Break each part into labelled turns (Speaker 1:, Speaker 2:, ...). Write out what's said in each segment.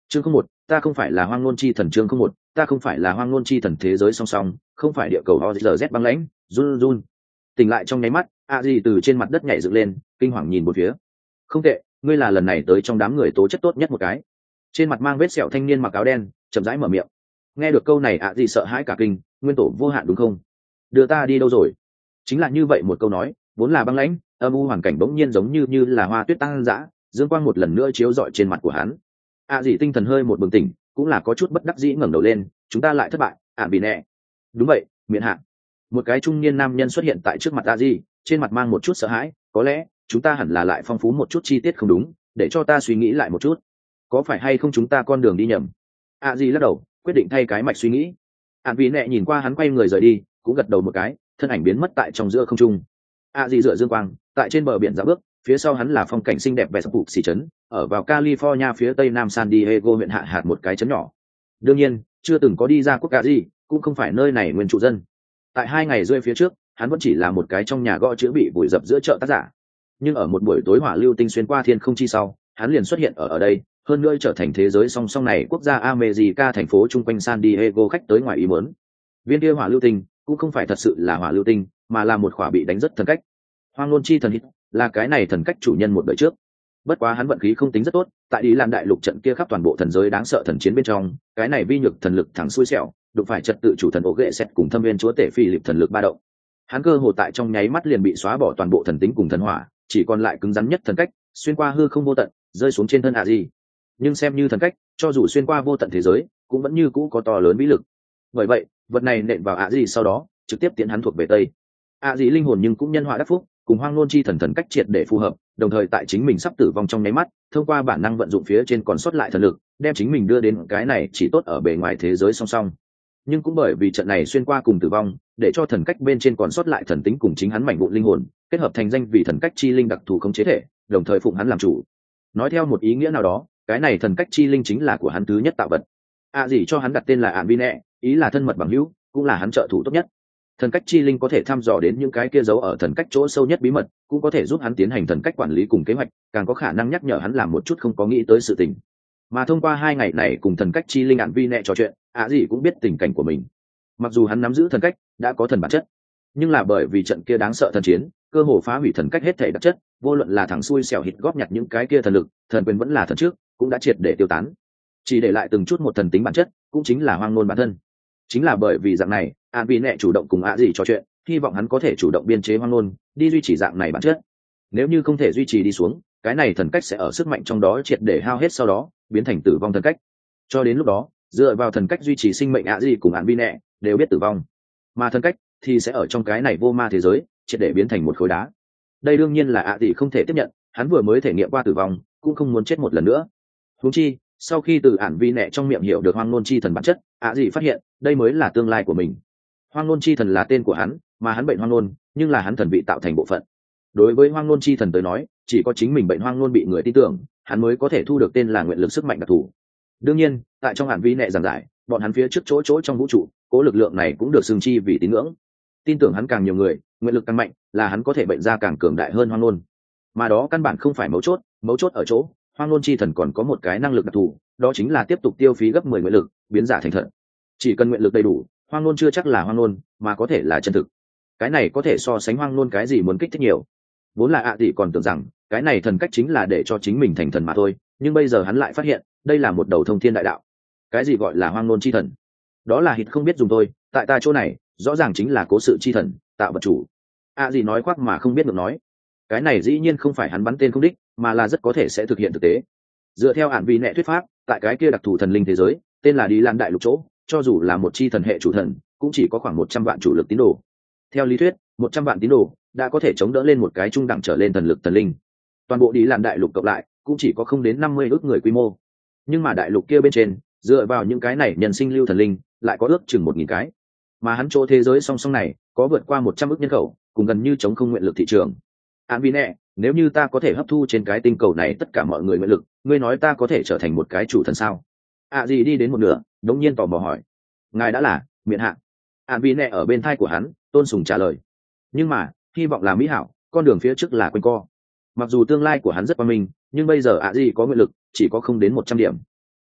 Speaker 1: chương không một, ta không phải là hoang ngôn chi thần. Chương không một, ta không phải là hoang ngôn chi thần. Thế giới song song, không phải địa cầu OZZ băng lãnh, run run. Tỉnh lại trong nháy mắt, a di từ trên mặt đất nhảy dựng lên, kinh hoàng nhìn một phía. Không tệ, ngươi là lần này tới trong đám người tố chất tốt nhất một cái. Trên mặt mang vết sẹo thanh niên mặc áo đen chậm rãi mở miệng. Nghe được câu này a di sợ hãi cả kinh, nguyên tổ vô hạn đúng không? Đưa ta đi đâu rồi? Chính là như vậy một câu nói, vốn là băng lãnh, âm u hoàn cảnh bỗng nhiên giống như là hoa tuyết tăng dã, dương quang một lần nữa chiếu rọi trên mặt của hắn. A dì tinh thần hơi một bừng tỉnh, cũng là có chút bất đắc dĩ ngẩng đầu lên. Chúng ta lại thất bại, ạn bị nẹ. Đúng vậy, miễn hạn. Một cái trung niên nam nhân xuất hiện tại trước mặt A dì, trên mặt mang một chút sợ hãi. Có lẽ chúng ta hẳn là lại phong phú một chút chi tiết không đúng, để cho ta suy nghĩ lại một chút. Có phải hay không chúng ta con đường đi nhầm? A dì lắc đầu, quyết định thay cái mạch suy nghĩ. Ạn bị nẹ nhìn qua hắn quay người rời đi, cũng gật đầu một cái, thân ảnh biến mất tại trong giữa không trung. A dì dựa dương quang, tại trên bờ biển dạo bước, phía sau hắn là phong cảnh xinh đẹp vẻ sập phục xì trấn, ở vào California phía tây nam San Diego huyện hạ hạt một cái trấn nhỏ. Đương nhiên, chưa từng có đi ra quốc gia gì, cũng không phải nơi này nguyên trụ dân. Tại 2 ngày rơi phía trước, hắn vẫn chỉ là một cái trong nhà gõ chữ bị vùi dập giữa chợ tác giả. Nhưng ở một buổi tối hỏa lưu tinh xuyên qua thiên không chi sau, hắn liền xuất hiện ở đây, hơn nữa trở thành thế giới song song này quốc gia America thành phố chung quanh San Diego khách tới ngoài ý muốn. Viên kia hỏa lưu tinh cũng không phải thật sự là hỏa lưu tinh, mà là một khỏa bị đánh rất thần cách. Hoang Luân chi thần hít là cái này thần cách chủ nhân một đời trước. Bất quá hắn vận khí không tính rất tốt, tại đi lan đại lục trận kia khắp toàn bộ thần giới đáng sợ thần chiến bên trong, cái này vi nhược thần lực thẳng xui xẻo, đụng phải trật tự chủ thần ổ ghệ xét cùng thâm viên chúa tể phi lịp thần lực ba động. Hắn cơ hồ tại trong nháy mắt liền bị xóa bỏ toàn bộ thần tính cùng thần hỏa, chỉ còn lại cứng rắn nhất thần cách, xuyên qua hư không vô tận, rơi xuống trên thân A Di. Nhưng xem như thần cách, cho dù xuyên qua vô tận thế giới, cũng vẫn như cũ có to lớn vĩ lực. Bởi vậy, vật này nện vào A Di sau đó, trực tiếp tiến hắn thuộc về Tây. A Di linh hồn nhưng cũng nhân họa đắc phúc, cùng hoang nôn chi thần thần cách triệt để phù hợp, đồng thời tại chính mình sắp tử vong trong nháy mắt, thông qua bản năng vận dụng phía trên còn sót lại thần lực, đem chính mình đưa đến cái này chỉ tốt ở bề ngoài thế giới song song. Nhưng cũng bởi vì trận này xuyên qua cùng tử vong, để cho thần cách bên trên còn sót lại thần tính cùng chính hắn mảnh vụn linh hồn kết hợp thành danh vì thần cách chi linh đặc thù không chế thể, đồng thời phụng hắn làm chủ. Nói theo một ý nghĩa nào đó, cái này thần cách chi linh chính là của hắn thứ nhất tạo vật. A Di cho hắn đặt tên là Ản Vi Nẹ, ý là thân mật bằng hữu, cũng là hắn trợ thủ tốt nhất. Thần cách chi linh có thể thăm dò đến những cái kia giấu ở thần cách chỗ sâu nhất bí mật, cũng có thể giúp hắn tiến hành thần cách quản lý cùng kế hoạch, càng có khả năng nhắc nhở hắn làm một chút không có nghĩ tới sự tình. Mà thông qua 2 ngày này cùng thần cách chi linh Ản Vi Nẹ trò chuyện, Á Dị cũng biết tình cảnh của mình. Mặc dù hắn nắm giữ thần cách, đã có thần bản chất, nhưng là bởi vì trận kia đáng sợ thần chiến, cơ hồ phá hủy thần cách hết thể đặc chất, vô luận là thằng xui xẻo hít góp nhặt những cái kia thần lực, thần quyền vẫn là thần trước, cũng đã triệt để tiêu tán, chỉ để lại từng chút một thần tính bản chất, cũng chính là hoang ngôn bản thân. Chính là bởi vì dạng này, An Vi Nẹ chủ động cùng Á Dị trò chuyện, hy vọng hắn có thể chủ động biên chế hoang ngôn, đi duy trì dạng này bản chất. Nếu như không thể duy trì đi xuống, cái này thần cách sẽ ở sức mạnh trong đó triệt để hao hết, sau đó biến thành tử vong thần cách. Cho đến lúc đó, dựa vào thần cách duy trì sinh mệnh Á Dị cùng An Vi Nẹ đều biết tử vong, mà thần cách thì sẽ ở trong cái này vô ma thế giới triệt để biến thành một khối đá. Đây đương nhiên là Á Dị không thể tiếp nhận, hắn vừa mới thể nghiệm qua tử vong, cũng không muốn chết một lần nữa. Huống chi, sau khi từ Ản Vi Nẹ trong miệng hiểu được hoang ngôn chi thần bản chất, Á Dị phát hiện đây mới là tương lai của mình. Hoang ngôn chi thần là tên của hắn, mà hắn bệnh hoang ngôn, nhưng là hắn thần vị tạo thành bộ phận. Đối với hoang ngôn chi thần tới nói, chỉ có chính mình bệnh hoang ngôn bị người tin tưởng, hắn mới có thể thu được tên là nguyện lực sức mạnh đặc thù. Đương nhiên, tại trong Ản Vi Nẹ giảng giải, bọn hắn phía trước chỗ trong vũ trụ, cố lực lượng này cũng được xưng chi vì tín ngưỡng. Tin tưởng hắn càng nhiều người, nguyện lực càng mạnh, là hắn có thể bệnh ra càng cường đại hơn hoang ngôn. Mà đó căn bản không phải mấu chốt ở chỗ, hoang ngôn chi thần còn có một cái năng lực đặc thù, đó chính là tiếp tục tiêu phí gấp 10 nguyện lực, biến giả thành thật. Chỉ cần nguyện lực đầy đủ, hoang ngôn chưa chắc là hoang ngôn, mà có thể là chân thực. Cái này có thể so sánh hoang ngôn cái gì muốn kích thích nhiều. Vốn là ạ tỷ còn tưởng rằng cái này thần cách chính là để cho chính mình thành thần mà thôi, nhưng bây giờ hắn lại phát hiện đây là một đầu thông thiên đại đạo. Cái gì gọi là hoang ngôn chi thần? Đó là hít không biết dùng thôi, tại ta chỗ này rõ ràng chính là cố sự chi thần, tạo vật chủ. ạ gì nói khoác mà không biết được nói. Cái này dĩ nhiên không phải hắn bắn tên không đích, mà là rất có thể sẽ thực hiện thực tế. Dựa theo Ản Vi Nẹ thuyết pháp, tại cái kia đặc thù thần linh thế giới, tên là Đi Lan Đại Lục chỗ, cho dù là một chi thần hệ chủ thần, cũng chỉ có khoảng 100 vạn chủ lực tín đồ. Theo lý thuyết, 100 vạn tín đồ đã có thể chống đỡ lên một cái trung đẳng trở lên thần lực thần linh. Toàn bộ Đi Lan Đại Lục cộng lại, cũng chỉ có không đến 50 ước người quy mô. Nhưng mà đại lục kia bên trên, dựa vào những cái này nhân sinh lưu thần linh, lại có ước chừng 1000 cái. Mà hắn chỗ thế giới song song này, có vượt qua 100 ước nhân khẩu, cùng gần như chống không nguyện lực thị trường. Ản Vi Nẹ, nếu như ta có thể hấp thu trên cái tinh cầu này tất cả mọi người nguyện lực, ngươi nói ta có thể trở thành một cái chủ thần sao? À gì đi đến một nửa, đống nhiên tò mò hỏi. Ngài đã là miện hạ. Ản Vi Nẹ ở bên thai của hắn, tôn sùng trả lời. Nhưng mà, hy vọng là mỹ hảo, con đường phía trước là quanh co. Mặc dù tương lai của hắn rất quang minh, nhưng bây giờ ạ gì có nguyện lực chỉ có không đến 100 điểm.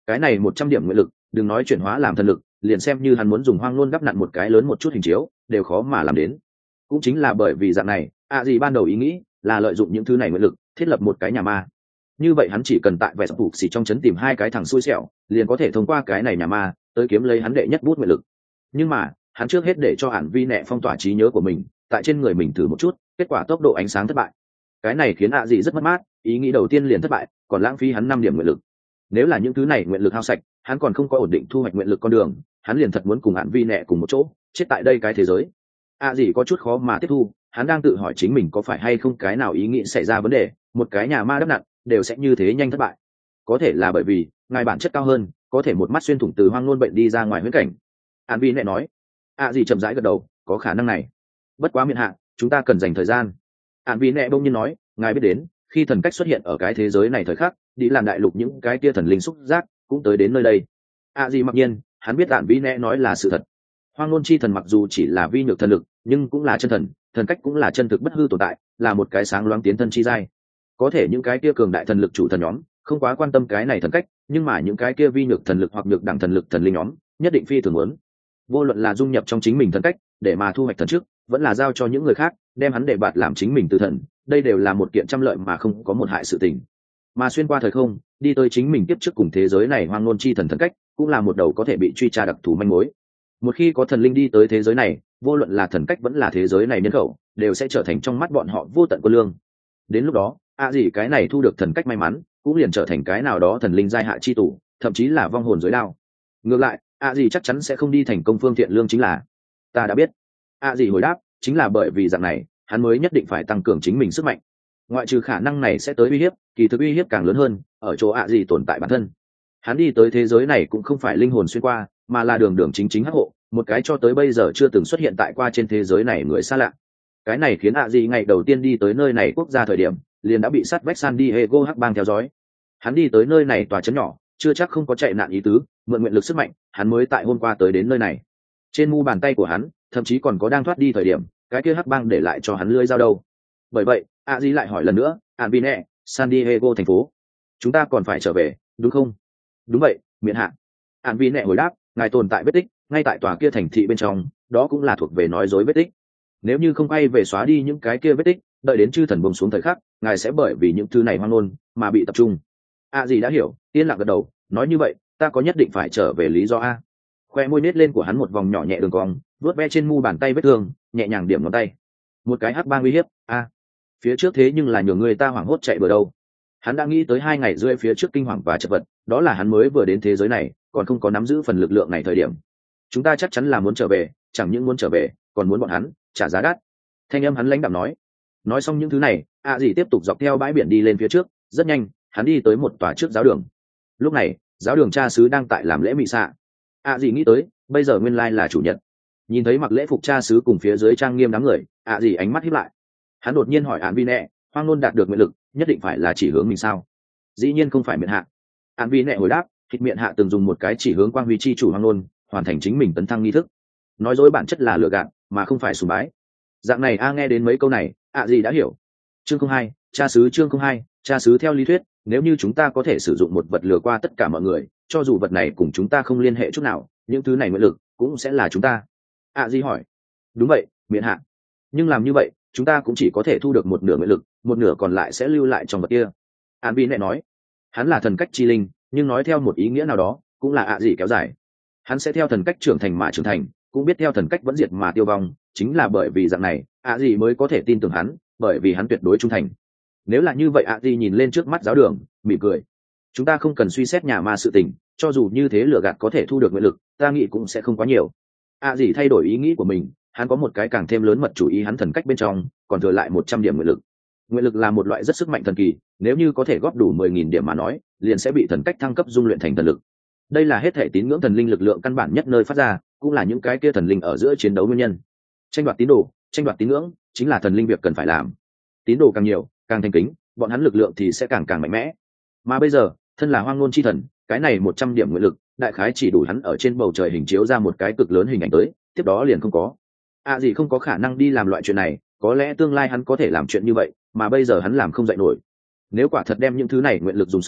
Speaker 1: Cái này 100 điểm nguyện lực, đừng nói chuyển hóa làm thần lực, liền xem như hắn muốn dùng hoang nôn đắp nặn một cái lớn một chút hình chiếu đều khó mà làm đến. Cũng chính là bởi vì dạng này, gì ban đầu ý nghĩ là lợi dụng những thứ này nguyện lực thiết lập một cái nhà ma. Như vậy hắn chỉ cần tại vẻ phục xỉ trong trấn tìm hai cái thằng xui xẻo, liền có thể thông qua cái này nhà ma tới kiếm lấy hắn đệ nhất bút nguyện lực. Nhưng mà hắn trước hết để cho Ản Vi Nệ phong tỏa trí nhớ của mình tại trên người mình thử một chút, kết quả tốc độ ánh sáng thất bại. Cái này khiến gì rất mất mát, ý nghĩ đầu tiên liền thất bại, còn lãng phí hắn 5 điểm nguyện lực. Nếu là những thứ này nguyện lực hao sạch, hắn còn không có ổn định thu hoạch nguyện lực con đường, hắn liền thật muốn cùng Ản Vi Nệ cùng một chỗ chết tại đây cái thế giới. Gì có chút khó mà tiếp thu, hắn đang tự hỏi chính mình có phải hay không cái nào ý nghĩ xảy ra vấn đề, một cái nhà ma đắp nặn đều sẽ như thế nhanh thất bại. Có thể là bởi vì ngài bản chất cao hơn, có thể một mắt xuyên thủng từ hoang nôn bệnh đi ra ngoài huyễn cảnh. Ản Vi Nệ nói. Gì chậm rãi gật đầu, có khả năng này. Bất quá miệng hạ, chúng ta cần dành thời gian. Ản Vi Nệ bỗng nhiên nói, ngài biết đến, khi thần cách xuất hiện ở cái thế giới này thời khắc, đi làm đại lục những cái kia thần linh xúc giác cũng tới đến nơi đây. Gì mặc nhiên, hắn biết Ản Vi Nệ nói là sự thật. Hoang nôn chi thần mặc dù chỉ là vi nhược thần lực, nhưng cũng là chân thần, thần cách cũng là chân thực bất hư tồn tại, là một cái sáng loáng tiến thân chi giai. Có thể những cái kia cường đại thần lực chủ thần nhóm không quá quan tâm cái này thần cách, nhưng mà những cái kia vi nhược thần lực hoặc nhược đẳng thần lực thần linh nhóm nhất định phi thường muốn. Vô luận là dung nhập trong chính mình thần cách để mà thu hoạch thần trước, vẫn là giao cho những người khác đem hắn để bạt làm chính mình từ thần, đây đều là một kiện trăm lợi mà không có một hại sự tình. Mà xuyên qua thời không đi tới chính mình tiếp trước cùng thế giới này hoang nôn chi thần thần cách, cũng là một đầu có thể bị truy tra đặc thù manh mối. Một khi có thần linh đi tới thế giới này, vô luận là thần cách vẫn là thế giới này nhân khẩu đều sẽ trở thành trong mắt bọn họ vô tận quân lương. Đến lúc đó gì cái này thu được thần cách may mắn cũng liền trở thành cái nào đó thần linh giai hạ chi tủ, thậm chí là vong hồn dưới đao. Ngược lại gì chắc chắn sẽ không đi thành công phương thiện lương. Chính là ta đã biết. Gì hồi đáp, chính là bởi vì dạng này hắn mới nhất định phải tăng cường chính mình sức mạnh. Ngoại trừ khả năng này sẽ tới uy hiếp, kỳ thực uy hiếp càng lớn hơn ở chỗ gì tồn tại bản thân. Hắn đi tới thế giới này cũng không phải linh hồn xuyên qua, mà là đường đường chính chính hắc hộ, một cái cho tới bây giờ chưa từng xuất hiện tại qua trên thế giới này người xa lạ. Cái này khiến gì ngày đầu tiên đi tới nơi này quốc gia thời điểm liền đã bị sát vách San Diego hắc bang theo dõi. Hắn đi tới nơi này tòa trấn nhỏ chưa chắc không có chạy nạn ý tứ, mượn nguyện lực sức mạnh hắn mới tại hôm qua tới đến nơi này. Trên mu bàn tay của hắn thậm chí còn có đang thoát đi thời điểm cái kia hắc bang để lại cho hắn lưỡi dao đâu. Bởi vậy gì lại hỏi lần nữa, Ản Vi Nệ, San Diego thành phố, chúng ta còn phải trở về đúng không? Đúng vậy miện hạ. Ản Vi Nệ hồi đáp, ngài tồn tại vết tích ngay tại tòa kia thành thị bên trong, đó cũng là thuộc về nói dối vết tích. Nếu như không quay về xóa đi những cái kia vết tích, đợi đến chư thần buông xuống thời khắc, ngài sẽ bởi vì những thứ này hoang ngôn mà bị tập trung. Gì đã hiểu, yên lặng gật đầu, nói như vậy ta có nhất định phải trở về lý do a? Khoe môi nết lên của hắn một vòng nhỏ nhẹ đường cong, vuốt ve trên mu bàn tay vết thương, nhẹ nhàng điểm ngón tay. Một cái hắc bang uy hiếp a? Phía trước thế nhưng là nhường người ta hoảng hốt chạy bừa đâu. Hắn đã nghĩ tới 2 ngày rưỡi phía trước kinh hoàng và chật vật, đó là hắn mới vừa đến thế giới này còn không có nắm giữ phần lực lượng này thời điểm. Chúng ta chắc chắn là muốn trở về, chẳng những muốn trở về còn muốn bọn hắn trả giá đắt. Thanh âm hắn lãnh đạm nói xong những thứ này, gì tiếp tục dọc theo bãi biển đi lên phía trước. Rất nhanh hắn đi tới một tòa trước giáo đường. Lúc này giáo đường cha xứ đang tại làm lễ mị xạ. Gì nghĩ tới bây giờ nguyên lai là chủ nhật. Nhìn thấy mặc lễ phục cha xứ cùng phía dưới trang nghiêm đám người, gì ánh mắt híp lại. Hắn đột nhiên hỏi Ản Vi Nệ, hoang nôn đạt được nguyện lực nhất định phải là chỉ hướng mình sao? Dĩ nhiên không phải miệng hạ. Ản Vi Nệ hồi đáp, thịt miệng hạ từng dùng một cái chỉ hướng quang huy chi chủ hoang nôn hoàn thành chính mình tấn thăng nghi thức. Nói dối bản chất là lừa gạt mà không phải sùng bái. Dạng này nghe đến mấy câu này gì đã hiểu. Chương 02, cha xứ. Chương 02, cha xứ. Theo lý thuyết nếu như chúng ta có thể sử dụng một vật lừa qua tất cả mọi người, cho dù vật này cùng chúng ta không liên hệ chút nào, những thứ này nguyện lực cũng sẽ là chúng ta. Gì hỏi. Đúng vậy miệng hạ, nhưng làm như vậy chúng ta cũng chỉ có thể thu được một nửa nguyện lực, một nửa còn lại sẽ lưu lại trong vật kia. Ản Vi Nệ nói. Hắn là thần cách chi linh, nhưng nói theo một ý nghĩa nào đó cũng là gì kéo dài. Hắn sẽ theo thần cách trưởng thành mà trưởng thành, cũng biết theo thần cách vẫn diệt mà tiêu vong. Chính là bởi vì dạng này gì mới có thể tin tưởng hắn, bởi vì hắn tuyệt đối trung thành. Nếu là như vậy gì nhìn lên trước mắt giáo đường mỉm cười. Chúng ta không cần suy xét nhà ma sự tình, cho dù như thế lừa gạt có thể thu được nguyện lực, ta nghĩ cũng sẽ không quá nhiều. Gì thay đổi ý nghĩ của mình, hắn có một cái càng thêm lớn mật chủ ý. Hắn thần cách bên trong còn thừa lại 100 điểm nguyện lực. Nguyện lực là một loại rất sức mạnh thần kỳ, nếu như có thể góp đủ 10.000 điểm mà nói, liền sẽ bị thần cách thăng cấp dung luyện thành thần lực. Đây là hết thể tín ngưỡng thần linh lực lượng căn bản nhất nơi phát ra, cũng là những cái kia thần linh ở giữa chiến đấu nguyên nhân. Tranh đoạt tín đồ, tranh đoạt tín ngưỡng chính là thần linh việc cần phải làm. Tín đồ càng nhiều, càng thành kính, bọn hắn lực lượng thì sẽ càng mạnh mẽ. Mà bây giờ thân là hoang ngôn chi thần, cái này 100 điểm nguyện lực đại khái chỉ đủ hắn ở trên bầu trời hình chiếu ra một cái cực lớn hình ảnh tới, tiếp đó liền không có. Gì không có khả năng đi làm loại chuyện này, có lẽ tương lai hắn có thể làm chuyện như vậy, mà bây giờ hắn làm không dậy nổi. Nếu quả thật đem những thứ này nguyện lực dùng xong,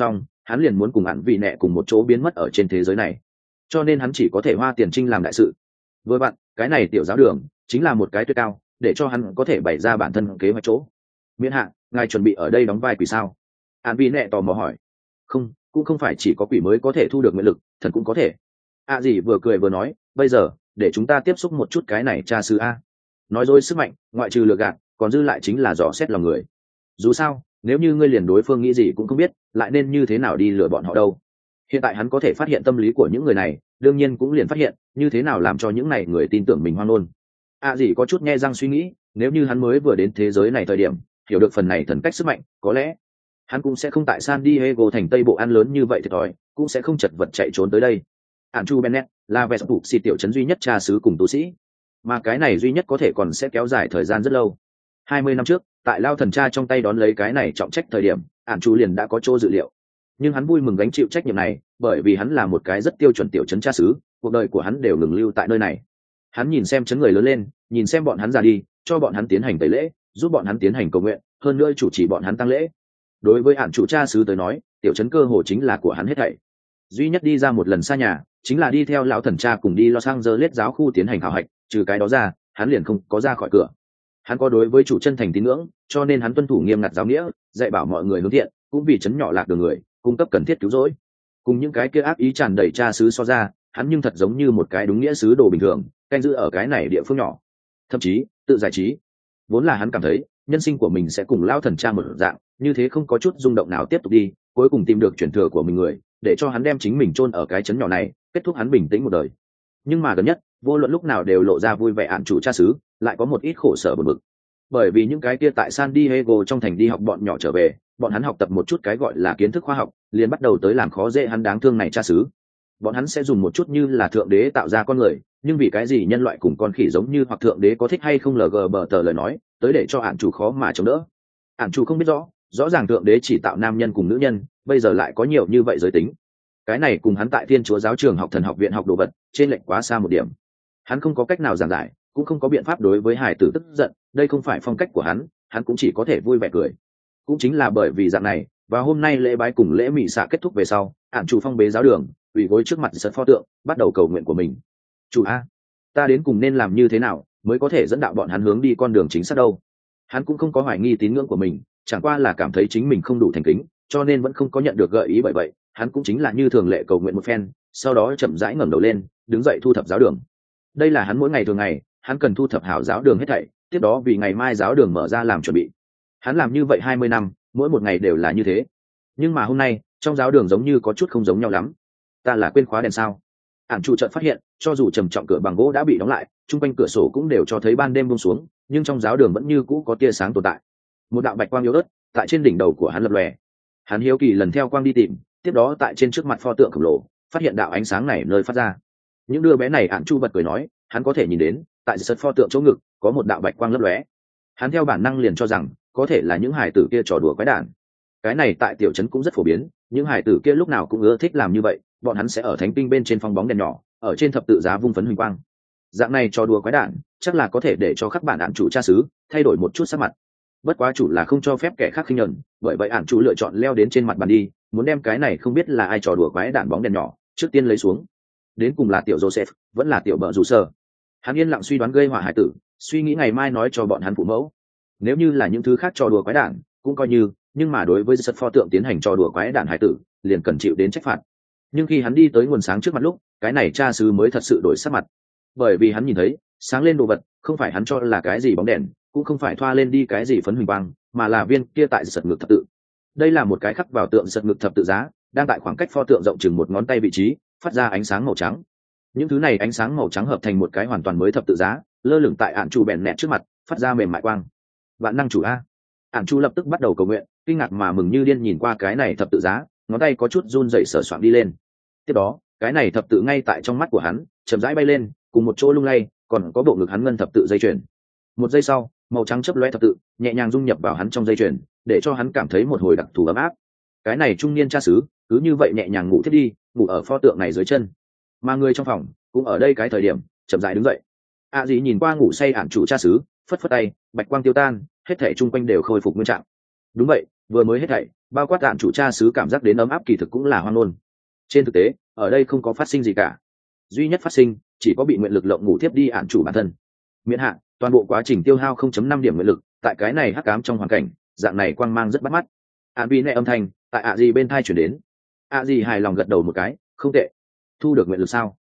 Speaker 1: hắn liền muốn cùng ạn vị nẹ cùng một chỗ biến mất ở trên thế giới này, cho nên hắn chỉ có thể hoa tiền trinh làm đại sự. Vừa bạn cái này tiểu giáo đường chính là một cái tuyệt cao để cho hắn có thể bày ra bản thân kế hoạch chỗ. Miễn hạ, ngài chuẩn bị ở đây đóng vai quỷ sao? Ạn vị nẹ tò mò hỏi. Không, cũng không phải chỉ có quỷ mới có thể thu được nguyện lực, thần cũng có thể. Gì vừa cười vừa nói, bây giờ để chúng ta tiếp xúc một chút cái này cha sư a. Nói dối sức mạnh ngoại trừ lừa gạt còn dư lại chính là dò xét lòng người. Dù sao nếu như ngươi liền đối phương nghĩ gì cũng không biết, lại nên như thế nào đi lừa bọn họ đâu. Hiện tại hắn có thể phát hiện tâm lý của những người này, đương nhiên cũng liền phát hiện như thế nào làm cho những này người tin tưởng mình hoang ngôn. Gì có chút nghe răng suy nghĩ, nếu như hắn mới vừa đến thế giới này thời điểm hiểu được phần này thần cách sức mạnh, có lẽ hắn cũng sẽ không tại San Diego thành Tây Bộ ăn lớn như vậy thiệt thòi, cũng sẽ không chật vật chạy trốn tới đây. Andrew Bennett là vẻ phục xì tiểu trấn duy nhất cha xứ cùng tu sĩ, mà cái này duy nhất có thể còn sẽ kéo dài thời gian rất lâu. 20 năm trước tại lao thần cha trong tay đón lấy cái này trọng trách thời điểm, Andrew liền đã có chỗ dự liệu, nhưng hắn vui mừng gánh chịu trách nhiệm này, bởi vì hắn là một cái rất tiêu chuẩn tiểu trấn cha xứ, cuộc đời của hắn đều ngừng lưu tại nơi này. Hắn nhìn xem trấn người lớn lên, nhìn xem bọn hắn già đi, cho bọn hắn tiến hành tẩy lễ, giúp bọn hắn tiến hành cầu nguyện, hơn nữa chủ trì bọn hắn tang lễ. Đối với hạn chủ cha xứ tới nói, tiểu trấn cơ hồ chính là của hắn hết thảy. Duy nhất đi ra một lần xa nhà chính là đi theo lão thần cha cùng đi Los Angeles giáo khu tiến hành khảo hạch, trừ cái đó ra hắn liền không có ra khỏi cửa. Hắn có đối với chủ chân thành tín ngưỡng, cho nên hắn tuân thủ nghiêm ngặt giáo nghĩa, dạy bảo mọi người hướng thiện, cũng vì trấn nhỏ lạc đường người cung cấp cần thiết cứu rỗi. Cùng những cái kia ác ý tràn đầy cha xứ so ra, hắn nhưng thật giống như một cái đúng nghĩa sứ đồ bình thường, canh giữ ở cái này địa phương nhỏ, thậm chí tự giải trí. Vốn là hắn cảm thấy nhân sinh của mình sẽ cùng lao thần cha một dạng, như thế không có chút rung động nào tiếp tục đi, cuối cùng tìm được truyền thừa của mình người, để cho hắn đem chính mình chôn ở cái trấn nhỏ này, kết thúc hắn bình tĩnh một đời. Nhưng mà gần nhất vô luận lúc nào đều lộ ra vui vẻ ạn chủ cha xứ lại có một ít khổ sở bực bực, bởi vì những cái kia tại San Diego trong thành đi học bọn nhỏ trở về, bọn hắn học tập một chút cái gọi là kiến thức khoa học, liền bắt đầu tới làm khó dễ hắn đáng thương này cha xứ. Bọn hắn sẽ dùng một chút như là thượng đế tạo ra con người, nhưng vì cái gì nhân loại cùng con khỉ giống như, hoặc thượng đế có thích hay không lg bờ tờ lời nói tới để cho ạn chủ khó mà chống đỡ. Ạn chủ không biết rõ ràng thượng đế chỉ tạo nam nhân cùng nữ nhân, bây giờ lại có nhiều như vậy giới tính. Cái này cùng hắn tại Thiên Chúa giáo trường học thần học viện học đồ vật trên lệch quá xa một điểm. Hắn không có cách nào giảng giải, cũng không có biện pháp đối với hài tử tức giận, đây không phải phong cách của hắn, hắn cũng chỉ có thể vui vẻ cười. Cũng chính là bởi vì dạng này, và hôm nay lễ bái cùng lễ mị xạ kết thúc về sau, ạn chủ phong bế giáo đường, ủy gối trước mặt sật pho tượng, bắt đầu cầu nguyện của mình. Chủ a, ta đến cùng nên làm như thế nào mới có thể dẫn đạo bọn hắn hướng đi con đường chính xác đâu? Hắn cũng không có hoài nghi tín ngưỡng của mình, chẳng qua là cảm thấy chính mình không đủ thành kính, cho nên vẫn không có nhận được gợi ý. Bởi vậy hắn cũng chính là như thường lệ cầu nguyện một phen, sau đó chậm rãi ngẩng đầu lên, đứng dậy thu thập giáo đường. Đây là hắn mỗi ngày thường ngày, hắn cần thu thập hảo giáo đường hết thảy, tiếp đó vì ngày mai giáo đường mở ra làm chuẩn bị. Hắn làm như vậy 20 năm, mỗi một ngày đều là như thế. Nhưng mà hôm nay trong giáo đường giống như có chút không giống nhau lắm. Ta là quên khóa đèn sao? Ản trụ chợt phát hiện, cho dù trầm trọng cửa bằng gỗ đã bị đóng lại, chung quanh cửa sổ cũng đều cho thấy ban đêm buông xuống, nhưng trong giáo đường vẫn như cũ có tia sáng tồn tại. Một đạo bạch quang yếu ớt tại trên đỉnh đầu của hắn lập lòe. Hắn hiếu kỳ lần theo quang đi tìm, tiếp đó tại trên trước mặt pho tượng khổng lồ phát hiện đạo ánh sáng này nơi phát ra. Những đứa bé này Ản trụ bật cười nói, hắn có thể nhìn đến tại sật pho tượng chỗ ngực có một đạo bạch quang lấp lóe. Hắn theo bản năng liền cho rằng có thể là những hài tử kia trò đùa quái đản. Cái này tại tiểu trấn cũng rất phổ biến, những hài tử kia lúc nào cũng ưa thích làm như vậy, bọn hắn sẽ ở thánh kinh bên trên phong bóng đèn nhỏ, ở trên thập tự giá vung phấn huỳnh quang. Dạng này trò đùa quái đản chắc là có thể để cho các bạn ạn chủ cha xứ thay đổi một chút sắc mặt. Bất quá chủ là không cho phép kẻ khác khinh nhẫn, bởi vậy ạn chủ lựa chọn leo đến trên mặt bàn đi, muốn đem cái này không biết là ai trò đùa quái đản bóng đèn nhỏ trước tiên lấy xuống. Đến cùng là tiểu Joseph vẫn là tiểu bợ rủ sơ. Hắn yên lặng suy đoán gây họa hải tử, suy nghĩ ngày mai nói cho bọn hắn phụ mẫu. Nếu như là những thứ khác trò đùa quái đản cũng coi như, nhưng mà đối với sật pho tượng tiến hành trò đùa quái đản hải tử liền cần chịu đến trách phạt. Nhưng khi hắn đi tới nguồn sáng trước mặt lúc, cái này cha xứ mới thật sự đổi sắc mặt, bởi vì hắn nhìn thấy sáng lên đồ vật không phải hắn cho là cái gì bóng đèn, cũng không phải thoa lên đi cái gì phấn huỳnh quang, mà là viên kia tại sật ngực thập tự. Đây là một cái khắc vào tượng sật ngực thập tự giá, đang tại khoảng cách pho tượng rộng chừng một ngón tay vị trí phát ra ánh sáng màu trắng. Những thứ này ánh sáng màu trắng hợp thành một cái hoàn toàn mới thập tự giá, lơ lửng tại ạn chủ bèn nẹt trước mặt, phát ra mềm mại quang. Vạn năng chủ a! Ạn chủ lập tức bắt đầu cầu nguyện, kinh ngạc mà mừng như điên nhìn qua cái này thập tự giá, ngón tay có chút run rẩy sờ soạng đi lên. Tiếp đó cái này thập tự ngay tại trong mắt của hắn chậm rãi bay lên, cùng một chỗ lung lay, còn có bộ ngực hắn ngân thập tự dây chuyền. Một giây sau, màu trắng chớp lóe thập tự nhẹ nhàng dung nhập vào hắn trong dây chuyền, để cho hắn cảm thấy một hồi đặc thù ấm áp. Cái này trung niên cha xứ cứ như vậy nhẹ nhàng ngủ thiết đi, ngủ ở pho tượng này dưới chân, mà người trong phòng cũng ở đây cái thời điểm chậm rãi đứng dậy. Dì nhìn qua ngủ say ản chủ cha xứ, phất phất tay, bạch quang tiêu tan, hết thảy chung quanh đều khôi phục nguyên trạng. Đúng vậy, vừa mới hết thảy bao quát đạn chủ cha xứ cảm giác đến ấm áp kỳ thực cũng là hoang ngôn. Trên thực tế ở đây không có phát sinh gì cả, duy nhất phát sinh chỉ có bị nguyện lực lộng ngủ thiếp đi ạn chủ bản thân. Miễn hạn toàn bộ quá trình tiêu hao 0.5 điểm nguyện lực, tại cái này hắc ám trong hoàn cảnh dạng này quang mang rất bắt mắt. Án vi nẹ âm thanh tại ạ gì bên thai chuyển đến. ạ gì hài lòng gật đầu một cái, không tệ. Thu được nguyện lực sao?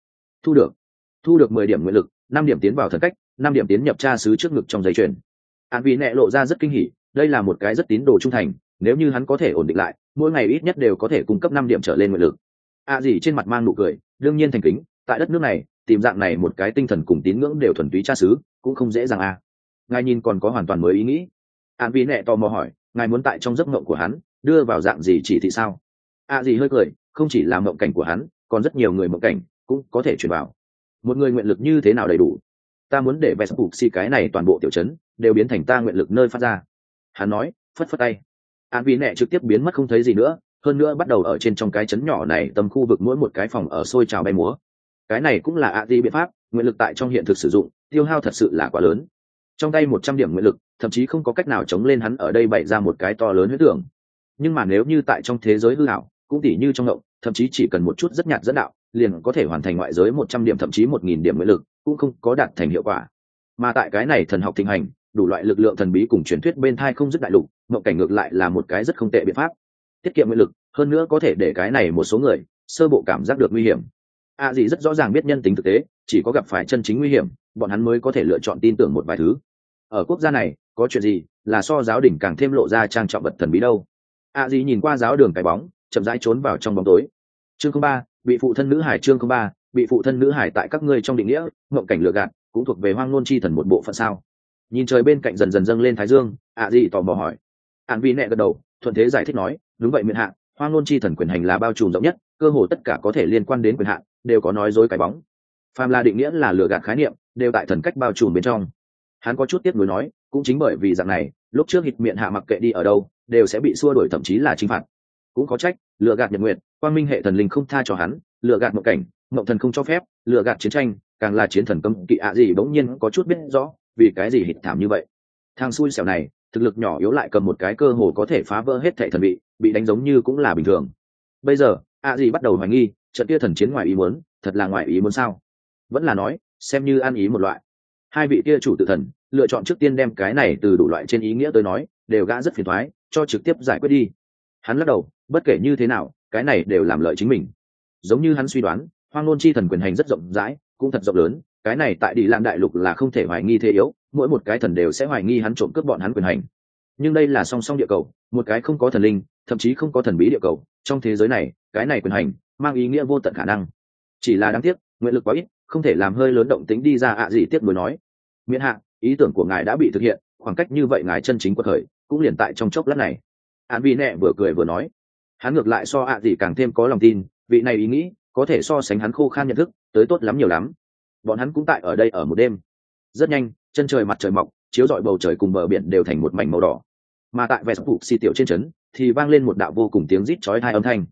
Speaker 1: Thu được 10 điểm nguyện lực, 5 điểm tiến vào thần cách, 5 điểm tiến nhập cha xứ trước ngực trong giấy chuyển. Án vi nẹ lộ ra rất kinh hỉ, đây là một cái rất tín đồ trung thành, nếu như hắn có thể ổn định lại, mỗi ngày ít nhất đều có thể cung cấp 5 điểm trở lên nguyện lực. ạ gì trên mặt mang nụ cười, đương nhiên thành kính, tại đất nước này tìm dạng này một cái tinh thần cùng tín ngưỡng đều thuần túy cha xứ cũng không dễ dàng à. Ngài nhìn còn có hoàn toàn mới ý nghĩ. Án vi nẹ tò mò hỏi, ngài muốn tại trong giấc mộng của hắn đưa vào dạng gì chỉ thị sao? Gì hơi cười, không chỉ là mộng cảnh của hắn, còn rất nhiều người mộng cảnh cũng có thể truyền vào. Một người nguyện lực như thế nào đầy đủ? Ta muốn để Vespucci cái này toàn bộ tiểu trấn đều biến thành ta nguyện lực nơi phát ra. Hắn nói, phất phất tay. Án vi nẹ trực tiếp biến mất không thấy gì nữa, hơn nữa bắt đầu ở trên trong cái trấn nhỏ này tầm khu vực mỗi một cái phòng ở sôi trào bay múa. Cái này cũng là biện pháp, nguyện lực tại trong hiện thực sử dụng tiêu hao thật sự là quá lớn. Trong tay 100 điểm nguyện lực thậm chí không có cách nào chống lên hắn ở đây bày ra một cái to lớn huyết tưởng. Nhưng mà nếu như tại trong thế giới hư ảo, cũng tỉ như trong ngộng, thậm chí chỉ cần một chút rất nhạt dẫn đạo liền có thể hoàn thành ngoại giới 100 điểm thậm chí 1000 điểm nguyện lực cũng không có đạt thành hiệu quả. Mà tại cái này thần học thịnh hành, đủ loại lực lượng thần bí cùng truyền thuyết bên thai không dứt đại lục, ngộng cảnh ngược lại là một cái rất không tệ biện pháp, tiết kiệm nguyện lực, hơn nữa có thể để cái này một số người sơ bộ cảm giác được nguy hiểm. Gì rất rõ ràng biết nhân tính thực tế, chỉ có gặp phải chân chính nguy hiểm bọn hắn mới có thể lựa chọn tin tưởng một vài thứ. Ở quốc gia này có chuyện gì là so giáo đỉnh càng thêm lộ ra trang trọng vật thần bí đâu? Gì nhìn qua giáo đường cái bóng chậm rãi trốn vào trong bóng tối. Chương 03, bị phụ thân nữ hải. Chương 03, bị phụ thân nữ hải. Tại các ngươi trong định nghĩa, ngộng cảnh lừa gạt cũng thuộc về hoang ngôn chi thần một bộ phận sao? Nhìn trời bên cạnh dần dần dâng lên thái dương, gì tò mò hỏi. Án vi nẹ gật đầu, thuận thế giải thích nói, đúng vậy miện hạ, hoang ngôn chi thần quyền hành là bao trùm rộng nhất, cơ hồ tất cả có thể liên quan đến quyền hạn đều có nói dối cái bóng. Phàm là định nghĩa là lừa gạt khái niệm đều tại thần cách bao trùm bên trong. Hắn có chút tiếc nuối nói, cũng chính bởi vì dạng này, lúc trước hít miệng hạ mặc kệ đi ở đâu đều sẽ bị xua đuổi thậm chí là chinh phạt. Cũng có trách lừa gạt nhật nguyện, quang minh hệ thần linh không tha cho hắn, lừa gạt mộng cảnh, mộng thần không cho phép, lừa gạt chiến tranh, càng là chiến thần cấm kỵ gì bỗng nhiên có chút biết rõ vì cái gì hít thảm như vậy. Thằng xui xẻo này thực lực nhỏ yếu lại cầm một cái cơ hồ có thể phá vỡ hết thệ thần bị đánh giống như cũng là bình thường. Bây giờ gì bắt đầu hoài nghi trận kia thần chiến ngoài ý muốn thật là ngoài ý muốn sao, vẫn là nói xem như ăn ý một loại. Hai vị kia chủ tự thần lựa chọn trước tiên đem cái này từ đủ loại trên ý nghĩa tới nói đều gã rất phiền thoái cho trực tiếp giải quyết đi. Hắn lắc đầu, bất kể như thế nào cái này đều làm lợi chính mình. Giống như hắn suy đoán, hoang ngôn chi thần quyền hành rất rộng rãi cũng thật rộng lớn, cái này tại Đi Lan đại lục là không thể hoài nghi thế yếu, mỗi một cái thần đều sẽ hoài nghi hắn trộm cướp bọn hắn quyền hành. Nhưng đây là song song địa cầu, một cái không có thần linh thậm chí không có thần bí địa cầu, trong thế giới này cái này quyền hành mang ý nghĩa vô tận khả năng. Chỉ là đáng tiếc nguyện lực quá ít, không thể làm hơi lớn động tính đi ra. Gì tiếc nuối nói, miễn hạ ý tưởng của ngài đã bị thực hiện, khoảng cách như vậy ngài chân chính quật khởi cũng liền tại trong chốc lát này. Án vi nẹ vừa cười vừa nói, hắn ngược lại so gì càng thêm có lòng tin, vị này ý nghĩ có thể so sánh hắn khô khan nhận thức tới tốt lắm nhiều lắm. Bọn hắn cũng tại ở đây ở một đêm. Rất nhanh chân trời mặt trời mọc chiếu rọi bầu trời cùng bờ biển đều thành một mảnh màu đỏ, mà tại Vespucci tiểu trên trấn thì vang lên một đạo vô cùng tiếng rít chói tai âm thanh.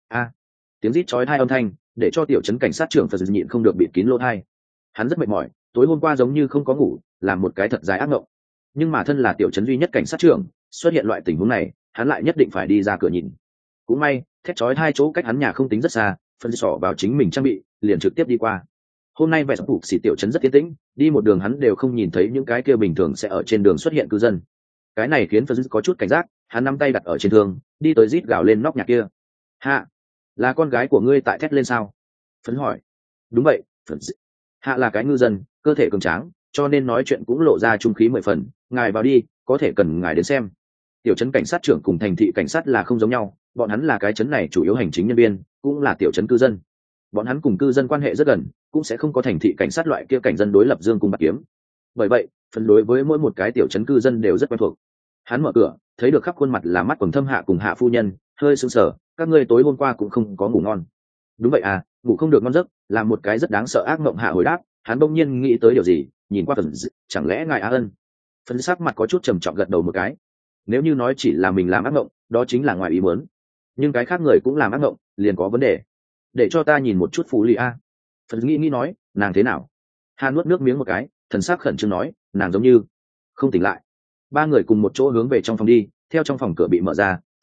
Speaker 1: Tiếng rít chói tai âm thanh để cho tiểu trấn cảnh sát trưởng Phật nhịn không được bịt kín lỗ tai. Hắn rất mệt mỏi, tối hôm qua giống như không có ngủ, làm một cái thật dài ác mộng. Nhưng mà thân là tiểu trấn duy nhất cảnh sát trưởng, xuất hiện loại tình huống này hắn lại nhất định phải đi ra cửa nhìn. Cũng may thét chói hai chỗ cách hắn nhà không tính rất xa, phân xỏ vào chính mình trang bị liền trực tiếp đi qua. Hôm nay Vespucci tiểu trấn rất yên tĩnh, đi một đường hắn đều không nhìn thấy những cái kia bình thường sẽ ở trên đường xuất hiện cư dân. Cái này khiến Phật có chút cảnh giác, hắn nắm tay đặt ở trên thương, đi tới rít gào lên nóc nhà kia. Hạ, là con gái của ngươi tại thét lên sao? Phấn hỏi. Đúng vậy, Phật. Hạ là cái ngư dân, cơ thể cường tráng, cho nên nói chuyện cũng lộ ra trung khí 10 phần. Ngài vào đi, có thể cần ngài đến xem. Tiểu trấn cảnh sát trưởng cùng thành thị cảnh sát là không giống nhau, bọn hắn là cái trấn này chủ yếu hành chính nhân viên, cũng là tiểu trấn cư dân. Bọn hắn cùng cư dân quan hệ rất gần, cũng sẽ không có thành thị cảnh sát loại kia cảnh dân đối lập dương cung bạc kiếm. Bởi vậy phần đối với mỗi một cái tiểu trấn cư dân đều rất quen thuộc. Hắn mở cửa thấy được khắp khuôn mặt là mắt quầng thâm Hạ cùng Hạ phu nhân, hơi sững sờ, các ngươi tối hôm qua cũng không có ngủ ngon. Đúng vậy à, ngủ không được ngon giấc, là một cái rất đáng sợ ác mộng. Hạ hồi đáp. Hắn bỗng nhiên nghĩ tới điều gì, nhìn qua phần, chẳng lẽ ngài Á Ân? Phần sắc mặt có chút trầm trọng gật đầu một cái. Nếu như nói chỉ là mình làm ác mộng, đó chính là ngoài ý muốn, nhưng cái khác người cũng làm ác mộng liền có vấn đề. Để cho ta nhìn một chút phú lì a. Phần nghĩ nói, nàng thế nào? Hạ nuốt nước miếng một cái, thần sắc khẩn trương nói, nàng giống như không tỉnh lại. Ba người cùng một chỗ hướng về trong phòng đi, theo trong phòng cửa bị mở ra,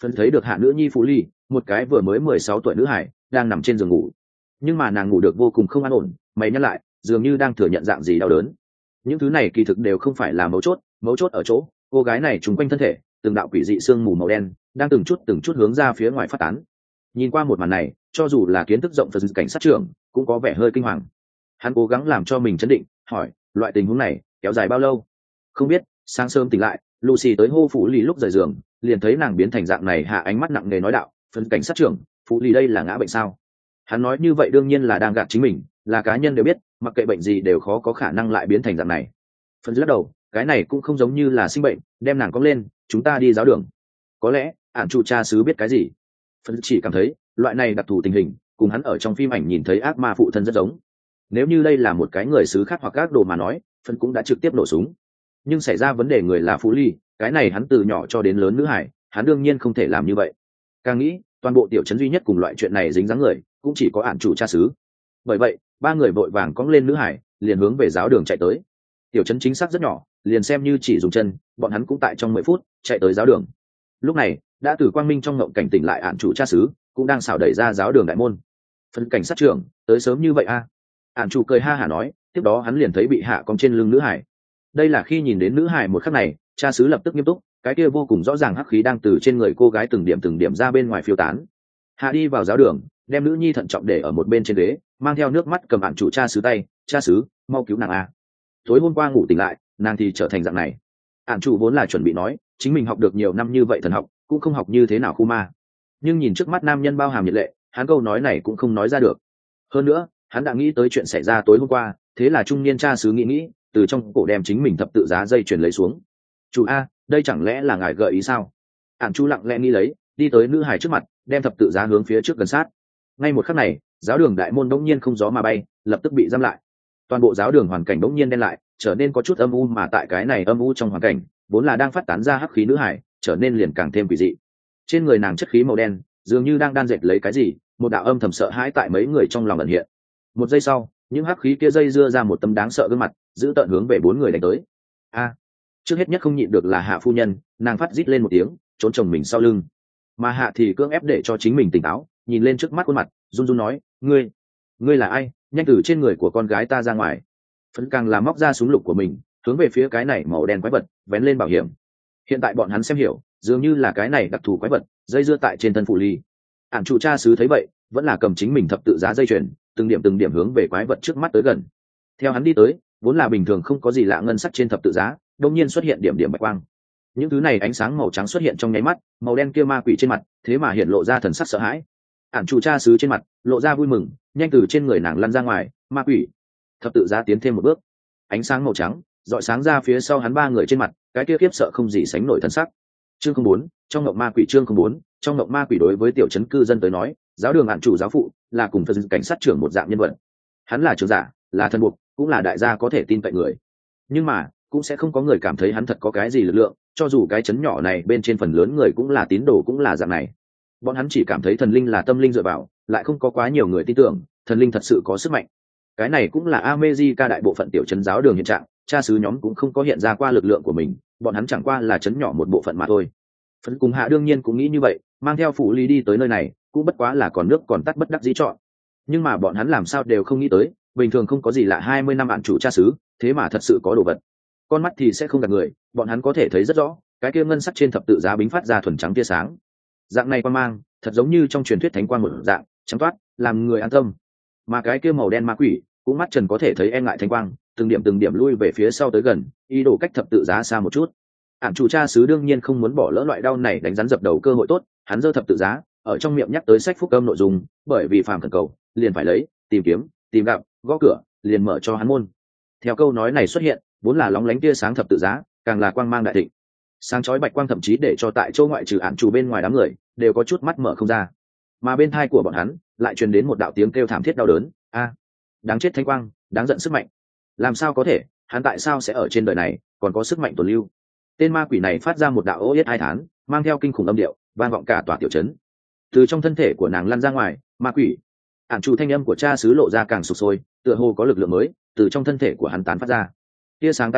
Speaker 1: Phần thấy được hạ nữ nhi phú ly, một cái vừa mới 16 tuổi nữ hải đang nằm trên giường ngủ, nhưng mà nàng ngủ được vô cùng không an ổn, mày nhắc lại dường như đang thừa nhận dạng gì đau đớn. Những thứ này kỳ thực đều không phải là mấu chốt ở chỗ cô gái này trùng quanh thân thể từng đạo quỷ dị sương mù màu đen đang từng chút hướng ra phía ngoài phát tán. Nhìn qua một màn này, cho dù là kiến thức rộng phần cảnh sát trưởng cũng có vẻ hơi kinh hoàng. Hắn cố gắng làm cho mình chấn định, hỏi loại tình huống này kéo dài bao lâu? Không biết. Sáng sớm tỉnh lại, Lucy tới hô Phú Ly lúc rời giường, liền thấy nàng biến thành dạng này, hạ ánh mắt nặng nề nói đạo, phần cảnh sát trưởng, Phú Ly đây là ngã bệnh sao? Hắn nói như vậy đương nhiên là đang gạt chính mình, là cá nhân đều biết mặc kệ bệnh gì đều khó có khả năng lại biến thành dạng này. Phần lắc đầu, cái này cũng không giống như là sinh bệnh, đem nàng cong lên, chúng ta đi giáo đường. Có lẽ ản chủ cha xứ biết cái gì. Phần chỉ cảm thấy loại này đặc thù tình hình cùng hắn ở trong phim ảnh nhìn thấy ác ma phụ thân rất giống. Nếu như đây là một cái người xứ khác hoặc các đồ mà nói, Phần cũng đã trực tiếp nổ súng. Nhưng xảy ra vấn đề người là Phú Ly, cái này hắn từ nhỏ cho đến lớn nữ hải, hắn đương nhiên không thể làm như vậy. Càng nghĩ, toàn bộ tiểu trấn duy nhất cùng loại chuyện này dính dáng người cũng chỉ có ản chủ cha xứ. Bởi vậy ba người vội vàng cõng lên nữ hải, liền hướng về giáo đường chạy tới. Tiểu trấn chính xác rất nhỏ, liền xem như chỉ dùng chân, bọn hắn cũng tại trong 10 phút chạy tới giáo đường. Lúc này đã từ quang minh trong ngộng cảnh tỉnh lại ản chủ cha xứ, cũng đang xảo đẩy ra giáo đường đại môn. Phần cảnh sát trưởng, tới sớm như vậy a? Ản chủ cười ha hả nói, tiếp đó hắn liền thấy bị hạ cong trên lưng nữ hải. Đây là khi nhìn đến nữ hải một khắc này, cha xứ lập tức nghiêm túc, cái kia vô cùng rõ ràng hắc khí đang từ trên người cô gái từng điểm ra bên ngoài phiêu tán. Hạ đi vào giáo đường, đem nữ nhi thận trọng để ở một bên trên ghế, mang theo nước mắt cầm ản chủ cha xứ tay, cha xứ, mau cứu nàng a. Tối hôm qua ngủ tỉnh lại, nàng thì trở thành dạng này. Ản chủ vốn là chuẩn bị nói chính mình học được nhiều năm như vậy thần học cũng không học như thế nào khu ma, nhưng nhìn trước mắt nam nhân bao hàm nhiệt lệ, hắn câu nói này cũng không nói ra được. Hơn nữa hắn đã nghĩ tới chuyện xảy ra tối hôm qua, thế là trung niên cha xứ nghĩ từ trong cổ đem chính mình thập tự giá dây chuyền lấy xuống. Chủ a, đây chẳng lẽ là ngài gợi ý sao? Ản chủ lặng lẽ nghĩ lấy, đi tới nữ hài trước mặt, đem thập tự giá hướng phía trước gần sát. Ngay một khắc này, giáo đường đại môn đống nhiên không gió mà bay, lập tức bị giam lại. Toàn bộ giáo đường hoàn cảnh đống nhiên đen lại, trở nên có chút âm u, mà tại cái này âm u trong hoàn cảnh vốn là đang phát tán ra hắc khí nữ hải trở nên liền càng thêm quỷ dị. Trên người nàng chất khí màu đen dường như đang đan dệt lấy cái gì, một đạo âm thầm sợ hãi tại mấy người trong lòng ẩn hiện. Một giây sau, những hắc khí kia dây dưa ra một tấm đáng sợ gương mặt, giữ tợn hướng về bốn người đánh tới. A! Trước hết nhất không nhịn được là Hạ phu nhân, nàng phát rít lên một tiếng, trốn chồng mình sau lưng. Mà Hạ thì cưỡng ép để cho chính mình tỉnh táo, nhìn lên trước mắt khuôn mặt, run run nói, ngươi là ai? Nhanh từ trên người của con gái ta ra ngoài. Phấn càng là móc ra súng lục của mình, hướng về phía cái này màu đen quái vật vén lên bảo hiểm. Hiện tại bọn hắn xem hiểu, dường như là cái này đặc thù quái vật dây dưa tại trên thân Phù Ly. Ản chủ cha xứ thấy vậy, vẫn là cầm chính mình thập tự giá dây chuyền, từng điểm hướng về quái vật trước mắt tới gần. Theo hắn đi tới, vốn là bình thường không có gì lạ ngân sắc trên thập tự giá đột nhiên xuất hiện điểm bạch quang. Những thứ này ánh sáng màu trắng xuất hiện trong nháy mắt, màu đen kia ma quỷ trên mặt thế mà hiện lộ ra thần sắc sợ hãi. Ản chủ cha xứ trên mặt lộ ra vui mừng, nhanh từ trên người nàng lăn ra ngoài. Ma quỷ! Thập tự giá tiến thêm một bước, ánh sáng màu trắng rọi sáng ra phía sau hắn ba người trên mặt, cái kia khiếp sợ không gì sánh nổi thần sắc. Chương 04, trong ngộng ma quỷ. Chương 04, trong ngộng ma quỷ. Đối với tiểu trấn cư dân tới nói, giáo đường ản chủ giáo phụ là cùng phần cảnh sát trưởng một dạng nhân vật. Hắn là trưởng giả, là thân buộc, cũng là đại gia có thể tin cậy người. Nhưng mà cũng sẽ không có người cảm thấy hắn thật có cái gì lực lượng, cho dù cái trấn nhỏ này bên trên phần lớn người cũng là tín đồ, cũng là dạng này. Bọn hắn chỉ cảm thấy thần linh là tâm linh dựa vào, lại không có quá nhiều người tin tưởng thần linh thật sự có sức mạnh. Cái này cũng là America đại bộ phận tiểu trấn giáo đường hiện trạng, cha xứ nhóm cũng không có hiện ra qua lực lượng của mình, bọn hắn chẳng qua là trấn nhỏ một bộ phận mà thôi. Phấn cùng Hạ đương nhiên cũng nghĩ như vậy, mang theo Phù Ly đi tới nơi này cũng bất quá là còn nước còn tắt bất đắc dĩ chọn. Nhưng mà bọn hắn làm sao đều không nghĩ tới, bình thường không có gì lạ 20 năm ản chủ cha xứ, thế mà thật sự có đồ vật. Con mắt thì sẽ không gạt người, bọn hắn có thể thấy rất rõ, cái kia ngân sắc trên thập tự giá bính phát ra thuần trắng tia sáng. Dạng này quang mang, thật giống như trong truyền thuyết thánh quang một dạng, trắng toát, làm người an tâm. Mà cái kia màu đen ma quỷ, cũng mắt trần có thể thấy e ngại thánh quang, từng điểm lui về phía sau tới gần, ý đồ cách thập tự giá xa một chút. Ản chủ cha xứ đương nhiên không muốn bỏ lỡ loại đau này đánh rắn dập đầu cơ hội tốt, hắn giơ thập tự giá, ở trong miệng nhắc tới sách phúc âm nội dung, bởi vì phàm thần cầu, liền phải lấy, tìm kiếm, tìm gặp, gõ cửa, liền mở cho hắn môn. Theo câu nói này xuất hiện, vốn là lóng lánh tia sáng thập tự giá, càng là quang mang đại thịnh. Sáng chói bạch quang thậm chí để cho tại chỗ ngoại trừ ản chủ bên ngoài đám người, đều có chút mắt mở không ra. Mà bên tai của bọn hắn lại truyền đến một đạo tiếng kêu thảm thiết đau đớn, a, đáng chết thánh quang, đáng giận sức mạnh. Làm sao có thể, hắn tại sao sẽ ở trên đời này còn có sức mạnh tồn lưu? Tên ma quỷ này phát ra một đạo ô yết hai thán, mang theo kinh khủng âm điệu, vang vọng cả tòa tiểu trấn. Từ trong thân thể của nàng lăn ra ngoài, ma quỷ. Ản chủ thanh âm của cha xứ lộ ra càng sục sôi, tựa hồ có lực lượng mới từ trong thân thể của hắn tán phát ra. Tia sáng tái hiện,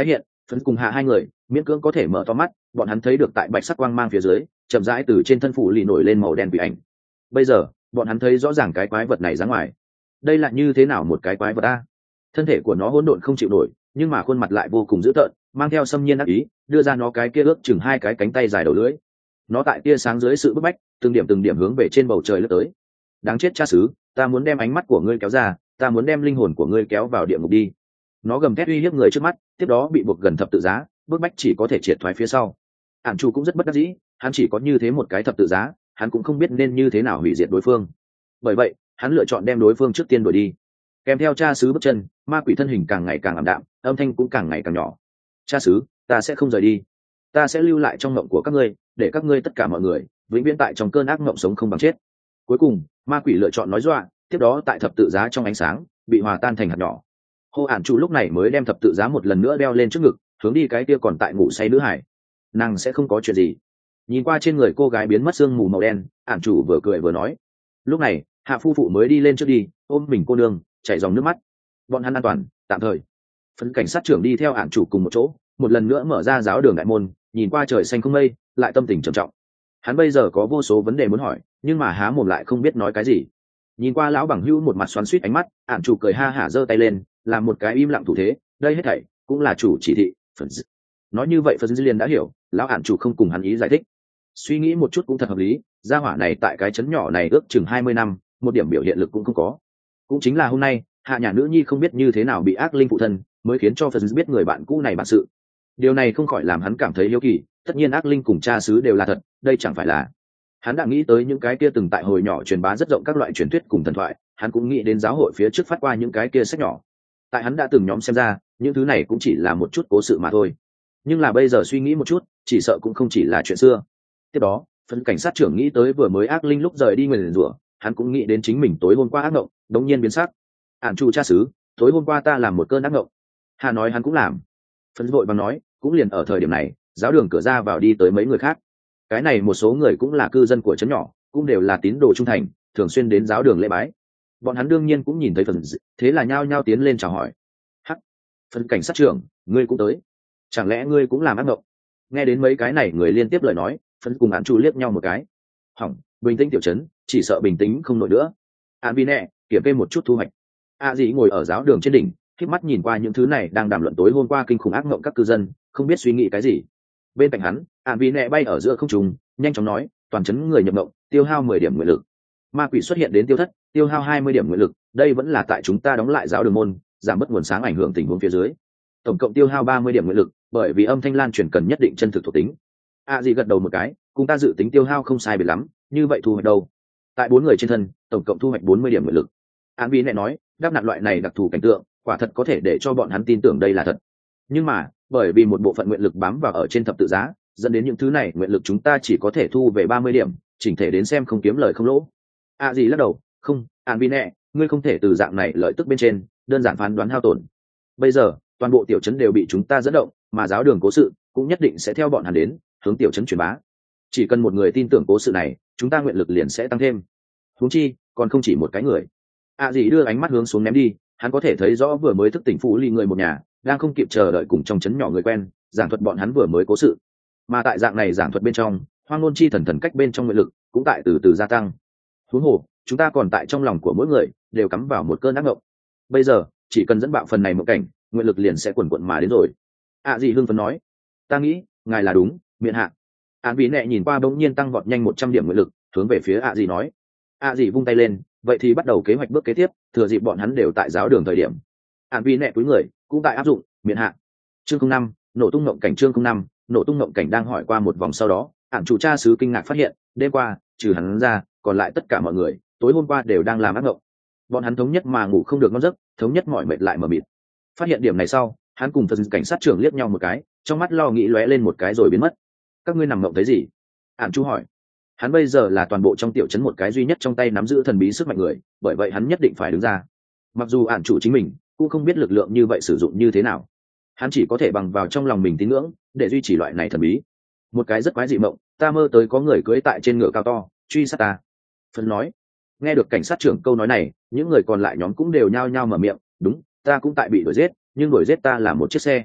Speaker 1: Phấn cùng hạ hai người miễn cưỡng có thể mở to mắt, bọn hắn thấy được tại bạch sắc quang mang phía dưới chậm rãi từ trên thân phủ lì nổi lên màu đen quỷ ảnh. Bây giờ bọn hắn thấy rõ ràng cái quái vật này ra ngoài. Đây là như thế nào một cái quái vật a? Thân thể của nó hỗn độn không chịu nổi, nhưng mà khuôn mặt lại vô cùng dữ tợn, mang theo xâm nhiên ác ý, đưa ra nó cái kia ước chừng hai cái cánh tay dài đầu lưỡi. Nó tại tia sáng dưới sự bức bách, từng điểm hướng về trên bầu trời lướt tới. Đáng chết cha xứ, ta muốn đem ánh mắt của ngươi kéo ra, ta muốn đem linh hồn của ngươi kéo vào địa ngục đi. Nó gầm thét uy hiếp người trước mắt, tiếp đó bị buộc gần thập tự giá, bức bách chỉ có thể triệt thoái phía sau. Ản Chu cũng rất bất đắc dĩ, hắn chỉ có như thế một cái thập tự giá, hắn cũng không biết nên như thế nào hủy diệt đối phương. Bởi vậy hắn lựa chọn đem đối phương trước tiên đuổi đi. Kèm theo cha xứ bước chân, ma quỷ thân hình càng ngày càng ảm đạm, âm thanh cũng càng ngày càng nhỏ. Cha xứ, ta sẽ không rời đi, ta sẽ lưu lại trong mộng của các ngươi, để các ngươi tất cả mọi người vĩnh viễn tại trong cơn ác mộng sống không bằng chết. Cuối cùng ma quỷ lựa chọn nói dọa, tiếp đó tại thập tự giá trong ánh sáng bị hòa tan thành hạt nhỏ. Hô Ản Chu lúc này mới đem thập tự giá một lần nữa đeo lên trước ngực, hướng đi cái kia còn tại ngủ say nữ hải. Nàng sẽ không có chuyện gì. Nhìn qua trên người cô gái biến mất sương mù màu đen, Ản Chu vừa cười vừa nói. Lúc này hạ phu phụ mới đi lên trước đi, ôm mình cô nương, chảy dòng nước mắt. Bọn hắn an toàn tạm thời. Phân cảnh sát trưởng đi theo Ản Chu cùng một chỗ, một lần nữa mở ra giáo đường đại môn, nhìn qua trời xanh không mây, lại tâm tình trầm trọng. Hắn bây giờ có vô số vấn đề muốn hỏi, nhưng mà há mồm lại không biết nói cái gì. Nhìn qua lão bằng hữu một mặt xoắn xuýt ánh mắt, Ản Chu cười ha hả giơ tay lên, làm một cái im lặng thủ thế. Đây hết thảy cũng là chủ chỉ thị. Phần nói như vậy Phần liền đã hiểu, lão Ản Chu không cùng hắn ý giải thích. Suy nghĩ một chút cũng thật hợp lý, gia hỏa này tại cái trấn nhỏ này ước chừng 20 năm, một điểm biểu hiện lực cũng không có. Cũng chính là hôm nay hạ nhà nữ nhi không biết như thế nào bị ác linh phụ thân, mới khiến cho Phần biết người bạn cũ này bản sự. Điều này không khỏi làm hắn cảm thấy hiếu kỳ, tất nhiên ác linh cùng cha xứ đều là thật, đây chẳng phải là. Hắn đã nghĩ tới những cái kia từng tại hồi nhỏ truyền bá rất rộng các loại truyền thuyết cùng thần thoại, hắn cũng nghĩ đến giáo hội phía trước phát qua những cái kia sách nhỏ. Tại hắn đã từng nhóm xem ra, những thứ này cũng chỉ là một chút cố sự mà thôi. Nhưng là bây giờ suy nghĩ một chút, chỉ sợ cũng không chỉ là chuyện xưa. Tiếp đó phân cảnh sát trưởng nghĩ tới vừa mới ác linh lúc rời đi nguyền rủa, hắn cũng nghĩ đến chính mình tối hôm qua ác mộng, đống nhiên biến sắc. Ản Chu cha xứ, tối hôm qua ta làm một cơn ác mộng. Hà nói hắn cũng làm. Phân vội bằng nói, cũng liền ở thời điểm này, giáo đường cửa ra vào đi tới mấy người khác. Cái này một số người cũng là cư dân của trấn nhỏ, cũng đều là tín đồ trung thành, thường xuyên đến giáo đường lễ bái. Bọn hắn đương nhiên cũng nhìn thấy Phần, thế là nhao nhao tiến lên chào hỏi. Hắc, phân cảnh sát trưởng, ngươi cũng tới? Chẳng lẽ ngươi cũng làm ác mộng? Nghe đến mấy cái này người liên tiếp lời nói, Phân cùng Ản Chu liếc nhau một cái. Hỏng, bình tĩnh tiểu trấn, chỉ sợ bình tĩnh không nổi nữa. An Vi nè, kiểm kê một chút thu hoạch. A Dĩ ngồi ở giáo đường trên đỉnh, khép mắt nhìn qua những thứ này đang đàm luận tối hôm qua kinh khủng ác mộng các cư dân, không biết suy nghĩ cái gì. Bên cạnh hắn, An Vi nè bay ở giữa không trung, nhanh chóng nói, toàn trấn người nhập mộng, tiêu hao 10 điểm nguyện lực. Ma quỷ xuất hiện đến tiêu thất, tiêu hao 20 điểm nguyện lực, đây vẫn là tại chúng ta đóng lại giáo đường môn, giảm bớt nguồn sáng ảnh hưởng tình huống phía dưới. Tổng cộng tiêu hao 30 điểm nguyện lực, bởi vì âm thanh lan truyền cần nhất định chân thực thuộc tính. A Dĩ gật đầu một cái, cùng ta dự tính tiêu hao không sai biệt lắm, như vậy thu hoạch đâu? Tại 4 người trên thân, tổng cộng thu hoạch 40 điểm nguyện lực. An Vi nè nói, đáp nạn loại này đặc thù cảnh tượng, quả thật có thể để cho bọn hắn tin tưởng đây là thật. Nhưng mà bởi vì một bộ phận nguyện lực bám vào ở trên thập tự giá, dẫn đến những thứ này nguyện lực chúng ta chỉ có thể thu về 30 điểm, chỉnh thể đến xem không kiếm lời không lỗ. A Dĩ lắc đầu, không, An Vi nè, ngươi không thể từ dạng này lợi tức bên trên đơn giản phán đoán hao tổn. Bây giờ toàn bộ tiểu trấn đều bị chúng ta dẫn động, mà giáo đường cố sự cũng nhất định sẽ theo bọn hắn đến hướng tiểu trấn truyền bá. Chỉ cần một người tin tưởng cố sự này, chúng ta nguyện lực liền sẽ tăng thêm. Huống chi còn không chỉ một cái người. A Dĩ đưa ánh mắt hướng xuống ném đi, hắn có thể thấy rõ vừa mới thức tỉnh Phú Ly người một nhà đang không kịp chờ đợi cùng trong trấn nhỏ người quen giảng thuật bọn hắn vừa mới cố sự. Mà tại dạng này giảng thuật bên trong, hoang ngôn chi thần cách bên trong nguyện lực cũng tại từ từ gia tăng. Huống hồ chúng ta còn tại trong lòng của mỗi người đều cắm vào một cơn ác mộng. Bây giờ chỉ cần dẫn bạo phần này một cảnh, nguyện lực liền sẽ quần quận mà đến rồi. A Dĩ hưng phấn nói, ta nghĩ ngài là đúng, miệng hạ. An Vi nè nhìn qua bỗng nhiên tăng vọt nhanh 100 điểm nguyện lực, hướng về phía A Dĩ nói. A Dĩ vung tay lên, vậy thì bắt đầu kế hoạch bước kế tiếp, thừa dịp bọn hắn đều tại giáo đường thời điểm. An Vi nè túi người cũng tại áp dụng miệng hạ. Chương 05, nổ tung ngộng cảnh. Chương 05, nổ tung ngộng cảnh. Đang hỏi qua một vòng sau đó, Ản Chủ cha xứ kinh ngạc phát hiện, đêm qua trừ hắn ra, còn lại tất cả mọi người tối hôm qua đều đang làm ác mộng. Bọn hắn thống nhất mà ngủ không được ngon giấc, thống nhất mỏi mệt lại mờ mịt. Phát hiện điểm này sau, hắn cùng phần cảnh sát trưởng liếc nhau một cái, trong mắt lo nghĩ lóe lên một cái rồi biến mất. Các ngươi nằm mộng thấy gì? Ản Chu hỏi. Hắn bây giờ là toàn bộ trong tiểu trấn một cái duy nhất trong tay nắm giữ thần bí sức mạnh người, bởi vậy hắn nhất định phải đứng ra. Mặc dù Ản Chủ chính mình cũng không biết lực lượng như vậy sử dụng như thế nào, hắn chỉ có thể bằng vào trong lòng mình tín ngưỡng để duy trì loại này thần bí. Một cái rất quái dị mộng, ta mơ tới có người cưỡi tại trên ngựa cao to truy sát ta. Phân nói. Nghe được cảnh sát trưởng câu nói này, những người còn lại nhóm cũng đều nhao nhao mở miệng. Đúng, ta cũng tại bị đuổi giết, nhưng đuổi giết ta là một chiếc xe.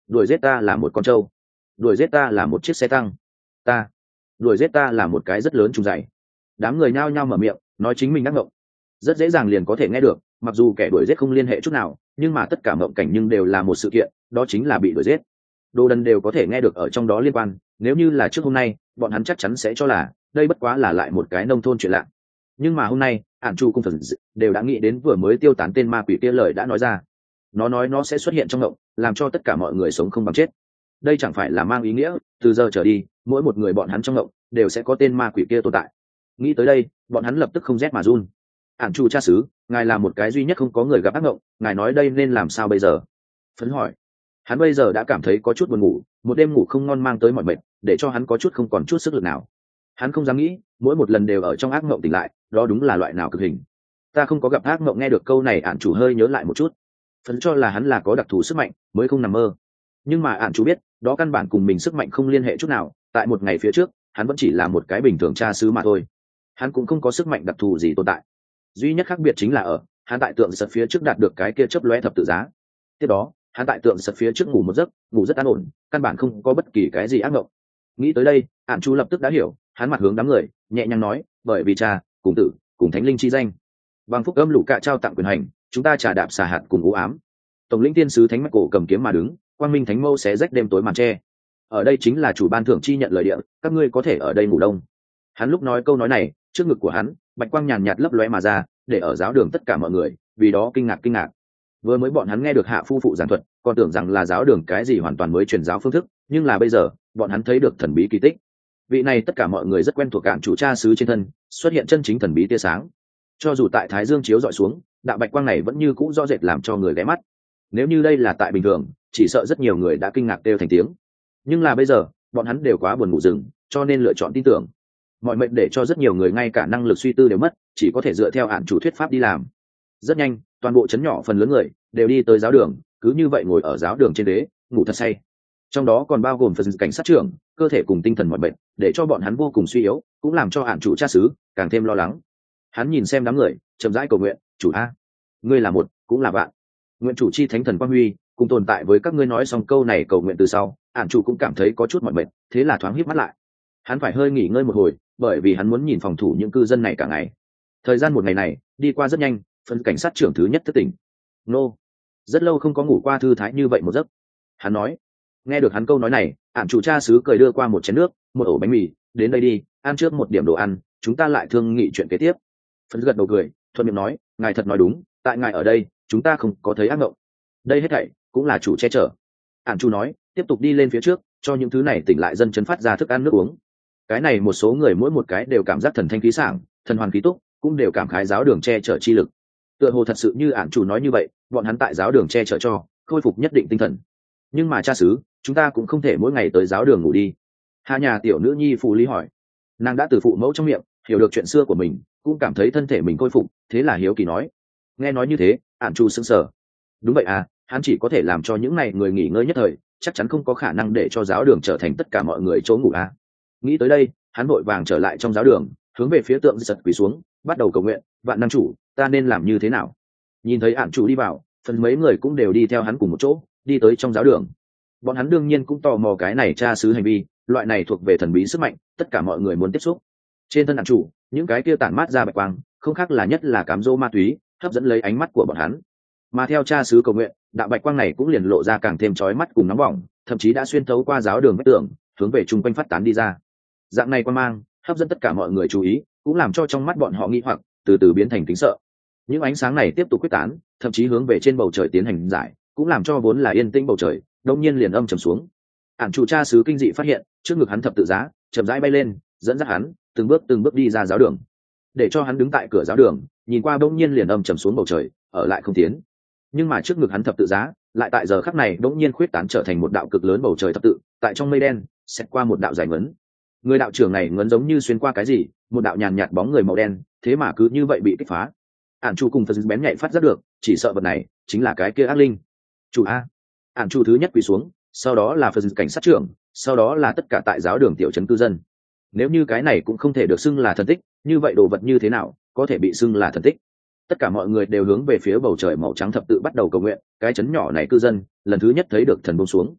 Speaker 1: đuổi giết ta là một con trâu, đuổi giết ta là một chiếc xe tăng, ta đuổi giết ta là một cái rất lớn trùng dày. Đám người nhao nhao mở miệng nói chính mình ác mộng, rất dễ dàng liền có thể nghe được, mặc dù kẻ đuổi giết không liên hệ chút nào, nhưng mà tất cả mộng cảnh nhưng đều là một sự kiện, đó chính là bị đuổi giết. Đồ đần đều có thể nghe được ở trong đó liên quan, nếu như là trước hôm nay bọn hắn chắc chắn sẽ cho là đây bất quá là lại một cái nông thôn chuyện lạ. Nhưng mà hôm nay ản chu cung thần đều đã nghĩ đến vừa mới tiêu tán tên ma quỷ kia lời đã nói ra. Nó nói nó sẽ xuất hiện trong ngộng, làm cho tất cả mọi người sống không bằng chết. Đây chẳng phải là mang ý nghĩa từ giờ trở đi mỗi một người bọn hắn trong ngộng đều sẽ có tên ma quỷ kia tồn tại. Nghĩ tới đây bọn hắn lập tức không rét mà run. Ản chu cha xứ, ngài là một cái duy nhất không có người gặp ác ngộng, ngài nói đây nên làm sao bây giờ? Phấn hỏi. Hắn bây giờ đã cảm thấy có chút buồn ngủ, một đêm ngủ không ngon mang tới mọi mệt, để cho hắn có chút không còn chút sức lực nào. Hắn không dám nghĩ mỗi một lần đều ở trong ác mộng tỉnh lại, đó đúng là loại nào cực hình. Ta không có gặp ác mộng. Nghe được câu này ạn chủ hơi nhớ lại một chút. Phấn cho là hắn là có đặc thù sức mạnh mới không nằm mơ, nhưng mà ạn chủ biết đó căn bản cùng mình sức mạnh không liên hệ chút nào. Tại một ngày phía trước hắn vẫn chỉ là một cái bình thường cha xứ mà thôi, hắn cũng không có sức mạnh đặc thù gì tồn tại. Duy nhất khác biệt chính là ở hắn tại tượng sật phía trước đạt được cái kia chớp lóe thập tự giá. Tiếp đó hắn tại tượng sật phía trước ngủ một giấc, ngủ rất an ổn, căn bản không có bất kỳ cái gì ác mộng. Nghĩ tới đây ạn chủ lập tức đã hiểu, hắn mặt hướng đám người nhẹ nhàng nói, bởi vì cha cùng tử cùng thánh linh chi danh, bằng phúc âm lũ cạ trao tặng quyền hành, chúng ta trà đạp xà hạt cùng u ám. Tổng lĩnh tiên sứ thánh mạch cổ cầm kiếm mà đứng, quang minh thánh mâu xé rách đêm tối màn tre. Ở đây chính là chủ ban thưởng chi nhận lời địa, các ngươi có thể ở đây ngủ đông. Hắn lúc nói câu nói này, trước ngực của hắn bạch quang nhàn nhạt lấp lóe mà ra, để ở giáo đường tất cả mọi người vì đó kinh ngạc. Vừa mới bọn hắn nghe được hạ phu phụ giảng thuật, còn tưởng rằng là giáo đường cái gì hoàn toàn mới truyền giáo phương thức, nhưng là bây giờ bọn hắn thấy được thần bí kỳ tích. Vị này tất cả mọi người rất quen thuộc, cạn chủ cha xứ trên thân xuất hiện chân chính thần bí tia sáng. Cho dù tại thái dương chiếu dọi xuống, đạo bạch quang này vẫn như cũ rõ rệt làm cho người ghé mắt. Nếu như đây là tại bình thường, chỉ sợ rất nhiều người đã kinh ngạc kêu thành tiếng. Nhưng là bây giờ bọn hắn đều quá buồn ngủ rừng, cho nên lựa chọn tin tưởng. Mọi mệnh để cho rất nhiều người ngay cả năng lực suy tư đều mất, chỉ có thể dựa theo ạn chủ thuyết pháp đi làm. Rất nhanh toàn bộ trấn nhỏ phần lớn người đều đi tới giáo đường, cứ như vậy ngồi ở giáo đường trên đế ngủ thật say. Trong đó còn bao gồm phần cảnh sát trưởng, cơ thể cùng tinh thần mọi bệnh để cho bọn hắn vô cùng suy yếu, cũng làm cho ạn chủ cha xứ càng thêm lo lắng. Hắn nhìn xem đám người chậm rãi cầu nguyện, chủ a, ngươi là một cũng là bạn, nguyện chủ chi thánh thần quang huy cùng tồn tại với các ngươi. Nói xong câu này cầu nguyện từ sau, ạn chủ cũng cảm thấy có chút mỏi mệt, thế là thoáng híp mắt lại. Hắn phải hơi nghỉ ngơi một hồi, bởi vì hắn muốn nhìn phòng thủ những cư dân này cả ngày. Thời gian một ngày này đi qua rất nhanh, phần cảnh sát trưởng thứ nhất thức tỉnh. Nô, rất lâu không có ngủ qua thư thái như vậy một giấc, hắn nói. Nghe được hắn câu nói này, ạn chủ cha xứ cười đưa qua một chén nước, một ổ bánh mì, đến đây đi, ăn trước một điểm đồ ăn, chúng ta lại thương nghị chuyện kế tiếp. Phần gật đầu cười, thuận miệng nói, ngài thật nói đúng, tại ngài ở đây chúng ta không có thấy ác mộng, đây hết thảy cũng là chủ che chở. Ạn chủ nói, tiếp tục đi lên phía trước, cho những thứ này tỉnh lại dân chấn phát ra thức ăn nước uống. Cái này một số người mỗi một cái đều cảm giác thần thanh khí sảng, thần hoàn khí túc, cũng đều cảm khái giáo đường che chở chi lực. Tựa hồ thật sự như ạn chủ nói như vậy, bọn hắn tại giáo đường che chở cho khôi phục nhất định tinh thần. Nhưng mà cha xứ, chúng ta cũng không thể mỗi ngày tới giáo đường ngủ đi. Hà nhà tiểu nữ nhi Phù Lý hỏi. Nàng đã từ phụ mẫu trong miệng hiểu được chuyện xưa của mình, cũng cảm thấy thân thể mình khôi phục, thế là hiếu kỳ nói. Nghe nói như thế, ạn chủ sững sờ. Đúng vậy à, hắn chỉ có thể làm cho những này người nghỉ ngơi nhất thời, chắc chắn không có khả năng để cho giáo đường trở thành tất cả mọi người chỗ ngủ à. Nghĩ tới đây, hắn vội vàng trở lại trong giáo đường, hướng về phía tượng giật quỳ xuống, bắt đầu cầu nguyện, vạn năng chủ, ta nên làm như thế nào? Nhìn thấy ạn chủ đi vào, phần mấy người cũng đều đi theo hắn cùng một chỗ đi tới trong giáo đường. Bọn hắn đương nhiên cũng tò mò cái này cha xứ hành vi, loại này thuộc về thần bí sức mạnh, tất cả mọi người muốn tiếp xúc. Trên thân ạn chủ, những cái kia tản mát ra bạch quang, không khác là nhất là cám dỗ ma túy, hấp dẫn lấy ánh mắt của bọn hắn. Mà theo cha xứ cầu nguyện, đạo bạch quang này cũng liền lộ ra càng thêm chói mắt cùng nóng bỏng, thậm chí đã xuyên thấu qua giáo đường vách tường, hướng về chung quanh phát tán đi ra. Dạng này quang mang hấp dẫn tất cả mọi người chú ý, cũng làm cho trong mắt bọn họ nghi hoặc từ từ biến thành kính sợ. Những ánh sáng này tiếp tục quyết tán, thậm chí hướng về trên bầu trời tiến hành giải, cũng làm cho vốn là yên tĩnh bầu trời đông nhiên liền âm trầm xuống. Ản chủ cha xứ kinh dị phát hiện, trước ngực hắn thập tự giá chậm rãi bay lên, dẫn dắt hắn từng bước đi ra giáo đường. Để cho hắn đứng tại cửa giáo đường, nhìn qua đông nhiên liền âm trầm xuống bầu trời, ở lại không tiến. Nhưng mà trước ngực hắn thập tự giá lại tại giờ khắc này đông nhiên khuyết tán trở thành một đạo cực lớn bầu trời thập tự, tại trong mây đen xẹt qua một đạo dài ngấn. Người đạo trưởng này ngấn giống như xuyên qua cái gì, một đạo nhàn nhạt bóng người màu đen, thế mà cứ như vậy bị kích phá. Ản chủ cùng phần bén nhạy phát giác được, chỉ sợ vật này chính là cái kia ác linh. Chủ a. Ản chủ thứ nhất quỳ xuống, sau đó là phần cảnh sát trưởng, sau đó là tất cả tại giáo đường tiểu trấn cư dân. Nếu như cái này cũng không thể được xưng là thần tích, như vậy đồ vật như thế nào có thể bị xưng là thần tích? Tất cả mọi người đều hướng về phía bầu trời màu trắng thập tự bắt đầu cầu nguyện. Cái trấn nhỏ này cư dân lần thứ nhất thấy được thần buông xuống.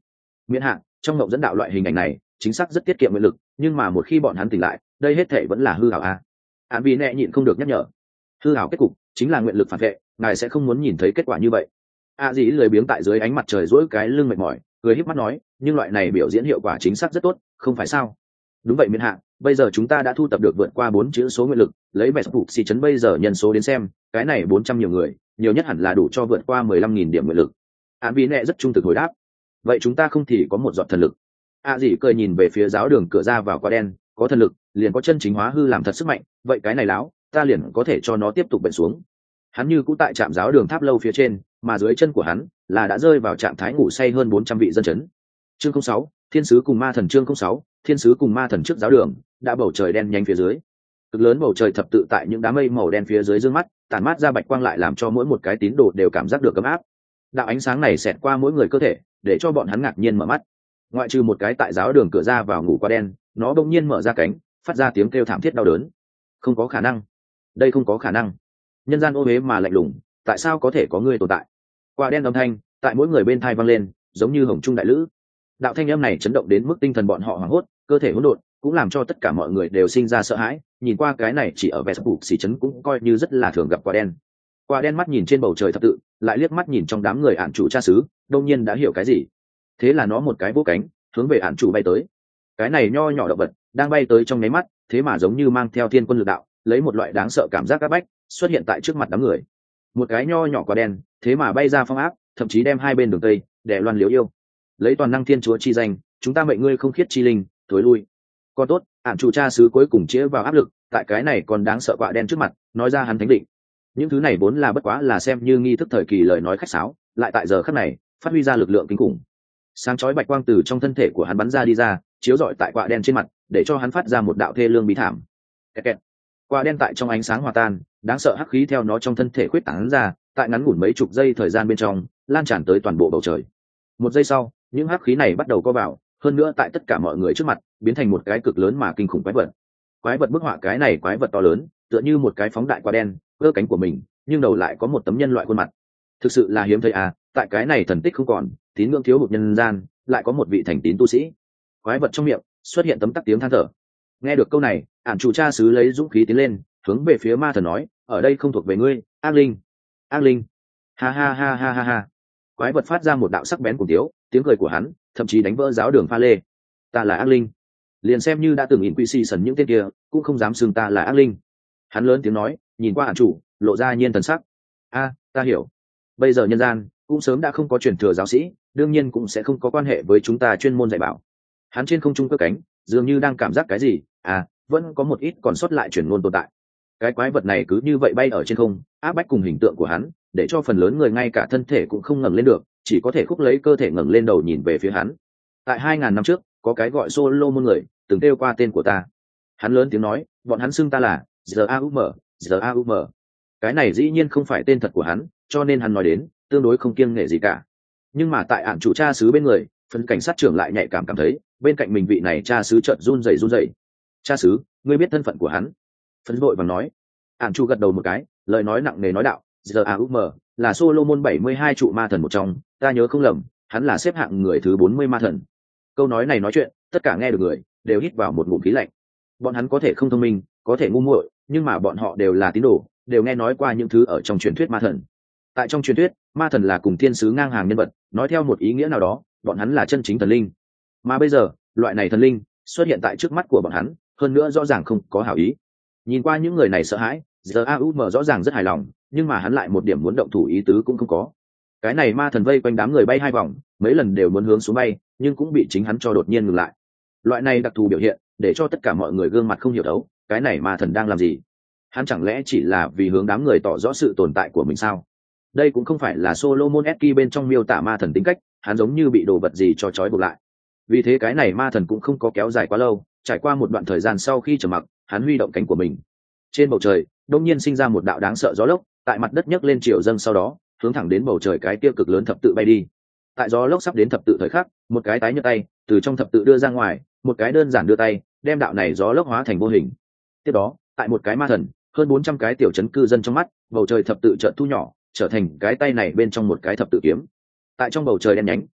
Speaker 1: miễn hạn trong mộng dẫn đạo loại hình ảnh này chính xác rất tiết kiệm nguyện lực, nhưng mà một khi bọn hắn tỉnh lại đây hết thể vẫn là hư ảo a. Án vì nẹ nhịn không được nhắc nhở, hư ảo kết cục chính là nguyện lực phản vệ, ngài sẽ không muốn nhìn thấy kết quả như vậy. A dĩ lười biếng tại dưới ánh mặt trời dỗi cái lưng mệt mỏi, cười híp mắt nói, nhưng loại này biểu diễn hiệu quả chính xác rất tốt không phải sao? Đúng vậy miễn hạn, bây giờ chúng ta đã thu tập được vượt qua 4 chữ số nguyện lực, lấy vẻ phục xì chấn bây giờ nhân số đến xem, cái này 400 nhiều người, nhiều nhất hẳn là đủ cho vượt qua 15.000 điểm nguyện lực. Án vì nẹ rất trung thực hồi đáp, vậy chúng ta không thì có một giọt thần lực. A dĩ cười nhìn về phía giáo đường cửa ra vào quả đen, có thần lực liền có chân chính hóa hư làm thật sức mạnh, vậy cái này láo ta liền có thể cho nó tiếp tục bệnh xuống. Hắn như cũ tại trạm giáo đường tháp lâu phía trên, mà dưới chân của hắn là đã rơi vào trạng thái ngủ say hơn 400 vị dân chấn. Chương 06, thiên sứ cùng ma thần. Chương 06, thiên sứ cùng ma thần. Trước giáo đường đã bầu trời đen nhánh phía dưới, cực lớn bầu trời thập tự tại những đám mây màu đen phía dưới dương mắt tản mát ra bạch quang, lại làm cho mỗi một cái tín đồ đều cảm giác được ấm áp. Đạo ánh sáng này xẹt qua mỗi người cơ thể, để cho bọn hắn ngạc nhiên mở mắt. Ngoại trừ một cái tại giáo đường cửa ra vào ngủ quá đen, nó bỗng nhiên mở ra cánh, phát ra tiếng kêu thảm thiết đau đớn. Không có khả năng, đây không có khả năng. Nhân gian ô uế mà lạnh lùng, tại sao có thể có người tồn tại? Quả đen âm thanh tại mỗi người bên thai vang lên, giống như hồng trung đại lữ. Đạo thanh âm này chấn động đến mức tinh thần bọn họ hoảng hốt, cơ thể hỗn độn, cũng làm cho tất cả mọi người đều sinh ra sợ hãi. Nhìn qua cái này chỉ ở vẻ phục xì chấn cũng coi như rất là thường gặp quả đen. Quả đen mắt nhìn trên bầu trời thập tự, lại liếc mắt nhìn trong đám người ản chủ cha xứ, đông nhiên đã hiểu cái gì. Thế là nó một cái vỗ cánh, hướng về ản chủ bay tới. Cái này nho nhỏ động vật đang bay tới trong nháy mắt, thế mà giống như mang theo thiên quân lực đạo, lấy một loại đáng sợ cảm giác áp bách xuất hiện tại trước mặt đám người. Một cái nho nhỏ quả đen thế mà bay ra phong áp, thậm chí đem hai bên đường tây để loan liếu yêu. Lấy toàn năng thiên chúa chi danh, chúng ta mệnh ngươi không khiết chi linh, thối lui. Con tốt, ản chủ cha xứ cuối cùng chĩa vào áp lực, tại cái này còn đáng sợ quả đen trước mặt, nói ra hắn thánh định. Những thứ này vốn là bất quá là xem như nghi thức thời kỳ lời nói khách sáo, lại tại giờ khắc này phát huy ra lực lượng kinh khủng. Sáng chói bạch quang từ trong thân thể của hắn bắn ra đi ra, chiếu rọi tại quả đen trên mặt, để cho hắn phát ra một đạo thê lương bí thảm. Kẹt kẹt. Quả đen tại trong ánh sáng hòa tan, đáng sợ hắc khí theo nó trong thân thể khuyết tán ra, tại ngắn ngủn mấy chục giây thời gian bên trong, lan tràn tới toàn bộ bầu trời. Một giây sau, những hắc khí này bắt đầu co vào, hơn nữa tại tất cả mọi người trước mặt, biến thành một cái cực lớn mà kinh khủng quái vật. Quái vật bức họa cái này quái vật to lớn, tựa như một cái phóng đại quả đen, cơ cánh của mình, nhưng đầu lại có một tấm nhân loại khuôn mặt. Thực sự là hiếm thấy à, tại cái này thần tích không còn, tín ngưỡng thiếu hụt nhân gian, lại có một vị thành tín tu sĩ. Quái vật trong miệng xuất hiện tấm tắc tiếng than thở. Nghe được câu này, ản chủ cha xứ lấy dũng khí tiến lên, hướng về phía ma thần nói, ở đây không thuộc về ngươi, ác linh. Ác linh. Ha ha ha ha ha ha. Quái vật phát ra một đạo sắc bén cùng tiếu, tiếng cười của hắn thậm chí đánh vỡ giáo đường pha lê. Ta là ác linh, liền xem như đã từng nhìn quy si sần những tên kia cũng không dám xưng ta là ác linh. Hắn lớn tiếng nói, nhìn qua ản chủ, lộ ra nhiên thần sắc. A, ta hiểu. Bây giờ nhân gian cũng sớm đã không có truyền thừa giáo sĩ, đương nhiên cũng sẽ không có quan hệ với chúng ta chuyên môn dạy bảo. Hắn trên không trung cất cánh, dường như đang cảm giác cái gì, vẫn có một ít còn sót lại truyền ngôn tồn tại. Cái quái vật này cứ như vậy bay ở trên không, áp bách cùng hình tượng của hắn, để cho phần lớn người ngay cả thân thể cũng không ngẩng lên được, chỉ có thể khúc lấy cơ thể ngẩng lên đầu nhìn về phía hắn. Tại 2000 năm trước, có cái gọi Solomon người, từng kêu qua tên của ta. Hắn lớn tiếng nói, bọn hắn xưng ta là Zaum, Zaum. Cái này dĩ nhiên không phải tên thật của hắn, cho nên hắn nói đến tương đối không kiêng nể gì cả. Nhưng mà tại ản chủ cha xứ bên người, phần cảnh sát trưởng lại nhạy cảm thấy bên cạnh mình vị này cha xứ chợt run rẩy. Cha xứ, ngươi biết thân phận của hắn? Phấn vội vàng nói. Ản chủ gật đầu một cái, lời nói nặng nề nói đạo, Zaum là Solomon 72 trụ ma thần một trong, ta nhớ không lầm, hắn là xếp hạng người thứ 40 ma thần. Câu nói này nói chuyện, tất cả nghe được người đều hít vào một ngụm khí lạnh. Bọn hắn có thể không thông minh, có thể ngu muội, nhưng mà bọn họ đều là tín đồ, đều nghe nói qua những thứ ở trong truyền thuyết ma thần. Tại trong truyền thuyết, ma thần là cùng thiên sứ ngang hàng nhân vật, nói theo một ý nghĩa nào đó, bọn hắn là chân chính thần linh. Mà bây giờ, loại này thần linh xuất hiện tại trước mắt của bọn hắn, hơn nữa rõ ràng không có hảo ý. Nhìn qua những người này sợ hãi, Zaum rõ ràng rất hài lòng, nhưng mà hắn lại một điểm muốn động thủ ý tứ cũng không có. Cái này ma thần vây quanh đám người bay hai vòng, mấy lần đều muốn hướng xuống bay, nhưng cũng bị chính hắn cho đột nhiên ngừng lại. Loại này đặc thù biểu hiện, để cho tất cả mọi người gương mặt không hiểu đấu, cái này ma thần đang làm gì? Hắn chẳng lẽ chỉ là vì hướng đám người tỏ rõ sự tồn tại của mình sao? Đây cũng không phải là Solomon Eski bên trong miêu tả ma thần tính cách, hắn giống như bị đồ vật gì cho trói buộc lại. Vì thế cái này ma thần cũng không có kéo dài quá lâu, trải qua một đoạn thời gian sau khi trầm mặc, hắn huy động cánh của mình. Trên bầu trời, đột nhiên sinh ra một đạo đáng sợ gió lốc, tại mặt đất nhấc lên chiều dâng, sau đó hướng thẳng đến bầu trời cái kia cực lớn thập tự bay đi. Tại gió lốc sắp đến thập tự thời khắc, một cái tái nhợt tay từ trong thập tự đưa ra ngoài, một cái đơn giản đưa tay đem đạo này gió lốc hóa thành vô hình. Tiếp đó, tại một cái ma thần, hơn 400 cái tiểu trấn cư dân trong mắt, bầu trời thập tự chợt thu nhỏ, trở thành cái tay này bên trong một cái thập tự kiếm. Tại trong bầu trời đen nhánh,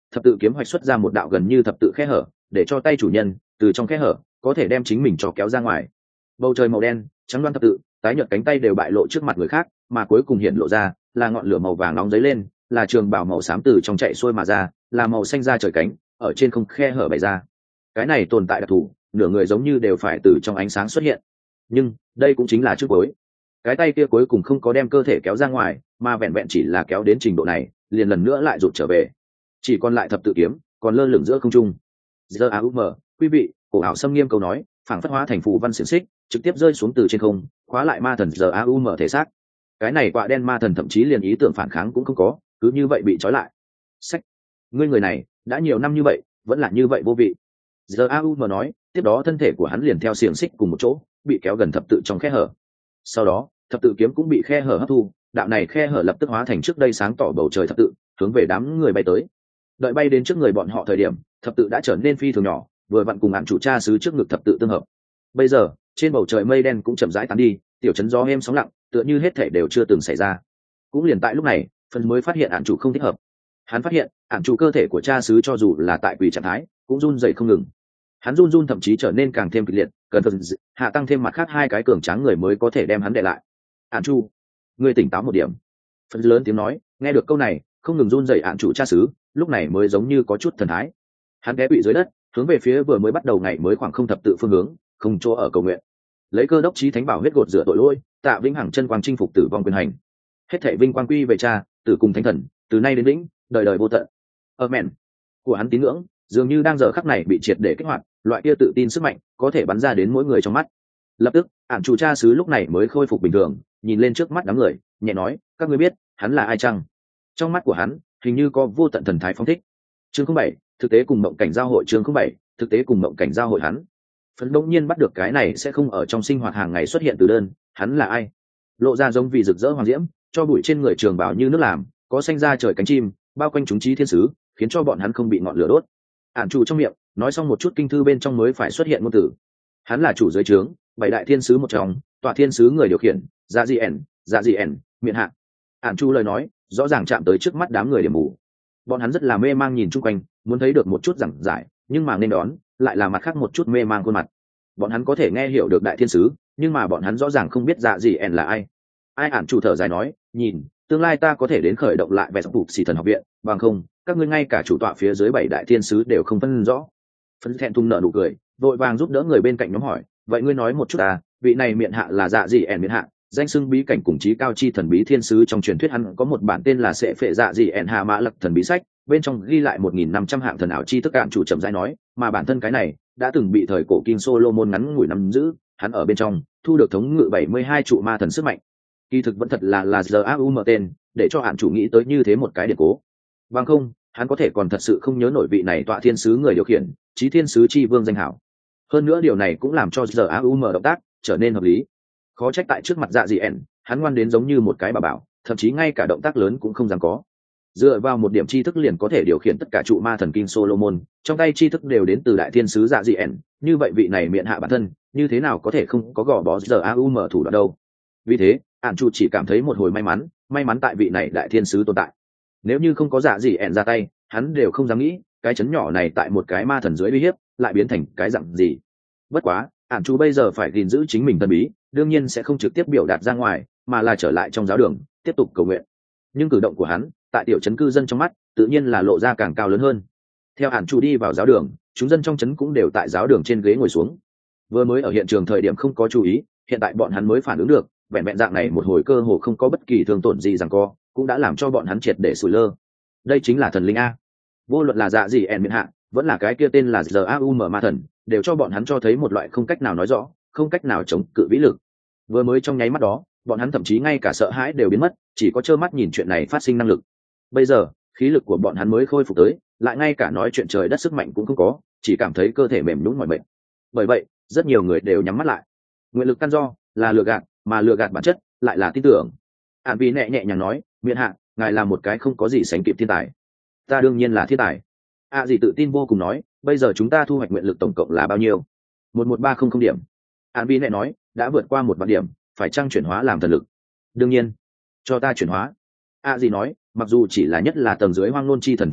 Speaker 1: thập tự kiếm hoạch xuất ra một đạo gần như thập tự khe hở, để cho tay chủ nhân từ trong khe hở có thể đem chính mình cho kéo ra ngoài. Bầu trời màu đen trắng đoan thập tự, tái nhợt cánh tay đều bại lộ trước mặt người khác, mà cuối cùng hiện lộ ra là ngọn lửa màu vàng nóng dấy lên, là trường bào màu xám từ trong chạy xuôi mà ra, là màu xanh da trời cánh ở trên không khe hở bày ra. Cái này tồn tại đặc thù, nửa người giống như đều phải từ trong ánh sáng xuất hiện. Nhưng đây cũng chính là trước cuối, cái tay kia cuối cùng không có đem cơ thể kéo ra ngoài, mà vẹn vẹn chỉ là kéo đến trình độ này, liền lần nữa lại rụt trở về, chỉ còn lại thập tự kiếm còn lơ lửng giữa không trung. Giờ quý vị, cổ ảo xâm nghiêm câu nói phảng phất hóa thành phù văn xiềng xích, trực tiếp rơi xuống từ trên không, khóa lại ma thần giờ thể xác. Cái này quạ đen ma thần thậm chí liền ý tưởng phản kháng cũng không có, cứ như vậy bị trói lại. Sách, ngươi người này đã nhiều năm như vậy vẫn là như vậy vô vị. Giờ nói, tiếp đó thân thể của hắn liền theo xiềng xích cùng một chỗ bị kéo gần thập tự trong khe hở. Sau đó thập tự kiếm cũng bị khe hở hấp thu, đạo này khe hở lập tức hóa thành trước đây sáng tỏ bầu trời thập tự, hướng về đám người bay tới. Đợi bay đến trước người bọn họ thời điểm, thập tự đã trở nên phi thường nhỏ, vừa vặn cùng án chủ cha xứ trước ngực thập tự tương hợp. Bây giờ trên bầu trời mây đen cũng chậm rãi tán đi, tiểu trấn gió êm sóng lặng, tựa như hết thể đều chưa từng xảy ra. Cũng liền tại lúc này, phần mới phát hiện án chủ không thích hợp. Hắn phát hiện án chủ cơ thể của cha xứ cho dù là tại quỷ trạng thái cũng run rẩy không ngừng. Hắn run thậm chí trở nên càng thêm kịch liệt, cần phần hạ tăng thêm mặt khác hai cái cường tráng người mới có thể đem hắn đè lại. Án chủ, ngươi tỉnh táo một điểm. Phần lớn tiếng nói, nghe được câu này không ngừng run rẩy án chủ cha xứ lúc này mới giống như có chút thần thái. Hắn té quỵ dưới đất, hướng về phía vừa mới bắt đầu ngày mới khoảng không thập tự phương hướng, không chỗ ở cầu nguyện, lấy cơ đốc chí thánh bảo huyết gột rửa tội lỗi, tạ vĩnh hằng chân quang chinh phục tử vong quyền hành, hết thảy vinh quang quy về cha, tử cùng thánh thần, từ nay đến vĩnh, đời đời vô tận. Amen. Của hắn tín ngưỡng dường như đang giờ khắc này bị triệt để kích hoạt, loại kia tự tin sức mạnh có thể bắn ra đến mỗi người trong mắt. Lập tức ản chủ cha xứ lúc này mới khôi phục bình thường, nhìn lên trước mắt đám người nhẹ nói, các ngươi biết hắn là ai chăng? Trong mắt của hắn hình như có vô tận thần thái phóng thích. Chương 07, thực tế cùng mộng cảnh giao hội. Chương 07, thực tế cùng mộng cảnh giao hội. Hắn phấn đông nhiên bắt được cái này sẽ không ở trong sinh hoạt hàng ngày xuất hiện từ đơn, hắn là ai? Lộ ra giống vì rực rỡ hoàng diễm, cho bụi trên người trường bảo như nước làm, có xanh ra trời cánh chim bao quanh chúng trí thiên sứ, khiến cho bọn hắn không bị ngọn lửa đốt. Ản chủ trong miệng nói xong một chút kinh thư bên trong mới phải xuất hiện ngôn từ. Hắn là chủ dưới trướng bảy đại thiên sứ một trong, tọa thiên sứ người điều khiển, dạ dị ẻn miệng hạ. Ản chủ lời nói rõ ràng chạm tới trước mắt đám người điểm mù. Bọn hắn rất là mê mang nhìn chung quanh, muốn thấy được một chút giảng giải, nhưng mà nên đón lại là mặt khác một chút mê mang khuôn mặt. Bọn hắn có thể nghe hiểu được đại thiên sứ, nhưng mà bọn hắn rõ ràng không biết dạ dị ẻn là ai. Ản chủ thở dài nói, nhìn, tương lai ta có thể đến khởi động lại vẻ sập xỉ thần học viện, bằng không các ngươi ngay cả chủ tọa phía dưới bảy đại thiên sứ đều không phân rõ. Phân thẹn thùng nợ nụ cười, vội vàng giúp đỡ người bên cạnh nhóm hỏi, vậy ngươi nói một chút vị này miệng hạ là dạ dị ẻn miệng hạ, danh xưng bí cảnh cùng trí cao chi thần bí thiên sứ, trong truyền thuyết hắn có một bản tên là Sệ Phệ Dạ Dị ẻn Hà Mã Lặc thần bí sách, bên trong ghi lại 1.500 hạng thần ảo chi thức. Ản chủ chậm rãi nói, mà bản thân cái này đã từng bị thời cổ King Solomon ngắn ngủi nắm giữ, hắn ở bên trong thu được thống ngự 72 trụ ma thần sức mạnh. Kỳ thực vẫn thật là ZAUM tên, để cho Ản chủ nghĩ tới như thế một cái điện cố. Bằng không, hắn có thể còn thật sự không nhớ nổi vị này tọa thiên sứ người điều khiển, chí thiên sứ chi vương danh hảo. Hơn nữa điều này cũng làm cho ZAUM động tác trở nên hợp lý. Khó trách tại trước mặt dạ dị ẻn, hắn ngoan đến giống như một cái bà bảo, thậm chí ngay cả động tác lớn cũng không dám có. Dựa vào một điểm tri thức liền có thể điều khiển tất cả trụ ma thần King Solomon, trong tay tri thức đều đến từ đại thiên sứ dạ dị ẻn, như vậy vị này miệng hạ bản thân như thế nào có thể không có gò bó ZAUM thủ đoạn đâu. Vì thế Ản chủ chỉ cảm thấy một hồi may mắn tại vị này đại thiên sứ tồn tại. Nếu như không có dạ dị ẻn ra tay, hắn đều không dám nghĩ cái chấn nhỏ này tại một cái ma thần dưới uy hiếp lại biến thành cái dặn gì. Bất quá Ản chủ bây giờ phải gìn giữ chính mình thần bí, đương nhiên sẽ không trực tiếp biểu đạt ra ngoài, mà là trở lại trong giáo đường tiếp tục cầu nguyện. Nhưng cử động của hắn tại tiểu trấn cư dân trong mắt tự nhiên là lộ ra càng cao lớn hơn. Theo Ản chủ đi vào giáo đường, chúng dân trong trấn cũng đều tại giáo đường trên ghế ngồi xuống. Vừa mới ở hiện trường thời điểm không có chú ý, hiện tại bọn hắn mới phản ứng được, vẹn vẹn dạng này một hồi cơ hồ không có bất kỳ thương tổn gì rằng co, cũng đã làm cho bọn hắn triệt để sủi lơ. Đây chính là thần linh a. Vô luận là dạ gì ẻn miệng hạ, vẫn là cái kia tên là ZAUM ma thần, đều cho bọn hắn cho thấy một loại không cách nào nói rõ, không cách nào chống cự vĩ lực. Vừa mới trong nháy mắt đó, bọn hắn thậm chí ngay cả sợ hãi đều biến mất, chỉ có trơ mắt nhìn chuyện này phát sinh năng lực. Bây giờ khí lực của bọn hắn mới khôi phục tới, lại ngay cả nói chuyện trời đất sức mạnh cũng không có, chỉ cảm thấy cơ thể mềm nhũn mỏi mệt. Bởi vậy rất nhiều người đều nhắm mắt lại. Nguyện lực căn do là lừa gạt, mà lừa gạt bản chất lại là tin tưởng. Ản vì nhẹ nhàng nói, miệng hạ, ngài là một cái không có gì sánh kịp thiên tài. Ta đương nhiên là thiên tài. Gì tự tin vô cùng nói, bây giờ chúng ta thu hoạch nguyện lực tổng cộng là bao nhiêu? 11300 điểm. Ản vì nhẹ nói, đã vượt qua 1 vạn điểm, phải chăng chuyển hóa làm thần lực? Đương nhiên. Cho ta chuyển hóa. Gì nói, mặc dù chỉ là nhất là tầng dưới hoang nôn chi thần thần lực,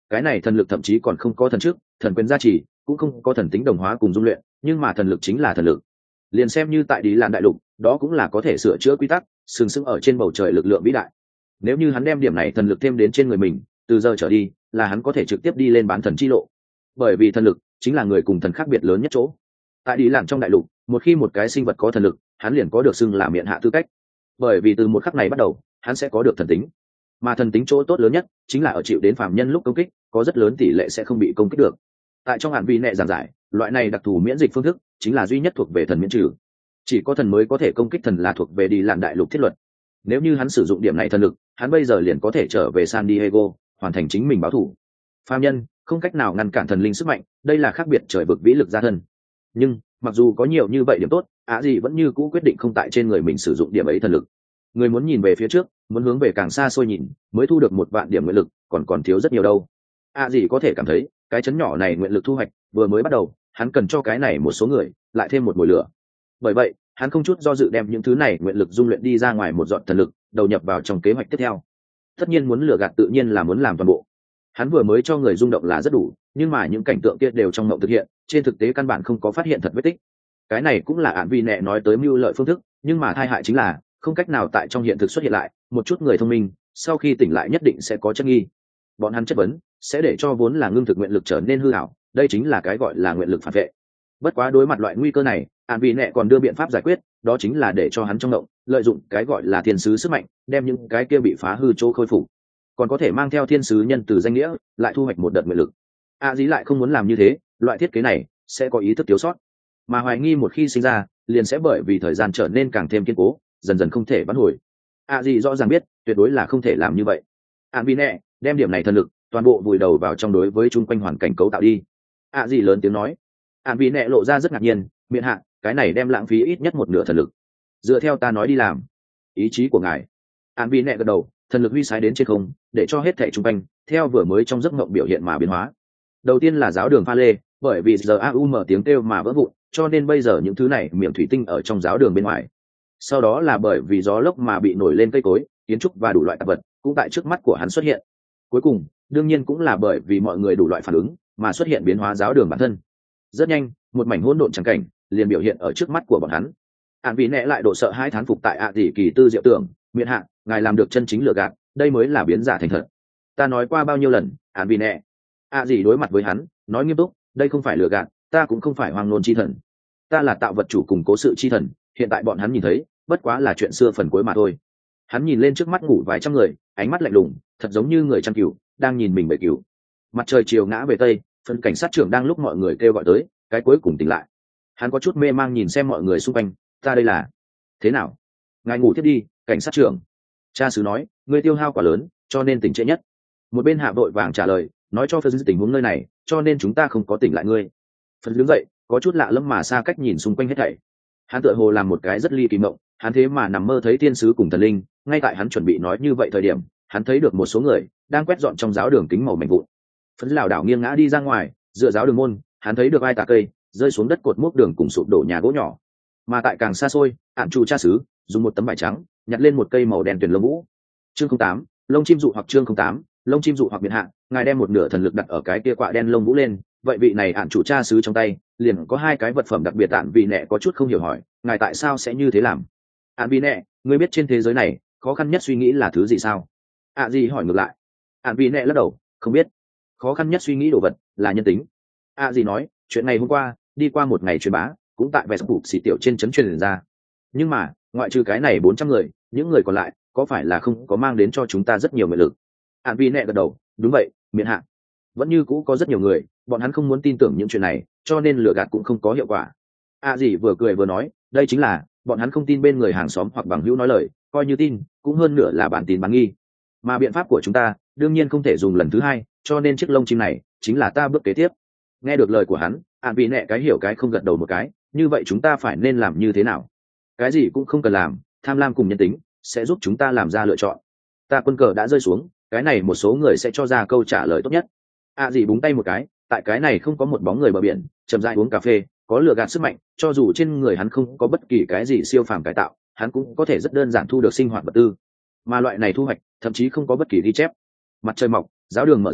Speaker 1: cái này thần lực thậm chí còn không có thần trước thần quyền gia trì, cũng không có thần tính đồng hóa cùng dung luyện, nhưng mà thần lực chính là thần lực. Liền xem như tại Đi Lan đại lục, đó cũng là có thể sửa chữa quy tắc, sừng sững ở trên bầu trời lực lượng vĩ đại. Nếu như hắn đem điểm này thần lực thêm đến trên người mình, từ giờ trở đi là hắn có thể trực tiếp đi lên bán thần chi lộ. Bởi vì thần lực chính là người cùng thần khác biệt lớn nhất chỗ. Tại Đi Lan trong đại lục, một khi một cái sinh vật có thần lực, hắn liền có được xưng là miện hạ tư cách. Bởi vì từ một khắc này bắt đầu, hắn sẽ có được thần tính. Mà thần tính chỗ tốt lớn nhất chính là ở chịu đến phàm nhân lúc công kích, có rất lớn tỷ lệ sẽ không bị công kích được. Tại trong hạn vi nệ giảng giải, loại này đặc thù miễn dịch phương thức chính là duy nhất thuộc về thần miễn trừ. Chỉ có thần mới có thể công kích thần là thuộc về Đi Lan đại lục thiết luật. Nếu như hắn sử dụng điểm này thần lực, hắn bây giờ liền có thể trở về San Diego, hoàn thành chính mình báo thù. Phàm nhân không cách nào ngăn cản thần linh sức mạnh, đây là khác biệt trời vực vĩ lực gia thân. Nhưng mặc dù có nhiều như vậy điểm tốt, gì vẫn như cũ quyết định không tại trên người mình sử dụng điểm ấy thần lực. Người muốn nhìn về phía trước, muốn hướng về càng xa xôi nhìn, mới thu được 1 vạn điểm nguyện lực, còn thiếu rất nhiều đâu. Gì có thể cảm thấy cái chấn nhỏ này nguyện lực thu hoạch vừa mới bắt đầu, hắn cần cho cái này một số người lại thêm một mùi lửa. Bởi vậy hắn không chút do dự đem những thứ này nguyện lực dung luyện đi ra ngoài một giọt thần lực, đầu nhập vào trong kế hoạch tiếp theo. Tất nhiên muốn lừa gạt tự nhiên là muốn làm toàn bộ. Hắn vừa mới cho người rung động là rất đủ, nhưng mà những cảnh tượng kia đều trong mộng thực hiện, trên thực tế căn bản không có phát hiện thật vết tích. Cái này cũng là Án Vi Nệ nói tới mưu lợi phương thức, nhưng mà tai hại chính là không cách nào tại trong hiện thực xuất hiện lại. Một chút người thông minh sau khi tỉnh lại nhất định sẽ có chất nghi, bọn hắn chất vấn sẽ để cho vốn là ngưng thực nguyện lực trở nên hư ảo, đây chính là cái gọi là nguyện lực phản vệ. Bất quá đối mặt loại nguy cơ này, Án Vi Nệ còn đưa biện pháp giải quyết, đó chính là để cho hắn trong động lợi dụng cái gọi là thiên sứ sức mạnh, đem những cái kia bị phá hư chỗ khôi phục, còn có thể mang theo thiên sứ nhân từ danh nghĩa lại thu hoạch một đợt nguyện lực. Dí lại không muốn làm như thế, loại thiết kế này sẽ có ý thức thiếu sót, mà hoài nghi một khi sinh ra liền sẽ bởi vì thời gian trở nên càng thêm kiên cố, dần dần không thể vãn hồi. Dí rõ ràng biết tuyệt đối là không thể làm như vậy. Án Vi Nệ đem điểm này thần lực toàn bộ vùi đầu vào trong đối với chung quanh hoàn cảnh cấu tạo đi. Dí lớn tiếng nói. Án Vi Nệ lộ ra rất ngạc nhiên, miệng hạ, cái này đem lãng phí ít nhất một nửa thần lực. Dựa theo ta nói đi làm. Ý chí của ngài. Án Vi Nệ gật đầu, thần lực huy sái đến trên không, để cho hết thảy chung quanh theo vừa mới trong giấc mộng biểu hiện mà biến hóa. Đầu tiên là giáo đường pha lê, bởi vì giờ mở tiếng kêu mà vỡ vụn, cho nên bây giờ những thứ này miệng thủy tinh ở trong giáo đường bên ngoài. Sau đó là bởi vì gió lốc mà bị nổi lên cây cối, kiến trúc và đủ loại tạp vật cũng tại trước mắt của hắn xuất hiện. Cuối cùng đương nhiên cũng là bởi vì mọi người đủ loại phản ứng mà xuất hiện biến hóa giáo đường bản thân. Rất nhanh một mảnh hỗn độn trắng cảnh liền biểu hiện ở trước mắt của bọn hắn. Án Vi Nệ lại độ sợ hai thán phục tại tỷ kỳ tư diệu tưởng, miện hạ, ngài làm được chân chính lừa gạt, đây mới là biến giả thành thật. Ta nói qua bao nhiêu lần, Án Vi Nệ. Gì đối mặt với hắn nói nghiêm túc, đây không phải lừa gạt, ta cũng không phải hoang nôn chi thần, ta là tạo vật chủ cùng cố sự chi thần, hiện tại bọn hắn nhìn thấy bất quá là chuyện xưa phần cuối mà thôi. Hắn nhìn lên trước mắt ngủ vài trăm người, ánh mắt lạnh lùng, thật giống như người chăn cừu đang nhìn mình bầy cừu. Mặt trời chiều ngã về tây, phần cảnh sát trưởng đang lúc mọi người kêu gọi tới, cái cuối cùng tỉnh lại. Hắn có chút mê mang nhìn xem mọi người xung quanh, ta đây là thế nào? Ngài ngủ tiếp đi, cảnh sát trưởng. Cha xứ nói, ngươi tiêu hao quá lớn, cho nên tỉnh trễ nhất. Một bên hạ vội vàng trả lời, nói cho phần tình huống nơi này, cho nên chúng ta không có tỉnh lại ngươi. Phần đứng dậy, có chút lạ lẫm mà xa cách nhìn xung quanh hết thảy. Hắn tựa hồ làm một cái rất ly kỳ mộng, hắn thế mà nằm mơ thấy thiên sứ cùng thần linh. Ngay tại hắn chuẩn bị nói như vậy thời điểm, hắn thấy được một số người đang quét dọn trong giáo đường kính màu mảnh vụn. Phấn lảo đảo nghiêng ngã đi ra ngoài, dựa giáo đường môn, hắn thấy được ai tà cây rơi xuống đất, cột mốc đường cùng sụp đổ nhà gỗ nhỏ. Mà tại càng xa xôi, Ản chủ cha xứ dùng một tấm vải trắng nhặt lên một cây màu đen tuyển lông vũ. Chương 08, lông chim dụ hoặc chương 08, lông chim dụ hoặc miền hạ, ngài đem một nửa thần lực đặt ở cái kia quạ đen lông vũ lên, vậy vị này Ản chủ cha xứ trong tay liền có 2 cái vật phẩm đặc biệt. Ản Vi Nệ có chút không hiểu hỏi, ngài tại sao sẽ như thế làm? Ản Vi Nệ, ngươi biết trên thế giới này khó khăn nhất suy nghĩ là thứ gì sao? Gì hỏi ngược lại. Ản Vi Nệ lắc đầu, không biết. Khó khăn nhất suy nghĩ đồ vật là nhân tính. Gì nói, chuyện này hôm qua đi qua một ngày truyền bá, cũng tại vẹt bục xì tiểu trên trấn truyền ra. Nhưng mà ngoại trừ cái này 400 người, những người còn lại có phải là không có mang đến cho chúng ta rất nhiều nguyện lực? Ản Vi Nệ gật đầu, đúng vậy, miễn hạ. Vẫn như cũ có rất nhiều người, bọn hắn không muốn tin tưởng những chuyện này, cho nên lừa gạt cũng không có hiệu quả. Gì vừa cười vừa nói, đây chính là bọn hắn không tin bên người hàng xóm hoặc bằng hữu nói lời, coi như tin cũng hơn nửa là bản tin bán nghi. Mà biện pháp của chúng ta đương nhiên không thể dùng lần thứ hai, cho nên chiếc lông chim này chính là ta bước kế tiếp. Nghe được lời của hắn, Ản Vi Nệ cái hiểu cái không gật đầu một cái, như vậy chúng ta phải nên làm như thế nào? Cái gì cũng không cần làm, tham lam cùng nhân tính sẽ giúp chúng ta làm ra lựa chọn. Ta quân cờ đã rơi xuống, cái này một số người sẽ cho ra câu trả lời tốt nhất. Gì búng tay một cái, tại cái này không có một bóng người bờ biển, chậm rãi uống cà phê, có lừa gạt sức mạnh, cho dù trên người hắn không có bất kỳ cái gì siêu phàm cải tạo, hắn cũng có thể rất đơn giản thu được sinh hoạt vật tư. Mà loại này thu hoạch thậm chí không có bất kỳ ghi chép. Mặt trời mọc, giáo đường mở ra,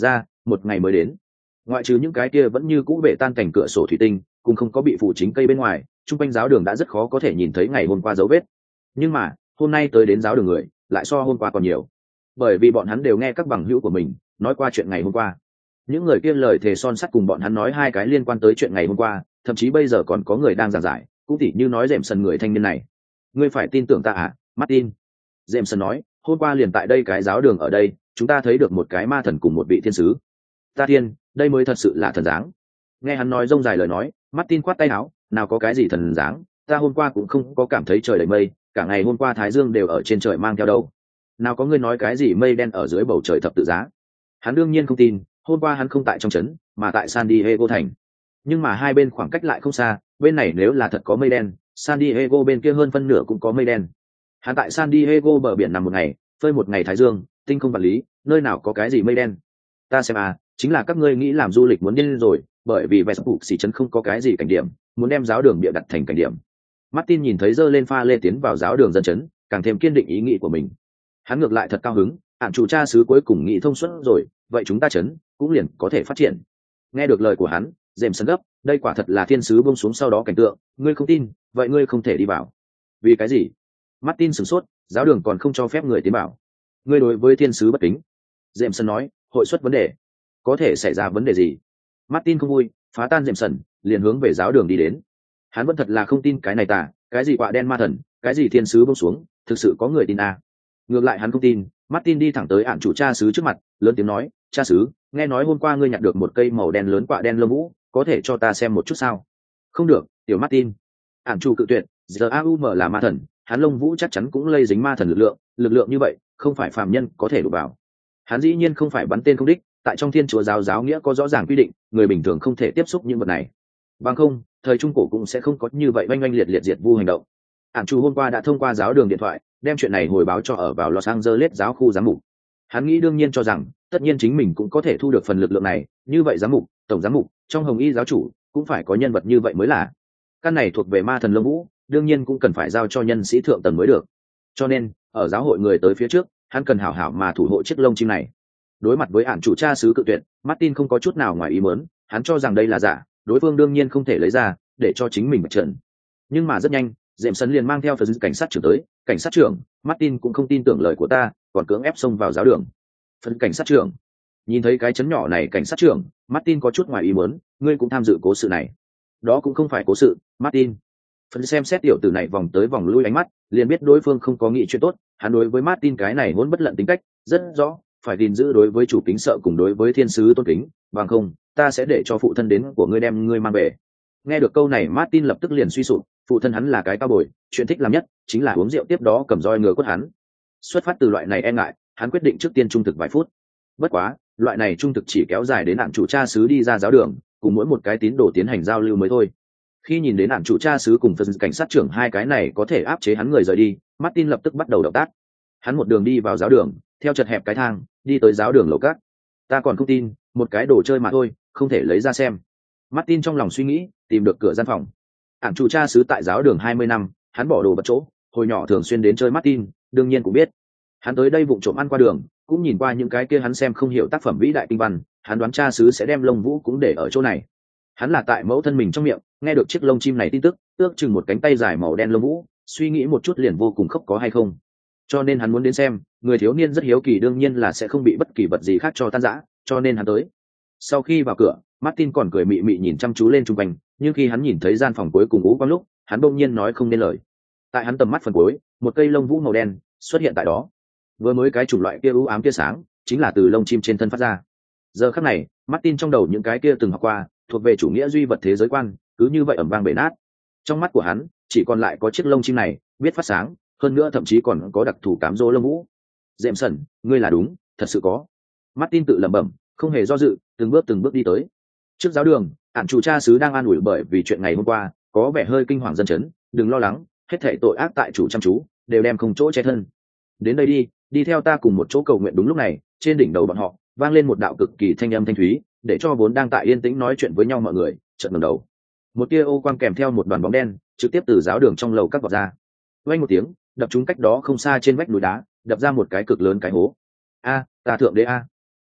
Speaker 1: một ngày mới đến. Ngoại trừ những cái kia vẫn như cũ bể tan cảnh cửa sổ thủy tinh cũng không có bị phủ chính cây bên ngoài, chung quanh giáo đường đã rất khó có thể nhìn thấy ngày hôm qua dấu vết. Nhưng mà hôm nay tới đến giáo đường người lại so hôm qua còn nhiều, bởi vì bọn hắn đều nghe các bằng hữu của mình nói qua chuyện ngày hôm qua. Những người kia lời thề son sắt cùng bọn hắn nói hai cái liên quan tới chuyện ngày hôm qua, thậm chí bây giờ còn có người đang giảng giải, cũng tỉ như nói Jameson người thanh niên này. Ngươi phải tin tưởng ta à, Martin? Jameson nói, hôm qua liền tại đây cái giáo đường ở đây, chúng ta thấy được một cái ma thần cùng một vị thiên sứ. Ta thiên, đây mới thật sự là thần dáng. Nghe hắn nói rông dài lời nói, Martin khoát tay áo, nào có cái gì thần dáng, ta hôm qua cũng không có cảm thấy trời đầy mây, cả ngày hôm qua thái dương đều ở trên trời mang theo đâu. Nào có ngươi nói cái gì mây đen ở dưới bầu trời thập tự giá. Hắn đương nhiên không tin, hôm qua hắn không tại trong trấn, mà tại San Diego thành. Nhưng mà hai bên khoảng cách lại không xa, bên này nếu là thật có mây đen, San Diego bên kia hơn phân nửa cũng có mây đen. Hắn tại San Diego bờ biển nằm một ngày, phơi một ngày thái dương, tinh không vật lý, nơi nào có cái gì mây đen. Ta xem à, chính là các ngươi nghĩ làm du lịch muốn điên rồi, bởi vì Westbrook xỉ trấn không có cái gì cảnh điểm, muốn đem giáo đường địa đặt thành cảnh điểm. Martin nhìn thấy dơ lên pha lê tiến vào giáo đường dân trấn, càng thêm kiên định ý nghĩ của mình. Hắn ngược lại thật cao hứng, ạn chủ cha xứ cuối cùng nghĩ thông suốt rồi, vậy chúng ta trấn cũng liền có thể phát triển. Nghe được lời của hắn, Jameson gấp, đây quả thật là thiên sứ buông xuống sau đó cảnh tượng, ngươi không tin, vậy ngươi không thể đi vào. Vì cái gì? Martin sửng sốt, giáo đường còn không cho phép người tiến vào. Ngươi đối với thiên sứ bất kính. Jameson nói, hội xuất vấn đề. Có thể xảy ra vấn đề gì? Martin không vui, phá tan Jameson, liền hướng về giáo đường đi đến. Hắn vẫn thật là không tin cái này tà, cái gì quạ đen ma thần, cái gì thiên sứ buông xuống, thực sự có người tin à. Ngược lại hắn không tin, Martin đi thẳng tới ạn chủ cha xứ trước mặt, lớn tiếng nói, cha xứ, nghe nói hôm qua ngươi nhặt được một cây màu đen lớn quạ đen lông vũ, có thể cho ta xem một chút sao? Không được, tiểu Martin. Ạn chủ cự tuyệt, Zaum là ma thần, hắn lông vũ chắc chắn cũng lây dính ma thần lực lượng như vậy, không phải phàm nhân có thể đụng vào. Hắn dĩ nhiên không phải bắn tên không đích, tại trong thiên chúa giáo nghĩa có rõ ràng quy định, người bình thường không thể tiếp xúc những vật này. Bằng không, thời trung cổ cũng sẽ không có như vậy oanh oanh liệt liệt diệt vu hành động. Ản chủ hôm qua đã thông qua giáo đường điện thoại, đem chuyện này hồi báo cho ở vào Los Angeles giáo khu giám mục. Hắn nghĩ đương nhiên cho rằng, tất nhiên chính mình cũng có thể thu được phần lực lượng này, như vậy giám mục, tổng giám mục, trong Hồng Y giáo chủ cũng phải có nhân vật như vậy mới là. Căn này thuộc về ma thần lông vũ, đương nhiên cũng cần phải giao cho nhân sĩ thượng tầng mới được. Cho nên, ở giáo hội người tới phía trước, hắn cần hảo hảo mà thủ hộ chiếc lông chim này. Đối mặt với ản chủ cha xứ cự tuyệt, Martin không có chút nào ngoài ý muốn, hắn cho rằng đây là giả, đối phương đương nhiên không thể lấy ra để cho chính mình mặt trận. Nhưng mà rất nhanh, Jameson liền mang theo phần cảnh sát trưởng tới. Cảnh sát trưởng, Martin cũng không tin tưởng lời của ta, còn cưỡng ép xông vào giáo đường. Phần cảnh sát trưởng, nhìn thấy cái chấn nhỏ này, cảnh sát trưởng, Martin có chút ngoài ý muốn, ngươi cũng tham dự cố sự này? Đó cũng không phải cố sự, Martin. Phần xem xét tiểu tử này vòng tới vòng lui ánh mắt, liền biết đối phương không có nghĩ chuyện tốt. Hắn đối với Martin cái này vốn bất lận tính cách rất rõ, phải gìn giữ đối với chủ kính sợ cùng đối với thiên sứ tôn kính, bằng không ta sẽ để cho phụ thân đến của ngươi đem ngươi mang về. Nghe được câu này, Martin lập tức liền suy sụp, phụ thân hắn là cái cao bồi, chuyện thích làm nhất chính là uống rượu, tiếp đó cầm roi ngựa quất hắn. Xuất phát từ loại này e ngại, hắn quyết định trước tiên trung thực vài phút. Bất quá, loại này trung thực chỉ kéo dài đến nạn chủ cha xứ đi ra giáo đường, cùng mỗi một cái tín đồ tiến hành giao lưu mới thôi. Khi nhìn đến nạn chủ cha xứ cùng phần cảnh sát trưởng hai cái này có thể áp chế hắn người rời đi, Martin lập tức bắt đầu động tác. Hắn một đường đi vào giáo đường, theo chật hẹp cái thang, đi tới giáo đường lầu cát. Ta còn không tin, một cái đồ chơi mà thôi, không thể lấy ra xem. Martin trong lòng suy nghĩ, tìm được cửa gian phòng. Ản chủ cha xứ tại giáo đường 20 năm, hắn bỏ đồ vật chỗ, hồi nhỏ thường xuyên đến chơi Martin, đương nhiên cũng biết. Hắn tới đây vụng trộm ăn qua đường, cũng nhìn qua những cái kia hắn xem không hiểu tác phẩm vĩ đại kinh văn, hắn đoán cha xứ sẽ đem lông vũ cũng để ở chỗ này. Hắn là tại mẫu thân mình trong miệng, nghe được chiếc lông chim này tin tức, ước chừng một cánh tay dài màu đen lông vũ, suy nghĩ một chút liền vô cùng khóc có hay không. Cho nên hắn muốn đến xem, người thiếu niên rất hiếu kỳ, đương nhiên là sẽ không bị bất kỳ vật gì khác cho tan rã, cho nên hắn tới. Sau khi vào cửa, Martin còn cười mị mị nhìn chăm chú lên chung quanh, nhưng khi hắn nhìn thấy gian phòng cuối cùng ú quang lúc, hắn bỗng nhiên nói không nên lời. Tại hắn tầm mắt phần cuối, một cây lông vũ màu đen xuất hiện tại đó. Vừa mới cái chủng loại kia u ám tia sáng, chính là từ lông chim trên thân phát ra. Giờ khắc này, Martin trong đầu những cái kia từng học qua, thuộc về chủ nghĩa duy vật thế giới quan, cứ như vậy ẩm vang bể nát. Trong mắt của hắn, chỉ còn lại có chiếc lông chim này, biết phát sáng, hơn nữa thậm chí còn có đặc thù cám dỗ lông vũ. Jameson, ngươi là đúng, thật sự có. Martin tự lẩm bẩm, không hề do dự, từng bước đi tới. Trước giáo đường, ản chủ cha xứ đang an ủi bởi vì chuyện ngày hôm qua, có vẻ hơi kinh hoàng dân chấn, đừng lo lắng, hết thảy tội ác tại chủ chăm chú, đều đem không chỗ che thân. Đến đây đi, đi theo ta cùng một chỗ cầu nguyện. Đúng lúc này, trên đỉnh đầu bọn họ vang lên một đạo cực kỳ thanh âm thanh thúy, để cho vốn đang tại yên tĩnh nói chuyện với nhau mọi người chợt ngẩng đầu. Một tia ô quang kèm theo một đoàn bóng đen, trực tiếp từ giáo đường trong lầu các vọt ra. Vang một tiếng, đập trúng cách đó không xa trên vách núi đá, đập ra một cái cực lớn cái hố. A, ta thượng đế a.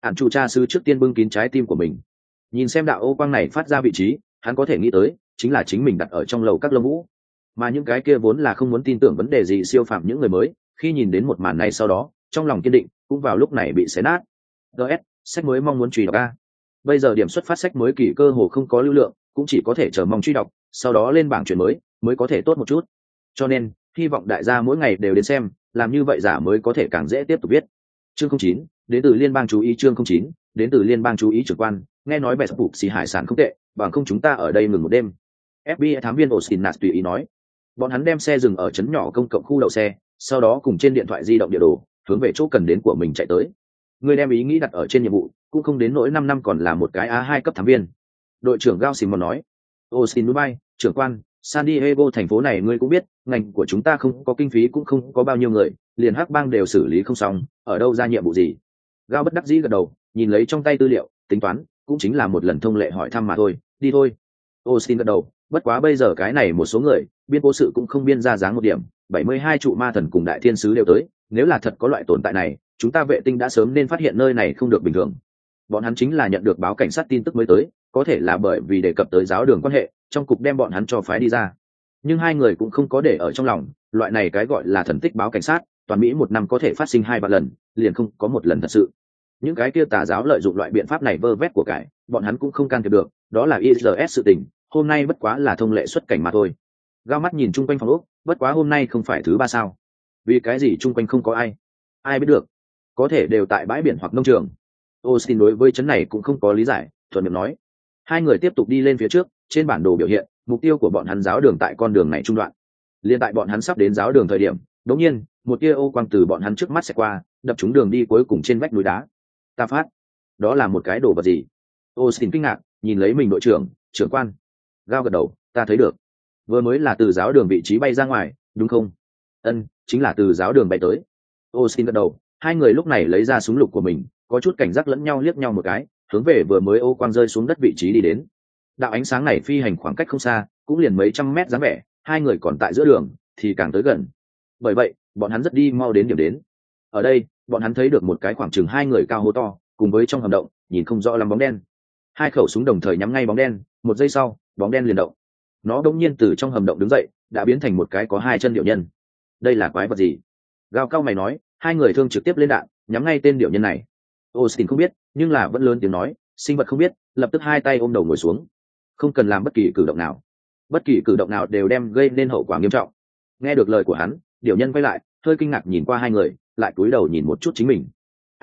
Speaker 1: ản chủ cha sư trước tiên bưng kín trái tim của mình, nhìn xem đạo ô quang này phát ra vị trí, hắn có thể nghĩ tới chính là chính mình đặt ở trong lầu các lông vũ. Mà những cái kia vốn là không muốn tin tưởng vấn đề gì siêu phạm những người mới, khi nhìn đến một màn này sau đó trong lòng kiên định cũng vào lúc này bị xé nát. ts sách mới mong muốn truy đọc a. Bây giờ điểm xuất phát sách mới kỳ cơ hồ không có lưu lượng, cũng chỉ có thể chờ mong truy đọc, sau đó lên bảng chuyển mới có thể tốt một chút. Cho nên hy vọng đại gia mỗi ngày đều đến xem, làm như vậy giả mới có thể càng dễ tiếp tục viết. Chương 09, đến từ liên bang chú ý. Chương 09, đến từ liên bang chú ý. Trưởng quan, nghe nói bè sập xì hải sản không tệ, bằng không chúng ta ở đây ngừng một đêm. FBI thám viên Austin Nat tùy ý nói. Bọn hắn đem xe dừng ở trấn nhỏ công cộng khu đậu xe, sau đó cùng trên điện thoại di động địa đồ hướng về chỗ cần đến của mình chạy tới. Người đem ý nghĩ đặt ở trên nhiệm vụ, cũng không đến nỗi 5 năm còn là một cái A2 cấp thám viên. Đội trưởng Gao Simon nói. Austin Dubai, trưởng quan, San Diego thành phố này ngươi cũng biết, ngành của chúng ta không có kinh phí cũng không có bao nhiêu người, liền hắc bang đều xử lý không xong, ở đâu ra nhiệm vụ gì? Gao bất đắc dĩ gật đầu, nhìn lấy trong tay tư liệu, tính toán, cũng chính là một lần thông lệ hỏi thăm mà thôi, đi thôi. Austin gật đầu, bất quá bây giờ cái này một số người, biên cố sự cũng không biên ra dáng một điểm, 72 trụ ma thần cùng đại thiên sứ đều tới, nếu là thật có loại tồn tại này, chúng ta vệ tinh đã sớm nên phát hiện nơi này không được bình thường. Bọn hắn chính là nhận được báo cảnh sát tin tức mới tới, có thể là bởi vì đề cập tới giáo đường quan hệ, trong cục đem bọn hắn cho phái đi ra. Nhưng hai người cũng không có để ở trong lòng, loại này cái gọi là thần tích báo cảnh sát, toàn Mỹ một năm có thể phát sinh 2-3 lần, liền không có một lần thật sự. Những cái kia tà giáo lợi dụng loại biện pháp này vơ vét của cải, bọn hắn cũng không can thiệp được, đó là IRS sự tình, hôm nay bất quá là thông lệ xuất cảnh mà thôi. Gao mắt nhìn chung quanh phòng ốc, bất quá hôm nay không phải thứ ba sao? Vì cái gì chung quanh không có ai? Ai biết được? Có thể đều tại bãi biển hoặc nông trường. Austin đối với chấn này cũng không có lý giải, thuận miệng nói. Hai người tiếp tục đi lên phía trước, trên bản đồ biểu hiện, mục tiêu của bọn hắn giáo đường tại con đường này trung đoạn. Liên tại bọn hắn sắp đến giáo đường thời điểm, đột nhiên, một tia ô quang từ bọn hắn trước mắt sẽ qua, đập trúng đường đi cuối cùng trên vách núi đá. Ta phát, đó là một cái đồ vật gì? Austin kinh ngạc, nhìn lấy mình đội trưởng, trưởng quan. Gao gật đầu, ta thấy được. Vừa mới là từ giáo đường vị trí bay ra ngoài, đúng không? Ân, chính là từ giáo đường bay tới. Austin gật đầu, hai người lúc này lấy ra súng lục của mình, có chút cảnh giác lẫn nhau liếc nhau một cái, hướng về vừa mới ô quang rơi xuống đất vị trí đi đến. Đạo ánh sáng này phi hành khoảng cách không xa, cũng liền mấy trăm mét dáng vẻ, hai người còn tại giữa đường thì càng tới gần. Bởi vậy bọn hắn rất đi mau đến điểm đến. Ở đây bọn hắn thấy được một cái khoảng chừng hai người cao hố to, cùng với trong hầm động nhìn không rõ lắm bóng đen. Hai khẩu súng đồng thời nhắm ngay bóng đen, một giây sau bóng đen liền động. Nó đột nhiên từ trong hầm động đứng dậy, đã biến thành một cái có hai chân điệu nhân. Đây là quái vật gì? Gao cao mày nói, hai người thương trực tiếp lên đạn, nhắm ngay tên điệu nhân này. Austin không biết, nhưng là vẫn lớn tiếng nói, sinh vật không biết, lập tức hai tay ôm đầu ngồi xuống. Không cần làm bất kỳ cử động nào, bất kỳ cử động nào đều đem gây nên hậu quả nghiêm trọng. Nghe được lời của hắn, điệu nhân quay lại, hơi kinh ngạc nhìn qua hai người, lại cúi đầu nhìn một chút chính mình.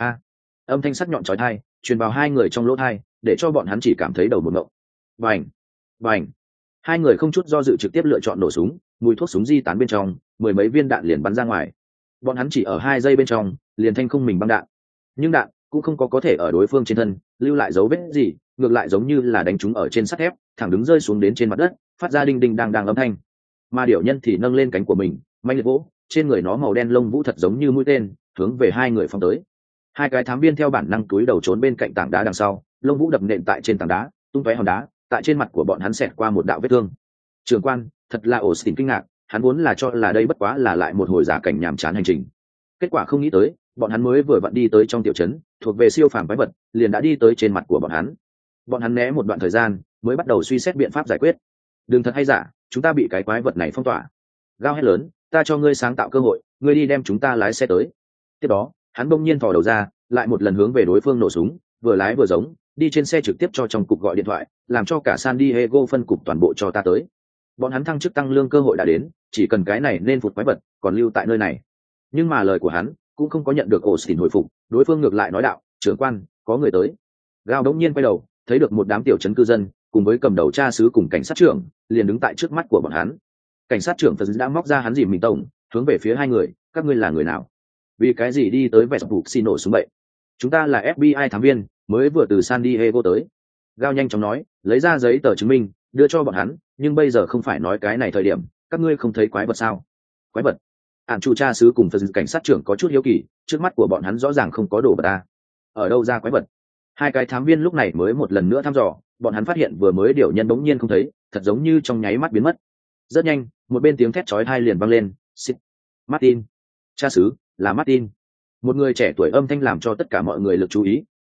Speaker 1: Âm thanh sắc nhọn chói tai truyền vào hai người trong lỗ tai, để cho bọn hắn chỉ cảm thấy đầu một ngộng. Bành, bành, hai người không chút do dự trực tiếp lựa chọn nổ súng, mùi thuốc súng di tán bên trong, mười mấy viên đạn liền bắn ra ngoài. Bọn hắn chỉ ở 2 giây bên trong liền thanh không mình băng đạn, nhưng đạn cũng không có thể ở đối phương trên thân lưu lại dấu vết gì, ngược lại giống như là đánh trúng ở trên sắt thép, thẳng đứng rơi xuống đến trên mặt đất, phát ra đinh đinh đang đang âm thanh. Mà điểu nhân thì nâng lên cánh của mình, mạnh liệt vỗ, trên người nó màu đen lông vũ thật giống như mũi tên, hướng về hai người phóng tới. Hai cái thám viên theo bản năng túi đầu trốn bên cạnh tảng đá đằng sau, lông vũ đập nện tại trên tảng đá, tung tóe hòn đá, tại trên mặt của bọn hắn xẹt qua một đạo vết thương. Trưởng quan, thật là Austin kinh ngạc, hắn vốn là cho là đây bất quá là lại một hồi giả cảnh nhàm chán hành trình. Kết quả không nghĩ tới, bọn hắn mới vừa vặn đi tới trong tiểu trấn, thuộc về siêu phàm quái vật, liền đã đi tới trên mặt của bọn hắn. Bọn hắn né một đoạn thời gian, mới bắt đầu suy xét biện pháp giải quyết. Đừng thật hay giả, chúng ta bị cái quái vật này phong tỏa. Gao hét lớn, ta cho ngươi sáng tạo cơ hội, ngươi đi đem chúng ta lái xe tới. Tiếp đó, hắn bỗng nhiên thò đầu ra, lại một lần hướng về đối phương nổ súng, vừa lái vừa giống, đi trên xe trực tiếp cho trong cục gọi điện thoại, làm cho cả San Diego phân cục toàn bộ cho ta tới. Bọn hắn thăng chức tăng lương cơ hội đã đến, chỉ cần cái này nên phụt quái vật, còn lưu tại nơi này. Nhưng mà lời của hắn cũng không có nhận được Austin hồi phục, đối phương ngược lại nói đạo, trưởng quan, có người tới. Gao đống nhiên quay đầu, thấy được một đám tiểu trấn cư dân, cùng với cầm đầu cha xứ cùng cảnh sát trưởng, liền đứng tại trước mắt của bọn hắn. Cảnh sát trưởng đã móc ra hắn dìm mình tổng, hướng về phía hai người, các ngươi là người nào? Vì cái gì đi tới vẹt bục xin nổ súng bậy? Chúng ta là FBI thám viên, mới vừa từ San Diego tới. Gao nhanh chóng nói, lấy ra giấy tờ chứng minh, đưa cho bọn hắn, nhưng bây giờ không phải nói cái này thời điểm, các ngươi không thấy quái vật sao? Quái vật? Ản chủ cha xứ cùng cảnh sát trưởng có chút hiếu kỳ, trước mắt của bọn hắn rõ ràng không có đồ vật ta. Ở đâu ra quái vật? Hai cái thám viên lúc này mới một lần nữa thăm dò, bọn hắn phát hiện vừa mới điều nhân đống nhiên không thấy, thật giống như trong nháy mắt biến mất. Rất nhanh, một bên tiếng thét chói tai liền vang lên, "Xịt! Martin! Cha xứ, là Martin!" Một người trẻ tuổi âm thanh làm cho tất cả mọi người lực chú ý,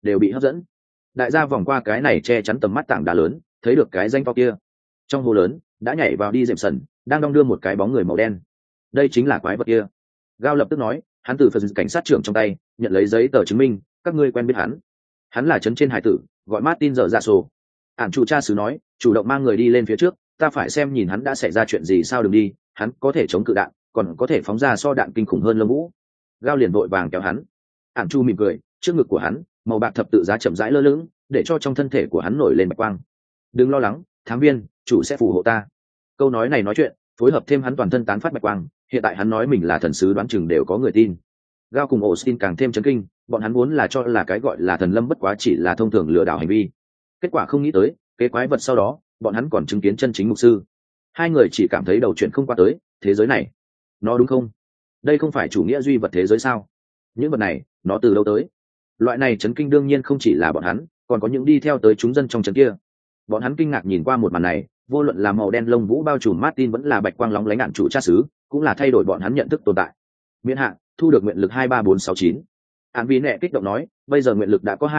Speaker 1: đều bị hấp dẫn. Đại gia vòng qua cái này che chắn tầm mắt tảng đá lớn, thấy được cái danh to kia. Trong hồ lớn đã nhảy vào đi dệm sần, đang đong đưa một cái bóng người màu đen. Đây chính là quái vật kia. Gao lập tức nói, hắn từ phần cảnh sát trưởng trong tay nhận lấy giấy tờ chứng minh, các ngươi quen biết hắn. Hắn là trấn trên hải tử, gọi Martin giờ dạ sổ. Ản chủ cha xứ nói, chủ động mang người đi lên phía trước, ta phải xem nhìn hắn đã xảy ra chuyện gì sao đừng đi, hắn có thể chống cự đạn, còn có thể phóng ra so đạn kinh khủng hơn lông vũ. Gao liền vội vàng kéo hắn. Ản chu mỉm cười, trước ngực của hắn màu bạc thập tự giá chậm rãi lơ lửng, để cho trong thân thể của hắn nổi lên bạch quang. Đừng lo lắng, thám viên, chủ sẽ phù hộ ta. Câu nói này nói chuyện, phối hợp thêm hắn toàn thân tán phát bạch quang, hiện tại hắn nói mình là thần sứ đoán chừng đều có người tin. Gao cùng Austin càng thêm chấn kinh, bọn hắn muốn là cho là cái gọi là thần lâm bất quá chỉ là thông thường lừa đảo hành vi. Kết quả không nghĩ tới, cái quái vật sau đó, bọn hắn còn chứng kiến chân chính mục sư. Hai người chỉ cảm thấy đầu chuyện không qua tới, thế giới này, nó đúng không? Đây không phải chủ nghĩa duy vật thế giới sao? Những vật này, nó từ đâu tới? Loại này chấn kinh đương nhiên không chỉ là bọn hắn, còn có những đi theo tới chúng dân trong trấn kia. Bọn hắn kinh ngạc nhìn qua một màn này, vô luận là màu đen lông vũ bao trùm Martin vẫn là bạch quang lóng lánh Ản chủ cha xứ, cũng là thay đổi bọn hắn nhận thức tồn tại. Miễn hạn, thu được nguyện lực 23469. Án Vĩ Nệ kích động nói, bây giờ nguyện lực đã có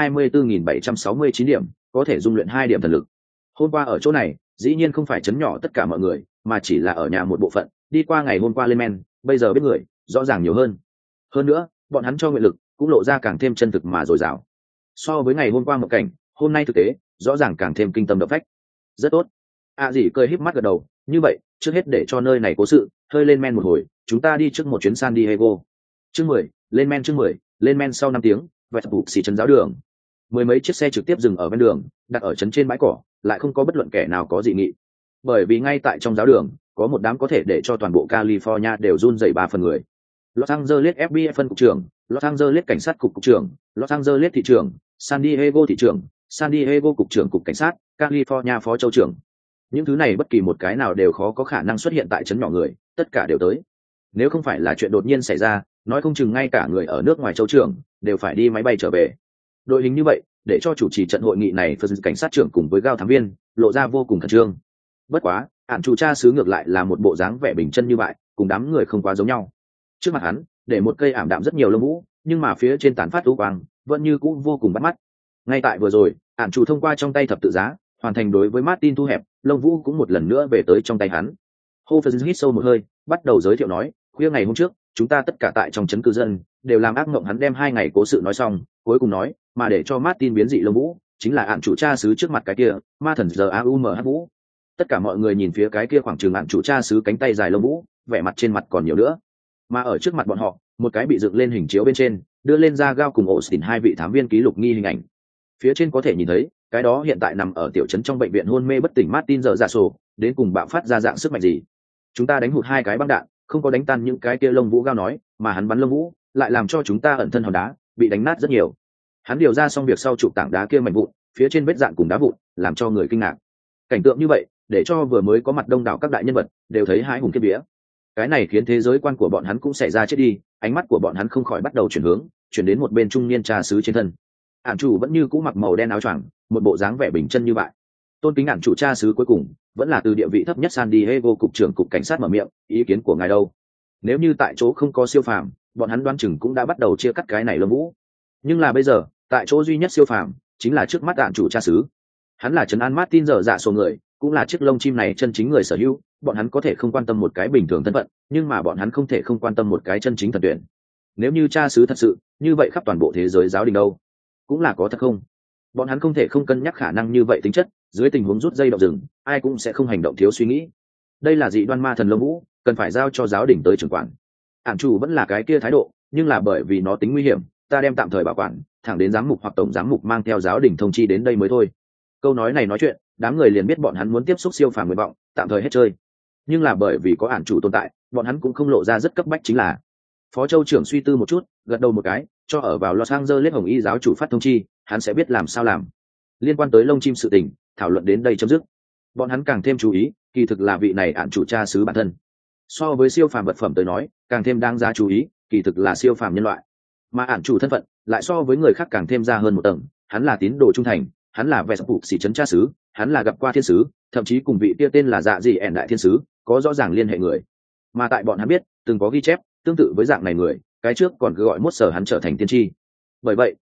Speaker 1: 24.769 điểm, có thể dung luyện 2 điểm thần lực. Hôm qua ở chỗ này, dĩ nhiên không phải chấn nhỏ tất cả mọi người, mà chỉ là ở nhà một bộ phận, đi qua ngày hôm qua lên men, bây giờ biết người, rõ ràng nhiều hơn. Hơn nữa, bọn hắn cho nguyện lực cũng lộ ra càng thêm chân thực mà dồi dào. So với ngày hôm qua một cảnh, hôm nay thực tế, rõ ràng càng thêm kinh tâm động phách. Rất tốt. Dĩ cười híp mắt gật đầu, như vậy, trước hết để cho nơi này cố sự, hơi lên men một hồi, chúng ta đi trước một chuyến San Diego. Chương 10, lên men chương 10, lên men sau 5 tiếng, vẹt bụt xì trấn giáo đường. Mười mấy chiếc xe trực tiếp dừng ở ven đường, đặt ở trấn trên bãi cỏ, lại không có bất luận kẻ nào có dị nghị. Bởi vì ngay tại trong giáo đường, có một đám có thể để cho toàn bộ California đều run rẩy 3 phần người. Los Angeles FBI phân cục trưởng, Los Angeles cảnh sát cục trưởng, Los Angeles thị trưởng, San Diego thị trưởng, San Diego cục trưởng cục cảnh sát, California phó châu trưởng. Những thứ này bất kỳ một cái nào đều khó có khả năng xuất hiện tại trấn nhỏ người, tất cả đều tới. Nếu không phải là chuyện đột nhiên xảy ra, nói không chừng ngay cả người ở nước ngoài châu trưởng đều phải đi máy bay trở về. Đội hình như vậy, để cho chủ trì trận hội nghị này phân cảnh sát trưởng cùng với Gao thám viên lộ ra vô cùng khẩn trương. Bất quá, Ản chủ cha xứ ngược lại là một bộ dáng vẻ bình chân như vậy, cùng đám người không quá giống nhau. Trước mặt hắn, để một cây ảm đạm rất nhiều lông vũ, nhưng mà phía trên tán phát u quang vẫn như cũ vô cùng bắt mắt. Ngay tại vừa rồi, Ản chủ thông qua trong tay thập tự giá, hoàn thành đối với Martin thu hẹp, lông vũ cũng một lần nữa về tới trong tay hắn. Hofer hít sâu một hơi, bắt đầu giới thiệu nói, khuya ngày hôm trước, chúng ta tất cả tại trong trấn cư dân đều làm ác mộng hắn đem 2 ngày cố sự nói xong, cuối cùng nói, mà để cho Martin biến dị lông vũ, chính là Ản chủ cha xứ trước mặt cái kia, ma thần giờ AUMH vũ. Tất cả mọi người nhìn phía cái kia khoảng trường Ản chủ cha xứ cánh tay dài lông vũ, vẻ mặt trên mặt còn nhiều nữa. Mà ở trước mặt bọn họ, một cái bị dựng lên hình chiếu bên trên, đưa lên ra Gao cùng Austin 2 vị thám viên ký lục nghi hình ảnh. Phía trên có thể nhìn thấy, cái đó hiện tại nằm ở tiểu trấn trong bệnh viện hôn mê bất tỉnh Martin giờ dạ sổ, đến cùng bạo phát ra dạng sức mạnh gì. Chúng ta đánh hụt 2 cái băng đạn, không có đánh tan những cái kia lông vũ. Gao nói, mà hắn bắn lông vũ lại làm cho chúng ta ẩn thân hòn đá bị đánh nát rất nhiều. Hắn điều ra xong việc sau chụp tảng đá kia mảnh vụn, phía trên vết dạn cùng đá vụn, làm cho người kinh ngạc. Cảnh tượng như vậy, để cho vừa mới có mặt đông đảo các đại nhân vật đều thấy hái hùng kiếp vía. Cái này khiến thế giới quan của bọn hắn cũng xảy ra chết đi, ánh mắt của bọn hắn không khỏi bắt đầu chuyển hướng, chuyển đến một bên trung niên cha xứ trên thân. Ản chủ vẫn như cũ mặc màu đen áo choàng, một bộ dáng vẻ bình chân như vậy. Tôn kính Ản chủ cha xứ cuối cùng vẫn là từ địa vị thấp nhất San Diego cục trưởng cục cảnh sát mở miệng, ý kiến của ngài đâu? Nếu như tại chỗ không có siêu phàm, bọn hắn đoán chừng cũng đã bắt đầu chia cắt cái này lông vũ. Nhưng là bây giờ, tại chỗ duy nhất siêu phàm chính là trước mắt Ản chủ cha xứ. Hắn là trấn an Martin dở dạ số người, cũng là chiếc lông chim này chân chính người sở hữu. Bọn hắn có thể không quan tâm một cái bình thường thân phận, nhưng mà bọn hắn không thể không quan tâm một cái chân chính thần tuyển. Nếu như cha xứ thật sự như vậy, khắp toàn bộ thế giới giáo đình đâu cũng là có thật không? Bọn hắn không thể không cân nhắc khả năng như vậy tính chất, dưới tình huống rút dây động rừng, ai cũng sẽ không hành động thiếu suy nghĩ. Đây là dị đoan ma thần lông vũ, cần phải giao cho giáo đình tới trưởng quản. Ản chủ vẫn là cái kia thái độ, nhưng là bởi vì nó tính nguy hiểm, ta đem tạm thời bảo quản, thẳng đến giám mục hoặc tổng giám mục mang theo giáo đình thông chi đến đây mới thôi. Câu nói này nói chuyện, đám người liền biết bọn hắn muốn tiếp xúc siêu phàm nguyện vọng, tạm thời hết chơi. Nhưng là bởi vì có Ản chủ tồn tại, bọn hắn cũng không lộ ra rất cấp bách. Chính là phó châu trưởng suy tư một chút, gật đầu một cái, cho ở vào Los Angeles hồng y giáo chủ phát thông chi, hắn sẽ biết làm sao làm. Liên quan tới lông chim sự tình, thảo luận đến đây chấm dứt. Bọn hắn càng thêm chú ý, kỳ thực là vị này Ản chủ cha xứ bản thân. So với siêu phàm vật phẩm tới nói, càng thêm đáng giá chú ý, kỳ thực là siêu phàm nhân loại. Mà Ản chủ thân phận lại so với người khác càng thêm ra hơn một tầng, hắn là tín đồ trung thành, hắn là vẹt bụt xỉ trấn cha xứ, hắn là gặp qua thiên sứ, thậm chí cùng vị kia tên là dạ dị ẻn đại thiên sứ có rõ ràng liên hệ người. Mà tại bọn hắn biết, từng có ghi chép tương tự với dạng này người, cái trước còn cứ gọi mốt sở hắn trở thành tiên tri. Bởi vậy,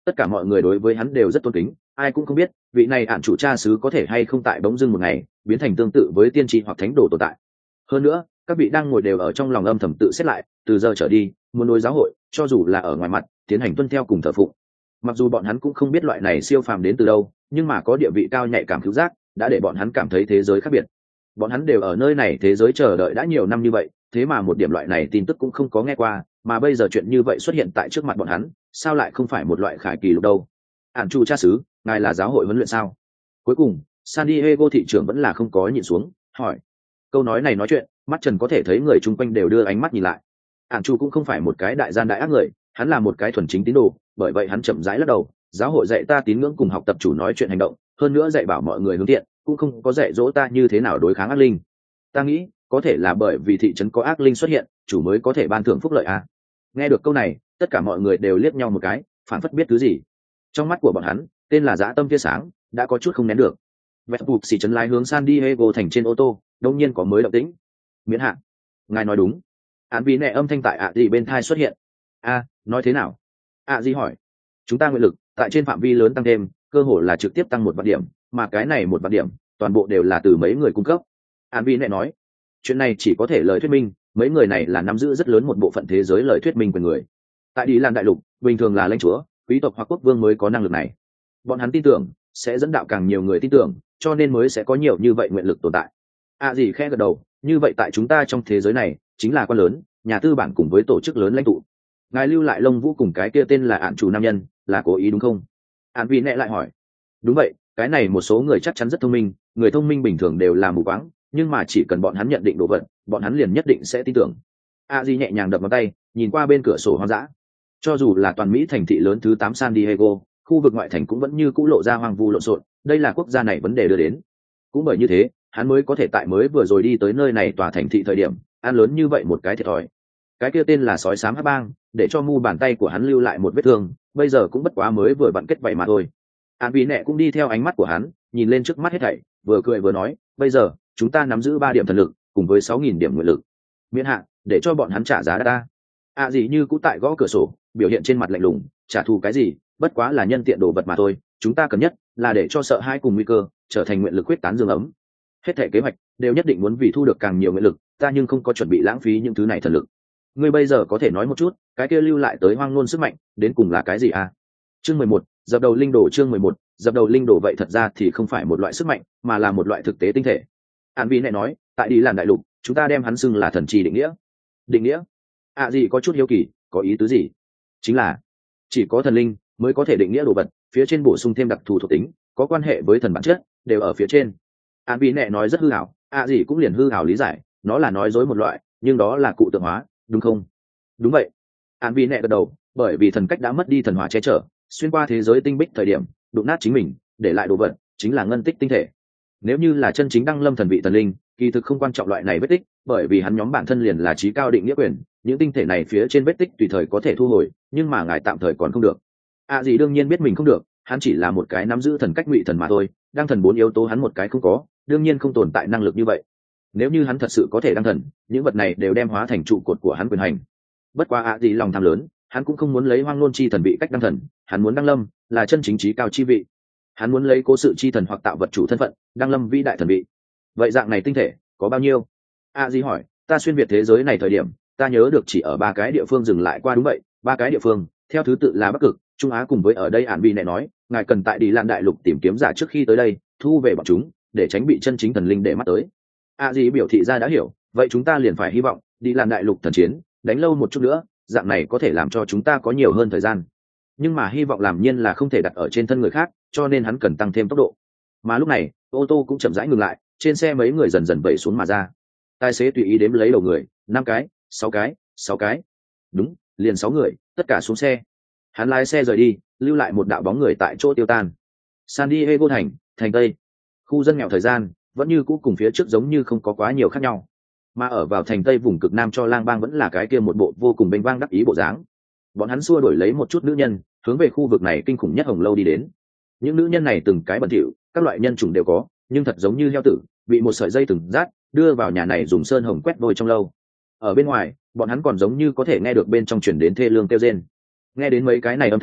Speaker 1: tất cả mọi người đối với hắn đều rất tôn kính, ai cũng không biết vị này ạn chủ cha xứ có thể hay không tại bỗng dưng một ngày biến thành tương tự với tiên tri hoặc thánh đồ tồn tại. Hơn nữa các vị đang ngồi đều ở trong lòng âm thầm tự xét lại, từ giờ trở đi muốn đối giáo hội cho dù là ở ngoài mặt tiến hành tuân theo cùng thờ phụng. Mặc dù bọn hắn cũng không biết loại này siêu phàm đến từ đâu, nhưng mà có địa vị cao nhạy cảm cứu giác đã để bọn hắn cảm thấy thế giới khác biệt. Bọn hắn đều ở nơi này thế giới chờ đợi đã nhiều năm như vậy, thế mà một điểm loại này tin tức cũng không có nghe qua, mà bây giờ chuyện như vậy xuất hiện tại trước mặt bọn hắn, sao lại không phải một loại khải kỳ lục đâu? Ản chủ cha xứ, ngài là giáo hội huấn luyện sao? Cuối cùng San Diego thị trưởng vẫn là không có nhịn xuống hỏi. Câu nói này nói chuyện, mắt Trần có thể thấy người chung quanh đều đưa ánh mắt nhìn lại. Ản chủ cũng không phải một cái đại gian đại ác người, hắn là một cái thuần chính tín đồ, bởi vậy hắn chậm rãi lắc đầu. Giáo hội dạy ta tín ngưỡng cùng học tập chủ nói chuyện hành động, hơn nữa dạy bảo mọi người hướng thiện, cũng không có dạy dỗ ta như thế nào đối kháng ác linh. Ta nghĩ có thể là bởi vì thị trấn có ác linh xuất hiện, chủ mới có thể ban thưởng phúc lợi à. Nghe được câu này, tất cả mọi người đều liếc nhau một cái, phản phất biết thứ gì. Trong mắt của bọn hắn, tên là dã tâm tia sáng đã có chút không nén được. Vẹt buộc xì trấn lái hướng San Diego thành trên ô tô, đột nhiên có mới động tĩnh. Miễn hạn, ngài nói đúng. Án vì nẹ âm thanh tại ạ gì bên thai xuất hiện. A, nói thế nào? ạ gì hỏi. Chúng ta nguyện lực tại trên phạm vi lớn tăng thêm, cơ hội là trực tiếp tăng 1 vạn điểm, mà cái này 1 vạn điểm toàn bộ đều là từ mấy người cung cấp. Án vì nẹ nói. Chuyện này chỉ có thể lời thuyết minh, mấy người này là nắm giữ rất lớn một bộ phận thế giới lời thuyết minh của người. Tại Đi Lan đại lục, bình thường là lãnh chúa, quý tộc hoặc quốc vương mới có năng lực này. Bọn hắn tin tưởng sẽ dẫn đạo càng nhiều người tin tưởng, cho nên mới sẽ có nhiều như vậy nguyện lực tồn tại. Gì khẽ gật đầu, như vậy tại chúng ta trong thế giới này chính là quan lớn, nhà tư bản cùng với tổ chức lớn lãnh tụ. Ngài lưu lại Lông Vũ cùng cái kia tên là Ản chủ nam nhân, là cố ý đúng không? Ản vì nẹ lại hỏi. Đúng vậy, cái này một số người chắc chắn rất thông minh, người thông minh bình thường đều là mù quáng, nhưng mà chỉ cần bọn hắn nhận định đồ vật, bọn hắn liền nhất định sẽ tin tưởng. Gì nhẹ nhàng đập ngón tay, nhìn qua bên cửa sổ hoang dã. Cho dù là toàn Mỹ thành thị lớn thứ 8 San Diego, khu vực ngoại thành cũng vẫn như cũ lộ ra hoang vu lộn xộn, đây là quốc gia này vấn đề đưa đến. Cũng bởi như thế, hắn mới có thể tại mới vừa rồi đi tới nơi này tòa thành thị thời điểm, ăn lớn như vậy một cái thiệt thòi. Cái kia tên là sói xám hắc bang, để cho mu bàn tay của hắn lưu lại một vết thương, bây giờ cũng bất quá mới vừa vặn kết vậy mà thôi. Án vì nẹ cũng đi theo ánh mắt của hắn, nhìn lên trước mắt hết thảy, vừa cười vừa nói, bây giờ chúng ta nắm giữ 3 điểm thần lực cùng với 6.000 điểm nguyện lực, miễn hạn để cho bọn hắn trả giá ta. Gì như cũ tại gõ cửa sổ, biểu hiện trên mặt lạnh lùng, trả thù cái gì, bất quá là nhân tiện đồ vật mà thôi, chúng ta cần nhất là để cho sợ hãi cùng nguy cơ trở thành nguyện lực quyết tán dương ấm. Hết thảy kế hoạch đều nhất định muốn vì thu được càng nhiều nguyện lực, ta nhưng không có chuẩn bị lãng phí những thứ này thần lực. Ngươi bây giờ có thể nói một chút, cái kia lưu lại tới hoang ngôn sức mạnh đến cùng là cái gì à? Chương 11, dập đầu linh đồ. Chương 11, dập đầu linh đồ. Vậy thật ra thì không phải một loại sức mạnh, mà là một loại thực tế tinh thể. An Vi này nói, tại Đi Lan đại lục, chúng ta đem hắn xưng là thần chi định nghĩa. Định nghĩa? Gì có chút hiếu kỳ, có ý tứ gì? Chính là chỉ có thần linh mới có thể định nghĩa đồ vật, phía trên bổ sung thêm đặc thù thuộc tính, có quan hệ với thần bản chất, đều ở phía trên. An Vi này nói rất hư ảo, gì cũng liền hư ảo lý giải, nó là nói dối một loại, nhưng đó là cụ tượng hóa, đúng không? Đúng vậy. An Vi nẹ gật đầu, bởi vì thần cách đã mất đi thần hỏa che chở, xuyên qua thế giới tinh bích thời điểm đụng nát chính mình, để lại đồ vật chính là ngân tích tinh thể. Nếu như là chân chính đăng lâm thần vị thần linh, kỳ thực không quan trọng loại này vết tích, bởi vì hắn nhóm bản thân liền là trí cao định nghĩa quyền, những tinh thể này phía trên vết tích tùy thời có thể thu hồi, nhưng mà ngài tạm thời còn không được. Gì đương nhiên biết mình không được, hắn chỉ là một cái nắm giữ thần cách ngụy thần mà thôi, đăng thần 4 yếu tố hắn một cái không có, đương nhiên không tồn tại năng lực như vậy. Nếu như hắn thật sự có thể đăng thần, những vật này đều đem hóa thành trụ cột của hắn quyền hành. Bất quá gì lòng tham lớn, hắn cũng không muốn lấy hoang ngôn chi thần vị cách đăng thần, hắn muốn đăng lâm là chân chính trí cao chi vị. Hắn muốn lấy cố sự chi thần hoặc tạo vật chủ thân phận đăng lâm vĩ đại thần vị. Vậy dạng này tinh thể có bao nhiêu? Gì hỏi. Ta xuyên việt thế giới này thời điểm, ta nhớ được chỉ ở 3 cái địa phương dừng lại qua. Đúng vậy, 3 cái địa phương, theo thứ tự là Bắc Cực, Trung Á cùng với ở đây Ản Vi này nói, ngài cần tại Đi Lan đại lục tìm kiếm giả trước khi tới đây, thu về bọn chúng, để tránh bị chân chính thần linh để mắt tới. Gì biểu thị ra đã hiểu, vậy chúng ta liền phải hy vọng Đi Lan đại lục thần chiến đánh lâu một chút nữa, dạng này có thể làm cho chúng ta có nhiều hơn thời gian. Nhưng mà hy vọng làm nhiên là không thể đặt ở trên thân người khác, cho nên hắn cần tăng thêm tốc độ. Mà lúc này ô tô cũng chậm rãi ngừng lại, trên xe mấy người dần dần vẩy xuống mà ra. Tài xế tùy ý đếm lấy đầu người, 5 cái, 6 cái, 6 cái. Đúng, liền 6 người, tất cả xuống xe. Hắn lái xe rời đi, lưu lại một đạo bóng người tại chỗ tiêu tan. San Diego thành Tây, khu dân nghèo thời gian vẫn như cũ cùng phía trước giống như không có quá nhiều khác nhau, mà ở vào thành Tây vùng cực Nam cho lang bang vẫn là cái kia một bộ vô cùng bênh vang đắc ý bộ dáng. Bọn hắn xua đuổi lấy một chút nữ nhân, hướng về khu vực này kinh khủng nhất Hồng Lâu đi đến. Những nữ nhân này từng cái bẩn thỉu, các loại nhân chủng đều có, nhưng thật giống như heo tử, bị một sợi dây từng rát đưa vào nhà này dùng sơn hồng quét vôi trong lâu. Ở bên ngoài, bọn hắn còn giống như có thể nghe được bên trong truyền đến thê lương kêu rên. Nghe đến mấy cái này âm thanh,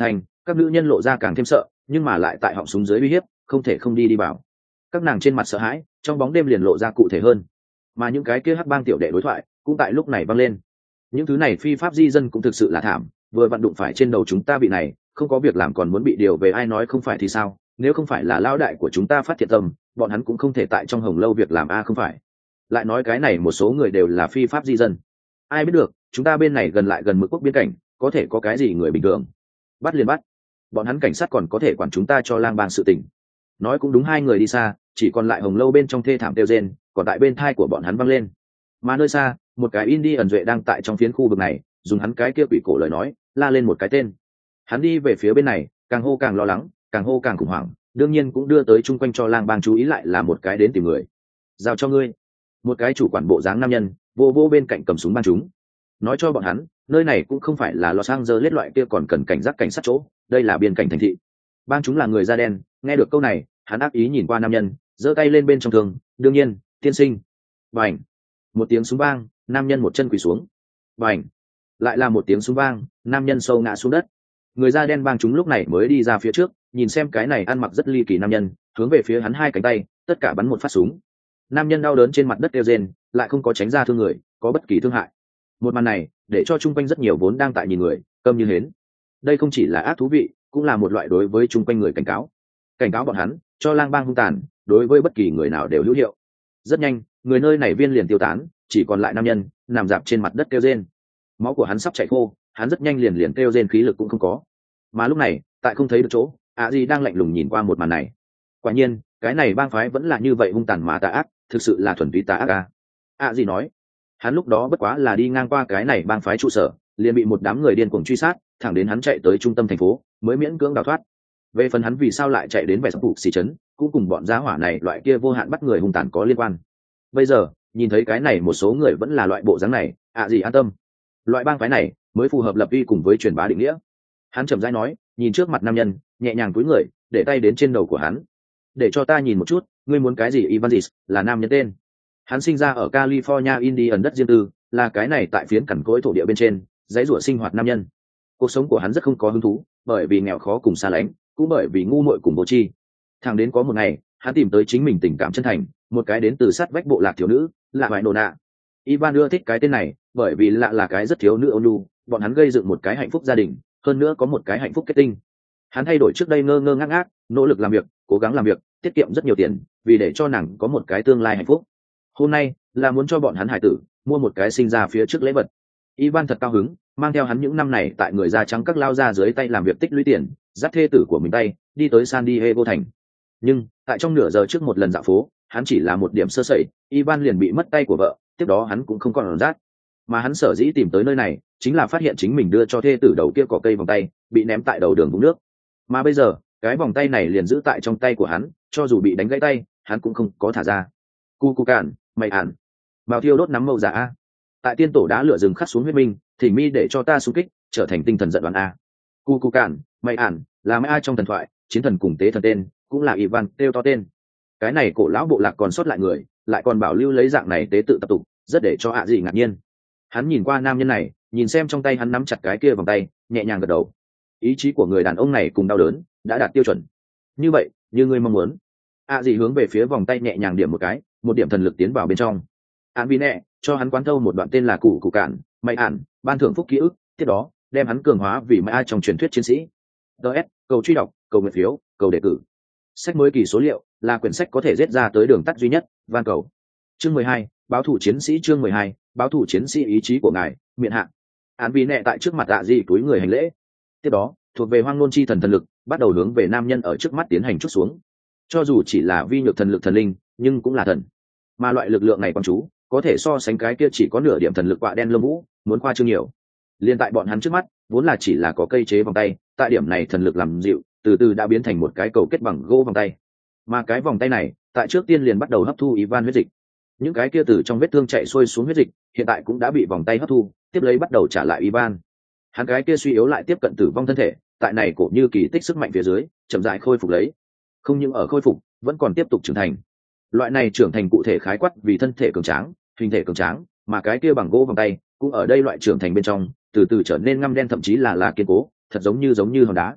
Speaker 1: các nữ nhân lộ ra càng thêm sợ, nhưng mà lại tại họng súng dưới uy hiếp, không thể không đi vào. Các nàng trên mặt sợ hãi, trong bóng đêm liền lộ ra cụ thể hơn. Mà những cái kia hắc bang tiểu đệ đối thoại cũng tại lúc này vang lên. Những thứ này phi pháp di dân cũng thực sự là thảm, vừa vặn đụng phải trên đầu chúng ta vị này, không có việc làm còn muốn bị điều về, ai nói không phải thì sao, nếu không phải là lao đại của chúng ta phát thiện tâm, bọn hắn cũng không thể tại trong Hồng Lâu việc làm a không phải. Lại nói cái này một số người đều là phi pháp di dân. Ai biết được, chúng ta bên này gần lại gần Mực Quốc biên cảnh, có thể có cái gì người bình thường. Bắt liền bắt. Bọn hắn cảnh sát còn có thể quản chúng ta cho lang bang sự tình. Nói cũng đúng, hai người đi xa, chỉ còn lại Hồng Lâu bên trong thê thảm kêu rên, còn tại bên thai của bọn hắn văng lên. Mà nơi xa, một cái Indie ẩn duệ đang tại trong phiến khu vực này, dùng hắn cái kia quỷ cổ lời nói, la lên một cái tên. Hắn đi về phía bên này, càng hô càng lo lắng, càng hô càng khủng hoảng, đương nhiên cũng đưa tới chung quanh cho lang bang chú ý lại là một cái đến tìm người. Giao cho ngươi. Một cái chủ quản bộ dáng nam nhân, vô vô bên cạnh cầm súng bắn chúng. Nói cho bọn hắn, nơi này cũng không phải là Los Angeles loại kia còn cần cảnh giác cảnh sát chỗ, đây là biên cảnh thành thị. Bang chúng là người da đen, nghe được câu này, hắn ác ý nhìn qua nam nhân, giơ tay lên bên trong thường, đương nhiên, tiên sinh. Bành. Một tiếng súng vang, nam nhân một chân quỳ xuống. Bành. Lại là một tiếng súng vang, nam nhân sâu ngã xuống đất. Người da đen bang chúng lúc này mới đi ra phía trước, nhìn xem cái này ăn mặc rất ly kỳ nam nhân, hướng về phía hắn hai cánh tay, tất cả bắn một phát súng. Nam nhân đau đớn trên mặt đất kêu rên, lại không có tránh ra thương người, có bất kỳ thương hại. Một màn này để cho chung quanh rất nhiều vốn đang tại nhìn người câm như hến. Đây không chỉ là ác thú vị, cũng là một loại đối với chung quanh người cảnh cáo bọn hắn cho lang bang hung tàn, đối với bất kỳ người nào đều hữu hiệu. Rất nhanh, người nơi này viên liền tiêu tán, chỉ còn lại nam nhân nằm dạp trên mặt đất kêu rên. Máu của hắn sắp chảy khô, hắn rất nhanh liền kêu rên, khí lực cũng không có. Mà lúc này, tại không thấy được chỗ, Di đang lạnh lùng nhìn qua một màn này. Quả nhiên, cái này bang phái vẫn là như vậy hung tàn mà tà ác, thực sự là thuần túy tà ác a. Di nói, hắn lúc đó bất quá là đi ngang qua cái này bang phái trụ sở, liền bị một đám người điên cuồng truy sát, thẳng đến hắn chạy tới trung tâm thành phố mới miễn cưỡng đào thoát. Về phần hắn vì sao lại chạy đến vẻ sập phục xì chấn, cũng cùng bọn giá hỏa này loại kia vô hạn bắt người hung tàn có liên quan. Bây giờ nhìn thấy cái này một số người vẫn là loại bộ dáng này, Di an tâm, loại bang phái này mới phù hợp lập uy cùng với truyền bá định nghĩa. Hắn chậm rãi nói, nhìn trước mặt nam nhân, nhẹ nhàng cúi người, để tay đến trên đầu của hắn. Để cho ta nhìn một chút, ngươi muốn cái gì? Evansis là nam nhân tên. Hắn sinh ra ở California Indian đất riêng tư, là cái này tại phiến cằn cỗi thổ địa bên trên dãy rủa sinh hoạt nam nhân. Cuộc sống của hắn rất không có hứng thú, bởi vì nghèo khó cùng xa lánh, cũng bởi vì ngu muội cùng vô tri. Thẳng đến có một ngày, hắn tìm tới chính mình tình cảm chân thành, một cái đến từ sát vách bộ lạc thiếu nữ, là Vải Nô Nạ. Ivan ưa thích cái tên này, bởi vì lạ là cái rất thiếu nữ ôn nhu, bọn hắn gây dựng một cái hạnh phúc gia đình, hơn nữa có một cái hạnh phúc kết tinh. Hắn thay đổi trước đây ngơ ngơ ngác ngác, nỗ lực làm việc, cố gắng làm việc, tiết kiệm rất nhiều tiền, vì để cho nàng có một cái tương lai hạnh phúc. Hôm nay là muốn cho bọn hắn hải tử mua một cái sinh ra phía trước lễ vật. Ivan thật cao hứng, mang theo hắn những năm này tại người da trắng các lao ra dưới tay làm việc tích lũy tiền, dắt thê tử của mình tay đi tới San Diego thành. Nhưng tại trong nửa giờ trước một lần dạo phố, hắn chỉ là một điểm sơ sẩy, Ivan liền bị mất tay của vợ, tiếp đó hắn cũng không còn rát. Mà hắn sở dĩ tìm tới nơi này chính là phát hiện chính mình đưa cho thê tử đầu kia cỏ cây vòng tay bị ném tại đầu đường vũng nước. Mà bây giờ cái vòng tay này liền giữ tại trong tay của hắn, cho dù bị đánh gãy tay hắn cũng không có thả ra. Cu cản mày ản, mao thiêu đốt nắm mâu giả a. Tại tiên tổ đá lửa rừng khắc xuống huyết minh, thỉnh mi để cho ta xung kích, trở thành tinh thần giận đoán a. Cu cản mày ản là mấy ai trong thần thoại chiến thần cùng tế thần tên, cũng là Ivan kêu to tên. Cái này cổ lão bộ lạc còn sót lại người lại còn bảo lưu lấy dạng này tế tự tập tục, rất để cho gì ngạc nhiên. Hắn nhìn qua nam nhân này, nhìn xem trong tay hắn nắm chặt cái kia vòng tay, nhẹ nhàng gật đầu. Ý chí của người đàn ông này cùng đau đớn đã đạt tiêu chuẩn. Như vậy, như ngươi mong muốn. Gì hướng về phía vòng tay nhẹ nhàng điểm một cái, một điểm thần lực tiến vào bên trong. Án vì nẹ cho hắn quán thâu một đoạn tên là cụ cản mày ản, ban thưởng phúc ký ức, tiếp đó đem hắn cường hóa vì mai ai trong truyền thuyết chiến sĩ. DS, cầu truy đọc, cầu nguyện phiếu, cầu đề cử. Sách mới kỳ số liệu là quyển sách có thể giết ra tới đường tắt duy nhất, van cầu. Chương 12, báo thủ chiến sĩ. Chương 12, báo thủ chiến sĩ. Ý chí của ngài, miệng hạ. Án vì nẹ tại trước mặt túi người hành lễ. Tiếp đó thuộc về hoang nôn chi thần thần lực bắt đầu hướng về nam nhân ở trước mắt tiến hành chút xuống. Cho dù chỉ là vi nhược thần lực thần linh, nhưng cũng là thần. Mà loại lực lượng này quan chú có thể so sánh cái kia chỉ có nửa điểm thần lực quạ đen lông vũ muốn khoa trương nhiều. Liên tại bọn hắn trước mắt vốn là chỉ là có cây chế vòng tay, tại điểm này thần lực làm dịu, từ từ đã biến thành một cái cầu kết bằng gỗ vòng tay. Mà cái vòng tay này tại trước tiên liền bắt đầu hấp thu Ivan huyết dịch. Những cái kia từ trong vết thương chạy xuôi xuống huyết dịch hiện tại cũng đã bị vòng tay hấp thu, tiếp lấy bắt đầu trả lại Ivan. Hắn cái kia suy yếu lại tiếp cận tử vong thân thể tại này cổ như kỳ tích sức mạnh phía dưới chậm rãi khôi phục lấy. Không những ở khôi phục, vẫn còn tiếp tục trưởng thành. Loại này trưởng thành cụ thể khái quát vì thân thể cường tráng, hình thể cường tráng, mà cái kia bằng gỗ vòng tay cũng ở đây loại trưởng thành bên trong từ từ trở nên ngăm đen, thậm chí là kiên cố, thật giống như hòn đá.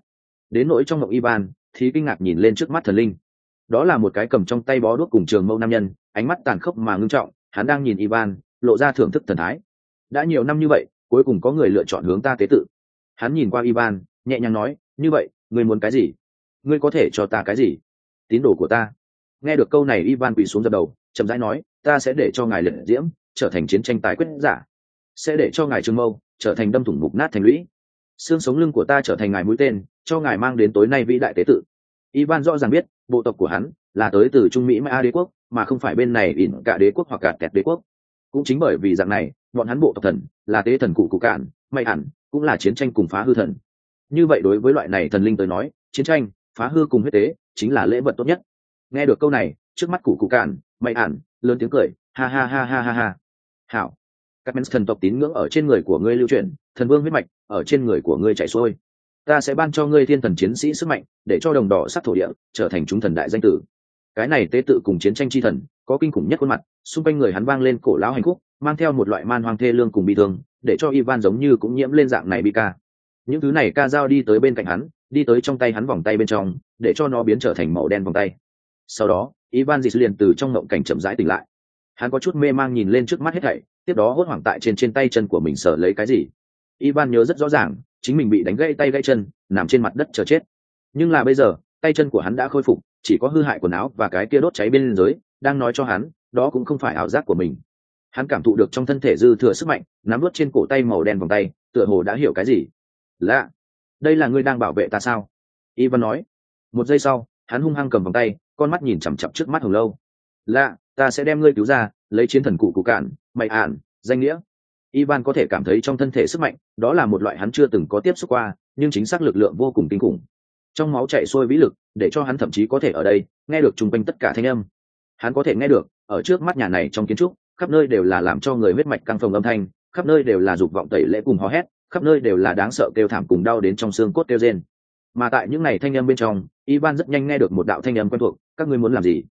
Speaker 1: Đến nỗi trong ngộng Ivan thì kinh ngạc nhìn lên trước mắt thần linh. Đó là một cái cầm trong tay bó đuốc cùng trường mâu nam nhân, ánh mắt tàn khốc mà ngưng trọng, hắn đang nhìn Ivan lộ ra thưởng thức thần thái. Đã nhiều năm như vậy, cuối cùng có người lựa chọn hướng ta tế tự. Hắn nhìn qua Ivan nhẹ nhàng nói, như vậy ngươi muốn cái gì? Ngươi có thể cho ta cái gì? Tín đồ của ta. Nghe được câu này Ivan quỳ xuống dập đầu, chậm rãi nói, ta sẽ để cho ngài liệt diễm trở thành chiến tranh tài quyết giả, sẽ để cho ngài trường mâu trở thành đâm thủng mục nát thành lũy, xương sống lưng của ta trở thành ngài mũi tên, cho ngài mang đến tối nay vĩ đại tế tự. Ivan rõ ràng biết bộ tộc của hắn là tới từ Trung Mỹ Maya đế quốc, mà không phải bên này ỉn cả đế quốc hoặc cả kẹt đế quốc. Cũng chính bởi vì dạng này, bọn hắn bộ tộc thần là tế thần cụ cạn, may hẳn cũng là chiến tranh cùng phá hư thần. Như vậy đối với loại này thần linh tới nói, chiến tranh, phá hư cùng huyết tế chính là lễ vật tốt nhất. Nghe được câu này, trước mắt cụ cạn, may hẳn lớn tiếng cười, ha ha ha ha ha ha. Hảo, các men thần tộc tín ngưỡng ở trên người của ngươi lưu truyền, thần vương huyết mạch ở trên người của ngươi chảy xuôi. Ta sẽ ban cho ngươi thiên thần chiến sĩ sức mạnh, để cho đồng đỏ sắc thổ địa trở thành chúng thần đại danh tử. Cái này tế tự cùng chiến tranh chi thần có kinh khủng nhất khuôn mặt, xung quanh người hắn vang lên cổ lão hành khúc, mang theo một loại man hoang thê lương cùng bi thương, để cho Ivan giống như cũng nhiễm lên dạng này bi ca. Những thứ này ca dao đi tới bên cạnh hắn, đi tới trong tay hắn vòng tay bên trong, để cho nó biến trở thành màu đen vòng tay. Sau đó Ivan dịch liền từ trong ngộng cảnh chậm rãi tỉnh lại. Hắn có chút mê mang nhìn lên trước mắt hết thảy, tiếp đó hốt hoảng tại trên tay chân của mình sờ lấy cái gì. Ivan nhớ rất rõ ràng, chính mình bị đánh gãy tay gãy chân, nằm trên mặt đất chờ chết. Nhưng là bây giờ, tay chân của hắn đã khôi phục, chỉ có hư hại quần áo và cái kia đốt cháy bên dưới, đang nói cho hắn, đó cũng không phải ảo giác của mình. Hắn cảm thụ được trong thân thể dư thừa sức mạnh, nắm nuốt trên cổ tay màu đen vòng tay, tựa hồ đã hiểu cái gì. Lạ, đây là ngươi đang bảo vệ ta sao? Ivan nói. Một giây sau, hắn hung hăng cầm vòng tay, con mắt nhìn chằm chằm trước mắt Hồng Lâu. Lạ, ta sẽ đem ngươi cứu ra, lấy chiến thần cụ cạn, mày ản, danh nghĩa. Ivan có thể cảm thấy trong thân thể sức mạnh, đó là một loại hắn chưa từng có tiếp xúc qua, nhưng chính xác lực lượng vô cùng kinh khủng. Trong máu chảy xuôi vĩ lực, để cho hắn thậm chí có thể ở đây nghe được chung quanh tất cả thanh âm. Hắn có thể nghe được, ở trước mắt nhà này trong kiến trúc, khắp nơi đều là làm cho người huyết mạch căng phồng âm thanh, khắp nơi đều là dục vọng tẩy lễ cùng hò hét, khắp nơi đều là đáng sợ kêu thảm cùng đau đến trong xương cốt kêu rên. Mà tại những này thanh âm bên trong, Ivan rất nhanh nghe được một đạo thanh âm quen thuộc, các ngươi muốn làm gì?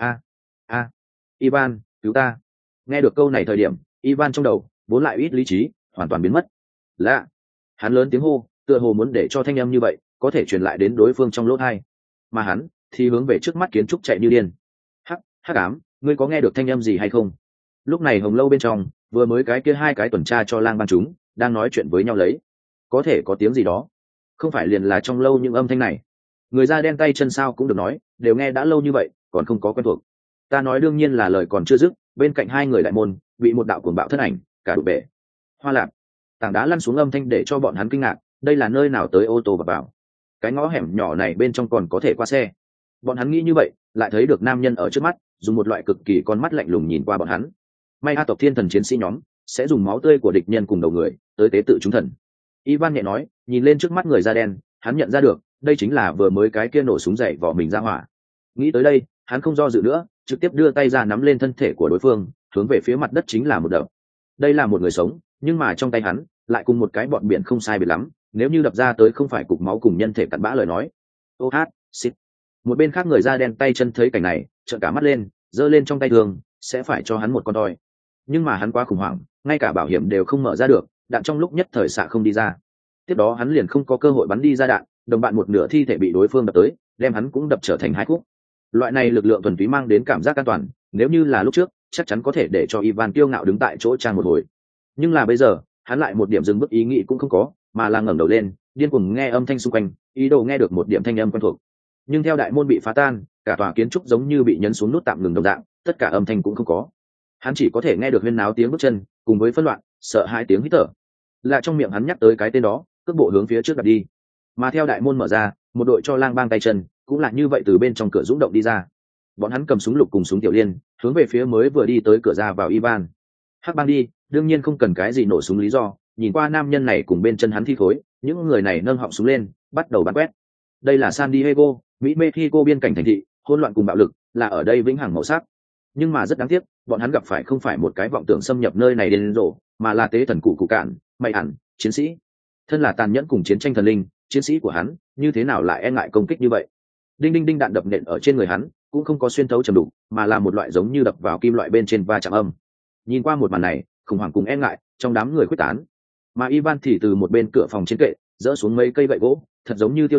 Speaker 1: Ivan, cứu ta. Nghe được câu này thời điểm, Ivan trong đầu vốn lại ít lý trí hoàn toàn biến mất. Lạ, hắn lớn tiếng hô, tựa hồ muốn để cho thanh âm như vậy có thể truyền lại đến đối phương trong lỗ tai, mà hắn thì hướng về trước mắt kiến trúc chạy như điên. Hắc ám, ngươi có nghe được thanh âm gì hay không? Lúc này Hồng Lâu bên trong vừa mới cái kia hai cái tuần tra cho lang ban chúng đang nói chuyện với nhau lấy, có thể có tiếng gì đó, không phải liền là trong lâu những âm thanh này. Người da đen tay chân sao cũng được nói, đều nghe đã lâu như vậy còn không có quen thuộc. Ta nói đương nhiên là lời còn chưa dứt, bên cạnh hai người đại môn bị một đạo cuồng bạo thân ảnh cả đục bể. Hoa lạp, tảng đá lăn xuống âm thanh để cho bọn hắn kinh ngạc, đây là nơi nào tới ô tô và vào cái ngõ hẻm nhỏ này bên trong còn có thể qua xe. Bọn hắn nghĩ như vậy, lại thấy được nam nhân ở trước mắt dùng một loại cực kỳ con mắt lạnh lùng nhìn qua bọn hắn. May a tộc thiên thần chiến sĩ nhóm sẽ dùng máu tươi của địch nhân cùng đầu người tới tế tự chúng thần. Ivan nhẹ nói, nhìn lên trước mắt người da đen, hắn nhận ra được đây chính là vừa mới cái kia nổ súng dậy vỏ mình ra hỏa. Nghĩ tới đây, hắn không do dự nữa, trực tiếp đưa tay ra nắm lên thân thể của đối phương, hướng về phía mặt đất chính là một đập. Đây là một người sống, nhưng mà trong tay hắn lại cùng một cái bọn biển không sai biệt lắm, nếu như đập ra tới không phải cục máu cùng nhân thể cặn bã lời nói. Ô hát, xịt. Một bên khác người da đen tay chân thấy cảnh này, trợn cả mắt lên, giơ lên trong tay thường, sẽ phải cho hắn một con toi. Nhưng mà hắn quá khủng hoảng, ngay cả bảo hiểm đều không mở ra được, đạn trong lúc nhất thời xạ không đi ra. Tiếp đó hắn liền không có cơ hội bắn đi ra đạn, đồng bạn một nửa thi thể bị đối phương đập tới, đem hắn cũng đập trở thành hai khúc. Loại này lực lượng thuần túy mang đến cảm giác an toàn, nếu như là lúc trước chắc chắn có thể để cho Ivan kiêu ngạo đứng tại chỗ trang một hồi. Nhưng là bây giờ hắn lại một điểm dừng bước ý nghĩ cũng không có, mà là ngẩng đầu lên, điên cuồng nghe âm thanh xung quanh, ý đồ nghe được một điểm thanh âm quen thuộc. Nhưng theo đại môn bị phá tan, cả tòa kiến trúc giống như bị nhấn xuống nút tạm ngừng đồng dạng, tất cả âm thanh cũng không có. Hắn chỉ có thể nghe được huyên náo tiếng bước chân cùng với phân loạn sợ hãi tiếng hít thở. Là trong miệng hắn nhắc tới cái tên đó, cước bộ hướng phía trước đặt đi. Mà theo đại môn mở ra, một đội cho lang bang tay chân cũng là như vậy từ bên trong cửa dũng động đi ra. Bọn hắn cầm súng lục cùng súng tiểu liên, hướng về phía mới vừa đi tới cửa ra vào Ivan. Hắc bang đi, đương nhiên không cần cái gì nổ súng lý do, nhìn qua nam nhân này cùng bên chân hắn thi thối, những người này nâng họng súng lên, bắt đầu bắn quét. Đây là San Diego, Mỹ Mexico biên cảnh thành thị, hỗn loạn cùng bạo lực là ở đây vĩnh hằng màu sắc. Nhưng mà rất đáng tiếc, bọn hắn gặp phải không phải một cái vọng tưởng xâm nhập nơi này đến rổ, mà là tế thần cụ cạn, mày ẩn, chiến sĩ. Thân là tàn nhẫn cùng chiến tranh thần linh, chiến sĩ của hắn như thế nào lại e ngại công kích như vậy? Đinh đinh đinh, đạn đập nện ở trên người hắn, cũng không có xuyên thấu trầm đục, mà là một loại giống như đập vào kim loại bên trên va chạm âm. Nhìn qua một màn này, khủng hoảng cùng e ngại trong đám người quyết tán. Mà Ivan thì từ một bên cửa phòng trên kệ dỡ xuống mấy cây gậy gỗ, thật giống như tiêu thương,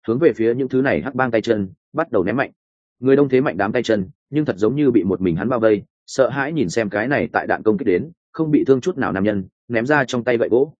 Speaker 1: hướng về phía những thứ này hắc bang tay chân bắt đầu ném mạnh. Người đông thế mạnh đám tay chân nhưng thật giống như bị một mình hắn bao vây, sợ hãi nhìn xem cái này tại đạn công kích đến không bị thương chút nào nam nhân ném ra trong tay gậy gỗ.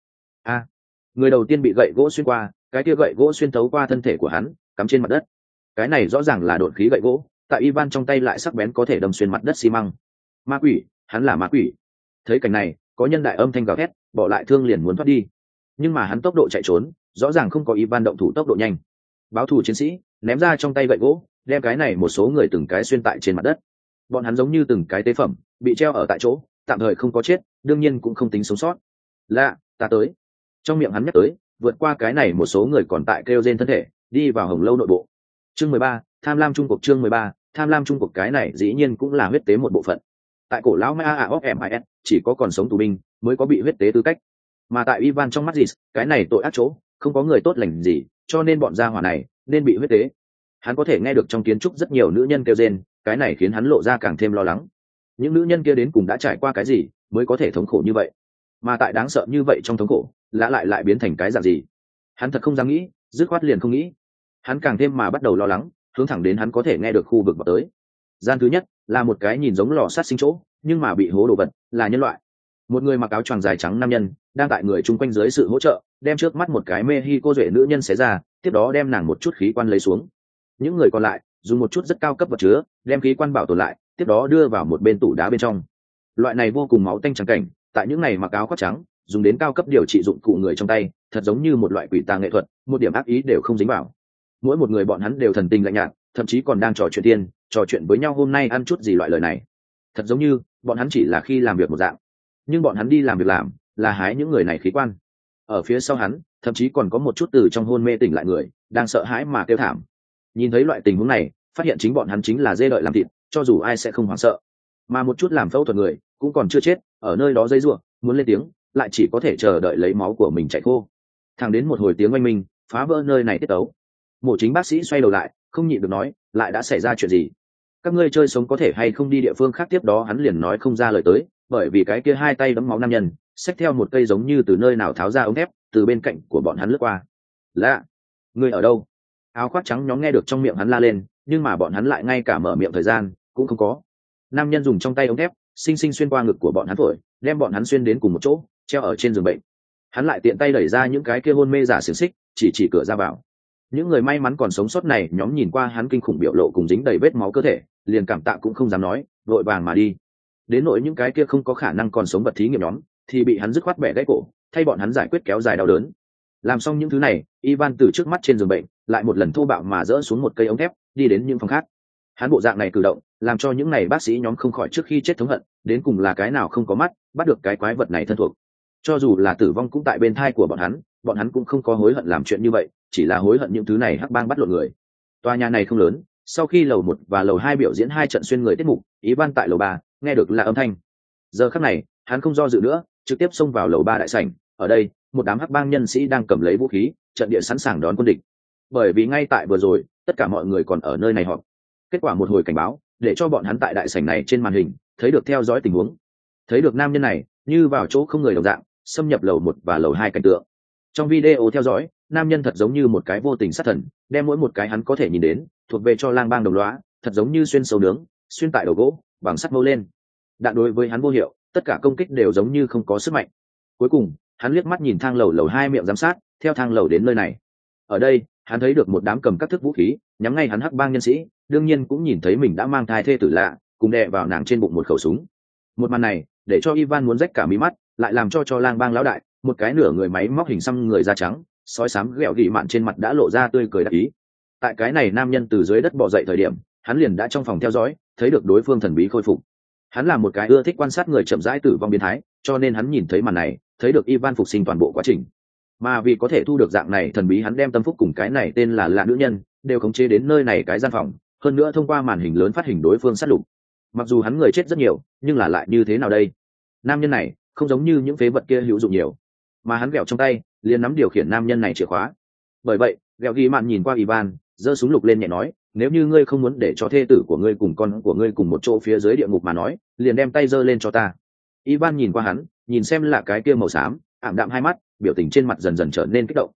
Speaker 1: Người đầu tiên bị gậy gỗ xuyên qua, cái kia gậy gỗ xuyên thấu qua thân thể của hắn cắm trên mặt đất. Cái này rõ ràng là đột khí gậy gỗ, tại Ivan trong tay lại sắc bén có thể đâm xuyên mặt đất xi măng. Ma quỷ, hắn là ma quỷ. Thấy cảnh này, có nhân đại âm thanh gào thét, bỏ lại thương liền muốn thoát đi, nhưng mà hắn tốc độ chạy trốn rõ ràng không có Ivan động thủ tốc độ nhanh. Báo thù chiến sĩ ném ra trong tay gậy gỗ, đem cái này một số người từng cái xuyên tại trên mặt đất. Bọn hắn giống như từng cái tế phẩm bị treo ở tại chỗ, tạm thời không có chết, đương nhiên cũng không tính sống sót. Lạ, ta tới. Trong miệng hắn nhắc tới, vượt qua cái này một số người còn tại kêu rên thân thể, đi vào hồng lâu nội bộ. Chương 13, tham lam trung cuộc. Chương 13, tham lam trung cuộc. Cái này dĩ nhiên cũng là huyết tế một bộ phận. Tại cổ lão MAOFMIS, chỉ có còn sống tù binh mới có bị huyết tế tư cách, mà tại Ivan trong mắt Gis, cái này tội ác chỗ, không có người tốt lành gì, cho nên bọn gia hỏa này nên bị huyết tế. Hắn có thể nghe được trong kiến trúc rất nhiều nữ nhân kêu rên, cái này khiến hắn lộ ra càng thêm lo lắng. Những nữ nhân kia đến cùng đã trải qua cái gì mới có thể thống khổ như vậy, mà tại đáng sợ như vậy trong thống khổ lã lại biến thành cái dạng gì, hắn thật không dám nghĩ, dứt khoát liền không nghĩ. Hắn càng thêm mà bắt đầu lo lắng, hướng thẳng đến hắn có thể nghe được khu vực vào tới. Gian thứ nhất là một cái nhìn giống lò sát sinh chỗ, nhưng mà bị hố đồ vật là nhân loại. Một người mặc áo choàng dài trắng nam nhân đang tại người chung quanh dưới sự hỗ trợ đem trước mắt một cái Mexico duệ nữ nhân xé ra, tiếp đó đem nàng một chút khí quan lấy xuống. Những người còn lại dùng một chút rất cao cấp vật chứa đem khí quan bảo tồn lại, tiếp đó đưa vào một bên tủ đá bên trong. Loại này vô cùng máu tanh trắng cảnh tại những này mặc áo khoác trắng dùng đến cao cấp điều trị dụng cụ người trong tay, thật giống như một loại quỷ tà nghệ thuật, một điểm ác ý đều không dính vào. Mỗi một người bọn hắn đều thần tình lạnh nhạt, thậm chí còn đang trò chuyện với nhau hôm nay ăn chút gì loại lời này, thật giống như bọn hắn chỉ là khi làm việc một dạng. Nhưng bọn hắn đi làm việc làm là hái những người này khí quan. Ở phía sau hắn thậm chí còn có một chút từ trong hôn mê tỉnh lại người đang sợ hãi mà kêu thảm. Nhìn thấy loại tình huống này, phát hiện chính bọn hắn chính là dê đợi làm thịt, cho dù ai sẽ không hoảng sợ. Mà một chút làm phẫu thuật người cũng còn chưa chết, ở nơi đó dây rủa muốn lên tiếng lại chỉ có thể chờ đợi lấy máu của mình chảy khô. Thẳng đến một hồi tiếng oanh minh phá vỡ nơi này tiết tấu. Mổ chính bác sĩ xoay đầu lại, không nhịn được nói, lại đã xảy ra chuyện gì? Các ngươi chơi sống có thể hay không đi địa phương khác? Tiếp đó hắn liền nói không ra lời tới, bởi vì cái kia hai tay đấm máu nam nhân xách theo một cây giống như từ nơi nào tháo ra ống thép, từ bên cạnh của bọn hắn lướt qua. Lạ, ngươi ở đâu? Áo khoác trắng nhóm nghe được trong miệng hắn la lên, nhưng mà bọn hắn lại ngay cả mở miệng thời gian cũng không có. Nam nhân dùng trong tay ống thép xinh xinh xuyên qua ngực của bọn hắn phổi, đem bọn hắn xuyên đến cùng một chỗ, treo ở trên giường bệnh. Hắn lại tiện tay đẩy ra những cái kia hôn mê giả xiềng xích, chỉ cửa ra vào. Những người may mắn còn sống sót này nhóm nhìn qua hắn kinh khủng biểu lộ cùng dính đầy vết máu cơ thể, liền cảm tạ cũng không dám nói, vội vàng mà đi. Đến nỗi những cái kia không có khả năng còn sống vật thí nghiệm nhóm thì bị hắn dứt khoát bẻ gãy cổ, thay bọn hắn giải quyết kéo dài đau đớn. Làm xong những thứ này, Ivan từ trước mắt trên giường bệnh lại một lần thô bạo mà dỡ xuống một cây ống thép, đi đến những phòng khác. Hắn bộ dạng này cử động làm cho những này bác sĩ nhóm không khỏi trước khi chết thống hận, đến cùng là cái nào không có mắt bắt được cái quái vật này thân thuộc. Cho dù là tử vong cũng tại bên thai của bọn hắn cũng không có hối hận làm chuyện như vậy, chỉ là hối hận những thứ này hắc bang bắt lộn người. Tòa nhà này không lớn, sau khi lầu 1 và lầu 2 biểu diễn 2 trận xuyên người tiết mục, Ivan tại lầu 3 nghe được là âm thanh. Giờ khắc này hắn không do dự nữa, trực tiếp xông vào lầu 3 đại sảnh. Ở đây một đám hắc bang nhân sĩ đang cầm lấy vũ khí, trận địa sẵn sàng đón quân địch. Bởi vì ngay tại vừa rồi tất cả mọi người còn ở nơi này họp. Kết quả một hồi cảnh báo để cho bọn hắn tại đại sảnh này trên màn hình thấy được theo dõi tình huống, thấy được nam nhân này như vào chỗ không người đồng dạng xâm nhập lầu 1 và lầu 2 cảnh tượng. Trong video theo dõi, nam nhân thật giống như một cái vô tình sát thần, đem mỗi một cái hắn có thể nhìn đến thuộc về cho lang bang đồng lõa, thật giống như xuyên sâu nướng, xuyên tại đầu gỗ bằng sắt mâu lên. Đạn đối với hắn vô hiệu, tất cả công kích đều giống như không có sức mạnh. Cuối cùng hắn liếc mắt nhìn thang lầu 2 miệng giám sát, theo thang lầu đến nơi này. Ở đây hắn thấy được một đám cầm các thức vũ khí nhắm ngay hắn hắc bang nhân sĩ, đương nhiên cũng nhìn thấy mình đã mang thai thê tử lạ cùng đè vào nàng trên bụng một khẩu súng. Một màn này để cho Ivan muốn rách cả mí mắt, lại làm cho lang bang lão đại một cái nửa người máy móc hình xăm người da trắng sói xám ghẹo gỉ mạn trên mặt đã lộ ra tươi cười đắc ý. Tại cái này nam nhân từ dưới đất bò dậy thời điểm, hắn liền đã trong phòng theo dõi thấy được đối phương thần bí khôi phục. Hắn là một cái ưa thích quan sát người chậm rãi tử vong biến thái, cho nên hắn nhìn thấy màn này, thấy được Ivan phục sinh toàn bộ quá trình. Mà vì có thể thu được dạng này thần bí, hắn đem tâm phúc cùng cái này tên là nữ nhân đều khống chế đến nơi này cái gian phòng, hơn nữa thông qua màn hình lớn phát hình đối phương sát lục. Mặc dù hắn người chết rất nhiều, nhưng là lại như thế nào đây? Nam nhân này không giống như những phế vật kia hữu dụng nhiều, mà hắn ghẹo trong tay liền nắm điều khiển nam nhân này chìa khóa. Bởi vậy ghẹo ghi mạn nhìn qua Ivan, giơ súng lục lên nhẹ nói, nếu như ngươi không muốn để cho thê tử của ngươi cùng con của ngươi cùng một chỗ phía dưới địa ngục mà nói, liền đem tay giơ lên cho ta. Ivan nhìn qua hắn, nhìn xem là cái kia màu xám ảm đạm hai mắt, biểu tình trên mặt dần dần trở nên kích động.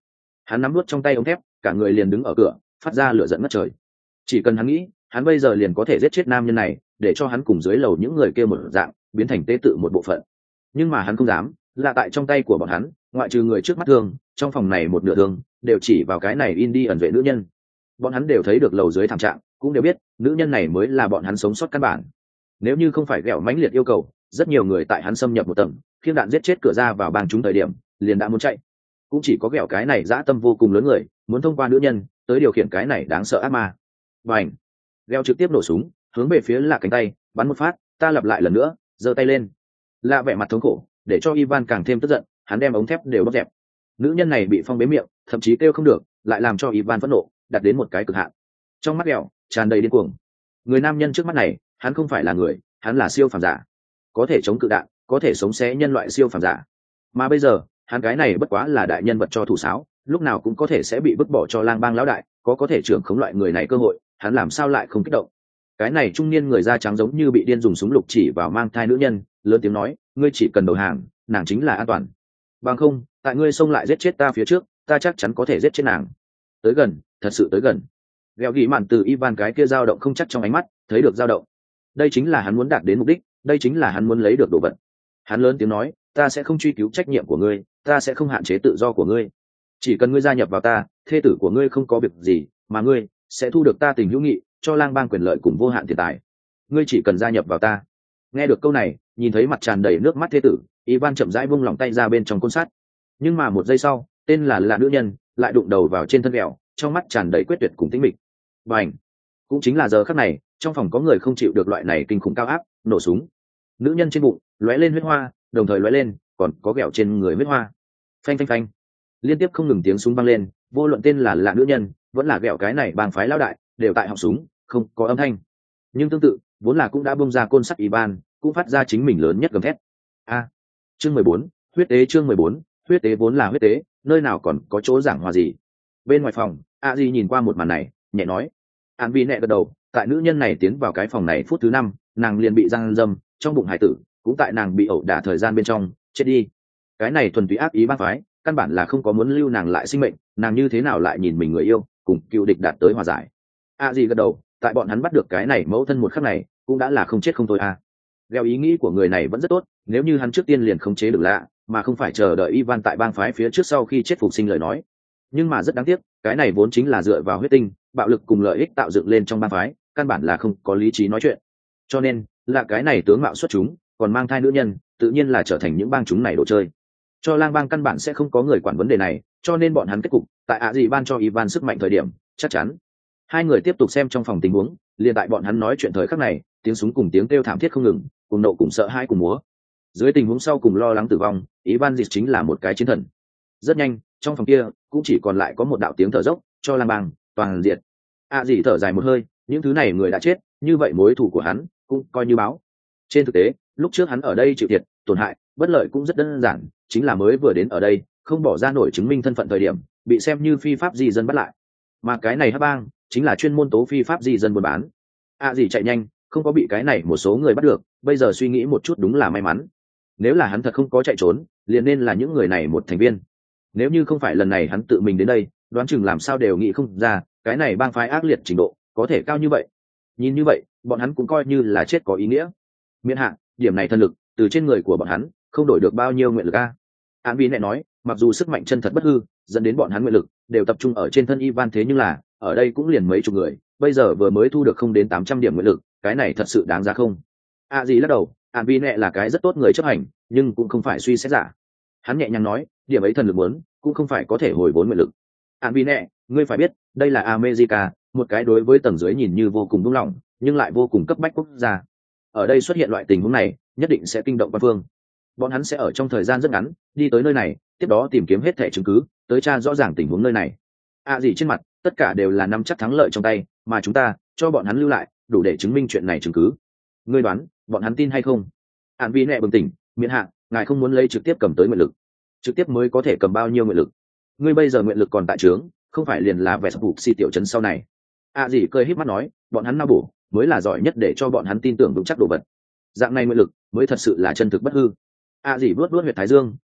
Speaker 1: Hắn nắm nuốt trong tay ống thép, cả người liền đứng ở cửa, phát ra lửa giận ngất trời. Chỉ cần hắn nghĩ, hắn bây giờ liền có thể giết chết nam nhân này, để cho hắn cùng dưới lầu những người kia một dạng biến thành tế tự một bộ phận. Nhưng mà hắn không dám, là tại trong tay của bọn hắn, ngoại trừ người trước mắt thương, trong phòng này một nửa thương đều chỉ vào cái này in đi ẩn vệ nữ nhân. Bọn hắn đều thấy được lầu dưới thảm trạng, cũng đều biết nữ nhân này mới là bọn hắn sống sót căn bản. Nếu như không phải ghẹo mãnh liệt yêu cầu, rất nhiều người tại hắn xâm nhập một tầng, khiêng đạn giết chết cửa ra vào bang chúng thời điểm liền đã muốn chạy. Cũng chỉ có ghẹo cái này dã tâm vô cùng lớn người muốn thông qua nữ nhân tới điều khiển cái này đáng sợ ác ma. Bành! Ghẹo trực tiếp nổ súng hướng về phía Lạ cánh tay bắn một phát. Ta lặp lại lần nữa, giơ tay lên. Lạ vẻ mặt thống khổ để cho Ivan càng thêm tức giận, hắn đem ống thép đều bóp dẹp. Nữ nhân này bị phong bế miệng, thậm chí kêu không được, lại làm cho Ivan phẫn nộ đạt đến một cái cực hạn. Trong mắt ghẹo tràn đầy điên cuồng. Người nam nhân trước mắt này, hắn không phải là người, hắn là siêu phàm giả, có thể chống cự đạn, có thể sống xé nhân loại siêu phàm giả. Mà bây giờ hắn cái này bất quá là đại nhân vật cho thủ sáo, lúc nào cũng có thể sẽ bị vứt bỏ cho lang bang lão đại, có thể trưởng khống loại người này cơ hội, hắn làm sao lại không kích động. Cái này trung niên người da trắng giống như bị điên dùng súng lục chỉ vào mang thai nữ nhân, lớn tiếng nói, ngươi chỉ cần đầu hàng, nàng chính là an toàn. Bằng không, tại ngươi xông lại giết chết ta phía trước, ta chắc chắn có thể giết chết nàng. Tới gần, thật sự tới gần. Ghẹo gỉ mạn từ Ivan cái kia dao động không chắc trong ánh mắt thấy được dao động. Đây chính là hắn muốn đạt đến mục đích, đây chính là hắn muốn lấy được đồ vật. Hắn lớn tiếng nói, ta sẽ không truy cứu trách nhiệm của ngươi, ta sẽ không hạn chế tự do của ngươi. Chỉ cần ngươi gia nhập vào ta, thê tử của ngươi không có việc gì, mà ngươi sẽ thu được ta tình hữu nghị, cho lang bang quyền lợi cùng vô hạn tiền tài. Ngươi chỉ cần gia nhập vào ta. Nghe được câu này, nhìn thấy mặt tràn đầy nước mắt thê tử, Ivan chậm rãi vung lòng tay ra bên trong côn sắt. Nhưng mà một giây sau, tên là nữ nhân lại đụng đầu vào trên thân ghẹo, trong mắt tràn đầy quyết tuyệt cùng tĩnh mịch. Bành! Cũng chính là giờ khắc này, trong phòng có người không chịu được loại này kinh khủng cao áp, nổ súng. Nữ nhân trên bụng lóe lên huyết hoa, đồng thời lóe lên còn có ghẹo trên người huyết hoa. Phanh phanh phanh! Liên tiếp không ngừng tiếng súng vang lên, vô luận tên là nữ nhân vẫn là ghẹo cái này bang phái lão đại đều tại họng súng không có âm thanh. Nhưng tương tự, vốn là cũng đã bung ra côn sắt Ivan, cũng phát ra chính mình lớn nhất gầm thét. Chương 14, huyết tế. Chương 14, huyết tế. Vốn là huyết tế, nơi nào còn có chỗ giảng hòa gì. Bên ngoài phòng, Di nhìn qua một màn này, nhẹ nói. An Vi nhẹ gật đầu, tại nữ nhân này tiến vào cái phòng này phút thứ 5, nàng liền bị giăng dâm, trong bụng hải tử cũng tại nàng bị ẩu đả thời gian bên trong chết đi. Cái này thuần túy ác ý bác phái, căn bản là không có muốn lưu nàng lại sinh mệnh, nàng như thế nào lại nhìn mình người yêu cùng cựu địch đạt tới hòa giải. Di gật đầu, tại bọn hắn bắt được cái này mẫu thân một khắc này cũng đã là không chết không thôi. Theo ý nghĩ của người này vẫn rất tốt, nếu như hắn trước tiên liền khống chế được lạ, mà không phải chờ đợi Ivan tại bang phái phía trước sau khi chết phục sinh lời nói. Nhưng mà rất đáng tiếc, cái này vốn chính là dựa vào huyết tinh, bạo lực cùng lợi ích tạo dựng lên trong bang phái, căn bản là không có lý trí nói chuyện. Cho nên, là cái này tướng mạo xuất chúng, còn mang thai nữ nhân, tự nhiên là trở thành những bang chúng này đồ chơi. Cho lang bang căn bản sẽ không có người quản vấn đề này, cho nên bọn hắn kết cục, tại gì ban cho Ivan sức mạnh thời điểm, chắc chắn. Hai người tiếp tục xem trong phòng tình huống, liền tại bọn hắn nói chuyện thời khắc này, tiếng súng cùng tiếng kêu thảm thiết không ngừng, cùng nộ cùng sợ hãi cùng múa. Dưới tình huống sau cùng lo lắng tử vong, Ivan dịch chính là một cái chiến thần. Rất nhanh, trong phòng kia cũng chỉ còn lại có một đạo tiếng thở dốc, cho lang bang toàn diệt. Dì thở dài một hơi, những thứ này người đã chết, như vậy mối thù của hắn cũng coi như báo. Trên thực tế, lúc trước hắn ở đây chịu thiệt, tổn hại, bất lợi cũng rất đơn giản, chính là mới vừa đến ở đây, không bỏ ra nổi chứng minh thân phận thời điểm, bị xem như phi pháp di dân bắt lại. Mà cái này hắc bang chính là chuyên môn tố phi pháp di dân buôn bán. Dì chạy nhanh, không có bị cái này một số người bắt được, bây giờ suy nghĩ một chút đúng là may mắn. Nếu là hắn thật không có chạy trốn, liền nên là những người này một thành viên. Nếu như không phải lần này hắn tự mình đến đây, đoán chừng làm sao đều nghĩ không ra, cái này bang phái ác liệt trình độ có thể cao như vậy. Nhìn như vậy, bọn hắn cũng coi như là chết có ý nghĩa. Miễn hạn, điểm này thân lực từ trên người của bọn hắn không đổi được bao nhiêu nguyện lực a. An Vi lại nói, mặc dù sức mạnh chân thật bất hư, dẫn đến bọn hắn nguyện lực đều tập trung ở trên thân Ivan, thế nhưng là ở đây cũng liền mấy chục người, bây giờ vừa mới thu được không đến 800 điểm nguyện lực, cái này thật sự đáng giá không? Gì lắc đầu, An Vi nệ là cái rất tốt người chấp hành, nhưng cũng không phải suy xét giả. Hắn nhẹ nhàng nói, điểm ấy thần lực muốn cũng không phải có thể hồi vốn nguyện lực. An Vi nệ, ngươi phải biết, đây là America, một cái đối với tầng dưới nhìn như vô cùng đúng lòng, nhưng lại vô cùng cấp bách quốc gia. Ở đây xuất hiện loại tình huống này, nhất định sẽ kinh động quan phương. Bọn hắn sẽ ở trong thời gian rất ngắn đi tới nơi này, tiếp đó tìm kiếm hết thẻ chứng cứ, tới tra rõ ràng tình huống nơi này. Gì trên mặt tất cả đều là nắm chắc thắng lợi trong tay, mà chúng ta cho bọn hắn lưu lại đủ để chứng minh chuyện này chứng cứ. Ngươi đoán bọn hắn tin hay không? An Vi nệ bừng tỉnh, miễn hạ, ngài không muốn lấy trực tiếp cầm tới nguyện lực, trực tiếp mới có thể cầm bao nhiêu nguyện lực? Ngươi bây giờ nguyện lực còn tại trướng, không phải liền là vẻ sập phục si tiểu trấn sau này. Gì cười híp mắt nói, bọn hắn nao bổ mới là giỏi nhất để cho bọn hắn tin tưởng vững chắc đồ vật. Dạng này nguyện lực mới thật sự là chân thực bất hư. Gì vuốt huyệt thái dương,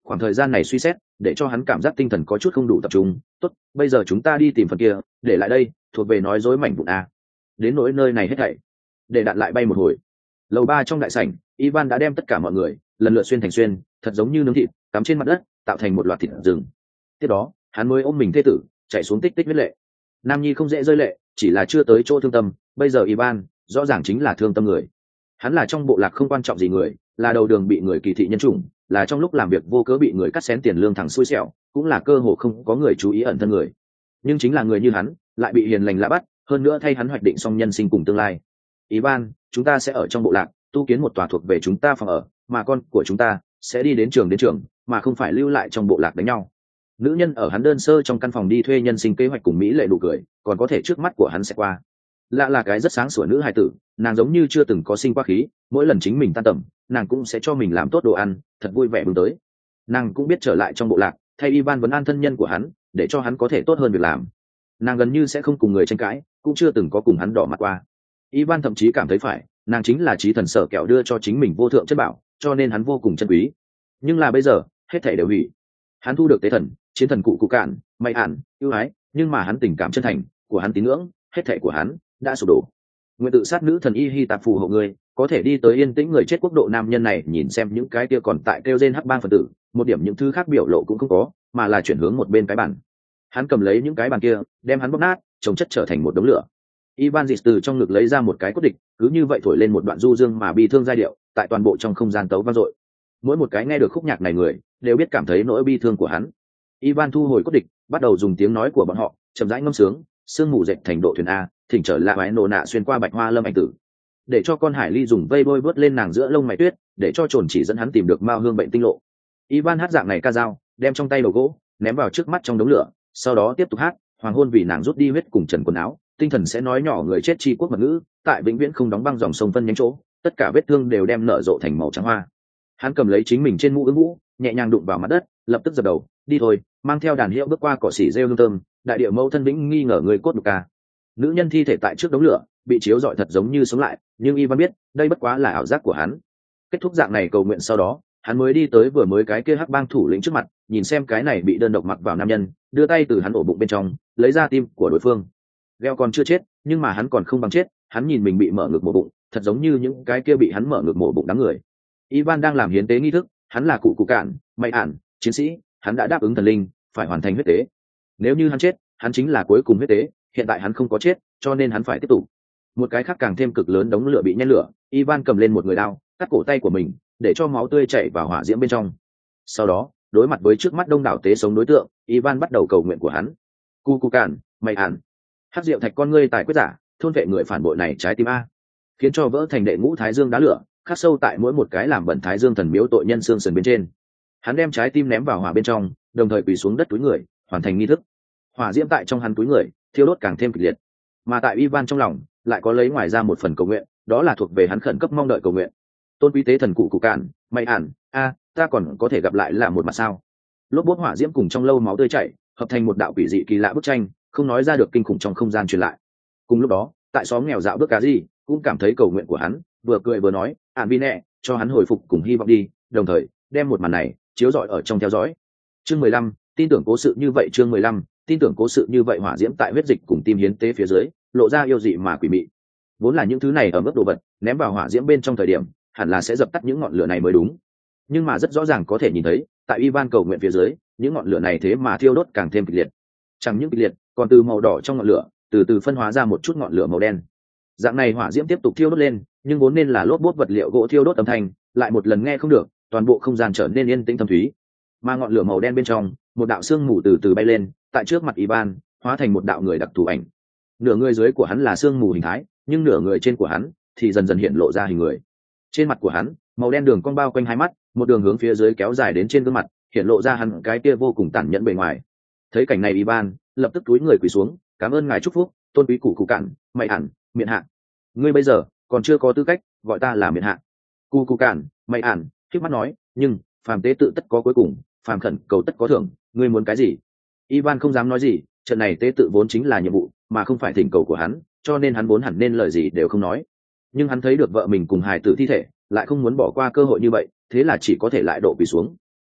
Speaker 1: khoảng thời gian này suy xét để cho hắn cảm giác tinh thần có chút không đủ tập trung. Tốt, bây giờ chúng ta đi tìm phần kia, để lại đây thuộc về nói dối mảnh vụn a. Đến nỗi nơi này hết thảy để đạn lại bay một hồi. Lầu 3 trong đại sảnh, Ivan đã đem tất cả mọi người lần lượt xuyên thành xuyên, thật giống như nướng thịt cắm trên mặt đất, tạo thành một loạt thịt rừng. Tiếp đó hắn mới ôm mình thê tử chạy xuống tích tích huyết lệ. Nam nhi không dễ rơi lệ, chỉ là chưa tới chỗ thương tâm. Bây giờ Ivan rõ ràng chính là thương tâm người. Hắn là trong bộ lạc không quan trọng gì người, là đầu đường bị người kỳ thị nhân chủng, là trong lúc làm việc vô cớ bị người cắt xén tiền lương thẳng xui xẻo, cũng là cơ hồ không có người chú ý ẩn thân người. Nhưng chính là người như hắn lại bị hiền lành lạ bắt, hơn nữa thay hắn hoạch định xong nhân sinh cùng tương lai. Ivan, chúng ta sẽ ở trong bộ lạc tu kiến một tòa thuộc về chúng ta phòng ở, mà con của chúng ta sẽ đi đến trường, mà không phải lưu lại trong bộ lạc đánh nhau. Nữ nhân ở hắn đơn sơ trong căn phòng đi thuê nhân sinh kế hoạch cùng mỹ lệ nụ cười, còn có thể trước mắt của hắn sẽ qua. Lạ là cái rất sáng sủa nữ hài tử, nàng giống như chưa từng có sinh qua khí, mỗi lần chính mình tan tầm nàng cũng sẽ cho mình làm tốt đồ ăn, thật vui vẻ bưng tới. Nàng cũng biết trở lại trong bộ lạc thay Ivan vấn an thân nhân của hắn, để cho hắn có thể tốt hơn việc làm. Nàng gần như sẽ không cùng người tranh cãi, cũng chưa từng có cùng hắn đỏ mặt qua. Ivan thậm chí cảm thấy phải nàng chính là trí thần sở kẹo đưa cho chính mình vô thượng chất bảo, cho nên hắn vô cùng trân quý. Nhưng là bây giờ hết thảy đều hủy. Hắn thu được tế thần chiến thần cụ cạn may ản ưu ái, nhưng mà hắn tình cảm chân thành của hắn, tín ngưỡng, hết thảy của hắn đã sụp đổ. Nguyện tự sát nữ thần y hi tạp phù hộ người có thể đi tới yên tĩnh người chết quốc độ. Nam nhân này nhìn xem những cái kia còn tại kêu trên hắc bang phần tử, một điểm những thứ khác biểu lộ cũng không có, mà là chuyển hướng một bên cái bàn. Hắn cầm lấy những cái bàn kia, đem hắn bóp nát, trồng chất trở thành một đống lửa. Ivan Dịch từ trong ngực lấy ra một cái cốt địch, cứ như vậy thổi lên một đoạn du dương mà bi thương giai điệu, tại toàn bộ trong không gian tấu vang dội. Mỗi một cái nghe được khúc nhạc này người đều biết cảm thấy nỗi bi thương của hắn. Ivan thu hồi cốt địch, bắt đầu dùng tiếng nói của bọn họ chậm rãi ngâm sướng, sương mù dệt thành độ thuyền a, thỉnh trở lại mái nổ nạ xuyên qua bạch hoa lâm anh tử, để cho con hải ly dùng vây bôi bớt lên nàng giữa lông mày tuyết, để cho trồn chỉ dẫn hắn tìm được mao hương bệnh tinh lộ. Ivan hát dạng này ca dao, đem trong tay đầu gỗ ném vào trước mắt trong đống lửa, sau đó tiếp tục hát hoàng hôn vì nàng rút đi huyết cùng trần quần áo, tinh thần sẽ nói nhỏ người chết chi quốc mật ngữ, tại vĩnh viễn không đóng băng dòng sông phân nhánh chỗ, tất cả vết thương đều đem nở rộ thành màu trắng hoa. Hắn cầm lấy chính mình trên mũ ứng vũ, nhẹ nhàng đụng vào mặt đất, lập tức dập đầu, đi thôi, mang theo đàn hiệu bước qua cỏ xỉ rêu hương thơm, đại địa mẫu thân vĩnh nghi ngờ người cốt đục ca. Nữ nhân thi thể tại trước đống lửa bị chiếu rọi thật giống như sống lại, nhưng Ivan biết đây bất quá là ảo giác của hắn. Kết thúc dạng này cầu nguyện sau đó, hắn mới đi tới vừa mới cái kia hắc bang thủ lĩnh trước mặt, nhìn xem cái này bị đơn độc mặc vào nam nhân, đưa tay từ hắn ổ bụng bên trong lấy ra tim của đối phương. Gheo còn chưa chết, nhưng mà hắn còn không bằng chết. Hắn nhìn mình bị mở ngực mổ bụng, thật giống như những cái kia bị hắn mở ngực mổ bụng đám người. Ivan đang làm hiến tế nghi thức, hắn là cụ cạn may ản chiến sĩ, hắn đã đáp ứng thần linh phải hoàn thành huyết tế. Nếu như hắn chết, hắn chính là cuối cùng huyết tế. Hiện tại hắn không có chết, cho nên hắn phải tiếp tục. Một cái khác càng thêm cực lớn đống lửa bị nhen lửa, Ivan cầm lên một người đao, cắt cổ tay của mình, để cho máu tươi chảy vào hỏa diễm bên trong. Sau đó, đối mặt với trước mắt đông đảo tế sống đối tượng, Ivan bắt đầu cầu nguyện của hắn. Cu cạn may ản, hắc diệu thạch con ngươi tài quyết giả, thôn vệ người phản bội này trái tim a, khiến cho vỡ thành đệ ngũ thái dương đá lửa, khắc sâu tại mỗi một cái làm bẩn thái dương thần miếu tội nhân xương sườn bên trên. Hắn đem trái tim ném vào hỏa bên trong, đồng thời quỳ xuống đất túi người, hoàn thành nghi thức. Hỏa diễm tại trong hắn túi người thiêu đốt càng thêm kịch liệt, mà tại Ivan trong lòng lại có lấy ngoài ra một phần cầu nguyện, đó là thuộc về hắn khẩn cấp mong đợi cầu nguyện. Tôn quý tế thần cụ cạn may ản a, ta còn có thể gặp lại là một mặt sao? Lốp bốt hỏa diễm cùng trong lâu máu tươi chảy, hợp thành một đạo quỷ dị kỳ lạ bức tranh, không nói ra được kinh khủng trong không gian truyền lại. Cùng lúc đó, tại xóm nghèo dạo bước cá gì cũng cảm thấy cầu nguyện của hắn, vừa cười vừa nói, ản vi nẹ, cho hắn hồi phục cùng hy vọng đi, đồng thời đem một màn này chiếu rọi ở trong theo dõi. Chương 15, tin tưởng cố sự như vậy. Chương 15, tin tưởng cố sự như vậy. Hỏa diễm tại huyết dịch cùng tim hiến tế phía dưới lộ ra yêu dị mà quỷ mị. Vốn là những thứ này ở mức đồ vật ném vào hỏa diễm bên trong thời điểm hẳn là sẽ dập tắt những ngọn lửa này mới đúng, nhưng mà rất rõ ràng có thể nhìn thấy tại Ivan cầu nguyện phía dưới, những ngọn lửa này thế mà thiêu đốt càng thêm kịch liệt. Chẳng những kịch liệt, còn từ màu đỏ trong ngọn lửa từ từ phân hóa ra một chút ngọn lửa màu đen. Dạng này hỏa diễm tiếp tục thiêu đốt lên, nhưng vốn nên là lốp bốt vật liệu gỗ thiêu đốt âm thanh lại một lần nghe không được, toàn bộ không gian trở nên yên tĩnh thâm thúy. Mà ngọn lửa màu đen bên trong, một đạo sương mù từ từ bay lên, tại trước mặt Ivan hóa thành một đạo người đặc thù ảnh. Nửa người dưới của hắn là sương mù hình thái, nhưng nửa người trên của hắn thì dần dần hiện lộ ra hình người. Trên mặt của hắn, màu đen đường cong bao quanh hai mắt, một đường hướng phía dưới kéo dài đến trên gương mặt, hiện lộ ra hắn cái kia vô cùng tàn nhẫn bề ngoài. Thấy cảnh này Ivan lập tức cúi người quỳ xuống, cảm ơn ngài chúc phúc, tôn quý cụ cạn may ản miện hạ. Ngươi bây giờ còn chưa có tư cách gọi ta là miện hạ. Cụ cạn may ản khép mắt nói, nhưng phàm tế tự tất có cuối cùng, phàm khẩn cầu tất có thưởng, ngươi muốn cái gì? Ivan không dám nói gì, trận này tế tự vốn chính là nhiệm vụ mà không phải thỉnh cầu của hắn, cho nên hắn vốn hẳn nên lời gì đều không nói. Nhưng hắn thấy được vợ mình cùng hài tử thi thể, lại không muốn bỏ qua cơ hội như vậy, thế là chỉ có thể lại độ quỳ xuống.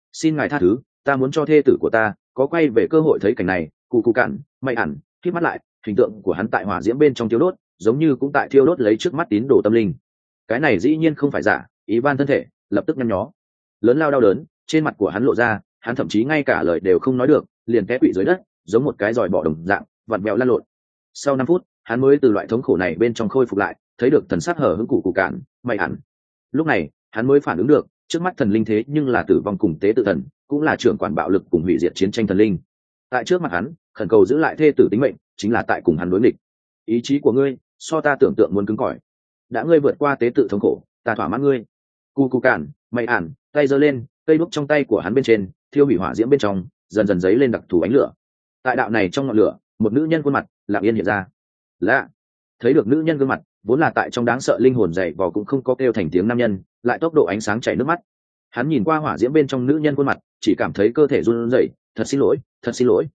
Speaker 1: xin ngài tha thứ, ta muốn cho thê tử của ta có quay về cơ hội thấy cảnh này. Cụ cụ cạn mày ẩn khi mắt lại, hình tượng của hắn tại hỏa diễm bên trong thiêu đốt, giống như cũng tại thiêu đốt lấy trước mắt tín đồ tâm linh. Cái này dĩ nhiên không phải giả. Ivan thân thể lập tức nhăn nhó, lớn lao đau đớn trên mặt của hắn lộ ra, hắn thậm chí ngay cả lời đều không nói được, liền té quỵ dưới đất, giống một cái giòi bỏ đồng dạng vặn vẹo lăn lộn. Sau 5 phút hắn mới từ loại thống khổ này bên trong khôi phục lại, thấy được thần sắc hở hững cụ cụ cạn mày ẩn. Lúc này hắn mới phản ứng được, trước mắt thần linh thế nhưng là tử vong cùng tế tự thần, cũng là trưởng quản bạo lực cùng hủy diệt chiến tranh thần linh. Tại trước mặt hắn khẩn cầu giữ lại thê tử tính mệnh, chính là tại cùng hắn đối nghịch. Ý chí của ngươi so ta tưởng tượng muốn cứng cỏi, đã ngươi vượt qua tế tự thống khổ, ta thỏa mãn ngươi. Cụ cụ cạn mày ẩn tay giơ lên, cây đuốc trong tay của hắn bên trên thiêu hủy hỏa diễm bên trong dần dần dấy lên đặc thù ánh lửa. Tại đạo này trong ngọn lửa, một nữ nhân khuôn mặt lặng yên hiện ra. Lạ, thấy được nữ nhân gương mặt vốn là tại trong đáng sợ linh hồn dày vò cũng không có kêu thành tiếng nam nhân, lại tốc độ ánh sáng chảy nước mắt. Hắn nhìn qua hỏa diễm bên trong nữ nhân khuôn mặt, chỉ cảm thấy cơ thể run rẩy. Thật xin lỗi, thật xin lỗi,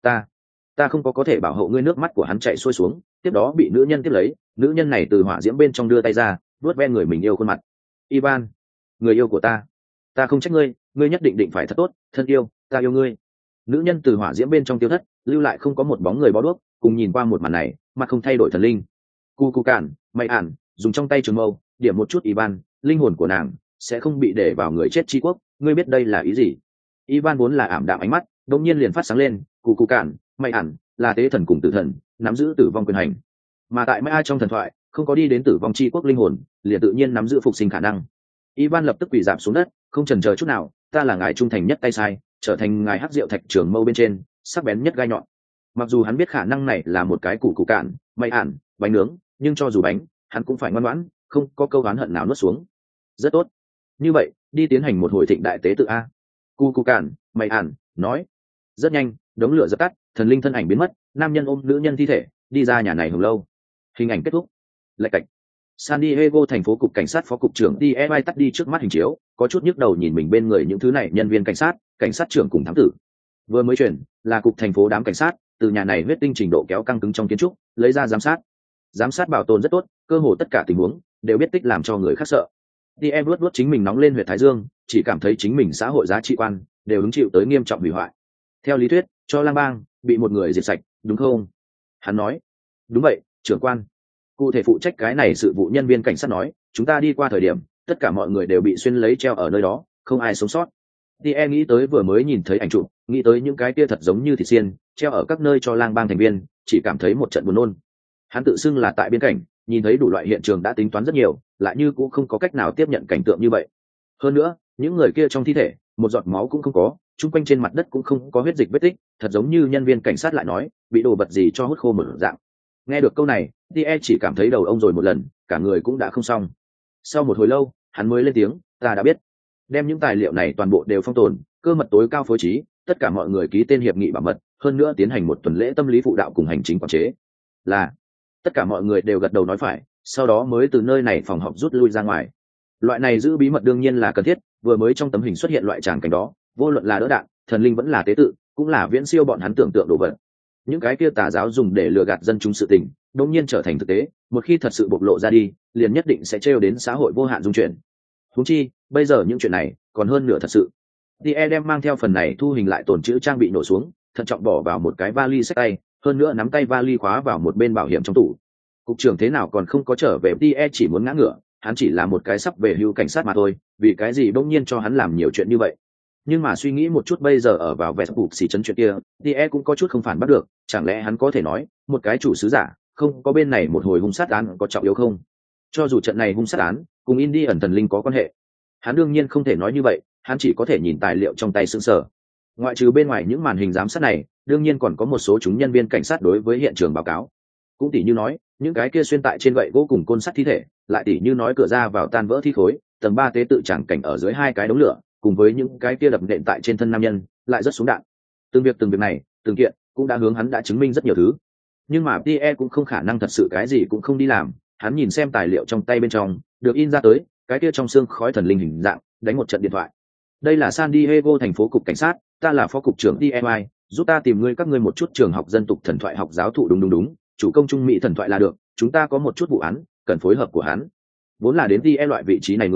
Speaker 1: ta không có thể bảo hộ ngươi. Nước mắt của hắn chảy xuôi xuống, tiếp đó bị nữ nhân tiếp lấy. Nữ nhân này từ hỏa diễm bên trong đưa tay ra, vuốt ve người mình yêu khuôn mặt. Ivan, người yêu của ta không trách ngươi, ngươi nhất định phải thật tốt, thân yêu, ta yêu ngươi. Nữ nhân từ hỏa diễm bên trong tiêu thất, lưu lại không có một bóng người bó đuốc. Cùng nhìn qua một màn này, mặt không thay đổi thần linh. Cu cu cản mày ản dùng trong tay trường mâu điểm một chút Ivan, linh hồn của nàng sẽ không bị để vào người chết tri quốc. Ngươi biết đây là ý gì? Ivan vốn là ảm đạm ánh mắt, đột nhiên liền phát sáng lên. Cu cu cản mày ản là tế thần cùng tử thần, nắm giữ tử vong quyền hành, mà tại Mai trong thần thoại không có đi đến tử vong tri quốc linh hồn liền tự nhiên nắm giữ phục sinh khả năng. Ivan lập tức quỳ rạp xuống đất, không chần chờ chút nào. Ta là ngài trung thành nhất tay sai, trở thành ngài hắc diệu thạch trường mâu bên trên sắc bén nhất gai nhọn. Mặc dù hắn biết khả năng này là một cái củ cạn mày ản bánh nướng, nhưng cho dù bánh hắn cũng phải ngoan ngoãn, không có câu oán hận nào nuốt xuống. Rất tốt, như vậy đi tiến hành một hồi thịnh đại tế tự a. Cu cạn mày ản nói. Rất nhanh đống lửa dập tắt, thần linh thân ảnh biến mất, nam nhân ôm nữ nhân thi thể đi ra nhà này hồng lâu. Hình ảnh kết thúc. Lạch cạch. San Diego thành phố cục cảnh sát phó cục trưởng DFI tắt đi trước mắt hình chiếu, có chút nhức đầu nhìn mình bên người những thứ này nhân viên cảnh sát trưởng cùng thám tử. Vừa mới chuyển là cục thành phố đám cảnh sát từ nhà này huyết tinh trình độ kéo căng cứng trong kiến trúc lấy ra giám sát bảo tồn rất tốt, cơ hồ tất cả tình huống đều biết tích làm cho người khác sợ. DFI luốt chính mình nóng lên huyệt thái dương, chỉ cảm thấy chính mình xã hội giá trị quan đều hứng chịu tới nghiêm trọng hủy hoại. Theo lý thuyết cho lang bang bị một người diệt sạch, đúng không? Hắn nói. Đúng vậy, trưởng quan. Cụ thể phụ trách cái này sự vụ nhân viên cảnh sát nói, chúng ta đi qua thời điểm tất cả mọi người đều bị xuyên lấy treo ở nơi đó, không ai sống sót. Die nghĩ tới vừa mới nhìn thấy ảnh chụp, nghĩ tới những cái kia thật giống như thịt xiên treo ở các nơi cho lang bang thành viên, chỉ cảm thấy một trận buồn nôn. Hắn tự xưng là tại biên cảnh, nhìn thấy đủ loại hiện trường đã tính toán rất nhiều, lại như cũng không có cách nào tiếp nhận cảnh tượng như vậy. Hơn nữa những người kia trong thi thể một giọt máu cũng không có, chung quanh trên mặt đất cũng không có huyết dịch vết tích, thật giống như nhân viên cảnh sát lại nói bị đồ vật gì cho hút khô một dạng. Nghe được câu này, Die chỉ cảm thấy đầu ông rồi một lần, cả người cũng đã không xong. Sau một hồi lâu hắn mới lên tiếng, ta đã biết. Đem những tài liệu này toàn bộ đều phong tồn, cơ mật tối cao phối trí, tất cả mọi người ký tên hiệp nghị bảo mật, hơn nữa tiến hành một tuần lễ tâm lý phụ đạo cùng hành chính quản chế. Là tất cả mọi người đều gật đầu nói phải, sau đó mới từ nơi này phòng họp rút lui ra ngoài. Loại này giữ bí mật đương nhiên là cần thiết, vừa mới trong tấm hình xuất hiện loại tràng cảnh đó, vô luận là đỡ đạn, thần linh vẫn là tế tự, cũng là viễn siêu bọn hắn tưởng tượng đồ vật. Những cái kia tà giáo dùng để lừa gạt dân chúng sự tình, đột nhiên trở thành thực tế, một khi thật sự bộc lộ ra đi, liền nhất định sẽ trêu đến xã hội vô hạn dung chuyển. Huống chi, bây giờ những chuyện này còn hơn nửa thật sự. Die đem mang theo phần này thu hình lại tồn trữ trang bị nổ xuống, thận trọng bỏ vào một cái vali xách tay, hơn nữa nắm tay vali khóa vào một bên bảo hiểm trong tủ. Cục trưởng thế nào còn không có trở về? Die chỉ muốn ngã ngửa, hắn chỉ là một cái sắp về hưu cảnh sát mà thôi, vì cái gì bỗng nhiên cho hắn làm nhiều chuyện như vậy? Nhưng mà suy nghĩ một chút, bây giờ ở vào vẹt cục xì chấn chuyện kia, Die cũng có chút không phản bắt được, chẳng lẽ hắn có thể nói một cái chủ sứ giả không có bên này một hồi hung sát án có trọng yếu không? Cho dù trận này hung sát án cùng Indi ẩn thần linh có quan hệ, hắn đương nhiên không thể nói như vậy, hắn chỉ có thể nhìn tài liệu trong tay sững sờ. Ngoại trừ bên ngoài những màn hình giám sát này, đương nhiên còn có một số chúng nhân viên cảnh sát đối với hiện trường báo cáo. Cũng tỉ như nói những cái kia xuyên tại trên gậy gỗ cùng côn sắt thi thể, lại tỉ như nói cửa ra vào tan vỡ thi khối, tầng 3 tế tự tràng cảnh ở dưới hai cái đống lửa, cùng với những cái kia đập nện tại trên thân nam nhân lại rất xuống đạn. Từng việc này từng kiện cũng đã hướng hắn đã chứng minh rất nhiều thứ. Nhưng mà Pierre cũng không khả năng thật sự cái gì cũng không đi làm. Hắn nhìn xem tài liệu trong tay bên trong được in ra tới, cái kia trong xương khói thần linh hình dạng, đánh một trận điện thoại. Đây là San Diego thành phố cục cảnh sát, ta là phó cục trưởng DMI, giúp ta tìm các ngươi một chút trường học dân tục thần thoại học giáo thụ. Đúng, chủ công trung mỹ thần thoại là được, chúng ta có một chút vụ án cần phối hợp của hắn. Vốn là đến DE loại vị trí này người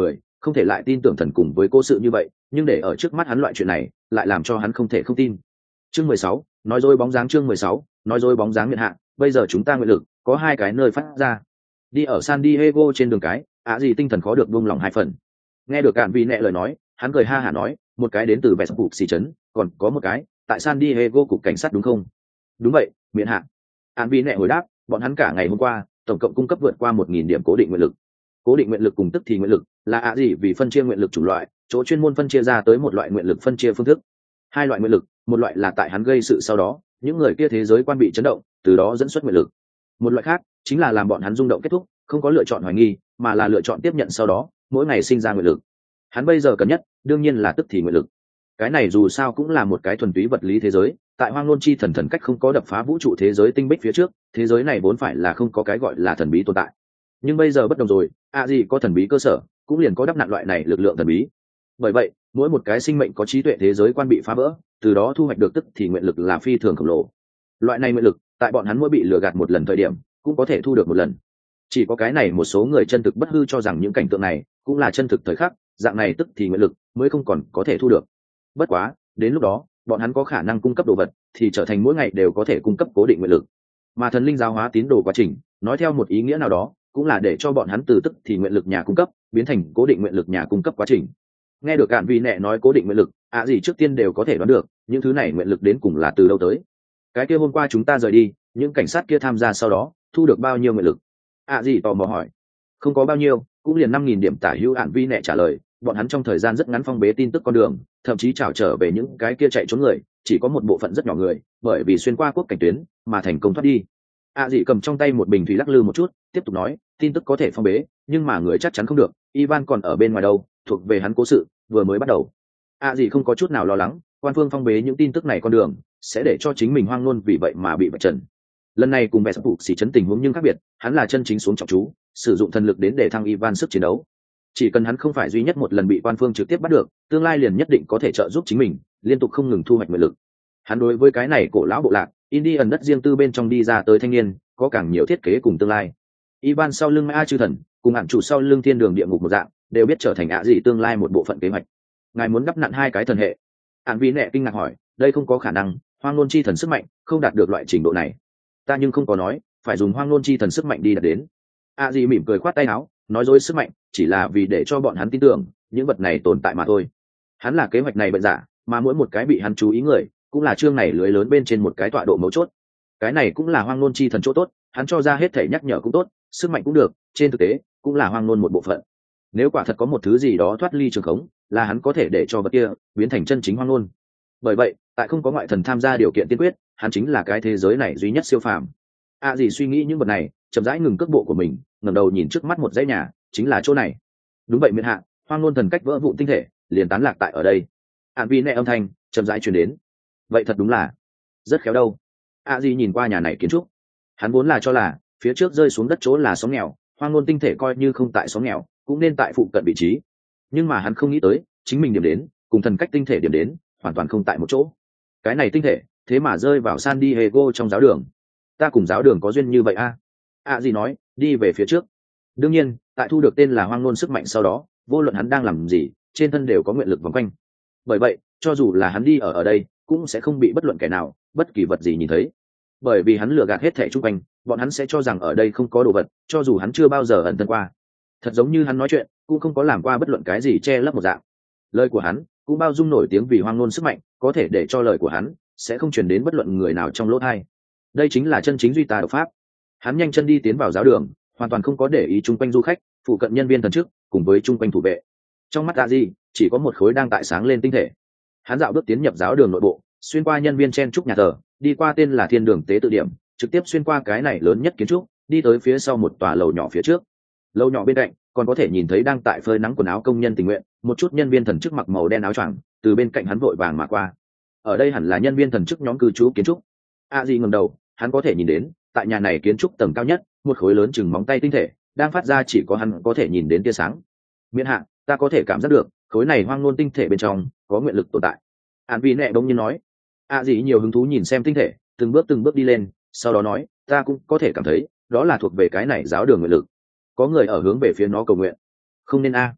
Speaker 1: không thể lại tin tưởng thần cùng với cố sự như vậy, nhưng để ở trước mắt hắn loại chuyện này lại làm cho hắn không thể không tin. Chương 16, nói dối bóng dáng. Chương 16, nói dối bóng dáng. Miện hạ, bây giờ chúng ta nguyện lực có hai cái nơi phát ra. Đi ở San Diego trên đường cái, gì tinh thần khó được buông lòng hai phần. Nghe được Cạn Vì Nẹ lời nói, hắn cười ha hả nói, một cái đến từ Westbrook xì trấn, còn có một cái tại San Diego cục cảnh sát đúng không? Đúng vậy, Miện hạ. Cạn Vì Nẹ hồi đáp, bọn hắn cả ngày hôm qua tổng cộng cung cấp vượt qua 1.000 điểm cố định nguyện lực. Cố định nguyện lực cùng tức thì nguyện lực là gì vì phân chia nguyện lực chủng loại, chỗ chuyên môn phân chia ra tới một loại nguyện lực phân chia phương thức. Hai loại nguyện lực, một loại là tại hắn gây sự sau đó, những người kia thế giới quan bị chấn động, từ đó dẫn xuất nguyện lực. Một loại khác chính là làm bọn hắn rung động kết thúc, không có lựa chọn hoài nghi, mà là lựa chọn tiếp nhận sau đó, mỗi ngày sinh ra nguyện lực. Hắn bây giờ cần nhất, đương nhiên là tức thì nguyện lực. Cái này dù sao cũng là một cái thuần túy vật lý thế giới, tại Hoang Nôn Chi Thần thần cách không có đập phá vũ trụ thế giới tinh bích phía trước, thế giới này vốn phải là không có cái gọi là thần bí tồn tại. Nhưng bây giờ bất đồng rồi, gì có thần bí cơ sở, cũng liền có đắp nặn loại này lực lượng thần bí. Bởi vậy, mỗi một cái sinh mệnh có trí tuệ thế giới quan bị phá vỡ, từ đó thu hoạch được tức thì nguyện lực là phi thường khổng lồ. Loại này nguyện lực, tại bọn hắn mỗi bị lừa gạt một lần thời điểm, cũng có thể thu được một lần. Chỉ có cái này một số người chân thực bất hư cho rằng những cảnh tượng này cũng là chân thực thời khắc, dạng này tức thì nguyện lực mới không còn có thể thu được. Bất quá, đến lúc đó, bọn hắn có khả năng cung cấp đồ vật, thì trở thành mỗi ngày đều có thể cung cấp cố định nguyện lực. Mà thần linh giáo hóa tín đồ quá trình, nói theo một ý nghĩa nào đó, cũng là để cho bọn hắn từ tức thì nguyện lực nhà cung cấp biến thành cố định nguyện lực nhà cung cấp quá trình. Nghe được Cạn Vì Nẹ nói cố định nguyện lực, gì trước tiên đều có thể đoán được những thứ này nguyện lực đến cùng là từ đâu tới. Cái kia hôm qua chúng ta rời đi, những cảnh sát kia tham gia sau đó thu được bao nhiêu nguyện lực? Gì tò mò hỏi. Không có bao nhiêu, cũng liền 5.000 điểm tả hữu. Cạn Vi Nẹ trả lời, bọn hắn trong thời gian rất ngắn phong bế tin tức con đường, thậm chí trảo trở về những cái kia chạy trốn người, chỉ có một bộ phận rất nhỏ người, bởi vì xuyên qua quốc cảnh tuyến mà thành công thoát đi. Dị cầm trong tay một bình thủy lắc lư một chút, tiếp tục nói, tin tức có thể phong bế, nhưng mà người chắc chắn không được, Ivan còn ở bên ngoài đâu, thuộc về hắn cố sự vừa mới bắt đầu. Dị không có chút nào lo lắng, quan phương phong bế những tin tức này con đường sẽ để cho chính mình hoang ngôn vì vậy mà bị vạch trần. Lần này cùng bè sắp phục xỉ chấn tình huống nhưng khác biệt, hắn là chân chính xuống trọng chú, sử dụng thần lực đến để thăng Ivan sức chiến đấu. Chỉ cần hắn không phải duy nhất một lần bị quan phương trực tiếp bắt được, tương lai liền nhất định có thể trợ giúp chính mình liên tục không ngừng thu hoạch nguyện lực. Hắn đối với cái này cổ lão bộ lạc Indian đất riêng tư bên trong đi ra tới thanh niên có càng nhiều thiết kế cùng tương lai. Ivan sau lưng A chư thần cùng hạn chủ sau lưng thiên đường địa ngục một dạng, đều biết trở thành gì tương lai một bộ phận kế hoạch. Ngài muốn đắp nặn hai cái thần hệ? Hạn Vi Nẹ kinh ngạc hỏi, đây không có khả năng, hoang ngôn chi thần sức mạnh không đạt được loại trình độ này. Ta nhưng không có nói phải dùng hoang ngôn chi thần sức mạnh đi đạt đến. Gì mỉm cười khoát tay áo, nói dối sức mạnh chỉ là vì để cho bọn hắn tin tưởng những vật này tồn tại mà thôi. Hắn là kế hoạch này bệnh giả, mà mỗi một cái bị hắn chú ý người cũng là chương này lưới lớn bên trên một cái tọa độ mấu chốt. Cái này cũng là hoang ngôn chi thần chỗ tốt, hắn cho ra hết thể nhắc nhở cũng tốt, sức mạnh cũng được, trên thực tế cũng là hoang ngôn một bộ phận. Nếu quả thật có một thứ gì đó thoát ly trường khống, là hắn có thể để cho vật kia biến thành chân chính hoang ngôn. Bởi vậy, tại không có ngoại thần tham gia điều kiện tiên quyết, hắn chính là cái thế giới này duy nhất siêu phàm. Gì suy nghĩ những vật này, chậm rãi ngừng cước bộ của mình, ngẩng đầu nhìn trước mắt một dãy nhà, chính là chỗ này. Đúng vậy miễn hạ, hoang ngôn thần cách vỡ vụn tinh thể liền tán lạc tại ở đây. Vi Nẹ âm thanh chậm rãi truyền đến. Vậy thật đúng là rất khéo đâu. Gì nhìn qua nhà này kiến trúc, hắn vốn là cho là phía trước rơi xuống đất chỗ là xóm nghèo, hoang ngôn tinh thể coi như không tại xóm nghèo cũng nên tại phụ cận vị trí, nhưng mà hắn không nghĩ tới chính mình điểm đến cùng thần cách tinh thể điểm đến hoàn toàn không tại một chỗ. Cái này tinh thể thế mà rơi vào San Diego trong giáo đường. Ta cùng giáo đường có duyên như vậy gì nói, đi về phía trước. Đương nhiên, tại thu được tên là hoang ngôn sức mạnh sau đó, vô luận hắn đang làm gì, trên thân đều có nguyện lực vòng quanh. Bởi vậy, cho dù là hắn đi ở đây, cũng sẽ không bị bất luận kẻ nào, bất kỳ vật gì nhìn thấy. Bởi vì hắn lừa gạt hết thảy chung quanh, bọn hắn sẽ cho rằng ở đây không có đồ vật, cho dù hắn chưa bao giờ ẩn thân qua. Thật giống như hắn nói chuyện, cũng không có làm qua bất luận cái gì che lấp một dạng. Lời của hắn cũng bao dung nổi tiếng vì hoang ngôn sức mạnh, có thể để cho lời của hắn sẽ không truyền đến bất luận người nào trong lỗ tai. Đây chính là chân chính duy tà độc pháp. Hắn nhanh chân đi tiến vào giáo đường, hoàn toàn không có để ý chung quanh du khách, phụ cận nhân viên thần chức cùng với chung quanh thủ vệ. Trong mắt Aji chỉ có một khối đang tại sáng lên tinh thể. Hắn dạo bước tiến nhập giáo đường nội bộ, xuyên qua nhân viên chen trúc nhà thờ, đi qua tên là Thiên Đường Tế Tự Điểm, trực tiếp xuyên qua cái này lớn nhất kiến trúc, đi tới phía sau một tòa lầu nhỏ phía trước. Lầu nhỏ bên cạnh còn có thể nhìn thấy đang tại phơi nắng quần áo công nhân tình nguyện, một chút nhân viên thần chức mặc màu đen áo choàng, từ bên cạnh hắn vội vàng mà qua. Ở đây hẳn là nhân viên thần chức nhóm cư trú kiến trúc. Aji ngẩng đầu, hắn có thể nhìn đến, tại nhà này kiến trúc tầng cao nhất, một khối lớn chừng móng tay tinh thể đang phát ra chỉ có hắn có thể nhìn đến tia sáng. Miễn hạ, ta có thể cảm giác được khối này hoang ngôn tinh thể bên trong có nguyện lực tồn tại. Vi Nẹ đông nhiên nói. Dị nhiều hứng thú nhìn xem tinh thể, từng bước đi lên, sau đó nói, ta cũng có thể cảm thấy đó là thuộc về cái này giáo đường nguyện lực. Có người ở hướng về phía nó cầu nguyện. Không nên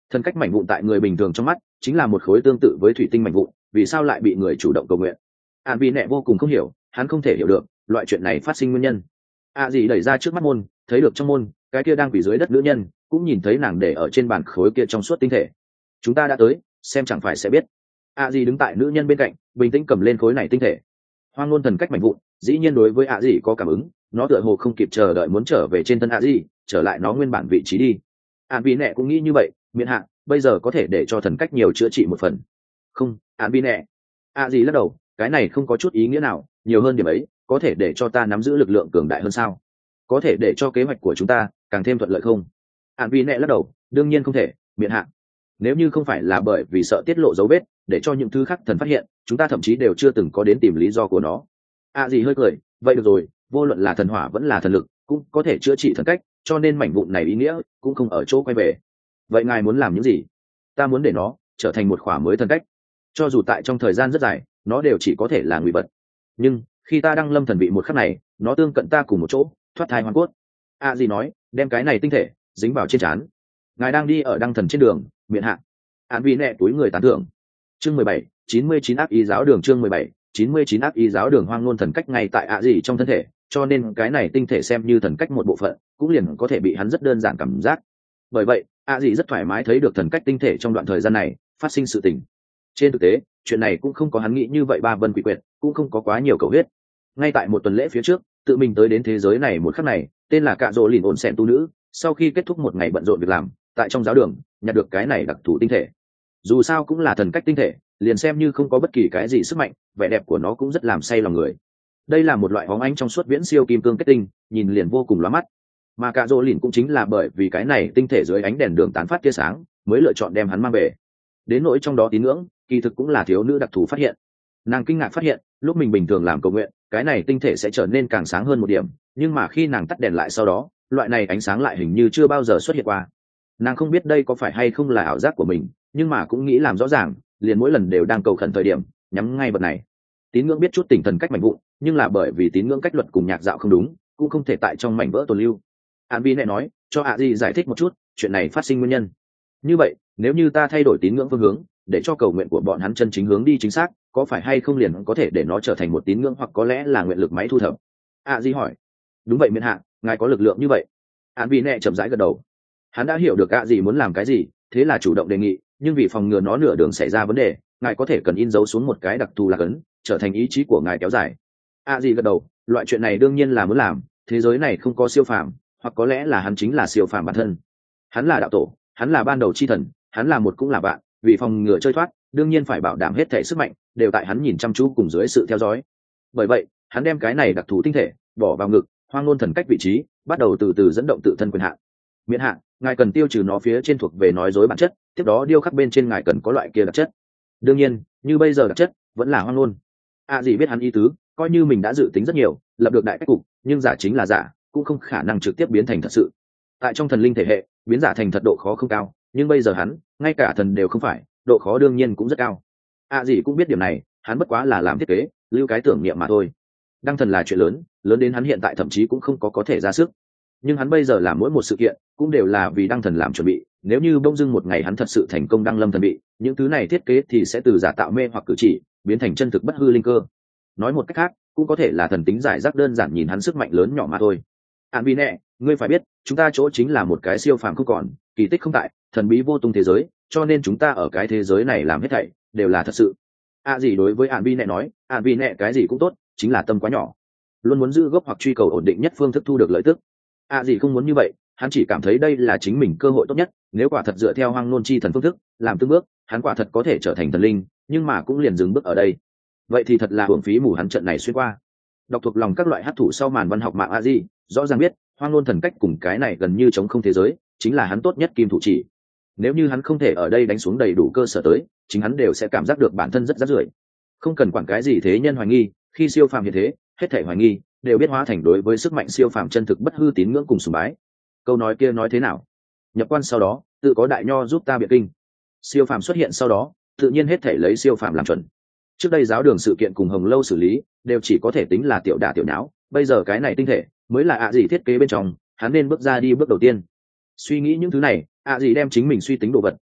Speaker 1: Thần cách mảnh vụn tại người bình thường trong mắt chính là một khối tương tự với thủy tinh mảnh vụn, vì sao lại bị người chủ động cầu nguyện? An Vi nẹ vô cùng không hiểu, hắn không thể hiểu được loại chuyện này phát sinh nguyên nhân. Gì đẩy ra trước mắt môn, thấy được trong môn cái kia đang quỳ dưới đất nữ nhân, cũng nhìn thấy nàng để ở trên bàn khối kia trong suốt tinh thể. Chúng ta đã tới, xem chẳng phải sẽ biết. Gì đứng tại nữ nhân bên cạnh, bình tĩnh cầm lên khối này tinh thể. Hoang ngôn thần cách mảnh vụn dĩ nhiên đối với gì có cảm ứng, nó tựa hồ không kịp chờ đợi muốn trở về trên thân gì, trở lại nó nguyên bản vị trí đi. An Vi nẹ cũng nghĩ như vậy, miễn hạ bây giờ có thể để cho thần cách nhiều chữa trị một phần. Không, An Vi nẹ. Gì lắc đầu, cái này không có chút ý nghĩa nào, nhiều hơn điểm ấy có thể để cho ta nắm giữ lực lượng cường đại hơn sao? Có thể để cho kế hoạch của chúng ta càng thêm thuận lợi không? An Vi nẹ lắc đầu, đương nhiên không thể, miễn hạ. Nếu như không phải là bởi vì sợ tiết lộ dấu vết để cho những thứ khác thần phát hiện, chúng ta thậm chí đều chưa từng có đến tìm lý do của nó. Gì hơi cười, vậy được rồi, vô luận là thần hỏa vẫn là thần lực cũng có thể chữa trị thần cách, cho nên mảnh vụn này ý nghĩa cũng không ở chỗ quay về. Vậy ngài muốn làm những gì? Ta muốn để nó trở thành một khỏa mới thần cách, cho dù tại trong thời gian rất dài nó đều chỉ có thể là ngụy vật, nhưng khi ta đăng lâm thần vị một khắc này, nó tương cận ta cùng một chỗ, thoát thai hoàn cốt. Gì nói, đem cái này tinh thể dính vào trên trán. Ngài đang đi ở đăng thần trên đường, miệng hạ. An Vi nẹ túi người tán thưởng. Chương 17, 99 ác ý giáo đường. Chương 17, 99 ác ý giáo đường. Hoang ngôn thần cách ngay tại gì trong thân thể, cho nên cái này tinh thể xem như thần cách một bộ phận, cũng liền có thể bị hắn rất đơn giản cảm giác. Bởi vậy gì rất thoải mái thấy được thần cách tinh thể trong đoạn thời gian này phát sinh sự tình. Trên thực tế chuyện này cũng không có hắn nghĩ như vậy, ba vân quỷ quyệt cũng không có quá nhiều cầu huyết. Ngay tại một tuần lễ phía trước, tự mình tới đến thế giới này một khắc này, tên là Cạ Dỗ Lìn ổn xẹn tu nữ, sau khi kết thúc một ngày bận rộn việc làm, tại trong giáo đường nhặt được cái này đặc thù tinh thể. Dù sao cũng là thần cách tinh thể, liền xem như không có bất kỳ cái gì sức mạnh, vẻ đẹp của nó cũng rất làm say lòng người. Đây là một loại hóng ánh trong suốt viễn siêu kim cương kết tinh, nhìn liền vô cùng lóa mắt. Mà Cạ Dỗ Lìn cũng chính là bởi vì cái này tinh thể dưới ánh đèn đường tán phát tia sáng, mới lựa chọn đem hắn mang về. Đến nỗi trong đó tín ngưỡng, kỳ thực cũng là thiếu nữ đặc thù phát hiện. Nàng kinh ngạc phát hiện, lúc mình bình thường làm cầu nguyện, cái này tinh thể sẽ trở nên càng sáng hơn một điểm, nhưng mà khi nàng tắt đèn lại sau đó, loại này ánh sáng lại hình như chưa bao giờ xuất hiện qua. Nàng không biết đây có phải hay không là ảo giác của mình, nhưng mà cũng nghĩ làm rõ ràng, liền mỗi lần đều đang cầu khẩn thời điểm nhắm ngay vật này. Tín ngưỡng biết chút tỉnh thần cách mảnh vụn, nhưng là bởi vì tín ngưỡng cách luật cùng nhạc dạo không đúng, cũng không thể tại trong mảnh vỡ tồn lưu. An Vi nẹ nói, cho gì giải thích một chút chuyện này phát sinh nguyên nhân. Như vậy nếu như ta thay đổi tín ngưỡng phương hướng, để cho cầu nguyện của bọn hắn chân chính hướng đi chính xác, có phải hay không liền có thể để nó trở thành một tín ngưỡng, hoặc có lẽ là nguyện lực máy thu thập? Gì hỏi. Đúng vậy miễn hạ, ngài có lực lượng như vậy. An Vi nẹ chậm rãi gật đầu. Hắn đã hiểu được gì muốn làm cái gì, thế là chủ động đề nghị, nhưng vì phòng ngừa nó nửa đường xảy ra vấn đề, ngài có thể cần in dấu xuống một cái đặc thù lạc ấn, trở thành ý chí của ngài kéo dài. Gì gật đầu, loại chuyện này đương nhiên là muốn làm, thế giới này không có siêu phàm, hoặc có lẽ là hắn chính là siêu phàm bản thân. Hắn là đạo tổ, hắn là ban đầu chi thần, hắn là một cũng là bạn, vì phòng ngừa chơi thoát, đương nhiên phải bảo đảm hết thể sức mạnh đều tại hắn nhìn chăm chú cùng dưới sự theo dõi. Bởi vậy hắn đem cái này đặc thù tinh thể bỏ vào ngực hoang ngôn thần cách vị trí, bắt đầu từ từ dẫn động tự thân quyền hạn. Miễn hạn, ngài cần tiêu trừ nó phía trên thuộc về nói dối bản chất, tiếp đó điêu khắc bên trên ngài cần có loại kia đặc chất. Đương nhiên như bây giờ đặc chất vẫn là hoang ngôn. Gì biết hắn ý tứ, coi như mình đã dự tính rất nhiều, lập được đại cách cục, nhưng giả chính là giả, cũng không khả năng trực tiếp biến thành thật sự. Tại trong thần linh thể hệ, biến giả thành thật độ khó không cao, nhưng bây giờ hắn ngay cả thần đều không phải, độ khó đương nhiên cũng rất cao. Gì cũng biết điểm này, hắn bất quá là làm thiết kế, lưu cái tưởng niệm mà thôi. Đăng thần là chuyện lớn, lớn đến hắn hiện tại thậm chí cũng không có thể ra sức, nhưng hắn bây giờ làm mỗi một sự kiện cũng đều là vì đăng thần làm chuẩn bị. Nếu như bỗng dưng một ngày hắn thật sự thành công đăng lâm thần vị, những thứ này thiết kế thì sẽ từ giả tạo mê hoặc cử chỉ biến thành chân thực bất hư linh cơ. Nói một cách khác, cũng có thể là thần tính giải rác đơn giản nhìn hắn sức mạnh lớn nhỏ mà thôi. An Vi nẹ, ngươi phải biết, chúng ta chỗ chính là một cái siêu phàm không còn, kỳ tích không tại, thần bí vô tung thế giới, cho nên chúng ta ở cái thế giới này làm hết thảy đều là thật sự. Gì đối với An Vi nẹ nói, An Vi nẹ cái gì cũng tốt, chính là tâm quá nhỏ, luôn muốn giữ gốc hoặc truy cầu ổn định nhất phương thức thu được lợi tức. Gì không muốn như vậy, hắn chỉ cảm thấy đây là chính mình cơ hội tốt nhất. Nếu quả thật dựa theo hoang nôn chi thần phương thức làm từng bước, hắn quả thật có thể trở thành thần linh, nhưng mà cũng liền dừng bước ở đây. Vậy thì thật là hưởng phí mù hắn trận này xuyên qua. Đọc thuộc lòng các loại hấp thụ sau màn văn học mạng Gì rõ ràng biết hoang nôn thần cách cùng cái này gần như chống không thế giới chính là hắn tốt nhất kim thủ chỉ. Nếu như hắn không thể ở đây đánh xuống đầy đủ cơ sở tới, chính hắn đều sẽ cảm giác được bản thân rất rác rưởi. Không cần quản cái gì thế nhân hoài nghi, khi siêu phàm hiện thế, hết thảy hoài nghi đều biết hóa thành đối với sức mạnh siêu phàm chân thực bất hư tín ngưỡng cùng sùng bái. Câu nói kia nói thế nào? Nhập quan sau đó, tự có đại nho giúp ta biện kinh. Siêu phàm xuất hiện sau đó, tự nhiên hết thảy lấy siêu phàm làm chuẩn. Trước đây giáo đường sự kiện cùng Hồng Lâu xử lý đều chỉ có thể tính là tiểu đả tiểu nháo, bây giờ cái này tinh thể mới là gì thiết kế bên trong, hắn nên bước ra đi bước đầu tiên. Suy nghĩ những thứ này, gì đem chính mình suy tính đồ vật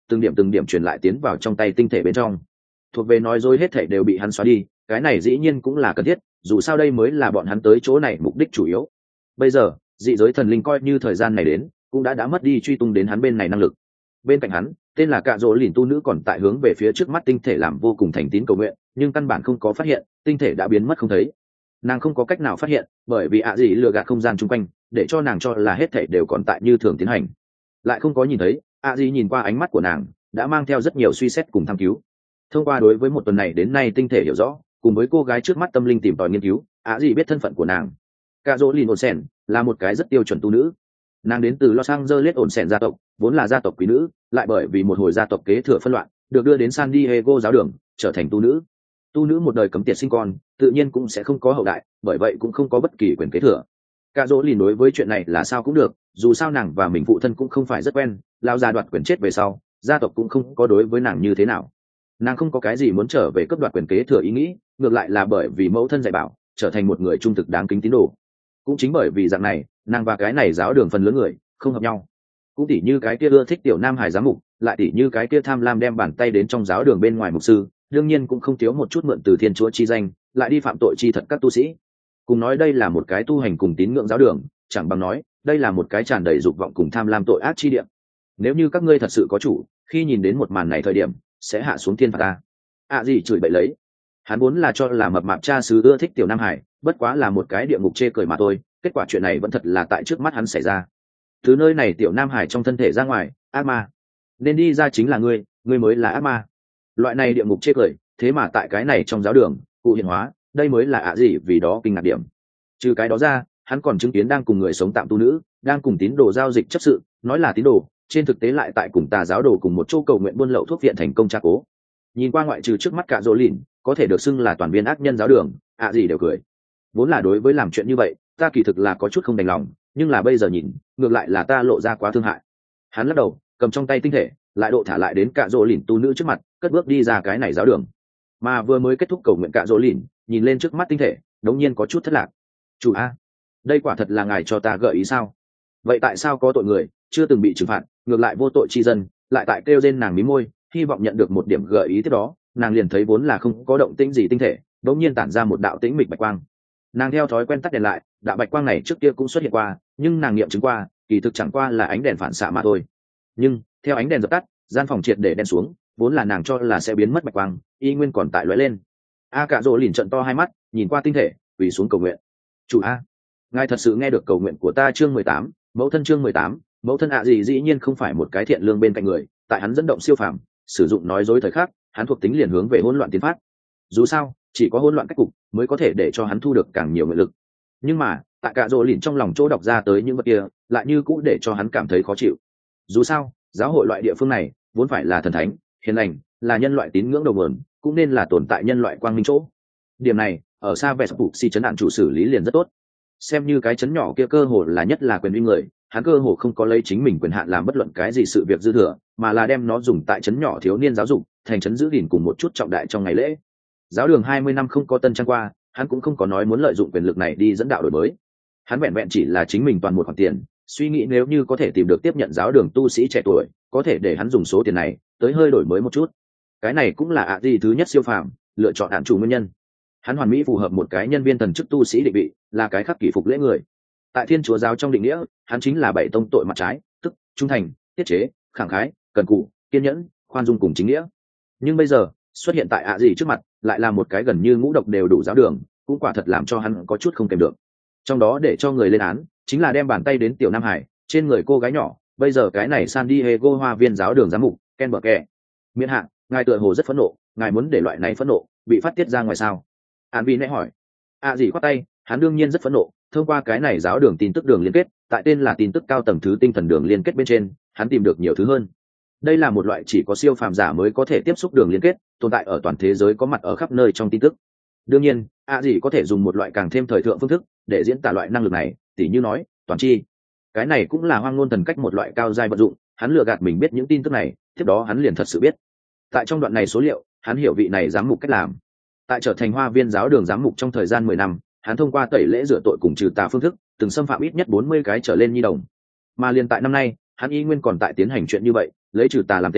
Speaker 1: từng điểm truyền lại tiến vào trong tay tinh thể bên trong. Thuộc về nói dối hết thể đều bị hắn xóa đi, cái này dĩ nhiên cũng là cần thiết, dù sao đây mới là bọn hắn tới chỗ này mục đích chủ yếu. Bây giờ dị giới thần linh coi như thời gian này đến cũng đã mất đi truy tung đến hắn bên này năng lực. Bên cạnh hắn tên là Cạ Dỗ Lìn tu nữ còn tại hướng về phía trước mắt tinh thể làm vô cùng thành tín cầu nguyện, nhưng căn bản không có phát hiện tinh thể đã biến mất không thấy. Nàng không có cách nào phát hiện, bởi vì ạ gì lừa gạt không gian chung quanh để cho nàng cho là hết thể đều còn tại như thường tiến hành, lại không có nhìn thấy. ạ gì nhìn qua ánh mắt của nàng đã mang theo rất nhiều suy xét cùng tham cứu. Thông qua đối với một tuần này đến nay tinh thể hiểu rõ, cùng với cô gái trước mắt tâm linh tìm tòi nghiên cứu, ạ gì biết thân phận của nàng. Cạ Dỗ Lìn Olsen là một cái rất tiêu chuẩn tu nữ. Nàng đến từ Los Angeles Olsen gia tộc, vốn là gia tộc quý nữ, lại bởi vì một hồi gia tộc kế thừa phân loạn, được đưa đến San Diego giáo đường, trở thành tu nữ. Tu nữ một đời cấm tiệt sinh con, tự nhiên cũng sẽ không có hậu đại, bởi vậy cũng không có bất kỳ quyền kế thừa. Cạ Dỗ Lìn đối với chuyện này là sao cũng được, dù sao nàng và mình phụ thân cũng không phải rất quen, lao ra đoạt quyền chết về sau, gia tộc cũng không có đối với nàng như thế nào. Nàng không có cái gì muốn trở về cấp đoạt quyền kế thừa ý nghĩ, ngược lại là bởi vì mẫu thân dạy bảo, trở thành một người trung thực đáng kính tín đồ. Cũng chính bởi vì dạng này, nàng và cái này giáo đường phần lớn người không hợp nhau. Cũng tỉ như cái kia ưa thích tiểu nam hải giám mục, lại tỉ như cái kia tham lam đem bàn tay đến trong giáo đường bên ngoài mục sư, đương nhiên cũng không thiếu một chút mượn từ thiên chúa chi danh lại đi phạm tội chi thật các tu sĩ. Cùng nói đây là một cái tu hành cùng tín ngưỡng giáo đường, chẳng bằng nói đây là một cái tràn đầy dục vọng cùng tham lam tội ác chi địa. Nếu như các ngươi thật sự có chủ, khi nhìn đến một màn này thời điểm sẽ hạ xuống thiên phạt ta. Gì chửi bậy lấy. Hắn vốn là cho là mập mạp cha xứ ưa thích tiểu nam hải bất quá là một cái địa ngục chê cười mà thôi, kết quả chuyện này vẫn thật là tại trước mắt hắn xảy ra. Từ nơi này tiểu nam hải trong thân thể ra ngoài, ác ma nên đi ra chính là ngươi mới là ác ma. Loại này địa ngục chê cười, thế mà tại cái này trong giáo đường cụ hiện hóa, đây mới là gì vì đó kinh ngạc điểm. Trừ cái đó ra, hắn còn chứng kiến đang cùng người sống tạm tu nữ, đang cùng tín đồ giao dịch chấp sự, nói là tín đồ, trên thực tế lại tại cùng tà giáo đồ cùng một chỗ cầu nguyện buôn lậu thuốc viện thành công tra cố. Nhìn qua ngoại trừ trước mắt Cạ Dỗ Lìn có thể được xưng là toàn viên ác nhân giáo đường, gì đều cười. Vốn là đối với làm chuyện như vậy ta kỳ thực là có chút không đành lòng, nhưng là bây giờ nhìn ngược lại là ta lộ ra quá thương hại. Hắn lắc đầu, cầm trong tay tinh thể lại độ thả lại đến Cạ Dỗ Lìn tu nữ trước mặt, cất bước đi ra cái này giáo đường. Mà vừa mới kết thúc cầu nguyện Cạ Dỗ Lìn nhìn lên trước mắt tinh thể đống nhiên có chút thất lạc. Chủ a, đây quả thật là ngài cho ta gợi ý sao? Vậy tại sao có tội người chưa từng bị trừng phạt, ngược lại vô tội chi dân lại tại kêu trên nàng mí môi, hy vọng nhận được một điểm gợi ý tiếp đó. Nàng liền thấy vốn là không có động tĩnh gì tinh thể đống nhiên tản ra một đạo tĩnh mịch bạch quang. Nàng theo thói quen tắt đèn lại, đạo bạch quang này trước kia cũng xuất hiện qua, nhưng nàng nghiệm chứng qua kỳ thực chẳng qua là ánh đèn phản xạ mà thôi. Nhưng theo ánh đèn dập tắt, gian phòng triệt để đen xuống, vốn là nàng cho là sẽ biến mất bạch quang y nguyên còn tại lóe lên. Cạ Dỗ Lìn trận to hai mắt nhìn qua tinh thể, quỳ xuống cầu nguyện. Chủ a, ngài thật sự nghe được cầu nguyện của ta. Chương 18, mẫu thân. Chương 18, mẫu thân. Gì dĩ nhiên không phải một cái thiện lương bên cạnh người, tại hắn dẫn động siêu phàm sử dụng nói dối thời khắc, hắn thuộc tính liền hướng về hỗn loạn tiến phát. Dù sao chỉ có hỗn loạn cách cục mới có thể để cho hắn thu được càng nhiều nguyện lực, nhưng mà tại Cạ Dỗ Lìn trong lòng chỗ đọc ra tới những vật kia lại như cũ để cho hắn cảm thấy khó chịu. Dù sao giáo hội loại địa phương này vốn phải là thần thánh hiền lành, là nhân loại tín ngưỡng đầu nguồn, cũng nên là tồn tại nhân loại quang minh chỗ. Điểm này ở xa vẹt phục si chấn đạn chủ xử lý liền rất tốt. Xem như cái chấn nhỏ kia cơ hồ là nhất là quyền uy người, hắn cơ hồ không có lấy chính mình quyền hạn làm bất luận cái gì sự việc dư thừa, mà là đem nó dùng tại chấn nhỏ thiếu niên giáo dục thành chấn giữ gìn cùng một chút trọng đại trong ngày lễ. Giáo đường 20 năm không có tân trang qua, hắn cũng không có nói muốn lợi dụng quyền lực này đi dẫn đạo đổi mới. Hắn vẹn vẹn chỉ là chính mình toàn một khoản tiền, suy nghĩ nếu như có thể tìm được tiếp nhận giáo đường tu sĩ trẻ tuổi, có thể để hắn dùng số tiền này tới hơi đổi mới một chút. Cái này cũng là gì thứ nhất siêu phàm lựa chọn hạn chủ nguyên nhân. Hắn hoàn mỹ phù hợp một cái nhân viên thần chức tu sĩ định vị, là cái khắc kỷ phục lễ người. Tại Thiên Chúa giáo trong định nghĩa, hắn chính là bảy tông tội mặt trái, tức trung thành, tiết chế, khẳng khái, cần cù, kiên nhẫn, khoan dung cùng chính nghĩa. Nhưng bây giờ xuất hiện tại gì trước mặt lại là một cái gần như ngũ độc đều đủ giáo đường, cũng quả thật làm cho hắn có chút không kèm được. Trong đó để cho người lên án chính là đem bàn tay đến tiểu nam hải trên người cô gái nhỏ. Bây giờ cái này San Diego hoa viên giáo đường giám mục Ken bờ kè miễn hạn, ngài tựa hồ rất phẫn nộ, ngài muốn để loại này phẫn nộ bị phát tiết ra ngoài sao? An Vi nãy hỏi. Gì khoát tay, hắn đương nhiên rất phẫn nộ. Thông qua cái này giáo đường tin tức đường liên kết, tại tên là tin tức cao tầng thứ tinh thần đường liên kết bên trên, hắn tìm được nhiều thứ hơn. Đây là một loại chỉ có siêu phàm giả mới có thể tiếp xúc đường liên kết, tồn tại ở toàn thế giới, có mặt ở khắp nơi trong tin tức. Đương nhiên gì có thể dùng một loại càng thêm thời thượng phương thức để diễn tả loại năng lực này, tỉ như nói toàn chi. Cái này cũng là hoang ngôn thần cách một loại cao giai vận dụng. Hắn lừa gạt mình biết những tin tức này, tiếp đó hắn liền thật sự biết. Tại trong đoạn này số liệu, hắn hiểu vị này giám mục cách làm. Tại trở thành hoa viên giáo đường giám mục trong thời gian 10 năm, hắn thông qua tẩy lễ rửa tội cùng trừ tà phương thức, từng xâm phạm ít nhất 40 cái trở lên nhi đồng. Mà liền tại năm nay, hắn y nguyên còn tại tiến hành chuyện như vậy, lấy trừ tà làm tên,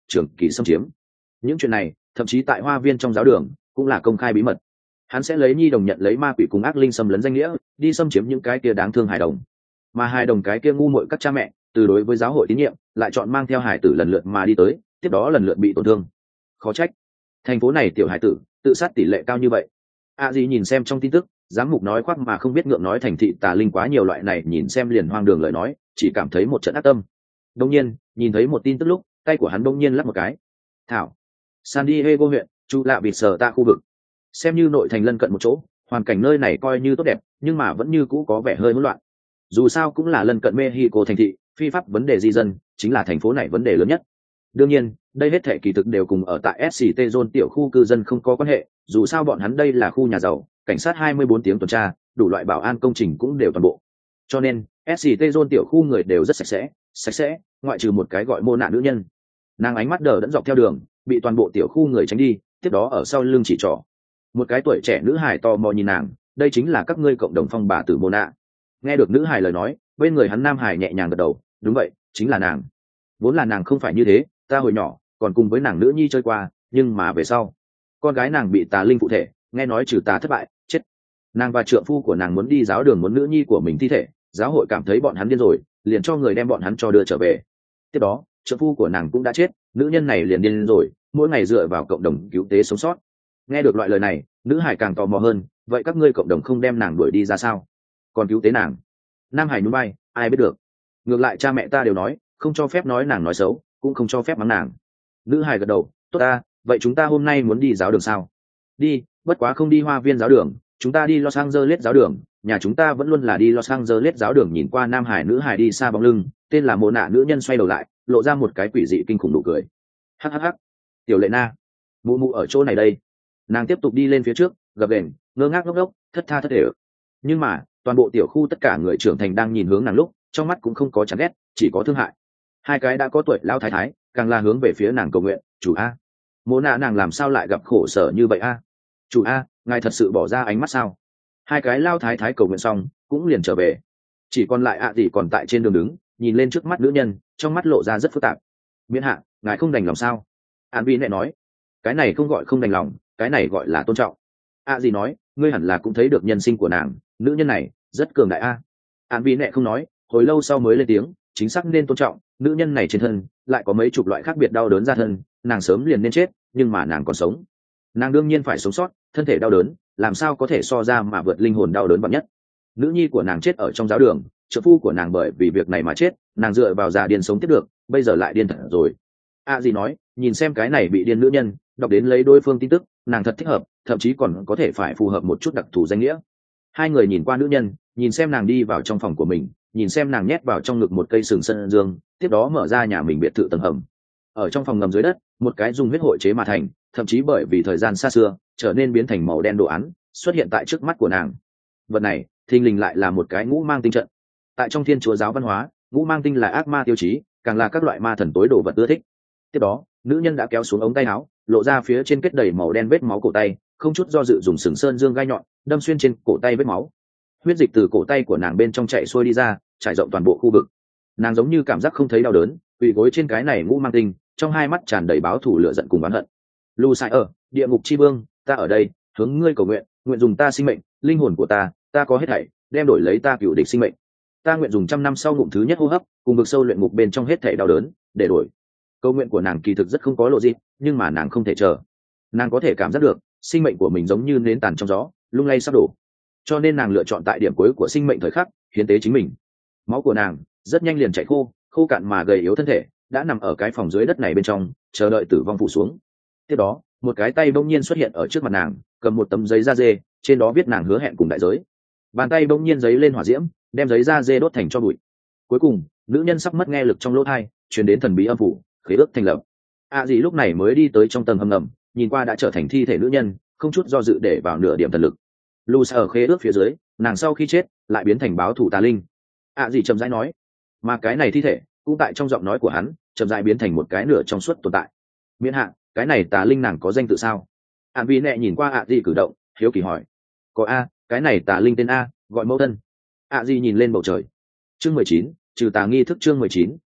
Speaker 1: trường kỳ xâm chiếm. Những chuyện này thậm chí tại hoa viên trong giáo đường cũng là công khai bí mật. Hắn sẽ lấy nhi đồng nhận lấy ma quỷ cùng ác linh xâm lấn danh nghĩa đi xâm chiếm những cái kia đáng thương hài đồng, mà hài đồng cái kia ngu muội các cha mẹ từ đối với giáo hội tín nhiệm lại chọn mang theo hài tử lần lượt mà đi tới, tiếp đó lần lượt bị tổn thương. Khó trách thành phố này tiểu hài tử tự sát tỷ lệ cao như vậy. Gì nhìn xem trong tin tức, giám mục nói khoác mà không biết ngượng nói thành thị tà linh quá nhiều loại này, nhìn xem liền hoang đường lời nói, chỉ cảm thấy một trận ác tâm. Đông nhiên nhìn thấy một tin tức lúc, tay của hắn đông nhiên lắp một cái. Thảo, San Diego huyện chu lạ vịt sờ ta khu vực, xem như nội thành lân cận một chỗ, hoàn cảnh nơi này coi như tốt đẹp, nhưng mà vẫn như cũ có vẻ hơi hỗn loạn. Dù sao cũng là lân cận Mexico thành thị, phi pháp vấn đề di dân chính là thành phố này vấn đề lớn nhất. Đương nhiên đây hết thể kỳ thực đều cùng ở tại SCT Zone tiểu khu cư dân không có quan hệ, dù sao bọn hắn đây là khu nhà giàu, cảnh sát 24 tiếng tuần tra, đủ loại bảo an công trình cũng đều toàn bộ, cho nên SCT Zone tiểu khu người đều rất sạch sẽ, ngoại trừ một cái gọi Mô Nạ nữ nhân. Nàng ánh mắt đờ đẫn dọc theo đường, bị toàn bộ tiểu khu người tránh đi, tiếp đó ở sau lưng chỉ trỏ. Một cái tuổi trẻ nữ hài tò mò nhìn nàng, đây chính là các ngươi cộng đồng phong bà tử Mô Nạ. Nghe được nữ hài lời nói, bên người hắn nam hài nhẹ nhàng gật đầu, đúng vậy, chính là nàng. Vốn là nàng không phải như thế, ta hồi nhỏ còn cùng với nàng nữ nhi chơi qua, nhưng mà về sau con gái nàng bị tà linh phụ thể, nghe nói trừ tà thất bại chết. Nàng và trượng phu của nàng muốn đi giáo đường muốn nữ nhi của mình thi thể, giáo hội cảm thấy bọn hắn điên rồi, liền cho người đem bọn hắn cho đưa trở về. Tiếp đó trượng phu của nàng cũng đã chết, nữ nhân này liền điên rồi, mỗi ngày dựa vào cộng đồng cứu tế sống sót. Nghe được loại lời này, nữ hải càng tò mò hơn, vậy các ngươi cộng đồng không đem nàng đuổi đi ra sao, còn cứu tế nàng? Nam hải nhún vai, ai biết được, ngược lại cha mẹ ta đều nói không cho phép nói nàng nói xấu, cũng không cho phép mắng nàng. Nữ hải gật đầu, tốt ta, vậy chúng ta hôm nay muốn đi giáo đường sao? Đi, bất quá không đi hoa viên giáo đường, chúng ta đi Los Angeles giáo đường, nhà chúng ta vẫn luôn là đi Los Angeles giáo đường. Nhìn qua nam hải nữ hải đi xa bóng lưng, tên là Mộ Nạ nữ nhân xoay đầu lại, lộ ra một cái quỷ dị kinh khủng nụ cười. Hắc, tiểu lệ na, mụ mụ ở chỗ này đây. Nàng tiếp tục đi lên phía trước, gập ghềnh, ngơ ngác ngốc ngốc, thất tha thất thể. Nhưng mà toàn bộ tiểu khu tất cả người trưởng thành đang nhìn hướng nàng lúc, trong mắt cũng không có chán ghét, chỉ có thương hại. Hai cái đã có tuổi lão thái thái càng là hướng về phía nàng cầu nguyện, chủ a, Mộ Nạ nàng làm sao lại gặp khổ sở như vậy a? Chủ a, ngài thật sự bỏ ra ánh mắt sao? Hai cái lao thái thái cầu nguyện xong cũng liền trở về, chỉ còn lại gì còn tại trên đường đứng, nhìn lên trước mắt nữ nhân, trong mắt lộ ra rất phức tạp. Miễn hạ, ngài không đành lòng sao? An Vi lại nói, cái này không gọi không đành lòng, cái này gọi là tôn trọng. Gì nói, ngươi hẳn là cũng thấy được nhân sinh của nàng, nữ nhân này rất cường đại a. An Vi lại không nói, hồi lâu sau mới lên tiếng, chính xác nên tôn trọng, nữ nhân này trên thân lại có mấy chục loại khác biệt đau đớn ra thân, nàng sớm liền nên chết, nhưng mà nàng còn sống, nàng đương nhiên phải sống sót. Thân thể đau đớn làm sao có thể so ra mà vượt linh hồn đau đớn bậc nhất. Nữ nhi của nàng chết ở trong giáo đường, trợ phu của nàng bởi vì việc này mà chết, nàng dựa vào già điên sống tiếp được, bây giờ lại điên thật rồi. Gì nói, nhìn xem cái này bị điên nữ nhân, đọc đến lấy đối phương tin tức, nàng thật thích hợp, thậm chí còn có thể phải phù hợp một chút đặc thù danh nghĩa. Hai người nhìn qua nữ nhân, nhìn xem nàng đi vào trong phòng của mình, nhìn xem nàng nhét vào trong ngực một cây sừng sân dương, tiếp đó mở ra nhà mình biệt thự tầng hầm. Ở trong phòng ngầm dưới đất, một cái dùng huyết hội chế mà thành, thậm chí bởi vì thời gian xa xưa trở nên biến thành màu đen đồ án xuất hiện tại trước mắt của nàng. Vật này thình lình lại là một cái ngũ mang tinh trận. Tại trong thiên chúa giáo văn hóa, ngũ mang tinh là ác ma tiêu chí, càng là các loại ma thần tối đồ vật ưa thích. Tiếp đó nữ nhân đã kéo xuống ống tay áo, lộ ra phía trên kết đầy màu đen vết máu cổ tay, không chút do dự dùng sừng sơn dương gai nhọn đâm xuyên trên cổ tay vết máu. Huyết dịch từ cổ tay của nàng bên trong chạy xuôi đi ra, trải rộng toàn bộ khu vực. Nàng giống như cảm giác không thấy đau đớn, quỳ gối trên cái này ngũ mang tinh, trong hai mắt tràn đầy báo thù lửa giận cùng oán hận. Lu Sai ở địa ngục chi vương, ta ở đây hướng ngươi cầu nguyện, nguyện dùng ta sinh mệnh, linh hồn của ta có hết thảy, đem đổi lấy ta cựu địch sinh mệnh. Ta nguyện dùng 100 năm sau ngụm thứ nhất hô hấp, cùng vực sâu luyện ngục bên trong hết thảy đau đớn, để đổi. Câu nguyện của nàng kỳ thực rất không có lộ gì, nhưng mà nàng không thể chờ. Nàng có thể cảm giác được, sinh mệnh của mình giống như nến tàn trong gió, lung lay sắp đổ. Cho nên nàng lựa chọn tại điểm cuối của sinh mệnh thời khắc, hiến tế chính mình. Máu của nàng rất nhanh liền chảy khô cạn mà gầy yếu thân thể, đã nằm ở cái phòng dưới đất này bên trong, chờ đợi tử vong phủ xuống. Tiếp đó một cái tay bỗng nhiên xuất hiện ở trước mặt nàng, cầm một tấm giấy da dê, trên đó viết nàng hứa hẹn cùng đại giới. Bàn tay bỗng nhiên giấy lên hỏa diễm, đem giấy da dê đốt thành tro bụi. Cuối cùng nữ nhân sắp mất nghe lực trong lỗ tai, truyền đến thần bí âm phủ, khế ước thành lập. Gì lúc này mới đi tới trong tầng hầm ngầm, nhìn qua đã trở thành thi thể nữ nhân, không chút do dự để vào nửa điểm thần lực. Lusa ở khế ước phía dưới, nàng sau khi chết lại biến thành báo thủ tà linh. Gì chậm rãi nói, mà cái này thi thể cũng tại trong giọng nói của hắn chậm rãi biến thành một cái nửa trong suốt tồn tại. Miễn hạ, cái này tà linh nàng có danh tự sao? Vi nẹ nhìn qua gì cử động, hiếu kỳ hỏi. Có a, cái này tà linh tên a, gọi mẫu thân. Gì nhìn lên bầu trời. Chương 19, trừ tà nghi thức. Chương 19,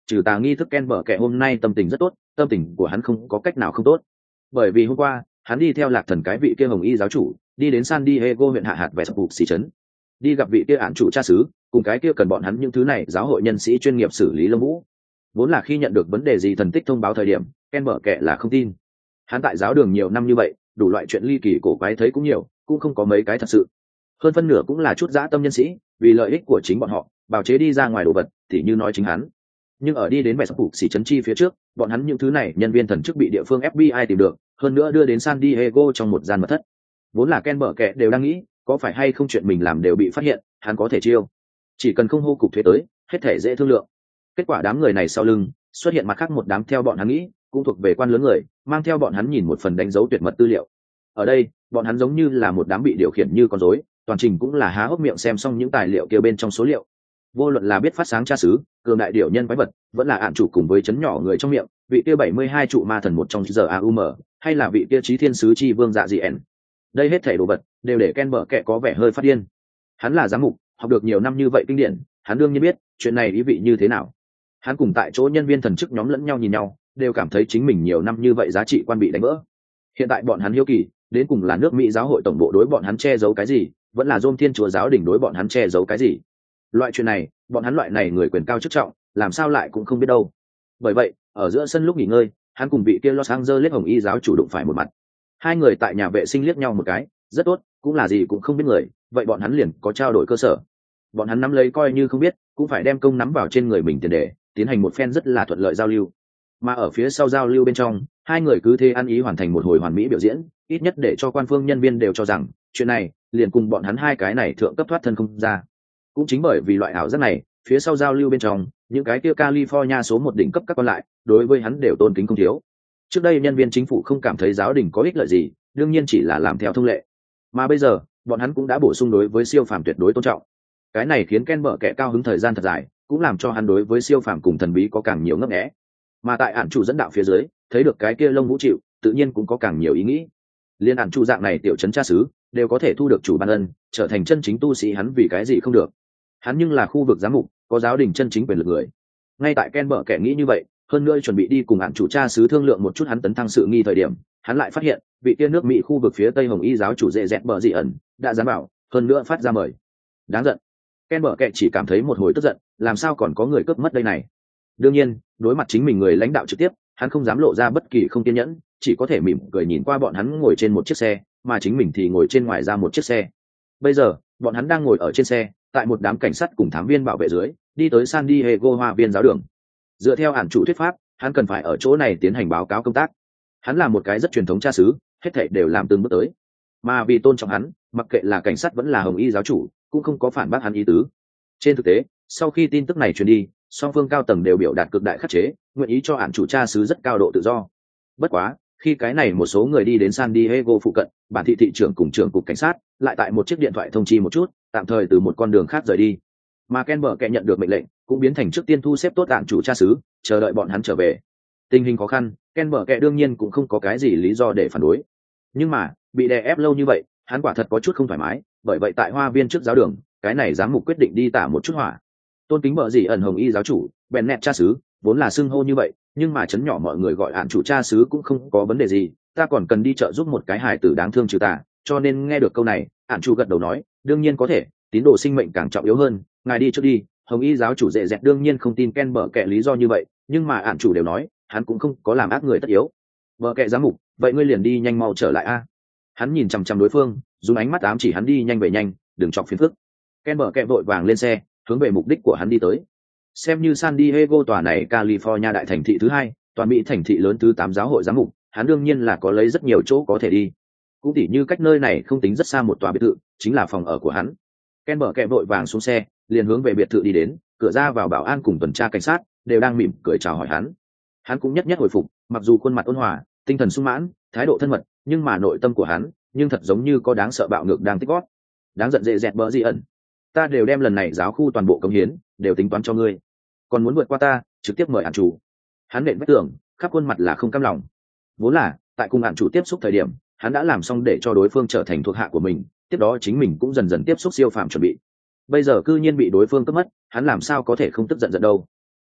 Speaker 1: trừ tà nghi thức Ken bở kẻ hôm nay tâm tình rất tốt, tâm tình của hắn không có cách nào không tốt. Bởi vì hôm qua, hắn đi theo Lạc Thần cái vị kia Hồng Y giáo chủ, đi đến San Diego huyện hạ hạt về sập xỉ trấn, đi gặp vị kia án chủ cha xứ, cùng cái kia cần bọn hắn những thứ này giáo hội nhân sĩ chuyên nghiệp xử lý lông vũ. Vốn là khi nhận được vấn đề gì thần tích thông báo thời điểm, Ken bở kẻ là không tin. Hắn tại giáo đường nhiều năm như vậy, đủ loại chuyện ly kỳ cổ quái thấy cũng nhiều, cũng không có mấy cái thật sự. Hơn phân nửa cũng là chút dã tâm nhân sĩ, vì lợi ích của chính bọn họ, bào chế đi ra ngoài đồ vật, thì như nói chính hắn. Nhưng ở đi đến vẻ sập phục xỉ trấn chi phía trước, bọn hắn những thứ này nhân viên thần chức bị địa phương FBI tìm được, hơn nữa đưa đến San Diego trong một gian mật thất. Vốn là Ken bở kẻ đều đang nghĩ, có phải hay không chuyện mình làm đều bị phát hiện, hắn có thể chiêu. Chỉ cần không hô cục thuế tới, hết thể dễ thương lượng. Kết quả đám người này sau lưng xuất hiện mặt khác một đám theo bọn hắn nghĩ, cũng thuộc về quan lớn người, mang theo bọn hắn nhìn một phần đánh dấu tuyệt mật tư liệu. Ở đây, bọn hắn giống như là một đám bị điều khiển như con rối, toàn trình cũng là há hốc miệng xem xong những tài liệu kia bên trong số liệu. Vô luận là biết phát sáng tra xứ, cường đại điểu nhân quái vật, vẫn là án chủ cùng với chấn nhỏ người trong miệng, vị kia 72 trụ ma thần một trong giờ AUM, hay là vị kia chí thiên sứ chi vương dạ dị ẻn. Đây hết thảy đồ vật đều để Ken bở kẻ có vẻ hơi phát điên. Hắn là giám mục, học được nhiều năm như vậy kinh điển, hắn đương nhiên biết chuyện này ý vị như thế nào. Hắn cùng tại chỗ nhân viên thần chức nhóm lẫn nhau nhìn nhau, đều cảm thấy chính mình nhiều năm như vậy giá trị quan bị đánh vỡ. Hiện tại bọn hắn hiếu kỳ, đến cùng là nước Mỹ giáo hội tổng bộ đối bọn hắn che giấu cái gì, vẫn là Rome Thiên Chúa giáo đỉnh đối bọn hắn che giấu cái gì. Loại chuyện này, bọn hắn loại này người quyền cao chức trọng, làm sao lại cũng không biết đâu. Bởi vậy, ở giữa sân lúc nghỉ ngơi, hắn cùng vị kia Los Angeles Hồng Y giáo chủ đụng phải một mặt. Hai người tại nhà vệ sinh liếc nhau một cái, rất tốt, cũng là gì cũng không biết người, vậy bọn hắn liền có trao đổi cơ sở. Bọn hắn nắm lấy coi như không biết, cũng phải đem công nắm vào trên người mình tiền đề, tiến hành một phen rất là thuận lợi giao lưu. Mà ở phía sau giao lưu bên trong, hai người cứ thế ăn ý hoàn thành một hồi hoàn mỹ biểu diễn, ít nhất để cho quan phương nhân viên đều cho rằng chuyện này liền cùng bọn hắn hai cái này thượng cấp thoát thân không ra. Cũng chính bởi vì loại ảo giác này, phía sau giao lưu bên trong, những cái kia California số một đỉnh cấp các con lại, đối với hắn đều tôn kính không thiếu. Trước đây nhân viên chính phủ không cảm thấy giáo đình có ích lợi gì, đương nhiên chỉ là làm theo thông lệ. Mà bây giờ, bọn hắn cũng đã bổ sung đối với siêu phàm tuyệt đối tôn trọng. Cái này khiến Ken bở kẻ cao hứng thời gian thật dài, cũng làm cho hắn đối với siêu phàm cùng thần bí có càng nhiều ngấp nghé. Mà tại án chủ dẫn đạo phía dưới, thấy được cái kia lông vũ chịu, tự nhiên cũng có càng nhiều ý nghĩ. Liên án chủ dạng này tiểu trấn cha xứ, đều có thể thu được chủ ban ân, trở thành chân chính tu sĩ, hắn vì cái gì không được. Hắn nhưng là khu vực giám mục, có giáo đình chân chính quyền lực người. Ngay tại Ken bở kẻ nghĩ như vậy, hơn nữa chuẩn bị đi cùng án chủ cha xứ thương lượng một chút hắn tấn thăng sự nghi thời điểm, hắn lại phát hiện vị kia nước Mỹ khu vực phía tây Hồng Y giáo chủ dễ dẹt bờ dị ẩn đã dám bảo, hơn nữa phát ra mời. Đáng giận. Ken bở kẻ chỉ cảm thấy một hồi tức giận, làm sao còn có người cướp mất đây này. Đương nhiên, đối mặt chính mình người lãnh đạo trực tiếp, hắn không dám lộ ra bất kỳ không kiên nhẫn, chỉ có thể mỉm cười nhìn qua bọn hắn ngồi trên một chiếc xe, mà chính mình thì ngồi trên ngoài ra một chiếc xe. Bây giờ, bọn hắn đang ngồi ở trên xe, tại một đám cảnh sát cùng thám viên bảo vệ dưới, đi tới San Diego Hoa viên giáo đường. Dựa theo án chủ thuyết pháp, hắn cần phải ở chỗ này tiến hành báo cáo công tác. Hắn là một cái rất truyền thống cha xứ, hết thảy đều làm từng bước tới. Mà vì tôn trọng hắn, mặc kệ là cảnh sát vẫn là Hồng Y giáo chủ, cũng không có phản bác hắn ý tứ. Trên thực tế, sau khi tin tức này truyền đi, song phương cao tầng đều biểu đạt cực đại khắc chế, nguyện ý cho án chủ cha xứ rất cao độ tự do. Bất quá, khi cái này một số người đi đến San Diego phụ cận, bản thị thị trưởng cùng trưởng cục cảnh sát lại tại một chiếc điện thoại thông chi một chút, tạm thời từ một con đường khác rời đi. Mà Ken bở kẻ nhận được mệnh lệnh, cũng biến thành trước tiên thu xếp tốt án chủ cha xứ, chờ đợi bọn hắn trở về. Tình hình khó khăn, Ken bở kẻ đương nhiên cũng không có cái gì lý do để phản đối. Nhưng mà, bị đè ép lâu như vậy, hắn quả thật có chút không thoải mái, bởi vậy tại hoa viên trước giáo đường, cái này giám mục quyết định đi tả một chút hỏa. Tôn kính bợ gì ẩn Hồng Y giáo chủ, Bennett cha xứ, vốn là xưng hô như vậy, nhưng mà chấn nhỏ mọi người gọi án chủ cha xứ cũng không có vấn đề gì, ta còn cần đi chợ giúp một cái hài tử đáng thương trừ tà, cho nên nghe được câu này, án chủ gật đầu nói, đương nhiên có thể, tín đồ sinh mệnh càng trọng yếu hơn, ngài đi trước đi. Hồng Y giáo chủ dễ dẹt đương nhiên không tin Ken bở kẻ lý do như vậy, nhưng mà án chủ đều nói, hắn cũng không có làm ác người tất yếu. Bở kẻ giám mục, vậy ngươi liền đi nhanh mau trở lại a. Hắn nhìn chằm chằm đối phương, dùng ánh mắt ám chỉ hắn đi nhanh về nhanh, đừng chọc phiền phức. Ken bở kẻ vội vàng lên xe, hướng về mục đích của hắn đi tới. Xem như San Diego tòa này California đại thành thị thứ hai, toàn Mỹ thành thị lớn thứ 8 giáo hội giám mục, hắn đương nhiên là có lấy rất nhiều chỗ có thể đi. Cũng tỉ như cách nơi này không tính rất xa một tòa biệt thự, chính là phòng ở của hắn. Ken bở kẻ vội vàng xuống xe, liền hướng về biệt thự đi đến, cửa ra vào bảo an cùng tuần tra cảnh sát đều đang mỉm cười chào hỏi hắn. Hắn cũng nhất nhất hồi phục, mặc dù khuôn mặt ôn hòa, tinh thần sung mãn, thái độ thân mật, nhưng mà nội tâm của hắn, nhưng thật giống như có đáng sợ bạo ngược đang tích gót. Đáng giận dễ dẹt bỡ gì ẩn. Ta đều đem lần này giáo khu toàn bộ cống hiến, đều tính toán cho ngươi. Còn muốn vượt qua ta, trực tiếp mời án chủ. Hắn nện vách tường, khắp khuôn mặt là không cam lòng. Vốn là, tại cùng án chủ tiếp xúc thời điểm, hắn đã làm xong để cho đối phương trở thành thuộc hạ của mình, tiếp đó chính mình cũng dần dần tiếp xúc siêu phàm chuẩn bị. Bây giờ cư nhiên bị đối phương cướp mất, hắn làm sao có thể không tức giận đâu.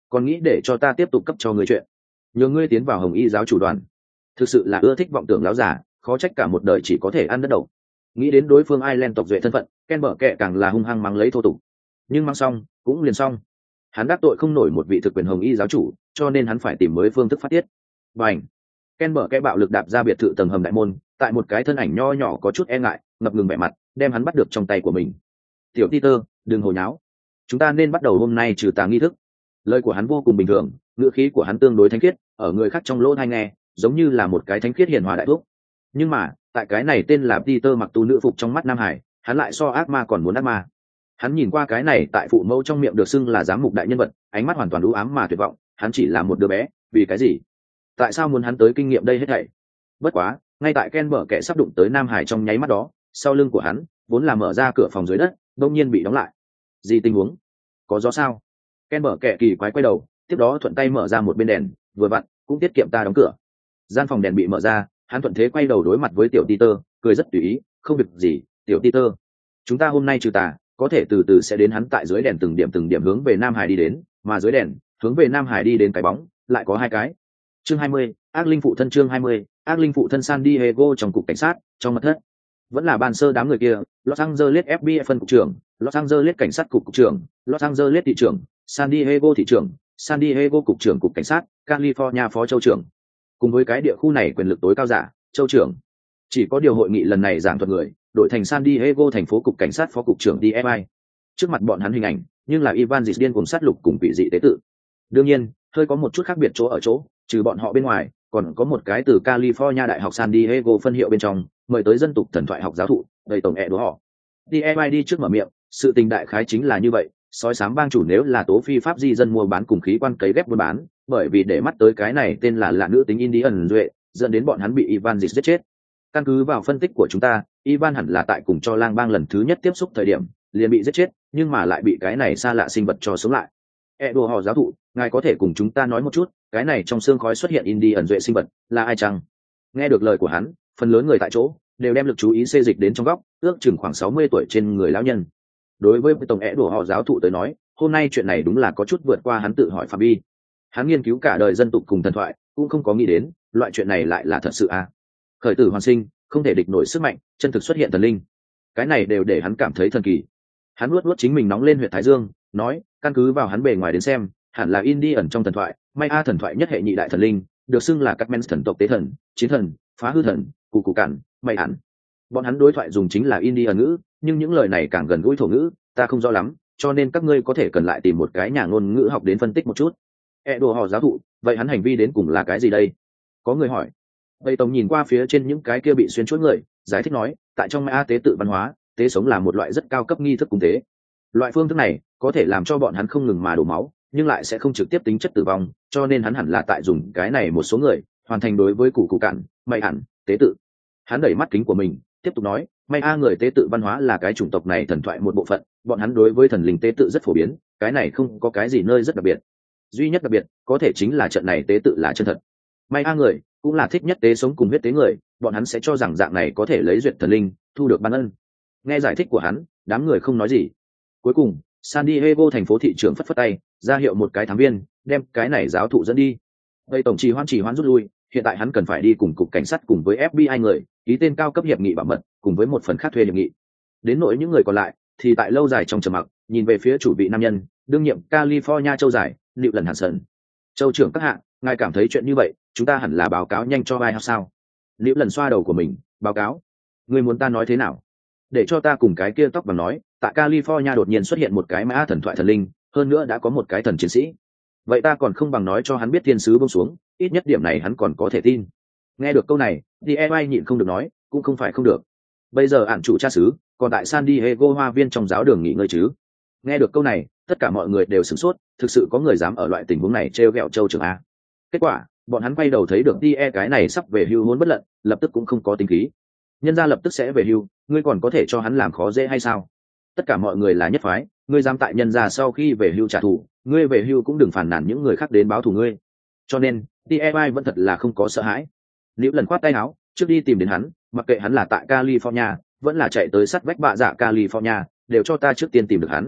Speaker 1: còn nghĩ để cho ta tiếp tục cấp cho người chuyện nhờ ngươi tiến vào hồng y giáo chủ đoàn. Thực sự là ưa thích vọng tưởng láo giả, khó trách cả một đời chỉ có thể ăn đất đầu. Nghĩ đến đối phương Ireland tộc duệ thân phận, Ken bở kệ càng là hung hăng mắng lấy thô tục. Nhưng mắng xong cũng liền xong, hắn đắc tội không nổi một vị thực quyền hồng y giáo chủ, cho nên hắn phải tìm mới phương thức phát tiết. Bành! Ken bở kệ bạo lực đạp ra biệt thự tầng hầm đại môn, tại một cái thân ảnh nho nhỏ có chút e ngại ngập ngừng vẻ mặt đem hắn bắt được trong tay của mình. Tiểu Peter, đừng hồ nháo, chúng ta nên bắt đầu hôm nay trừ tà nghi thức. Lời của hắn vô cùng bình thường, ngữ khí của hắn tương đối thánh khiết, ở người khác trong lỗ tai nghe giống như là một cái thánh khiết hiền hòa đại thuốc. Nhưng mà tại cái này tên là Peter mặc tu nữ phục trong mắt Nam Hải, hắn lại so ác ma còn muốn ác ma. Hắn nhìn qua cái này tại phụ mẫu trong miệng được xưng là giám mục đại nhân vật, ánh mắt hoàn toàn u ám mà tuyệt vọng. Hắn chỉ là một đứa bé, vì cái gì? Tại sao muốn hắn tới kinh nghiệm đây hết thảy? Bất quá, ngay tại Ken bở kệ sắp đụng tới Nam Hải trong nháy mắt đó, sau lưng của hắn vốn là mở ra cửa phòng dưới đất, đột nhiên bị đóng lại. Gì tình huống? Có gió sao? Ken bở kệ kỳ quái quay đầu, tiếp đó thuận tay mở ra một bên đèn, vừa vặn cũng tiết kiệm ta đóng cửa. Gian phòng đèn bị mở ra, hắn thuận thế quay đầu đối mặt với tiểu Peter, cười rất tùy ý, không việc gì, tiểu Peter. Chúng ta hôm nay trừ tà, có thể từ từ sẽ đến. Hắn tại dưới đèn từng điểm hướng về Nam Hải đi đến, mà dưới đèn hướng về Nam Hải đi đến cái bóng lại có hai cái. Chương 20, ác linh phụ thân. Chương 20, ác linh phụ thân. San Diego trong cục cảnh sát, trong mật thất vẫn là ban sơ đám người kia. Los Angeles FBI phân cục trưởng, Los Angeles cảnh sát cục trưởng, Los Angeles thị trưởng, San Diego thị trưởng, San Diego cục trưởng cục cảnh sát, California phó châu trưởng, cùng với cái địa khu này quyền lực tối cao giả châu trưởng. Chỉ có điều hội nghị lần này giảng thuật người đổi thành San Diego thành phố cục cảnh sát phó cục trưởng DFI. Trước mặt bọn hắn hình ảnh nhưng là Ivan Dịch điên cùng sát lục cùng quỷ dị tế tự. Đương nhiên hơi có một chút khác biệt chỗ ở chỗ, trừ bọn họ bên ngoài còn có một cái từ California đại học San Diego phân hiệu bên trong mời tới dân tục thần thoại học giáo thụ đầy tổng ẹ đố họ. DFI đi trước mở miệng, sự tình đại khái chính là như vậy. Sói xám bang chủ nếu là tố phi pháp di dân mua bán cùng khí quan cấy ghép buôn bán, bởi vì để mắt tới cái này tên là nữ tính Indian duệ, dẫn đến bọn hắn bị Ivan Dịch giết chết. Căn cứ vào phân tích của chúng ta, Ivan hẳn là tại cùng cho lang bang lần thứ nhất tiếp xúc thời điểm liền bị giết chết, nhưng mà lại bị cái này xa lạ sinh vật cho sống lại. Đùa họ giáo thụ, ngài có thể cùng chúng ta nói một chút, cái này trong xương khói xuất hiện Indian duệ sinh vật là ai chăng? Nghe được lời của hắn, phần lớn người tại chỗ đều đem lực chú ý xê dịch đến trong góc, ước chừng khoảng 60 tuổi trên người lão nhân. Đối với tổng đùa họ giáo thụ tới nói, hôm nay chuyện này đúng là có chút vượt qua hắn tự hỏi phạm vi. Hắn nghiên cứu cả đời dân tục cùng thần thoại, cũng không có nghĩ đến loại chuyện này lại là thật sự à. Khởi tử hoàn sinh, không thể địch nổi sức mạnh, chân thực xuất hiện thần linh, cái này đều để hắn cảm thấy thần kỳ. Hắn luốt chính mình nóng lên huyệt thái dương, nói, căn cứ vào hắn bề ngoài đến xem, hẳn là Indian trong thần thoại, Maya thần thoại nhất hệ nhị đại thần linh, được xưng là các men thần tộc tế thần, chiến thần, phá hư thần, cụ cản, mày hẳn. Bọn hắn đối thoại dùng chính là Indian ngữ, nhưng những lời này càng gần gũi thổ ngữ, ta không rõ lắm, cho nên các ngươi có thể cần lại tìm một cái nhà ngôn ngữ học đến phân tích một chút. Đùa họ giáo thụ, vậy hắn hành vi đến cùng là cái gì đây? Có người hỏi. Tây Tổng nhìn qua phía trên những cái kia bị xuyên chuỗi người, giải thích nói, tại trong Maya tế tự văn hóa, tế sống là một loại rất cao cấp nghi thức cúng tế. Loại phương thức này có thể làm cho bọn hắn không ngừng mà đổ máu, nhưng lại sẽ không trực tiếp tính chất tử vong, cho nên hắn hẳn là tại dùng cái này một số người hoàn thành đối với cụ cản, mày hẳn tế tự. Hắn đẩy mắt kính của mình, tiếp tục nói, Maya người tế tự văn hóa là cái chủng tộc này thần thoại một bộ phận, bọn hắn đối với thần linh tế tự rất phổ biến, cái này không có cái gì nơi rất đặc biệt. Duy nhất đặc biệt có thể chính là trận này tế tự là chân thật. Maya người cũng là thích nhất tế sống cùng huyết tế người, bọn hắn sẽ cho rằng dạng này có thể lấy duyệt thần linh, thu được ban ân. Nghe giải thích của hắn, đám người không nói gì. Cuối cùng, San Diego thành phố thị trưởng phất phất tay, ra hiệu một cái thám viên, đem cái này giáo thụ dẫn đi. Vậy tổng trì hoãn rút lui, hiện tại hắn cần phải đi cùng cục cảnh sát cùng với FBI người, ký tên cao cấp hiệp nghị bảo mật, cùng với một phần khác thuê hiệp nghị. Đến nỗi những người còn lại, thì tại lâu dài trong trầm mặc, nhìn về phía chủ vị nam nhân, đương nhiệm California châu giải, Liệu lần Hansen. Châu trưởng các hạ, ngài cảm thấy chuyện như vậy, chúng ta hẳn là báo cáo nhanh cho ai hay sao? Liệu lần xoa đầu của mình, báo cáo. Người muốn ta nói thế nào? Để cho ta cùng cái kia tóc vàng nói, tại California đột nhiên xuất hiện một cái Maya thần thoại thần linh, hơn nữa đã có một cái thần chiến sĩ. Vậy ta còn không bằng nói cho hắn biết thiên sứ buông xuống, ít nhất điểm này hắn còn có thể tin. Nghe được câu này, DMI nhịn không được nói, cũng không phải không được. Bây giờ ản chủ cha xứ, còn tại San Diego hoa viên trong giáo đường nghỉ ngơi chứ? Nghe được câu này, tất cả mọi người đều sửng sốt, thực sự có người dám ở loại tình huống này trêu ghẹo châu trưởng a. Kết quả, bọn hắn quay đầu thấy được DE cái này sắp về hưu muốn bất lận, lập tức cũng không có tính khí. Nhân gia lập tức sẽ về hưu, ngươi còn có thể cho hắn làm khó dễ hay sao? Tất cả mọi người là nhất phái, ngươi dám tại nhân gia sau khi về hưu trả thù, ngươi về hưu cũng đừng phản nàn những người khác đến báo thù ngươi. Cho nên, DEI vẫn thật là không có sợ hãi. Nếu lần khoát tay áo, trước đi tìm đến hắn, mặc kệ hắn là tại California, vẫn là chạy tới sắt vách bạ dạ California, đều cho ta trước tiên tìm được hắn.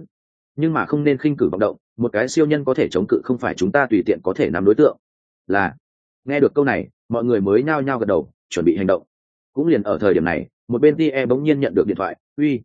Speaker 1: nhưng mà không nên khinh cử vọng động, một cái siêu nhân có thể chống cự không phải chúng ta tùy tiện có thể nắm đối tượng. Là. Nghe được câu này, mọi người mới nhao nhao gật đầu, chuẩn bị hành động. Cũng liền ở thời điểm này, một bên tie bỗng nhiên nhận được điện thoại. Uy,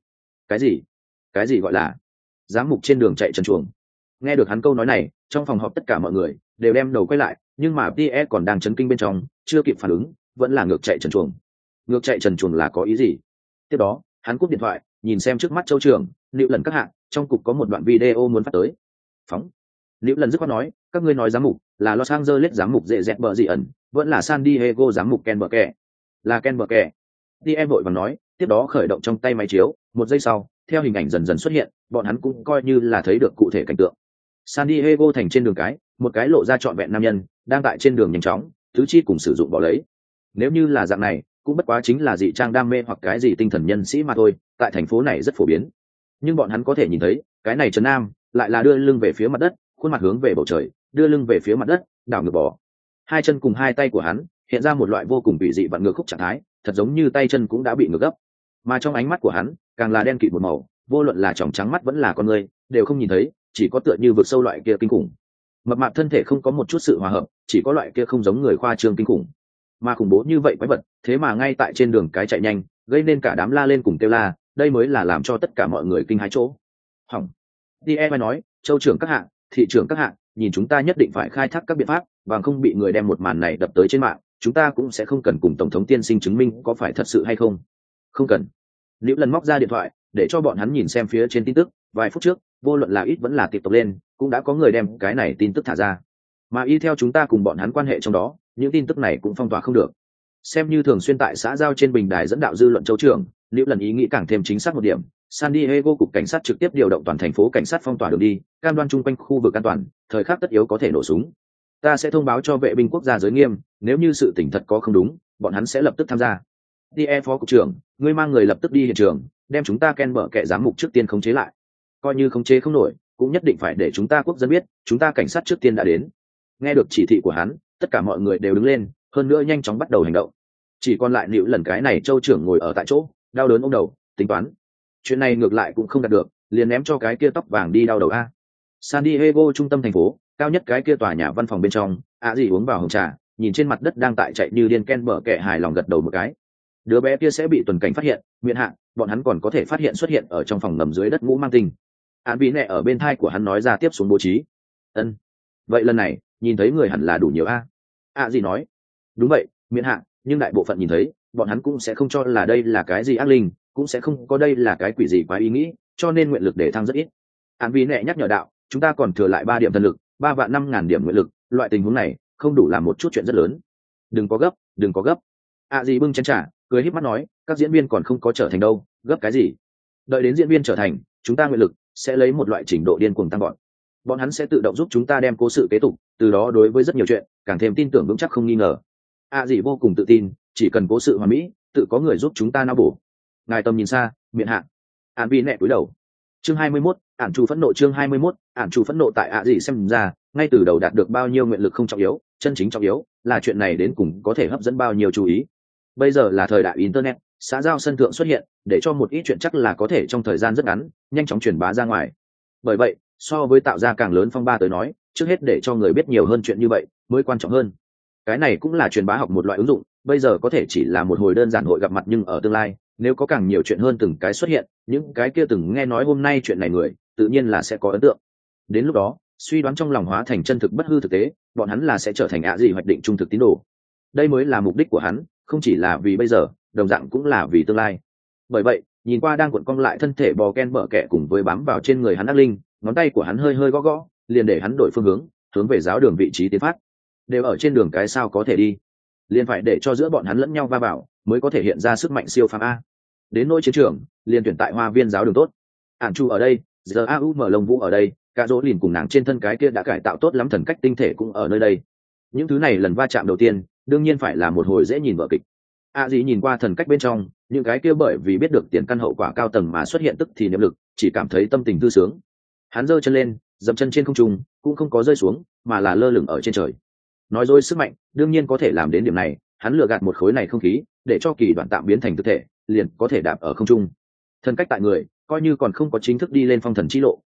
Speaker 1: cái gì gọi là giám mục trên đường chạy trần chuồng? Nghe được hắn câu nói này, trong phòng họp tất cả mọi người đều đem đầu quay lại, nhưng mà tie còn đang chấn kinh bên trong, chưa kịp phản ứng, vẫn là ngược chạy trần chuồng. Ngược chạy trần chuồng là có ý gì? Tiếp đó hắn cúp điện thoại, nhìn xem trước mắt châu trưởng, Liệu Lần các hạng, trong cục có một đoạn video muốn phát tới. Phóng. Liệu Lần dứt khoát nói, các ngươi nói giám mục là Los Angeles giám mục dễ dẹt bờ dị ẩn, vẫn là San Diego giám mục Ken Burke? Là Ken Burke. Tie vội vàng nói, tiếp đó khởi động trong tay máy chiếu, một giây sau, theo hình ảnh dần dần xuất hiện, bọn hắn cũng coi như là thấy được cụ thể cảnh tượng. San Diego thành trên đường cái, một cái lộ ra trọn vẹn nam nhân đang tại trên đường nhanh chóng, tứ chi cùng sử dụng bỏ lấy. Nếu như là dạng này, cũng bất quá chính là dị trang đam mê hoặc cái gì tinh thần nhân sĩ mà thôi, tại thành phố này rất phổ biến. Nhưng bọn hắn có thể nhìn thấy, cái này Trần Nam lại là đưa lưng về phía mặt đất, khuôn mặt hướng về bầu trời, đưa lưng về phía mặt đất, đảo ngược bò. Hai chân cùng hai tay của hắn hiện ra một loại vô cùng kỳ dị vặn ngược khúc trạng thái, thật giống như tay chân cũng đã bị ngược gấp. Mà trong ánh mắt của hắn càng là đen kịt một màu, vô luận là tròng trắng mắt vẫn là con người đều không nhìn thấy, chỉ có tựa như vực sâu loại kia kinh khủng. Mập mạp thân thể không có một chút sự hòa hợp, chỉ có loại kia không giống người khoa trương kinh khủng. Mà khủng bố như vậy quái vật, thế mà ngay tại trên đường cái chạy nhanh, gây nên cả đám la lên cùng kêu la, đây mới là làm cho tất cả mọi người kinh hãi chỗ. Hỏng. Die nói, châu trưởng các hạng, thị trưởng các hạng, nhìn chúng ta nhất định phải khai thác các biện pháp, bằng không bị người đem một màn này đập tới trên mạng, chúng ta cũng sẽ không cần cùng tổng thống tiên sinh chứng minh có phải thật sự hay không. Không cần. Liễu Lần móc ra điện thoại để cho bọn hắn nhìn xem phía trên tin tức, vài phút trước, vô luận là ít vẫn là tiếp tục lên, cũng đã có người đem cái này tin tức thả ra. Mà y theo chúng ta cùng bọn hắn quan hệ trong đó, những tin tức này cũng phong tỏa không được. Xem như thường xuyên tại xã giao trên bình đài dẫn đạo dư luận châu trưởng, Liễu Lần ý nghĩ càng thêm chính xác một điểm, San Diego cục cảnh sát trực tiếp điều động toàn thành phố cảnh sát phong tỏa đường đi, cam đoan chung quanh khu vực an toàn, thời khắc tất yếu có thể nổ súng. Ta sẽ thông báo cho vệ binh quốc gia giới nghiêm, nếu như sự tình thật có không đúng, bọn hắn sẽ lập tức tham gia. Die phó cục trưởng, ngươi mang người lập tức đi hiện trường, đem chúng ta Ken bở kẻ giám mục trước tiên khống chế lại. Coi như khống chế không nổi, cũng nhất định phải để chúng ta quốc dân biết, chúng ta cảnh sát trước tiên đã đến. Nghe được chỉ thị của hắn, tất cả mọi người đều đứng lên, hơn nữa nhanh chóng bắt đầu hành động. Chỉ còn lại Liễu Lần cái này châu trưởng ngồi ở tại chỗ, đau đớn ôm đầu, tính toán. Chuyện này ngược lại cũng không đạt được, liền ném cho cái kia tóc vàng đi đau đầu a. San Diego trung tâm thành phố, cao nhất cái kia tòa nhà văn phòng bên trong, gì uống vào hồng trà, nhìn trên mặt đất đang tại chạy như điên Ken bở kẻ hài lòng gật đầu một cái. Đứa bé kia sẽ bị tuần cảnh phát hiện, miễn hạn, bọn hắn còn có thể phát hiện xuất hiện ở trong phòng ngầm dưới đất ngũ mang tinh. Án bị nẹ ở bên thai của hắn nói ra tiếp xuống bố trí. Ân. Vậy lần này, nhìn thấy người hẳn là đủ nhiều a. Gì nói? Đúng vậy, miễn hạn, nhưng đại bộ phận nhìn thấy, bọn hắn cũng sẽ không cho là đây là cái gì ác linh, cũng sẽ không có đây là cái quỷ gì quá ý nghĩ, cho nên nguyện lực để thăng rất ít. Án bị nẹ nhắc nhở đạo, chúng ta còn thừa lại 3 điểm thần lực, 3.500.000 điểm nguyện lực, loại tình huống này không đủ làm một chút chuyện rất lớn. Đừng có gấp. Gì bưng chén trà, cười híp mắt nói, các diễn viên còn không có trở thành đâu, gấp cái gì? Đợi đến diễn viên trở thành, chúng ta nguyện lực sẽ lấy một loại trình độ điên cuồng tăng gọn. Bọn hắn sẽ tự động giúp chúng ta đem cố sự kế tục, từ đó đối với rất nhiều chuyện càng thêm tin tưởng vững chắc không nghi ngờ. Gì vô cùng tự tin, chỉ cần cố sự hoàn mỹ, tự có người giúp chúng ta não bổ. Ngài tầm nhìn xa, miệng hạ. Án Vi nẹ cúi đầu. Chương 21, ản chủ phẫn nộ. Chương 21, ản chủ phẫn nộ. Tại gì xem ra, ngay từ đầu đạt được bao nhiêu nguyện lực không trọng yếu, chân chính trọng yếu là chuyện này đến cùng có thể hấp dẫn bao nhiêu chú ý. Bây giờ là thời đại internet, xã giao sân thượng xuất hiện, để cho một ít chuyện chắc là có thể trong thời gian rất ngắn nhanh chóng truyền bá ra ngoài. Bởi vậy, so với tạo ra càng lớn phong ba tới nói, trước hết để cho người biết nhiều hơn chuyện như vậy mới quan trọng hơn. Cái này cũng là truyền bá học một loại ứng dụng, bây giờ có thể chỉ là một hồi đơn giản hội gặp mặt, nhưng ở tương lai, nếu có càng nhiều chuyện hơn từng cái xuất hiện, những cái kia từng nghe nói hôm nay chuyện này người, tự nhiên là sẽ có ấn tượng. Đến lúc đó, suy đoán trong lòng hóa thành chân thực bất hư thực tế, bọn hắn là sẽ trở thành gì hoạch định trung thực tín đồ. Đây mới là mục đích của hắn, không chỉ là vì bây giờ, đồng dạng cũng là vì tương lai. Bởi vậy, nhìn qua đang cuộn cong lại thân thể bò Ken bở kẹ cùng với bám vào trên người hắn ác linh, ngón tay của hắn hơi hơi gõ gõ, liền để hắn đổi phương hướng về giáo đường vị trí tiến phát. Đều ở trên đường cái sao có thể đi, liền phải để cho giữa bọn hắn lẫn nhau va vào, mới có thể hiện ra sức mạnh siêu phàm a. Đến nỗi chiến trường, liền tuyển tại hoa viên giáo đường tốt. Ản Chu ở đây, giờ mở lông vũ ở đây, cả dỗ lìn cùng nàng trên thân cái kia đã cải tạo tốt lắm thần cách tinh thể cũng ở nơi đây. Những thứ này lần va chạm đầu tiên, đương nhiên phải là một hồi dễ nhìn vở kịch. Dĩ nhìn qua thần cách bên trong, những cái kia bởi vì biết được tiền căn hậu quả cao tầng mà xuất hiện tức thì niệm lực, chỉ cảm thấy tâm tình thư sướng. Hắn giơ chân lên, dậm chân trên không trung, cũng không có rơi xuống, mà là lơ lửng ở trên trời. Nói dối sức mạnh, đương nhiên có thể làm đến điểm này, hắn lừa gạt một khối này không khí, để cho kỳ đoạn tạm biến thành thực thể, liền có thể đạp ở không trung. Thần cách tại người, coi như còn không có chính thức đi lên phong thần chi lộ,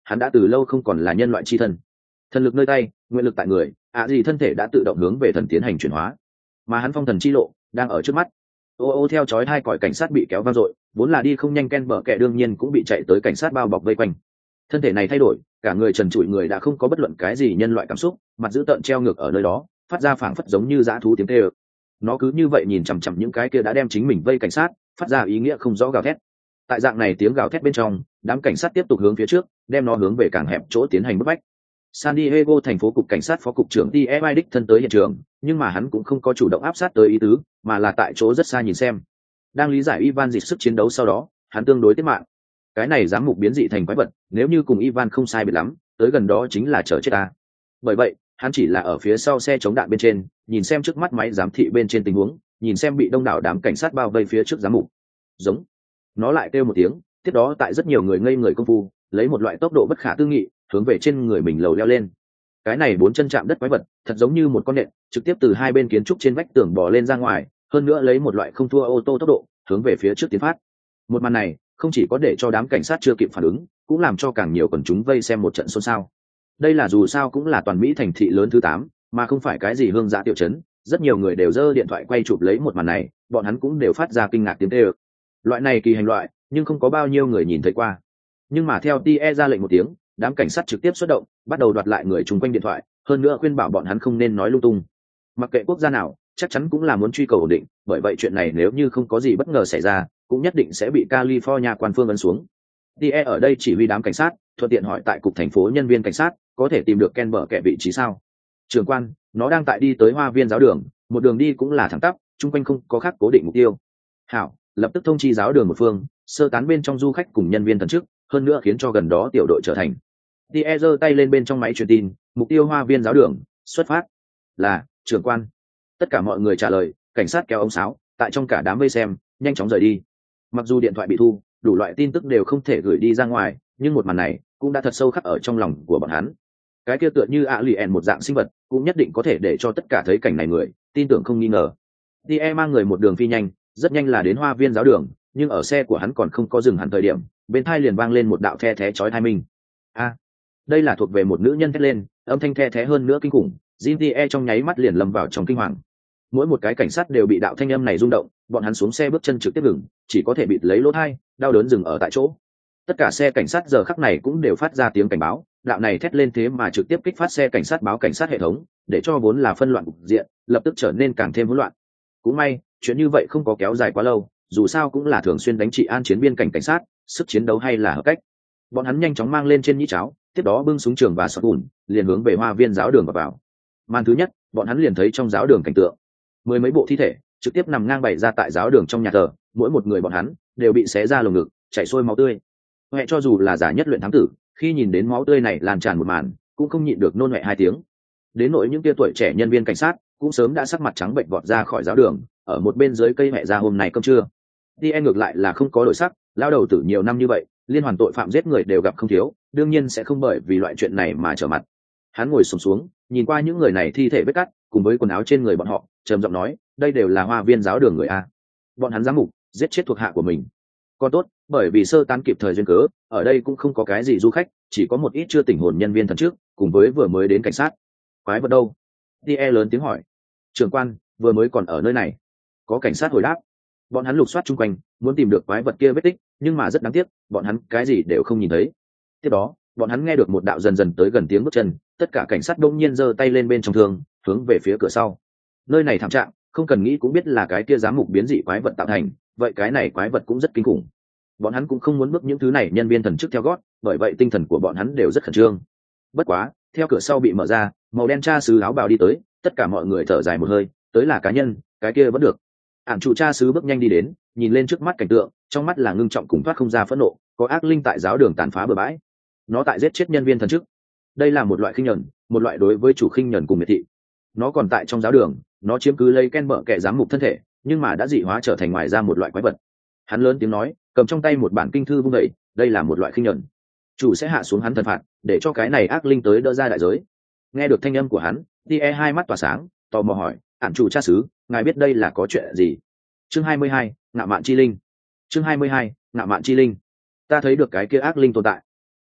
Speaker 1: hắn đã từ lâu không còn là nhân loại chi thân. Thần lực nơi tay, nguyện lực tại người, gì thân thể đã tự động hướng về thần tiến hành chuyển hóa, mà hắn phong thần chi lộ đang ở trước mắt. Ô theo chói hai còi cảnh sát bị kéo vang dội, vốn là đi không nhanh Ken bờ kẹ đương nhiên cũng bị chạy tới cảnh sát bao bọc vây quanh. Thân thể này thay đổi, cả người trần trụi người đã không có bất luận cái gì nhân loại cảm xúc, mặt dữ tợn treo ngược ở nơi đó, phát ra phảng phất giống như dã thú tiếng kêu. Nó cứ như vậy nhìn chằm chằm những cái kia đã đem chính mình vây cảnh sát, phát ra ý nghĩa không rõ gào thét. Tại dạng này tiếng gào thét bên trong, đám cảnh sát tiếp tục hướng phía trước, đem nó hướng về càng hẹp chỗ tiến hành bức bách. San Diego thành phố cục cảnh sát phó cục trưởng TFI đích thân tới hiện trường, nhưng mà hắn cũng không có chủ động áp sát tới ý tứ, mà là tại chỗ rất xa nhìn xem. Đang lý giải Ivan dịch sức chiến đấu sau đó, hắn tương đối tiết mạng. Cái này giám mục biến dị thành quái vật, nếu như cùng Ivan không sai biệt lắm, tới gần đó chính là chờ chết ta. Bởi vậy, hắn chỉ là ở phía sau xe chống đạn bên trên, nhìn xem trước mắt máy giám thị bên trên tình huống, nhìn xem bị đông đảo đám cảnh sát bao vây phía trước giám mục. Giống. Nó lại kêu một tiếng, tiếp đó tại rất nhiều người ngây người công phu, lấy một loại tốc độ bất khả tư nghị, hướng về trên người mình lầu leo lên. Cái này 4 chân chạm đất quái vật, thật giống như một con nện, trực tiếp từ hai bên kiến trúc trên vách tường bò lên ra ngoài, hơn nữa lấy một loại không thua ô tô tốc độ, hướng về phía trước tiến phát. Một màn này, không chỉ có để cho đám cảnh sát chưa kịp phản ứng, cũng làm cho càng nhiều quần chúng vây xem một trận xôn xao. Đây là dù sao cũng là toàn Mỹ thành thị lớn thứ 8, mà không phải cái gì hương giã tiểu trấn, rất nhiều người đều giơ điện thoại quay chụp lấy một màn này, bọn hắn cũng đều phát ra kinh ngạc tiếng kêu. Loại này kỳ hành loại, nhưng không có bao nhiêu người nhìn thấy qua. Nhưng mà theo TE ra lệnh một tiếng, đám cảnh sát trực tiếp xuất động, bắt đầu đoạt lại người chung quanh điện thoại, hơn nữa khuyên bảo bọn hắn không nên nói lung tung. Mặc kệ quốc gia nào, chắc chắn cũng là muốn truy cầu ổn định, bởi vậy chuyện này nếu như không có gì bất ngờ xảy ra, cũng nhất định sẽ bị California quan phương ấn xuống. TE ở đây chỉ huy đám cảnh sát, thuận tiện hỏi tại cục thành phố nhân viên cảnh sát, có thể tìm được Ken bờ kẹ vị trí sao? Trưởng quan, nó đang tại đi tới Hoa Viên giáo đường, một đường đi cũng là thẳng tắp, chung quanh không có khác cố định mục tiêu. Hảo, lập tức thông chi giáo đường một phương, sơ tán bên trong du khách cùng nhân viên thần chức, hơn nữa khiến cho gần đó tiểu đội trở thành. TE giơ tay lên bên trong máy truyền tin, mục tiêu Hoa Viên giáo đường, xuất phát. Là, trưởng quan. Tất cả mọi người trả lời, cảnh sát kéo ống sáo, tại trong cả đám vây xem, nhanh chóng rời đi. Mặc dù điện thoại bị thu, đủ loại tin tức đều không thể gửi đi ra ngoài, nhưng một màn này cũng đã thật sâu khắc ở trong lòng của bọn hắn. Cái kia tựa như alien một dạng sinh vật, cũng nhất định có thể để cho tất cả thấy cảnh này người tin tưởng không nghi ngờ. TE mang người một đường phi nhanh, rất nhanh là đến Hoa Viên giáo đường, nhưng ở xe của hắn còn không có dừng hẳn thời điểm, bên tai liền vang lên một đạo the thé chói tai mình. Đây là thuộc về một nữ nhân thét lên, âm thanh the thé hơn nữa kinh khủng, Jintie trong nháy mắt liền lâm vào trong kinh hoàng. Mỗi một cái cảnh sát đều bị đạo thanh âm này rung động, bọn hắn xuống xe bước chân trực tiếp ngừng, chỉ có thể bịt lấy lỗ tai, đau đớn dừng ở tại chỗ. Tất cả xe cảnh sát giờ khắc này cũng đều phát ra tiếng cảnh báo, đạo này thét lên thế mà trực tiếp kích phát xe cảnh sát báo cảnh sát hệ thống, để cho vốn là phân loạn cục diện, lập tức trở nên càng thêm hỗn loạn. Cũng may, chuyện như vậy không có kéo dài quá lâu, dù sao cũng là thường xuyên đánh trị an chiến biên cảnh cảnh sát, sức chiến đấu hay là hợp cách. Bọn hắn nhanh chóng mang lên trên nhĩ cháo, tiếp đó bưng súng trường và sọt gùn, liền hướng về Hoa Viên giáo đường vào. Màn thứ nhất, bọn hắn liền thấy trong giáo đường cảnh tượng, 10 mấy bộ thi thể trực tiếp nằm ngang bày ra tại giáo đường trong nhà thờ, mỗi một người bọn hắn đều bị xé ra lồng ngực, chảy xuôi máu tươi. Hệ cho dù là giả nhất luyện thám tử, khi nhìn đến máu tươi này lan tràn một màn, cũng không nhịn được nôn mẹ 2 tiếng. Đến nỗi những tia tuổi trẻ nhân viên cảnh sát, cũng sớm đã sắc mặt trắng bệnh vọt ra khỏi giáo đường, ở một bên dưới cây mẹ ra hôm nay cơm trưa. TE ngược lại là không có đổi sắc, lao đầu tử nhiều năm như vậy, liên hoàn tội phạm giết người đều gặp không thiếu, đương nhiên sẽ không bởi vì loại chuyện này mà trở mặt. Hắn ngồi xổm xuống, nhìn qua những người này thi thể vết cắt, cùng với quần áo trên người bọn họ, trầm giọng nói, đây đều là Hoa Viên giáo đường người a. Bọn hắn giám mục, giết chết thuộc hạ của mình. Còn tốt, bởi vì sơ tán kịp thời duyên cớ, ở đây cũng không có cái gì du khách, chỉ có một ít chưa tỉnh hồn nhân viên thần trước, cùng với vừa mới đến cảnh sát. Quái vật đâu? TE lớn tiếng hỏi. Trưởng quan, vừa mới còn ở nơi này. Có cảnh sát hồi đáp. Bọn hắn lục soát chung quanh, muốn tìm được quái vật kia vết tích, nhưng mà rất đáng tiếc, bọn hắn cái gì đều không nhìn thấy. Tiếp đó, bọn hắn nghe được một đạo dần dần tới gần tiếng bước chân, tất cả cảnh sát đông nhiên giơ tay lên bên trong thương, hướng về phía cửa sau. Nơi này thảm trạng, không cần nghĩ cũng biết là cái kia giám mục biến dị quái vật tạo thành, vậy cái này quái vật cũng rất kinh khủng. Bọn hắn cũng không muốn bước những thứ này nhân viên thần chức theo gót, bởi vậy tinh thần của bọn hắn đều rất khẩn trương. Bất quá, theo cửa sau bị mở ra, màu đen cha xứ áo bào đi tới, tất cả mọi người thở dài một hơi, tới là cá nhân, cái kia vẫn được. Ản chủ cha xứ bước nhanh đi đến, nhìn lên trước mắt cảnh tượng, trong mắt là ngưng trọng cùng thoát không ra phẫn nộ, có ác linh tại giáo đường tàn phá bừa bãi. Nó tại giết chết nhân viên thần chức. Đây là một loại khinh nhẫn, một loại đối với chủ khinh nhẫn cùng miệt thị. Nó còn tại trong giáo đường, nó chiếm cứ lấy Ken bợ kẻ giám mục thân thể, nhưng mà đã dị hóa trở thành ngoài ra một loại quái vật. Hắn lớn tiếng nói, cầm trong tay một bản kinh thư vung dậy, đây là một loại khinh nhẫn. Chủ sẽ hạ xuống hắn thần phạt, để cho cái này ác linh tới đỡ ra đại giới. Nghe được thanh âm của hắn, Die hai mắt tỏa sáng, tò mò hỏi, Ản chủ cha xứ, ngài biết đây là có chuyện gì? Chương 22, ngạo mạn chi linh. Chương 22, ngạo mạn chi linh. Ta thấy được cái kia ác linh tồn tại.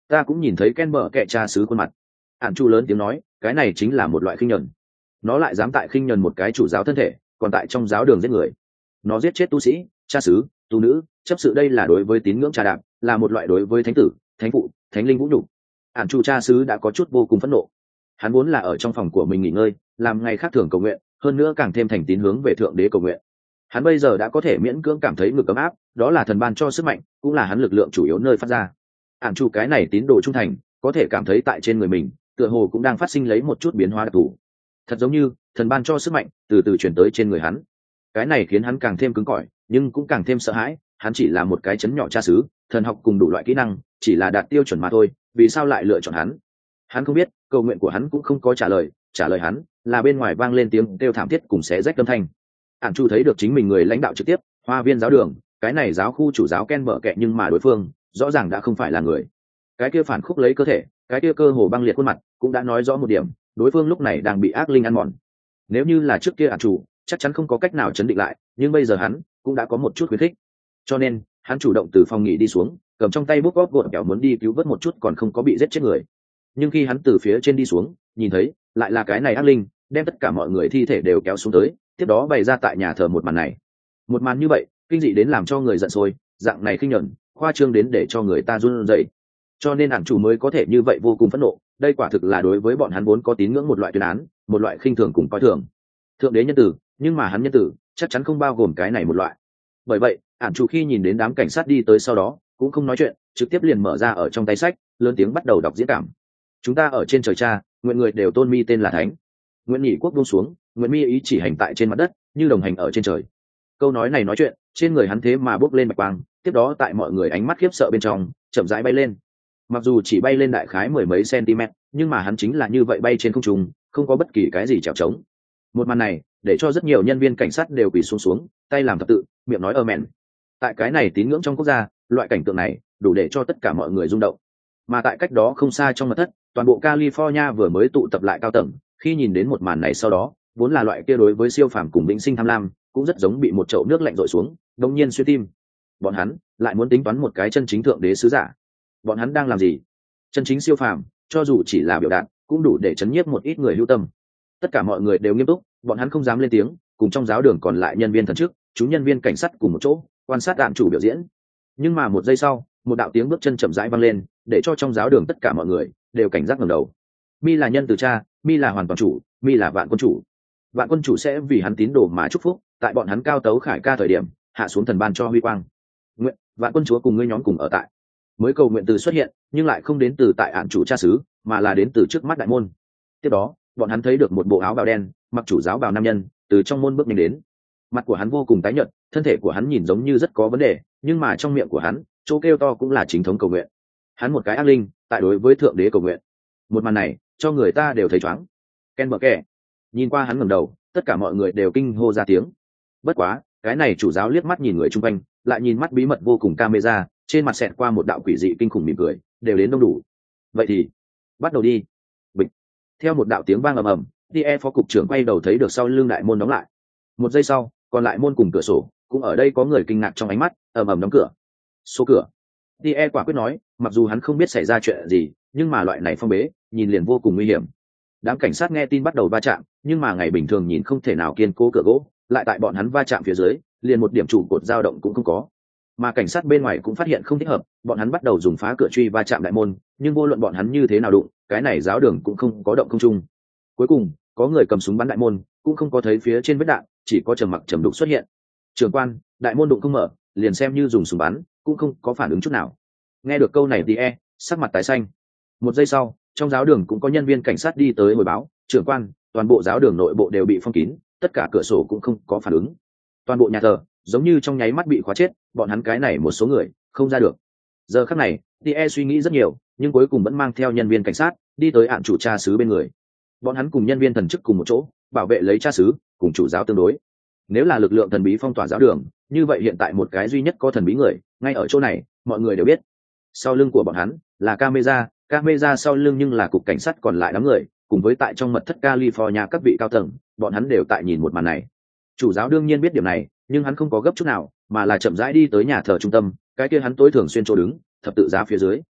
Speaker 1: Ta cũng nhìn thấy Ken bờ kẹ cha xứ khuôn mặt. Ản Chu lớn tiếng nói, cái này chính là một loại khinh nhẫn. Nó lại dám tại khinh nhẫn một cái chủ giáo thân thể, còn tại trong giáo đường giết người. Nó giết chết tu sĩ, cha xứ, tu nữ, chấp sự, đây là đối với tín ngưỡng trà đạp, là một loại đối với thánh tử, thánh phụ, thánh linh vũ nhục. Ản Chu cha xứ đã có chút vô cùng phẫn nộ. Hắn vốn là ở trong phòng của mình nghỉ ngơi, làm ngày khác thường cầu nguyện, hơn nữa càng thêm thành tín hướng về thượng đế cầu nguyện. Hắn bây giờ đã có thể miễn cưỡng cảm thấy ngực ấm áp, đó là thần ban cho sức mạnh, cũng là hắn lực lượng chủ yếu nơi phát ra. Ản Chu cái này tín đồ trung thành, có thể cảm thấy tại trên người mình, tựa hồ cũng đang phát sinh lấy một chút biến hóa đặc thù. Thật giống như thần ban cho sức mạnh từ từ chuyển tới trên người hắn. Cái này khiến hắn càng thêm cứng cỏi, nhưng cũng càng thêm sợ hãi. Hắn chỉ là một cái chấn nhỏ cha xứ, thần học cùng đủ loại kỹ năng, chỉ là đạt tiêu chuẩn mà thôi, vì sao lại lựa chọn hắn? Hắn không biết, cầu nguyện của hắn cũng không có trả lời hắn là bên ngoài vang lên tiếng kêu thảm thiết cùng xé rách âm thanh. Ản Chu thấy được chính mình người lãnh đạo trực tiếp, Hoa Viên giáo đường, cái này giáo khu chủ giáo Ken bợ kệ, nhưng mà đối phương rõ ràng đã không phải là người. Cái kia phản khúc lấy cơ thể, cái kia cơ hồ băng liệt khuôn mặt, cũng đã nói rõ một điểm, đối phương lúc này đang bị ác linh ăn mòn. Nếu như là trước kia Ản Chu, chắc chắn không có cách nào chấn định lại, nhưng bây giờ hắn cũng đã có một chút khuyến khích, cho nên hắn chủ động từ phòng nghỉ đi xuống, cầm trong tay bút góp gọn kẹo muốn đi cứu vớt một chút còn không có bị giết chết người. Nhưng khi hắn từ phía trên đi xuống, nhìn thấy lại là cái này ác linh đem tất cả mọi người thi thể đều kéo xuống tới, tiếp đó bày ra tại nhà thờ. Một màn này, một màn như vậy kinh dị đến làm cho người giận sôi, dạng này khinh nhẫn khoa trương đến để cho người ta run rẩy. Cho nên Ản Chủ mới có thể như vậy vô cùng phẫn nộ. Đây quả thực là đối với bọn hắn vốn có tín ngưỡng một loại tuyên án, một loại khinh thường cùng coi thường. Thượng đế nhân tử, nhưng mà hắn nhân tử chắc chắn không bao gồm cái này một loại. Bởi vậy Ản Chủ khi nhìn đến đám cảnh sát đi tới sau đó, cũng không nói chuyện, trực tiếp liền mở ra ở trong tay sách, lớn tiếng bắt đầu đọc diễn cảm. Chúng ta ở trên trời cha, nguyện người đều tôn mi tên là thánh. Nguyện nhị quốc buông xuống, nguyện mi ý chỉ hành tại trên mặt đất, như đồng hành ở trên trời. Câu nói này nói chuyện, trên người hắn thế mà bốc lên bạch quang, tiếp đó tại mọi người ánh mắt khiếp sợ bên trong, chậm rãi bay lên. Mặc dù chỉ bay lên đại khái mười mấy cm, nhưng mà hắn chính là như vậy bay trên không trung, không có bất kỳ cái gì trèo trống. Một màn này để cho rất nhiều nhân viên cảnh sát đều quỳ xuống, tay làm thập tự, miệng nói amen. Tại cái này tín ngưỡng trong quốc gia, loại cảnh tượng này đủ để cho tất cả mọi người rung động. Mà tại cách đó không xa trong mật thất, toàn bộ California vừa mới tụ tập lại cao tầng, khi nhìn đến một màn này sau đó, vốn là loại kia đối với siêu phàm cùng vĩnh sinh tham lam, cũng rất giống bị một chậu nước lạnh rội xuống, đột nhiên xuyên tim. Bọn hắn lại muốn tính toán một cái chân chính thượng đế sứ giả. Bọn hắn đang làm gì? Chân chính siêu phàm, cho dù chỉ là biểu đạt, cũng đủ để chấn nhiếp một ít người hữu tâm. Tất cả mọi người đều nghiêm túc, bọn hắn không dám lên tiếng, cùng trong giáo đường còn lại nhân viên thần chức, chúng nhân viên cảnh sát cùng một chỗ, quan sát Ản Chủ biểu diễn. Nhưng mà một giây sau, một đạo tiếng bước chân chậm rãi vang lên, để cho trong giáo đường tất cả mọi người đều cảnh giác ngẩng đầu. Mi là nhân từ cha, Mi là hoàn toàn chủ, Mi là vạn quân chủ. Vạn quân chủ sẽ vì hắn tín đồ mà chúc phúc, tại bọn hắn cao tấu khải ca thời điểm, hạ xuống thần ban cho huy quang. Nguyện vạn quân chúa cùng ngươi nhóm cùng ở tại. Mới cầu nguyện từ xuất hiện, nhưng lại không đến từ tại Ản Chủ cha xứ, mà là đến từ trước mắt đại môn. Tiếp đó, bọn hắn thấy được một bộ áo bào đen, mặc chủ giáo bào nam nhân, từ trong môn bước nhanh đến. Mặt của hắn vô cùng tái nhợt, thân thể của hắn nhìn giống như rất có vấn đề, nhưng mà trong miệng của hắn, chỗ kêu to cũng là chính thống cầu nguyện. Hắn một cái ác linh, tại đối với thượng đế cầu nguyện. Một màn này, cho người ta đều thấy choáng. Ken bờ kẻ. Nhìn qua hắn ngẩng đầu, tất cả mọi người đều kinh hô ra tiếng. Bất quá, cái này chủ giáo liếc mắt nhìn người chung quanh, lại nhìn mắt bí mật vô cùng camera, trên mặt xẹt qua một đạo quỷ dị kinh khủng mỉm cười, đều đến đông đủ. Vậy thì, bắt đầu đi. Bịch. Theo một đạo tiếng vang ầm ầm, Die phó cục trưởng quay đầu thấy được sau lưng đại môn đóng lại. Một giây sau, còn lại môn cùng cửa sổ, cũng ở đây có người kinh ngạc trong ánh mắt, ầm ầm đóng cửa. Số cửa. Die quả quyết nói, mặc dù hắn không biết xảy ra chuyện gì, nhưng mà loại này phong bế, nhìn liền vô cùng nguy hiểm. Đám cảnh sát nghe tin bắt đầu va chạm, nhưng mà ngày bình thường nhìn không thể nào kiên cố cửa gỗ, lại tại bọn hắn va chạm phía dưới, liền một điểm trụ cột dao động cũng không có. Mà cảnh sát bên ngoài cũng phát hiện không thích hợp, bọn hắn bắt đầu dùng phá cửa truy va chạm đại môn, nhưng vô luận bọn hắn như thế nào đụng, cái này giáo đường cũng không có động không trung. Cuối cùng, có người cầm súng bắn đại môn, cũng không có thấy phía trên vết đạn, chỉ có trầm mặc trầm đục xuất hiện. Trưởng quan, đại môn đụng không mở, liền xem như dùng súng bắn, cũng không có phản ứng chút nào. Nghe được câu này Die sắc mặt tái xanh. Một giây sau, trong giáo đường cũng có nhân viên cảnh sát đi tới hồi báo, trưởng quan, toàn bộ giáo đường nội bộ đều bị phong kín, tất cả cửa sổ cũng không có phản ứng. Toàn bộ nhà thờ giống như trong nháy mắt bị khóa chết, bọn hắn cái này một số người không ra được. Giờ khắc này, Die suy nghĩ rất nhiều, nhưng cuối cùng vẫn mang theo nhân viên cảnh sát đi tới Ản Chủ cha xứ bên người. Bọn hắn cùng nhân viên thần chức cùng một chỗ, bảo vệ lấy cha xứ cùng chủ giáo tương đối. Nếu là lực lượng thần bí phong tỏa giáo đường, như vậy hiện tại một cái duy nhất có thần bí người, ngay ở chỗ này, mọi người đều biết. Sau lưng của bọn hắn là camera sau lưng nhưng là cục cảnh sát còn lại đám người, cùng với tại trong mật thất California các vị cao tầng, bọn hắn đều tại nhìn một màn này. Chủ giáo đương nhiên biết điểm này, nhưng hắn không có gấp chút nào, mà là chậm rãi đi tới nhà thờ trung tâm, cái kia hắn tối thường xuyên chỗ đứng, thập tự giá phía dưới.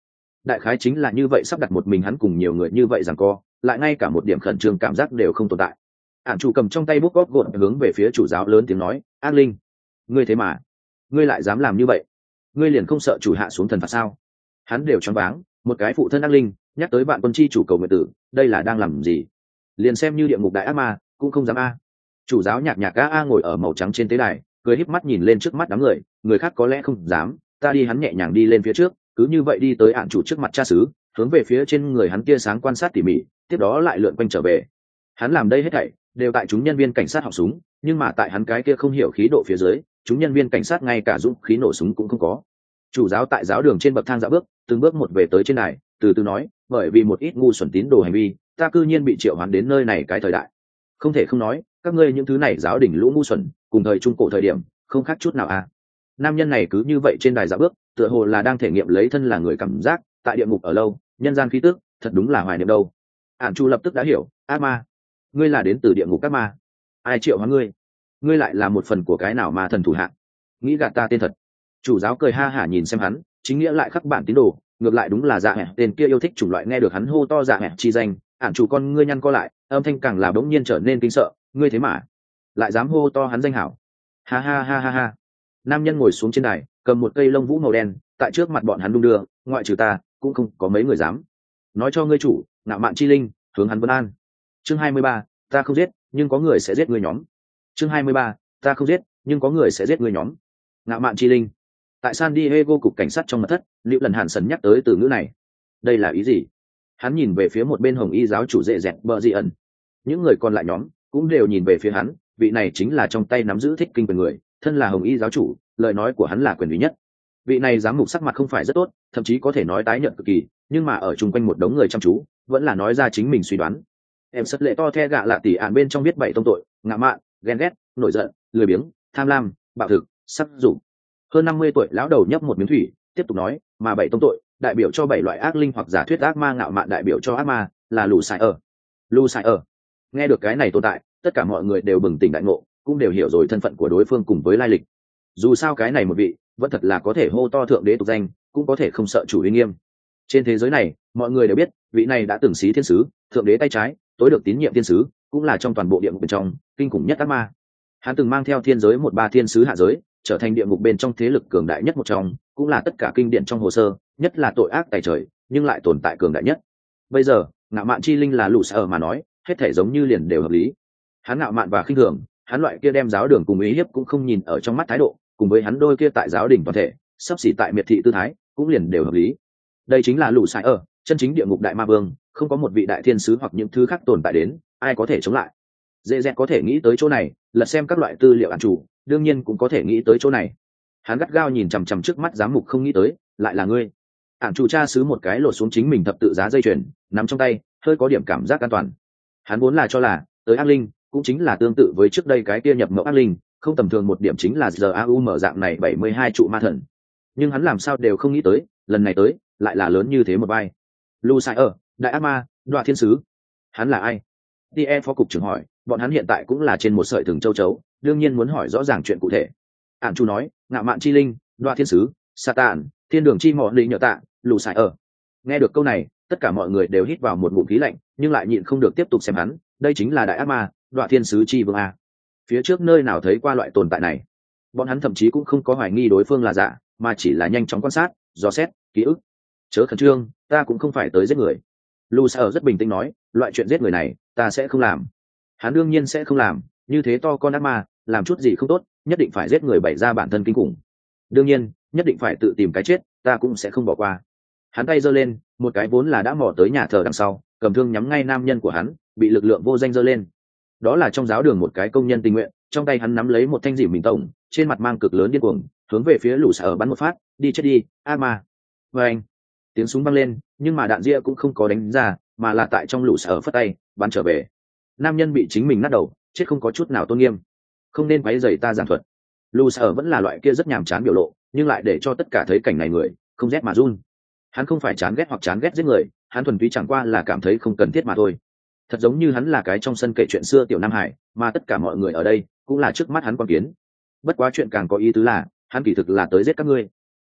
Speaker 1: đại khái chính là như vậy, sắp đặt một mình hắn cùng nhiều người như vậy rằng co, lại ngay cả một điểm khẩn trương cảm giác đều không tồn tại. Ản chủ cầm trong tay bút gót gọn hướng về phía chủ giáo lớn tiếng nói, ác linh, ngươi thế mà ngươi lại dám làm như vậy, ngươi liền không sợ chủ hạ xuống thần phạt sao? Hắn đều choáng váng, một cái phụ thân ác linh nhắc tới bạn quân chi chủ cầu nguyện tử, đây là đang làm gì? Liền xem như địa ngục đại ác ma cũng không dám a. Chủ giáo nhạc nhạc a ngồi ở màu trắng trên tế đài, cười híp mắt nhìn lên trước mắt đám người, người khác có lẽ không dám, ta đi. Hắn nhẹ nhàng đi lên phía trước, cứ như vậy đi tới Ản chủ trước mặt cha xứ, hướng về phía trên người hắn tia sáng quan sát tỉ mỉ, tiếp đó lại lượn quanh trở về. Hắn làm đây hết thảy đều tại chúng nhân viên cảnh sát học súng, nhưng mà tại hắn cái kia không hiểu khí độ phía dưới, chúng nhân viên cảnh sát ngay cả dũng khí nổ súng cũng không có. Chủ giáo tại giáo đường trên bậc thang dạo bước, từng bước một về tới trên đài, từ từ nói, bởi vì một ít ngu xuẩn tín đồ hành vi, ta cư nhiên bị triệu hoán đến nơi này cái thời đại. Không thể không nói, các ngươi những thứ này giáo đình lũ ngu xuẩn, cùng thời trung cổ thời điểm không khác chút nào à. Nam nhân này cứ như vậy trên đài dạo bước, tựa hồ là đang thể nghiệm lấy thân là người cảm giác, tại địa ngục ở lâu, nhân gian khí tức, thật đúng là hoài niệm đâu. Ản Chu lập tức đã hiểu, ác ma, ngươi là đến từ địa ngục các ma. Ai triệu hóa ngươi? Ngươi lại là một phần của cái nào ma thần thủ hạng? Nghĩ gạt ta tên thật. Chủ giáo cười ha hả nhìn xem hắn, chính nghĩa lại khắc bản tín đồ, ngược lại đúng là dạ hẹ tên kia yêu thích chủng loại. Nghe được hắn hô to dạ hẹ chi danh, Ản Chủ con ngươi nhăn co lại, âm thanh càng là bỗng nhiên trở nên kinh sợ, ngươi thế mà lại dám hô to hắn danh hảo. Ha ha ha ha ha. Nam nhân ngồi xuống trên đài, cầm một cây lông vũ màu đen, tại trước mặt bọn hắn đung đưa, ngoại trừ ta cũng không có mấy người dám. Nói cho ngươi chủ, ngạo mạn chi linh, hướng hắn vân an. Chương 23, ta không giết, nhưng có người sẽ giết ngươi nhóm. Chương 23, ta không giết, nhưng có người sẽ giết ngươi nhóm. Ngạo mạn chi linh. Tại San Diego cục cảnh sát trong mật thất, Liễu Lần Hàn Sần nhắc tới từ ngữ này. Đây là ý gì? Hắn nhìn về phía một bên Hồng Y giáo chủ dễ dẹt bờ dị ẩn. Những người còn lại nhóm cũng đều nhìn về phía hắn, vị này chính là trong tay nắm giữ thích kinh quyền người, thân là Hồng Y giáo chủ, lời nói của hắn là quyền lý nhất. Vị này giám mục sắc mặt không phải rất tốt, thậm chí có thể nói tái nhợt cực kỳ, nhưng mà ở chung quanh một đống người chăm chú, vẫn là nói ra chính mình suy đoán. Em sất lệ to the gạ lạ tỉ ạn bên trong biết 7 tông tội: ngạo mạn, ghen ghét, nổi giận, lười biếng, tham lam, bạo thực, sắc dục. Hơn 50 tuổi lão đầu nhấp một miếng thủy, tiếp tục nói, mà 7 tông tội đại biểu cho 7 loại ác linh hoặc giả thuyết ác ma, ngạo mạn đại biểu cho ác ma, là lù sai ở. Lù sai ở. Nghe được cái này tồn tại, tất cả mọi người đều bừng tỉnh đại ngộ, cũng đều hiểu rồi thân phận của đối phương cùng với lai lịch. Dù sao cái này một vị vẫn thật là có thể hô to thượng đế tục danh, cũng có thể không sợ chủ uy nghiêm. Trên thế giới này, mọi người đều biết vị này đã từng xí thiên sứ, thượng đế tay trái, tối được tín nhiệm thiên sứ, cũng là trong toàn bộ địa ngục bên trong kinh khủng nhất ác ma. Hắn từng mang theo thiên giới 13 thiên sứ hạ giới, trở thành địa ngục bên trong thế lực cường đại nhất một trong, cũng là tất cả kinh điển trong hồ sơ, nhất là tội ác tày trời, nhưng lại tồn tại cường đại nhất. Bây giờ, ngạo mạn chi linh là lũ sở mà nói, hết thể giống như liền đều hợp lý. Hắn ngạo mạn và khinh thường, hắn loại kia đem giáo đường cùng ý hiếp cũng không nhìn ở trong mắt thái độ, cùng với hắn đôi kia tại giáo đình toàn thể sắp xỉ tại miệt thị tư thái, cũng liền đều hợp lý. Đây chính là lũ sai ở chân chính địa ngục đại ma vương, không có một vị đại thiên sứ hoặc những thứ khác tồn tại đến, ai có thể chống lại. Dễ dàng có thể nghĩ tới chỗ này, lật xem các loại tư liệu Ản chủ, đương nhiên cũng có thể nghĩ tới chỗ này. Hắn gắt gao nhìn chằm chằm trước mắt giám mục, không nghĩ tới lại là ngươi. Ản chủ cha xứ một cái lột xuống chính mình thập tự giá dây chuyền, nắm trong tay, hơi có điểm cảm giác an toàn. Hắn vốn là cho là tới ác linh cũng chính là tương tự với trước đây cái kia nhập mẫu ác linh, không tầm thường một điểm chính là giờ AUM dạng này 72 trụ ma thần. Nhưng hắn làm sao đều không nghĩ tới, lần này tới lại là lớn như thế một vai. Lu sai ở đại ác ma, đoạ thiên sứ. Hắn là ai? tie phó cục trưởng hỏi. Bọn hắn hiện tại cũng là trên một sợi thừng châu chấu, đương nhiên muốn hỏi rõ ràng chuyện cụ thể. Ản Chu nói, ngạo mạn chi linh, đoạ thiên sứ, Satan, thiên đường chi mọ lì nhợ tạ, lù sai ở. Nghe được câu này, tất cả mọi người đều hít vào một ngụm khí lạnh, nhưng lại nhịn không được tiếp tục xem hắn. Đây chính là đại ác ma, đoạ thiên sứ chi vương a. Phía trước nơi nào thấy qua loại tồn tại này? Bọn hắn thậm chí cũng không có hoài nghi đối phương là giả, mà chỉ là nhanh chóng quan sát, dò xét ký ức. Chớ khẩn trương, ta cũng không phải tới giết người. Lu Sa rất bình tĩnh nói, loại chuyện giết người này ta sẽ không làm. Hắn đương nhiên sẽ không làm, như thế to con ác ma làm chút gì không tốt, nhất định phải giết người bày ra bản thân kinh khủng. Đương nhiên nhất định phải tự tìm cái chết, ta cũng sẽ không bỏ qua. Hắn tay giơ lên, một cái vốn là đã mò tới nhà thờ đằng sau, cầm thương nhắm ngay nam nhân của hắn, bị lực lượng vô danh giơ lên. Đó là trong giáo đường một cái công nhân tình nguyện, trong tay hắn nắm lấy một thanh dìm mình tổng, trên mặt mang cực lớn điên cuồng, hướng về phía Lũ Sa bắn một phát, đi chết đi, ác ma. Và anh, tiếng súng vang lên, nhưng mà đạn ria cũng không có đánh ra, mà là tại trong Lũ Sa phất tay bắn trở về. Nam nhân bị chính mình nát đầu, chết không có chút nào tôn nghiêm. Không nên quấy rầy ta giảng thuật. Lũ Sa vẫn là loại kia rất nhàm chán biểu lộ, nhưng lại để cho tất cả thấy cảnh này người không rét mà run. Hắn không phải chán ghét hoặc chán ghét giết người, hắn thuần túy chẳng qua là cảm thấy không cần thiết mà thôi. Thật giống như hắn là cái trong sân kể chuyện xưa tiểu Nam Hải, mà tất cả mọi người ở đây cũng là trước mắt hắn quan kiến. Bất quá chuyện càng có ý tứ là hắn kỳ thực là tới giết các ngươi.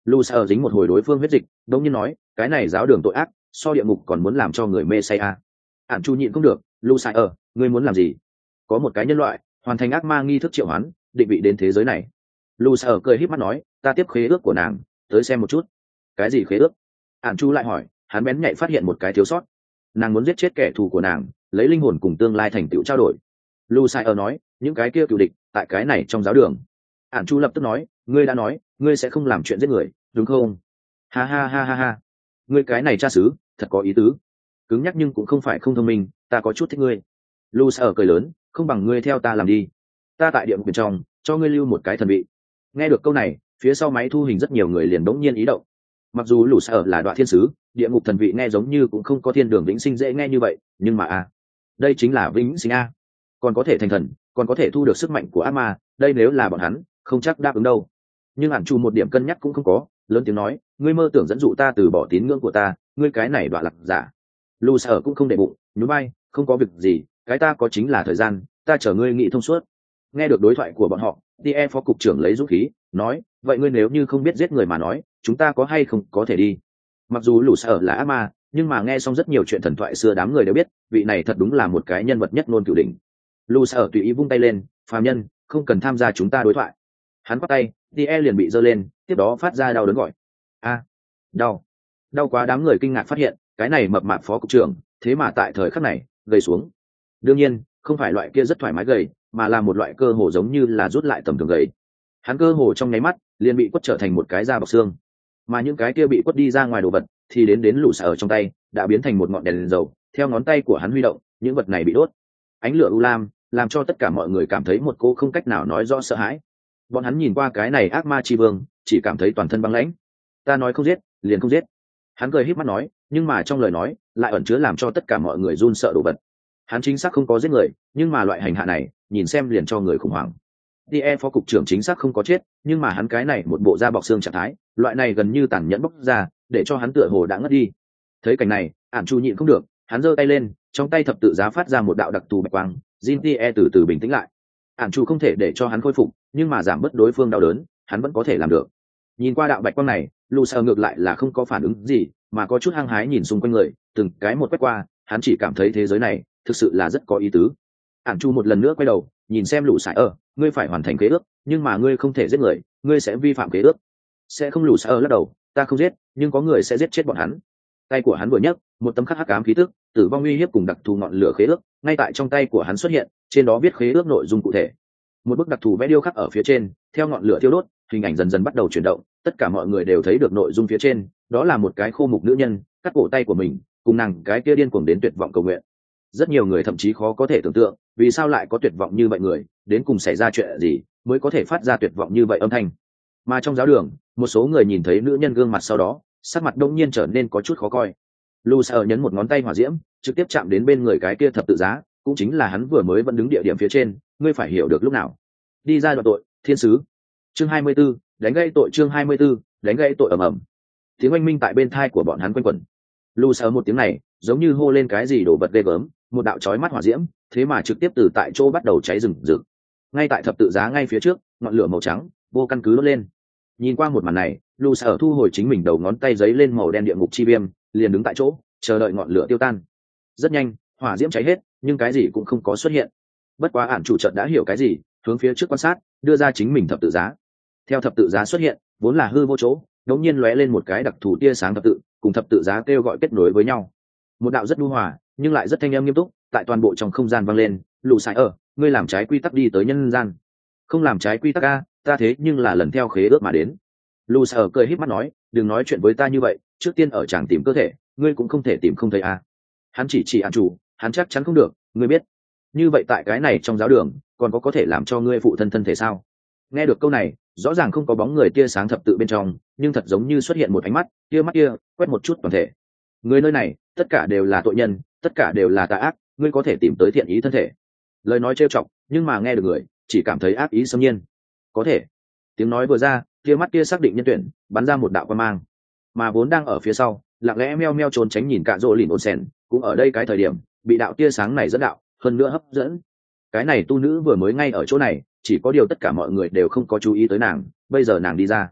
Speaker 1: Lucifer dính một hồi đối phương huyết dịch, đống nhiên nói, cái này giáo đường tội ác, so địa ngục còn muốn làm cho người mê say à. Ản Chu nhịn không được, Lucifer, ngươi muốn làm gì? Có một cái nhân loại, hoàn thành ác ma nghi thức triệu hoán, định vị đến thế giới này. Lucifer cười híp mắt nói, ta tiếp khế ước của nàng, tới xem một chút. Cái gì khế ước? Ản Chu lại hỏi, hắn bén nhạy phát hiện một cái thiếu sót. Nàng muốn giết chết kẻ thù của nàng, lấy linh hồn cùng tương lai thành tựu trao đổi. Lucifer nói, những cái kia cựu địch, tại cái này trong giáo đường. Ản Chu lập tức nói, ngươi đã nói, ngươi sẽ không làm chuyện giết người, đúng không? Ha ha ha ha ha, ngươi cái này cha xứ, thật có ý tứ. Cứng nhắc nhưng cũng không phải không thông minh, ta có chút thích ngươi. Lucifer cười lớn, không bằng ngươi theo ta làm đi. Ta tại địa ngục bên trong, cho ngươi lưu một cái thần vị. Nghe được câu này, phía sau máy thu hình rất nhiều người liền bỗng nhiên ý động. Mặc dù Lucifer là đoạn thiên sứ, địa ngục thần vị nghe giống như cũng không có thiên đường vĩnh sinh dễ nghe như vậy, nhưng mà đây chính là vĩnh sinh a. Còn có thể thành thần, còn có thể thu được sức mạnh của ác ma, đây nếu là bọn hắn, không chắc đáp ứng đâu. Nhưng Ản Chu một điểm cân nhắc cũng không có, lớn tiếng nói, ngươi mơ tưởng dẫn dụ ta từ bỏ tín ngưỡng của ta, ngươi cái này đoạn lạc giả. Lucifer cũng không để bụng, nhún vai, không có việc gì, cái ta có chính là thời gian, ta chờ ngươi nghĩ thông suốt. Nghe được đối thoại của bọn họ, Die phó cục trưởng lấy dũng khí nói, vậy ngươi nếu như không biết giết người mà nói, chúng ta có hay không có thể đi. Mặc dù Lucifer là ác ma, nhưng mà nghe xong rất nhiều chuyện thần thoại xưa đám người đều biết, vị này thật đúng là một cái nhân vật nhất ngôn cửu đỉnh. Lucifer tùy ý vung tay lên, phàm nhân không cần tham gia chúng ta đối thoại. Hắn quát tay, Die liền bị giơ lên, tiếp đó phát ra đau đớn gọi, đau quá. Đám người kinh ngạc phát hiện, cái này mập mạp phó cục trưởng thế mà tại thời khắc này gầy xuống. Đương nhiên không phải loại kia rất thoải mái gầy, mà là một loại cơ hồ giống như là rút lại tầm thường gầy. Hắn cơ hồ trong nháy mắt liền bị quất trở thành một cái da bọc xương, mà những cái kia bị quất đi ra ngoài đồ vật thì đến lũ xả ở trong tay đã biến thành một ngọn đèn dầu. Theo ngón tay của hắn huy động, những vật này bị đốt, ánh lửa u lam làm cho tất cả mọi người cảm thấy một cô không cách nào nói rõ sợ hãi. Bọn hắn nhìn qua cái này ác ma chi vương, chỉ cảm thấy toàn thân băng lãnh. Ta nói không giết liền không giết. Hắn cười híp mắt nói, nhưng mà trong lời nói lại ẩn chứa làm cho tất cả mọi người run sợ đồ vật. Hắn chính xác không có giết người, nhưng mà loại hành hạ này nhìn xem liền cho người khủng hoảng. Die phó cục trưởng chính xác không có chết, nhưng mà hắn cái này một bộ da bọc xương trạng thái, loại này gần như tàn nhẫn bóc ra, để cho hắn tựa hồ đã ngất đi. Thấy cảnh này, Ản Chu nhịn không được, hắn giơ tay lên, trong tay thập tự giá phát ra một đạo đặc thù bạch quang, Jin Die từ từ bình tĩnh lại. Ản Chu không thể để cho hắn khôi phục, nhưng mà giảm bớt đối phương đau đớn, hắn vẫn có thể làm được. Nhìn qua đạo bạch quang này, Lucifer ngược lại là không có phản ứng gì, mà có chút hăng hái nhìn xung quanh người, từng cái một quét qua, hắn chỉ cảm thấy thế giới này thực sự là rất có ý tứ. Ản Chu một lần nữa quay đầu, nhìn xem Lucifer, ngươi phải hoàn thành khế ước, nhưng mà ngươi không thể giết người, ngươi sẽ vi phạm khế ước. Sẽ không. Lucifer lắc đầu, ta không giết, nhưng có người sẽ giết chết bọn hắn. Tay của hắn vừa nhấc, một tấm khắc hắc ám khí tức, tử vong uy hiếp cùng đặc thù ngọn lửa khế ước, ngay tại trong tay của hắn xuất hiện, trên đó viết khế ước nội dung cụ thể. Một bức đặc thù vẽ điêu khắc ở phía trên, theo ngọn lửa thiêu đốt, hình ảnh dần dần bắt đầu chuyển động, tất cả mọi người đều thấy được nội dung phía trên, đó là một cái khô mục nữ nhân cắt cổ tay của mình, cùng nàng cái kia điên cuồng đến tuyệt vọng cầu nguyện. Rất nhiều người thậm chí khó có thể tưởng tượng, vì sao lại có tuyệt vọng như vậy người, đến cùng xảy ra chuyện gì mới có thể phát ra tuyệt vọng như vậy âm thanh. Mà trong giáo đường, một số người nhìn thấy nữ nhân gương mặt sau đó, sắc mặt đông nhiên trở nên có chút khó coi. Lucifer nhấn một ngón tay hỏa diễm, trực tiếp chạm đến bên người cái kia thập tự giá, cũng chính là hắn vừa mới vẫn đứng địa điểm phía trên, ngươi phải hiểu được lúc nào đi ra đoạn tội, thiên sứ. Chương 24, đánh gây tội. Chương 24, đánh gây tội. Ầm ầm. Tiếng oanh minh tại bên tai của bọn hắn quanh quẩn. Lucifer một tiếng này, giống như hô lên cái gì đổ vật ghê gớm, một đạo chói mắt hỏa diễm, thế mà trực tiếp từ tại chỗ bắt đầu cháy rừng rực. Ngay tại thập tự giá ngay phía trước, ngọn lửa màu trắng vô căn cứ đốt lên. Nhìn qua một màn này, Lucifer thu hồi chính mình đầu ngón tay giấy lên màu đen địa ngục chi viêm, liền đứng tại chỗ, chờ đợi ngọn lửa tiêu tan. Rất nhanh, hỏa diễm cháy hết, nhưng cái gì cũng không có xuất hiện. Bất quá Ản chủ chợt đã hiểu cái gì, hướng phía trước quan sát, đưa ra chính mình thập tự giá. Theo thập tự giá xuất hiện, vốn là hư vô chỗ, đột nhiên lóe lên một cái đặc thù tia sáng thập tự, cùng thập tự giá kêu gọi kết nối với nhau. Một đạo rất nhu hòa, nhưng lại rất thanh âm nghiêm túc, tại toàn bộ trong không gian vang lên, Lucifer, ngươi làm trái quy tắc đi tới nhân gian. Không làm trái quy tắc a, ta thế nhưng là lần theo khế ước mà đến. Lucifer cười híp mắt nói, đừng nói chuyện với ta như vậy, trước tiên ở chàng tìm cơ thể, ngươi cũng không thể tìm không thấy a. Hắn chỉ Ản chủ, hắn chắc chắn không được, ngươi biết. Như vậy tại cái này trong giáo đường, còn có thể làm cho ngươi phụ thân thân thể sao? Nghe được câu này, rõ ràng không có bóng người tia sáng thập tự bên trong, nhưng thật giống như xuất hiện một ánh mắt, tia mắt kia quét một chút toàn thể. Người nơi này, tất cả đều là tội nhân, tất cả đều là tà ác, ngươi có thể tìm tới thiện ý thân thể. Lời nói trêu chọc, nhưng mà nghe được người, chỉ cảm thấy ác ý xâm nhiên. Có thể. Tiếng nói vừa ra, tia mắt kia xác định nhân tuyển, bắn ra một đạo quang mang. Mà vốn đang ở phía sau, lặng lẽ meo meo trốn tránh nhìn Cạ Dỗ Lìn Ôn Sen, cũng ở đây cái thời điểm, bị đạo tia sáng này dẫn đạo, hơn nữa hấp dẫn. Cái này tu nữ vừa mới ngay ở chỗ này, chỉ có điều tất cả mọi người đều không có chú ý tới nàng, bây giờ nàng đi ra.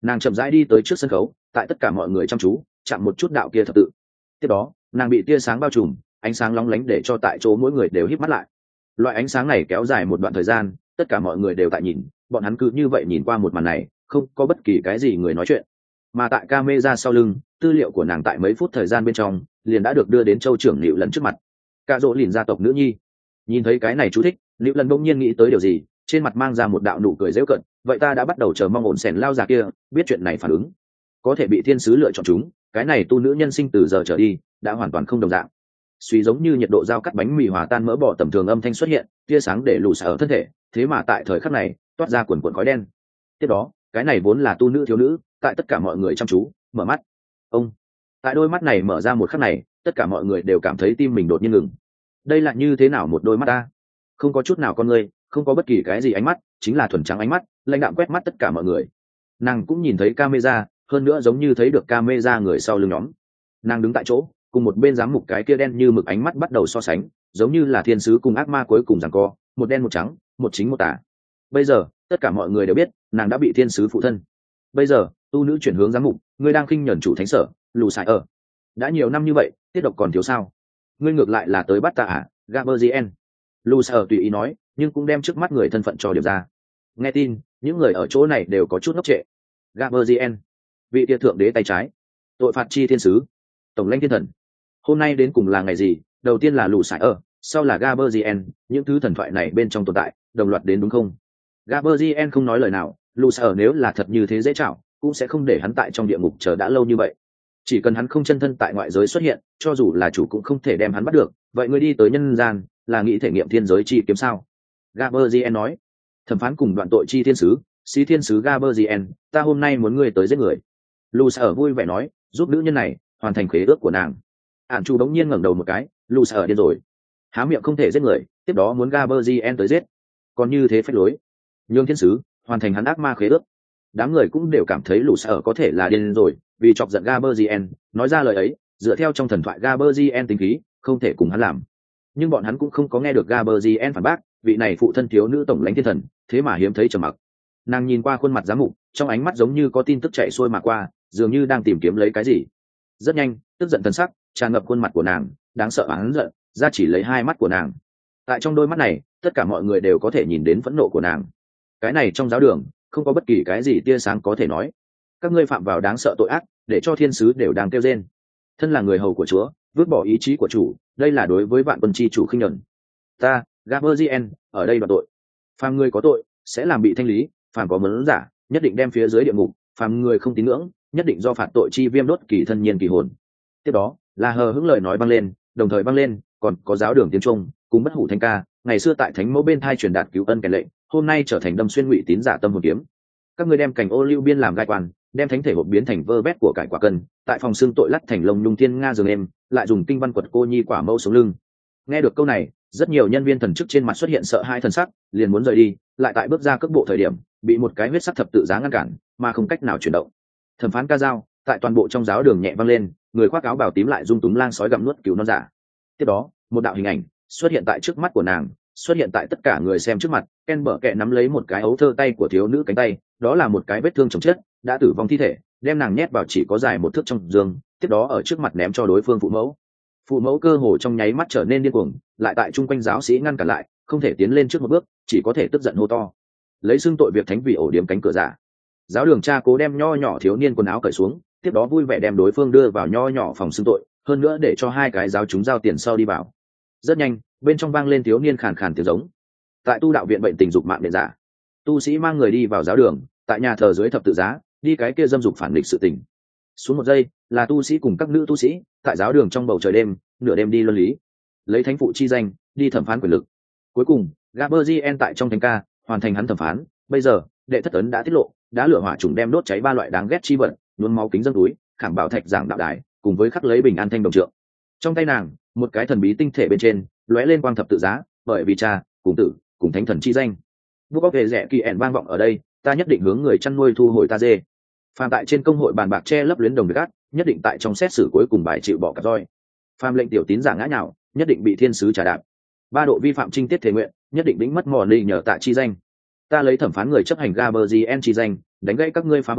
Speaker 1: Nàng chậm rãi đi tới trước sân khấu, tại tất cả mọi người chăm chú chạm một chút đạo kia thập tự. Tiếp đó nàng bị tia sáng bao trùm, ánh sáng lóng lánh để cho tại chỗ mỗi người đều híp mắt lại. Loại ánh sáng này kéo dài một đoạn thời gian, tất cả mọi người đều tại nhìn, bọn hắn cứ như vậy nhìn qua một màn này, không có bất kỳ cái gì người nói chuyện. Mà tại camera sau lưng, tư liệu của nàng tại mấy phút thời gian bên trong liền đã được đưa đến châu trưởng Liễu Lần trước mặt. Cả Dỗ Lìn gia tộc nữ nhi nhìn thấy cái này chú thích, Liễu Lần bỗng nhiên nghĩ tới điều gì, trên mặt mang ra một đạo nụ cười giễu cợt. Vậy ta đã bắt đầu chờ mong ổn sèn lao già kia biết chuyện này phản ứng, có thể bị thiên sứ lựa chọn chúng, cái này tu nữ nhân sinh từ giờ trở đi đã hoàn toàn không đồng dạng. Suy giống như nhiệt độ dao cắt bánh mì hòa tan mỡ bò tầm thường âm thanh xuất hiện, tia sáng để lù xả ở thân thể, thế mà tại thời khắc này toát ra quần quần khói đen. Tiếp đó cái này vốn là tu nữ thiếu nữ, tại tất cả mọi người chăm chú mở mắt. Ông tại đôi mắt này mở ra một khắc này, tất cả mọi người đều cảm thấy tim mình đột nhiên ngừng. Đây là như thế nào một đôi mắt ta? Không có chút nào con người, không có bất kỳ cái gì ánh mắt, chính là thuần trắng ánh mắt, lãnh đạm quét mắt tất cả mọi người. Nàng cũng nhìn thấy camera, hơn nữa giống như thấy được camera người sau lưng nhóm. Nàng đứng tại chỗ, cùng một bên giám mục cái kia đen như mực ánh mắt bắt đầu so sánh, giống như là thiên sứ cùng ác ma cuối cùng giằng co, một đen một trắng, một chính một tà. Bây giờ tất cả mọi người đều biết nàng đã bị thiên sứ phụ thân. Bây giờ tu nữ chuyển hướng giám mục, ngươi đang khinh nhẫn chủ thánh sở lù xài ở. Đã nhiều năm như vậy, tiết độc còn thiếu sao? Ngươi ngược lại là tới bắt ta à, Gaberzien? Lù xài ở tùy ý nói, nhưng cũng đem trước mắt người thân phận cho điểm ra. Nghe tin những người ở chỗ này đều có chút ngốc trệ. Gaberzien, vị tia thượng đế tay trái, tội phạt chi thiên sứ, tổng lãnh thiên thần. Hôm nay đến cùng là ngày gì? Đầu tiên là lù xài ở, sau là Gaberzien, những thứ thần thoại này bên trong tồn tại đồng loạt đến đúng không? Gaberzien không nói lời nào, lù xài ở nếu là thật như thế dễ chảo, cũng sẽ không để hắn tại trong địa ngục chờ đã lâu như vậy. Chỉ cần hắn không chân thân tại ngoại giới xuất hiện, cho dù là chủ cũng không thể đem hắn bắt được. Vậy ngươi đi tới nhân gian là nghĩ thể nghiệm thiên giới chi kiếm sao? Gaberzien nói. Thẩm phán cùng đoạn tội chi thiên sứ, sĩ thiên sứ Gaberzien, ta hôm nay muốn ngươi tới giết người. Lù xài ở vui vẻ nói, giúp nữ nhân này hoàn thành khế ước của nàng. Ản chủ đống nhiên ngẩng đầu một cái, lù xài ở điên rồi, há miệng không thể giết người, tiếp đó muốn Gaberzien tới giết, còn như thế phách lối, nhường thiên sứ hoàn thành hắn ác ma khế ước. Đám người cũng đều cảm thấy lù xài ở có thể là điên rồi, vì chọc giận Gaberzien nói ra lời ấy, dựa theo trong thần thoại Gaberzien tính khí không thể cùng hắn làm. Nhưng bọn hắn cũng không có nghe được Gaberzien phản bác, vị này phụ thân thiếu nữ tổng lãnh thiên thần thế mà hiếm thấy trầm mặc. Nàng nhìn qua khuôn mặt giám mục, trong ánh mắt giống như có tin tức chạy xuôi mà qua, dường như đang tìm kiếm lấy cái gì. Rất nhanh tức giận thần sắc tràn ngập khuôn mặt của nàng, đáng sợ oán giận ra chỉ lấy hai mắt của nàng. Tại trong đôi mắt này tất cả mọi người đều có thể nhìn đến phẫn nộ của nàng. Cái này trong giáo đường không có bất kỳ cái gì tia sáng có thể nói. Các ngươi phạm vào đáng sợ tội ác, để cho thiên sứ đều đang kêu rên. Thân là người hầu của Chúa, vứt bỏ ý chí của chủ, đây là đối với vạn quân chi chủ khinh nhẫn. Ta Gaberzien ở đây đoạt tội. Phàm người có tội sẽ làm bị thanh lý, phàm có mớn giả nhất định đem phía dưới địa ngục, phàm người không tín ngưỡng nhất định do phạt tội chi viêm đốt kỳ thân nhiên kỳ hồn. Tiếp đó là hờ hững lời nói băng lên, đồng thời băng lên còn có giáo đường tiếng trung cùng bất hủ thanh ca, ngày xưa tại thánh mẫu bên thai truyền đạt cứu ân kèn lệnh, hôm nay trở thành đâm xuyên ngụy tín giả tâm hồn kiếm. Các ngươi đem cành ô liu biên làm gai quan, đem thánh thể hộp biến thành vơ vét của cải quả cân, tại phòng xương tội lắt thành lông nhung thiên nga giường em, lại dùng kinh văn quật cô nhi quả mẫu sống lưng. Nghe được câu này, rất nhiều nhân viên thần chức trên mặt xuất hiện sợ hãi thần sắc, liền muốn rời đi, lại tại bước ra cước bộ thời điểm bị một cái huyết sắc thập tự giá ngăn cản, mà không cách nào chuyển động. Thẩm phán ca dao tại toàn bộ trong giáo đường nhẹ vang lên, người khoác áo bào tím lại dung túng lang sói gặm nuốt cứu non giả. Tiếp đó một đạo hình ảnh xuất hiện tại trước mắt của nàng, xuất hiện tại tất cả người xem trước mặt. Ken bở kẹ nắm lấy một cái ấu thơ tay của thiếu nữ cánh tay, đó là một cái vết thương chồng chết đã tử vong thi thể, đem nàng nhét vào chỉ có dài một thước trong giường, tiếp đó ở trước mặt ném cho đối phương phụ mẫu. Phụ mẫu cơ hồ trong nháy mắt trở nên điên cuồng, lại tại chung quanh giáo sĩ ngăn cản lại, không thể tiến lên trước một bước, chỉ có thể tức giận hô to, lấy xưng tội việc thánh vì ổ điểm cánh cửa giả. Giáo đường cha cố đem nho nhỏ thiếu niên quần áo cởi xuống, tiếp đó vui vẻ đem đối phương đưa vào nho nhỏ phòng xưng tội, hơn nữa để cho hai cái giáo chúng giao tiền sau đi vào. Rất nhanh bên trong vang lên thiếu niên khàn khàn tiếng giống. Tại tu đạo viện bệnh tình dục mạng điện giả, tu sĩ mang người đi vào giáo đường, tại nhà thờ dưới thập tự giá đi cái kia dâm dục phản nghịch sự tình. Xuống một giây là tu sĩ cùng các nữ tu sĩ tại giáo đường trong bầu trời đêm, nửa đêm đi luân lý, lấy thánh phụ chi danh đi thẩm phán quyền lực. Cuối cùng Gaberzien tại trong thánh ca hoàn thành hắn thẩm phán. Bây giờ đệ thất ấn đã tiết lộ, đã lửa hỏa trùng đem đốt cháy ba loại đáng ghét chi vật, nhuốm máu kính dâng túi, khảm bảo thạch giảng đạo đài, cùng với khắc lấy bình an thanh đồng trượng. Trong tay nàng một cái thần bí tinh thể bên trên lóe lên quang thập tự giá, bởi vì cha cùng tử cùng thánh thần chi danh. Bút bóc về rẻ kỳ ẻn vang vọng ở đây, ta nhất định hướng người chăn nuôi thu hồi ta dê. Phàm tại trên công hội bàn bạc che lấp luyến đồng gác, nhất định tại trong xét xử cuối cùng bài chịu bỏ cả roi. Phàm lệnh tiểu tín giả ngã nhào, nhất định bị thiên sứ trả đạp. Ba độ vi phạm trinh tiết thể nguyện, nhất định đĩnh mất mòn đi nhờ tạ chi danh. Ta lấy thẩm phán người chấp hành Gaberzien chi danh, đánh gãy các ngươi phá vỡ,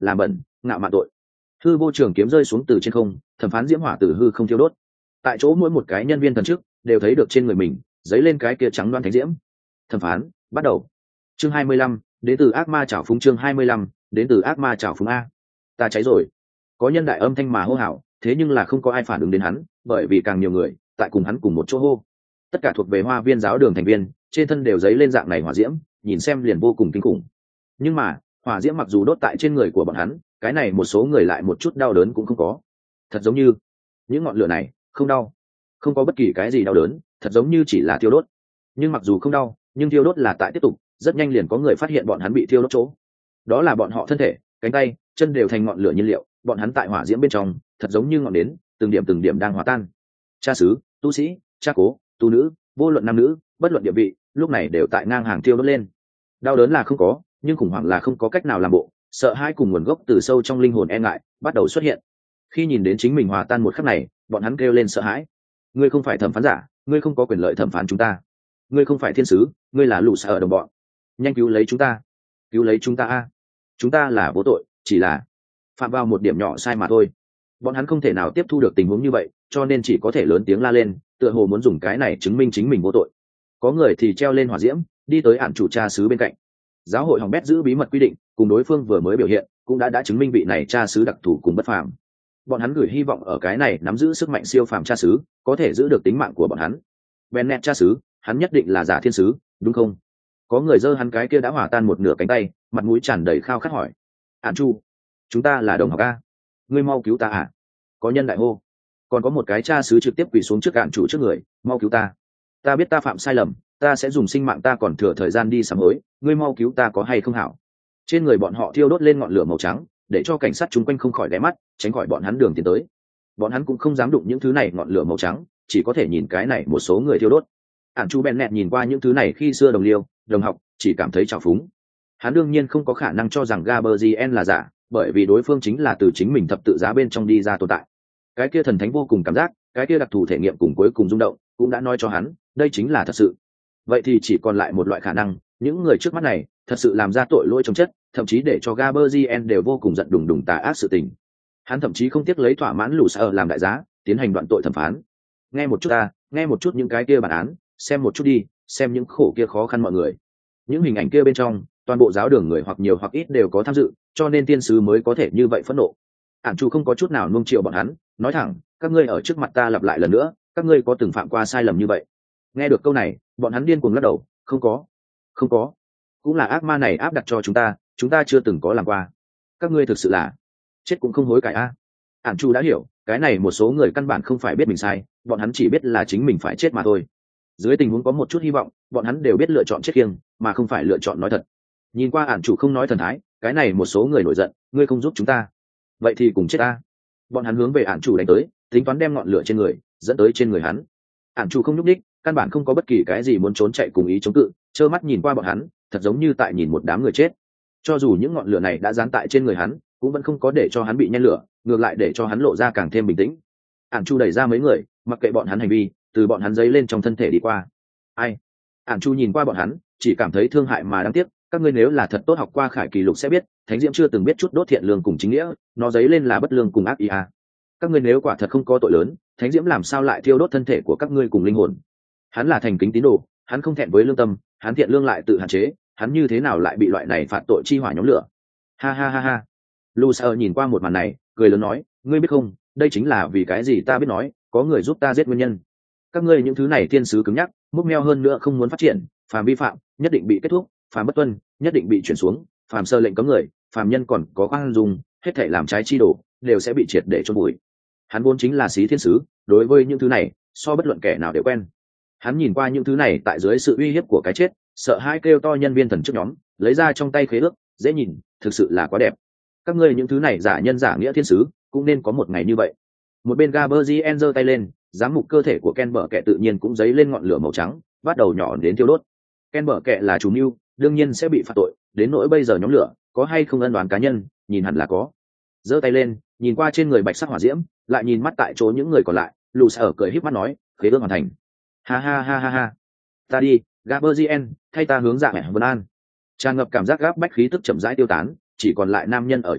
Speaker 1: làm bẩn, ngạo mạn tội. Hư vô trường kiếm rơi xuống từ trên không, thẩm phán diễm hỏa tử hư không thiêu đốt. Tại chỗ mỗi một cái nhân viên thần chức đều thấy được trên người mình dấy lên cái kia trắng đoan thánh diễm. Thẩm phán bắt đầu. Chương 25, đến từ ác ma trảo phúng. Chương 25, đến từ ác ma trảo phúng. A, ta cháy rồi. Có nhân đại âm thanh mà hô hào, thế nhưng là không có ai phản ứng đến hắn, bởi vì càng nhiều người tại cùng hắn cùng một chỗ hô. Tất cả thuộc về Hoa Viên giáo đường thành viên, trên thân đều dấy lên dạng này hỏa diễm, nhìn xem liền vô cùng kinh khủng. Nhưng mà hỏa diễm mặc dù đốt tại trên người của bọn hắn, cái này một số người lại một chút đau đớn cũng không có. Thật giống như những ngọn lửa này không đau, không có bất kỳ cái gì đau đớn, thật giống như chỉ là thiêu đốt. Nhưng mặc dù không đau, nhưng thiêu đốt là tại tiếp tục, rất nhanh liền có người phát hiện bọn hắn bị thiêu đốt chỗ. Đó là bọn họ thân thể, cánh tay, chân đều thành ngọn lửa nhiên liệu, bọn hắn tại hỏa diễm bên trong, thật giống như ngọn nến, từng điểm đang hòa tan. Cha xứ, tu sĩ, cha cố, tu nữ, vô luận nam nữ, bất luận địa vị, lúc này đều tại ngang hàng thiêu đốt lên. Đau đớn là không có, nhưng khủng hoảng là không có cách nào làm bộ, sợ hãi cùng nguồn gốc từ sâu trong linh hồn e ngại bắt đầu xuất hiện. Khi nhìn đến chính mình hòa tan một khắc này, bọn hắn kêu lên sợ hãi. Ngươi không phải thẩm phán giả, ngươi không có quyền lợi thẩm phán chúng ta. Ngươi không phải thiên sứ, ngươi là lũ sở đồng bọn. Nhanh cứu lấy chúng ta, cứu lấy chúng ta a! Chúng ta là vô tội, chỉ là phạm vào một điểm nhỏ sai mà thôi. Bọn hắn không thể nào tiếp thu được tình huống như vậy, cho nên chỉ có thể lớn tiếng la lên, tựa hồ muốn dùng cái này chứng minh chính mình vô tội. Có người thì treo lên hỏa diễm, đi tới ản chủ cha xứ bên cạnh. Giáo hội hỏng bét giữ bí mật quy định, cùng đối phương vừa mới biểu hiện cũng đã chứng minh vị này cha xứ đặc thù cùng bất phàm. Bọn hắn gửi hy vọng ở cái này nắm giữ sức mạnh siêu phàm cha xứ có thể giữ được tính mạng của bọn hắn. Bennett cha xứ, hắn nhất định là giả thiên sứ, đúng không? Có người giơ hắn cái kia đã hòa tan một nửa cánh tay, mặt mũi tràn đầy khao khát hỏi. Ản chu, chúng ta là đồng học a, ngươi mau cứu ta à? Có nhân đại hô. Còn có một cái cha xứ trực tiếp quỳ xuống trước ản chủ trước người, mau cứu ta. Ta biết ta phạm sai lầm, ta sẽ dùng sinh mạng ta còn thừa thời gian đi sám hối, ngươi mau cứu ta có hay không hảo? Trên người bọn họ thiêu đốt lên ngọn lửa màu trắng, để cho cảnh sát chung quanh không khỏi ghé mắt, tránh khỏi bọn hắn đường tiến tới. Bọn hắn cũng không dám đụng những thứ này ngọn lửa màu trắng, chỉ có thể nhìn cái này một số người thiêu đốt. Ản chu Bennett nhìn qua những thứ này khi xưa đồng liêu, đồng học, chỉ cảm thấy trào phúng. Hắn đương nhiên không có khả năng cho rằng Gaberzien là giả, bởi vì đối phương chính là từ chính mình thập tự giá bên trong đi ra tồn tại. Cái kia thần thánh vô cùng cảm giác, cái kia đặc thù thể nghiệm cùng cuối cùng rung động, cũng đã nói cho hắn, đây chính là thật sự. Vậy thì chỉ còn lại một loại khả năng, những người trước mắt này thật sự làm ra tội lỗi trong chất, thậm chí để cho Gaberzien đều vô cùng giận đùng đùng tà ác sự tình. Hắn thậm chí không tiếc lấy thỏa mãn lũ sở làm đại giá, tiến hành đoạn tội thẩm phán. Nghe một chút ta, nghe một chút những cái kia bản án, xem một chút đi, xem những khổ kia khó khăn mọi người. Những hình ảnh kia bên trong, toàn bộ giáo đường người hoặc nhiều hoặc ít đều có tham dự, cho nên tiên sứ mới có thể như vậy phẫn nộ. Ản chu không có chút nào nuông chiều bọn hắn, nói thẳng, các ngươi ở trước mặt ta lặp lại lần nữa, các ngươi có từng phạm qua sai lầm như vậy? Nghe được câu này, bọn hắn điên cuồng lắc đầu, không có, không có, cũng là ác ma này áp đặt cho chúng ta chưa từng có làm qua. Các ngươi thực sự là chết cũng không hối cải a. Ản chu đã hiểu, cái này một số người căn bản không phải biết mình sai, bọn hắn chỉ biết là chính mình phải chết mà thôi. Dưới tình huống có một chút hy vọng, bọn hắn đều biết lựa chọn chết kiêng, mà không phải lựa chọn nói thật. Nhìn qua Ản chủ không nói thần thái, cái này một số người nổi giận, ngươi không giúp chúng ta, vậy thì cùng chết ta. Bọn hắn hướng về Ản chủ đánh tới, tính toán đem ngọn lửa trên người dẫn tới trên người hắn. Ản chủ không nhúc đích, căn bản không có bất kỳ cái gì muốn trốn chạy cùng ý chống cự, trơ mắt nhìn qua bọn hắn, thật giống như tại nhìn một đám người chết. Cho dù những ngọn lửa này đã dán tại trên người hắn, cũng vẫn không có để cho hắn bị nhen lửa, ngược lại để cho hắn lộ ra càng thêm bình tĩnh. Ản chu đẩy ra mấy người, mặc kệ bọn hắn hành vi, từ bọn hắn giấy lên trong thân thể đi qua. Ai? Ản chu nhìn qua bọn hắn, chỉ cảm thấy thương hại mà đáng tiếc. Các ngươi nếu là thật tốt học qua khải kỳ lục sẽ biết, thánh diễm chưa từng biết chút đốt thiện lương cùng chính nghĩa, nó giấy lên là bất lương cùng ác ý à. Các ngươi nếu quả thật không có tội lớn, thánh diễm làm sao lại thiêu đốt thân thể của các ngươi cùng linh hồn? Hắn là thành kính tín đồ, hắn không thẹn với lương tâm, hắn thiện lương lại tự hạn chế, hắn như thế nào lại bị loại này phạt tội chi hỏa nhóm lửa? Ha ha ha ha. Lucer nhìn qua một màn này, cười lớn nói, ngươi biết không, đây chính là vì cái gì ta biết nói, có người giúp ta giết nguyên nhân. Các ngươi những thứ này thiên sứ cứng nhắc, múc meo hơn nữa không muốn phát triển, phàm vi phạm nhất định bị kết thúc, phàm bất tuân nhất định bị chuyển xuống, phàm sơ lệnh cấm người, phàm nhân còn có khoan dung, hết thảy làm trái chi đồ đều sẽ bị triệt để chôn bụi. Hắn vốn chính là xí thiên sứ, đối với những thứ này so bất luận kẻ nào đều quen. Hắn nhìn qua những thứ này tại dưới sự uy hiếp của cái chết, sợ hai kêu to nhân viên thần trước nhóm, lấy ra trong tay khế ước, dễ nhìn, thực sự là quá đẹp. Các ngươi những thứ này giả nhân giả nghĩa thiên sứ cũng nên có một ngày như vậy. Một bên Gaberzien giơ tay lên, giám mục cơ thể của Ken bở kẹ tự nhiên cũng dấy lên ngọn lửa màu trắng, bắt đầu nhỏ đến thiêu đốt. Ken bở kẹ là chủ mưu, đương nhiên sẽ bị phạt tội, đến nỗi bây giờ nhóm lửa có hay không ân đoán cá nhân, nhìn hẳn là có. Giơ tay lên, nhìn qua trên người bạch sắc hỏa diễm, lại nhìn mắt tại chỗ những người còn lại, lù sở cười híp mắt nói, khế ước hoàn thành. Ha ha ha ha ha. Ta đi, Gaberzien, thay ta hướng dạ mẹ Vân An. Tràn ngập cảm giác gáp bách khí tức chậm rãi tiêu tán, chỉ còn lại nam nhân ở trước mắt,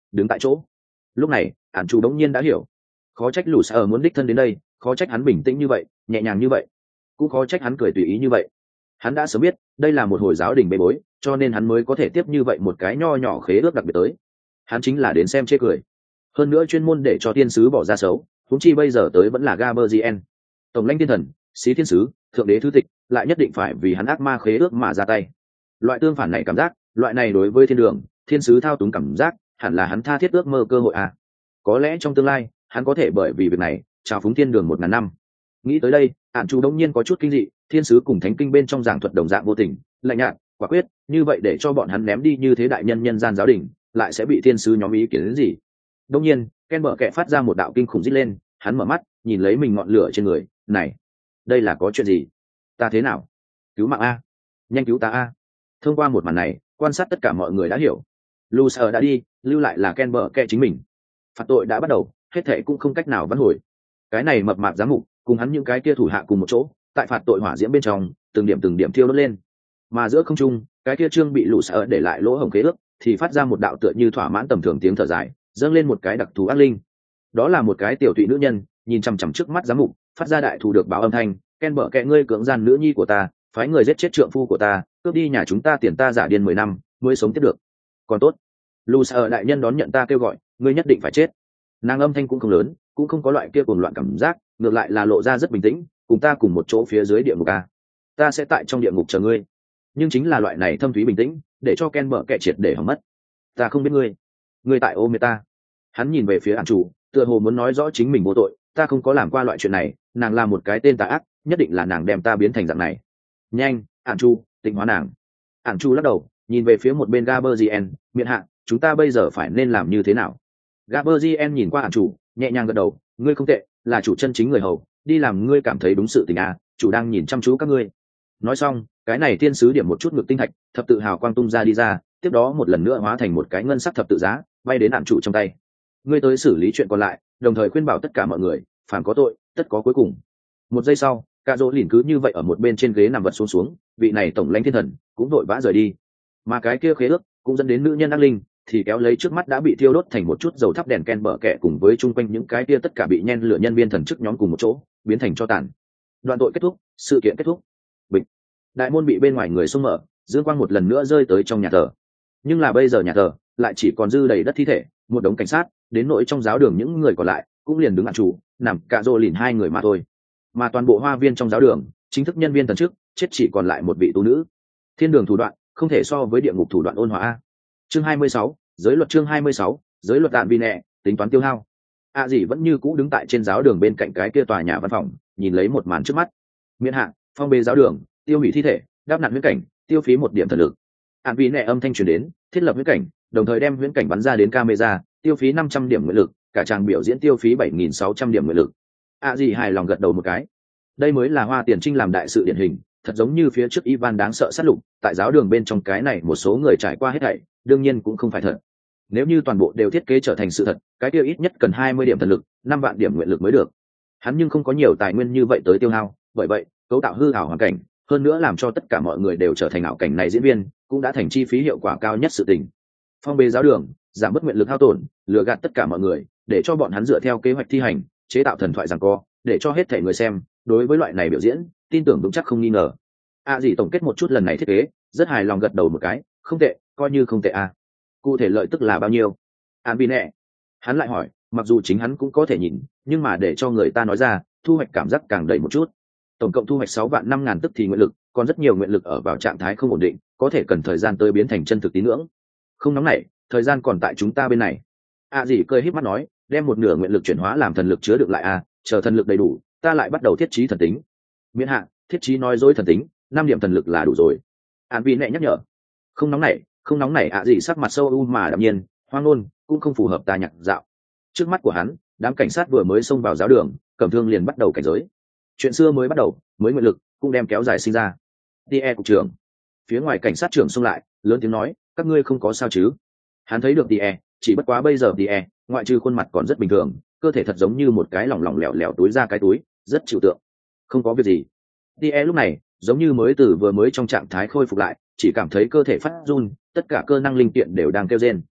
Speaker 1: đứng tại chỗ. Lúc này ản chủ đống nhiên đã hiểu, khó trách lù sở muốn đích thân đến đây, khó trách hắn bình tĩnh như vậy, nhẹ nhàng như vậy, cũng khó trách hắn cười tùy ý như vậy. Hắn đã sớm biết đây là một hồi giáo đình bê bối, cho nên hắn mới có thể tiếp như vậy một cái nho nhỏ khế ước đặc biệt tới. Hắn chính là đến xem chê cười, hơn nữa chuyên môn để cho thiên sứ bỏ ra xấu, huống chi bây giờ tới vẫn là Gaberzien, tổng lãnh thiên thần, xí thiên sứ, thượng đế thứ tịch, lại nhất định phải vì hắn ác ma khế ước mà ra tay. Loại tương phản này cảm giác, loại này đối với thiên đường, thiên sứ thao túng cảm giác, hẳn là hắn tha thiết ước mơ cơ hội à. Có lẽ trong tương lai hắn có thể bởi vì việc này trào phúng thiên đường 1000 năm. Nghĩ tới đây, ạn chủ đông nhiên có chút kinh dị, thiên sứ cùng thánh kinh bên trong giảng thuật đồng dạng vô tình, lạnh nhạt, quả quyết, như vậy để cho bọn hắn ném đi như thế đại nhân nhân gian giáo đình, lại sẽ bị thiên sứ nhóm ý kiến đến gì? Đông nhiên, Ken bờ kẹ phát ra một đạo kinh khủng rít lên, hắn mở mắt, nhìn lấy mình ngọn lửa trên người, này, đây là có chuyện gì? Ta thế nào? Cứu mạng a, nhanh cứu ta a! Thông qua một màn này, quan sát tất cả mọi người đã hiểu, Lucer đã đi, lưu lại là Ken bờ kẹ chính mình. Phạt tội đã bắt đầu, hết thệ cũng không cách nào vãn hồi. Cái này mập mạp giám mục cùng hắn những cái kia thủ hạ cùng một chỗ, tại phạt tội hỏa diễm bên trong, từng điểm thiêu đốt lên. Mà giữa không trung, cái kia trương bị lũ sợ để lại lỗ hổng khế ước, thì phát ra một đạo tựa như thỏa mãn tầm thường tiếng thở dài, dâng lên một cái đặc thù ác linh. Đó là một cái tiểu thụy nữ nhân, nhìn chằm chằm trước mắt giám mục, phát ra đại thù được báo âm thanh, Ken bở kẹ ngươi cưỡng gian nữ nhi của ta, phái người giết chết trượng phu của ta, cướp đi nhà chúng ta tiền ta giả điên 10 năm, mới sống tiếp được. Còn tốt, Lucer đại nhân đón nhận ta kêu gọi, ngươi nhất định phải chết. Nàng âm thanh cũng không lớn, cũng không có loại kia cuồng loạn cảm giác, ngược lại là lộ ra rất bình tĩnh, cùng ta cùng một chỗ phía dưới địa ngục a. Ta sẽ tại trong địa ngục chờ ngươi. Nhưng chính là loại này thâm thúy bình tĩnh, để cho Ken bở kẹ triệt để hỏng mất. Ta không biết ngươi tại ôm ta. Hắn nhìn về phía ạn chủ, tựa hồ muốn nói rõ chính mình vô tội, ta không có làm qua loại chuyện này, nàng là một cái tên tà ác, nhất định là nàng đem ta biến thành dạng này. Nhanh, ạn chủ, tịnh hóa nàng. Ạn chủ lắc đầu, nhìn về phía một bên Gaberzien, miệng hạ, chúng ta bây giờ phải nên làm như thế nào? Gaberzien nhìn qua ạn chủ, nhẹ nhàng gật đầu, ngươi không tệ, là chủ chân chính người hầu, đi làm ngươi cảm thấy đúng sự tình à, chủ đang nhìn chăm chú các ngươi. Nói xong, cái này thiên sứ điểm một chút ngực tinh thạch, thập tự hào quang tung ra đi ra, tiếp đó một lần nữa hóa thành một cái ngân sắc thập tự giá, bay đến ạn chủ trong tay. Ngươi tới xử lý chuyện còn lại, đồng thời khuyên bảo tất cả mọi người, phàm có tội, tất có cuối cùng. Một giây sau, cả dỗ lìn cứ như vậy ở một bên trên ghế nằm vật xuống, vị này tổng lãnh thiên thần cũng vội vã rời đi. Mà cái kia khế ước cũng dẫn đến nữ nhân ác linh thì kéo lấy trước mắt đã bị thiêu đốt thành một chút dầu thắp đèn Ken bở kẹ cùng với chung quanh những cái kia tất cả bị nhen lửa nhân viên thần chức nhóm cùng một chỗ biến thành cho tàn. Đoạn tội kết thúc, sự kiện kết thúc. Bịch. Đại môn bị bên ngoài người xông mở, dương quang một lần nữa rơi tới trong nhà thờ. Nhưng là bây giờ nhà thờ lại chỉ còn dư đầy đất thi thể, một đống cảnh sát, đến nỗi trong giáo đường những người còn lại cũng liền đứng ạn chủ, nằm cả rô lìn 2 người mà thôi. Mà toàn bộ hoa viên trong giáo đường, chính thức nhân viên thần chức chết chỉ còn lại một vị tu nữ. Thiên đường thủ đoạn không thể so với địa ngục thủ đoạn ôn hòa. Chương 26, giới luật chương 26, giới luật đạn vì nẹ, tính toán tiêu hao. Dĩ vẫn như cũ đứng tại trên giáo đường bên cạnh cái kia tòa nhà văn phòng, nhìn lấy một màn trước mắt. Miễn hạn, phong bế giáo đường, tiêu hủy thi thể, đáp nặn huyễn cảnh, tiêu phí 1 điểm thần lực. Vì nẹ âm thanh truyền đến, thiết lập huyễn cảnh, đồng thời đem huyễn cảnh bắn ra đến camera, tiêu phí 500 điểm nguyện lực, cả tràng biểu diễn tiêu phí 7600 điểm nguyện lực. Dĩ hài lòng gật đầu một cái. Đây mới là Hoa Tiền Trinh làm đại sự điển hình, thật giống như phía trước Ivan đáng sợ sát lục, tại giáo đường bên trong cái này một số người trải qua hết thảy, đương nhiên cũng không phải thật. Nếu như toàn bộ đều thiết kế trở thành sự thật, cái tiêu ít nhất cần 20 điểm thần lực, 5 vạn điểm nguyện lực mới được. Hắn nhưng không có nhiều tài nguyên như vậy tới tiêu hao, bởi vậy, cấu tạo hư ảo hoàn cảnh, hơn nữa làm cho tất cả mọi người đều trở thành ảo cảnh này diễn viên, cũng đã thành chi phí hiệu quả cao nhất sự tình. Phong bế giáo đường, giảm bớt nguyện lực hao tổn, lừa gạt tất cả mọi người, để cho bọn hắn dựa theo kế hoạch thi hành, chế tạo thần thoại giằng co, để cho hết thảy người xem, đối với loại này biểu diễn, tin tưởng vững chắc không nghi ngờ. Dĩ tổng kết một chút lần này thiết kế, rất hài lòng gật đầu một cái, không tệ, coi như không tệ a. Cụ thể lợi tức là bao nhiêu? Vì nè. Hắn lại hỏi, mặc dù chính hắn cũng có thể nhìn, nhưng mà để cho người ta nói ra, thu hoạch cảm giác càng đầy một chút. Tổng cộng thu hoạch 6 vạn 5.000 tức thì nguyện lực, còn rất nhiều nguyện lực ở vào trạng thái không ổn định, có thể cần thời gian tới biến thành chân thực tín ngưỡng. Không nóng nảy, thời gian còn tại chúng ta bên này. Dĩ cười híp mắt nói, đem một nửa nguyện lực chuyển hóa làm thần lực chứa được lại chờ thần lực đầy đủ, ta lại bắt đầu thiết trí thần tính. Miễn hạn, thiết trí nói dối thần tính, 5 điểm thần lực là đủ rồi. Vì nẹ nhắc nhở. Không nóng nảy Dĩ sắc mặt sâu u mà đạm nhiên, hoang ngôn cũng không phù hợp ta nhạc dạo. Trước mắt của hắn, đám cảnh sát vừa mới xông vào giáo đường, Cẩm Thương liền bắt đầu cảnh giới. Chuyện xưa mới bắt đầu, mới nguyện lực cũng đem kéo dài sinh ra. Die cục trưởng. Phía ngoài cảnh sát trưởng xông lại, lớn tiếng nói, các ngươi không có sao chứ? Hắn thấy được Die, chỉ bất quá bây giờ Die, ngoại trừ khuôn mặt còn rất bình thường, cơ thể thật giống như một cái lỏng lỏng lẻo lẻo túi ra cái túi, rất chịu tượng. Không có việc gì. Die lúc này giống như vừa mới trong trạng thái khôi phục lại, chỉ cảm thấy cơ thể phát run, tất cả cơ năng linh kiện đều đang kêu rên.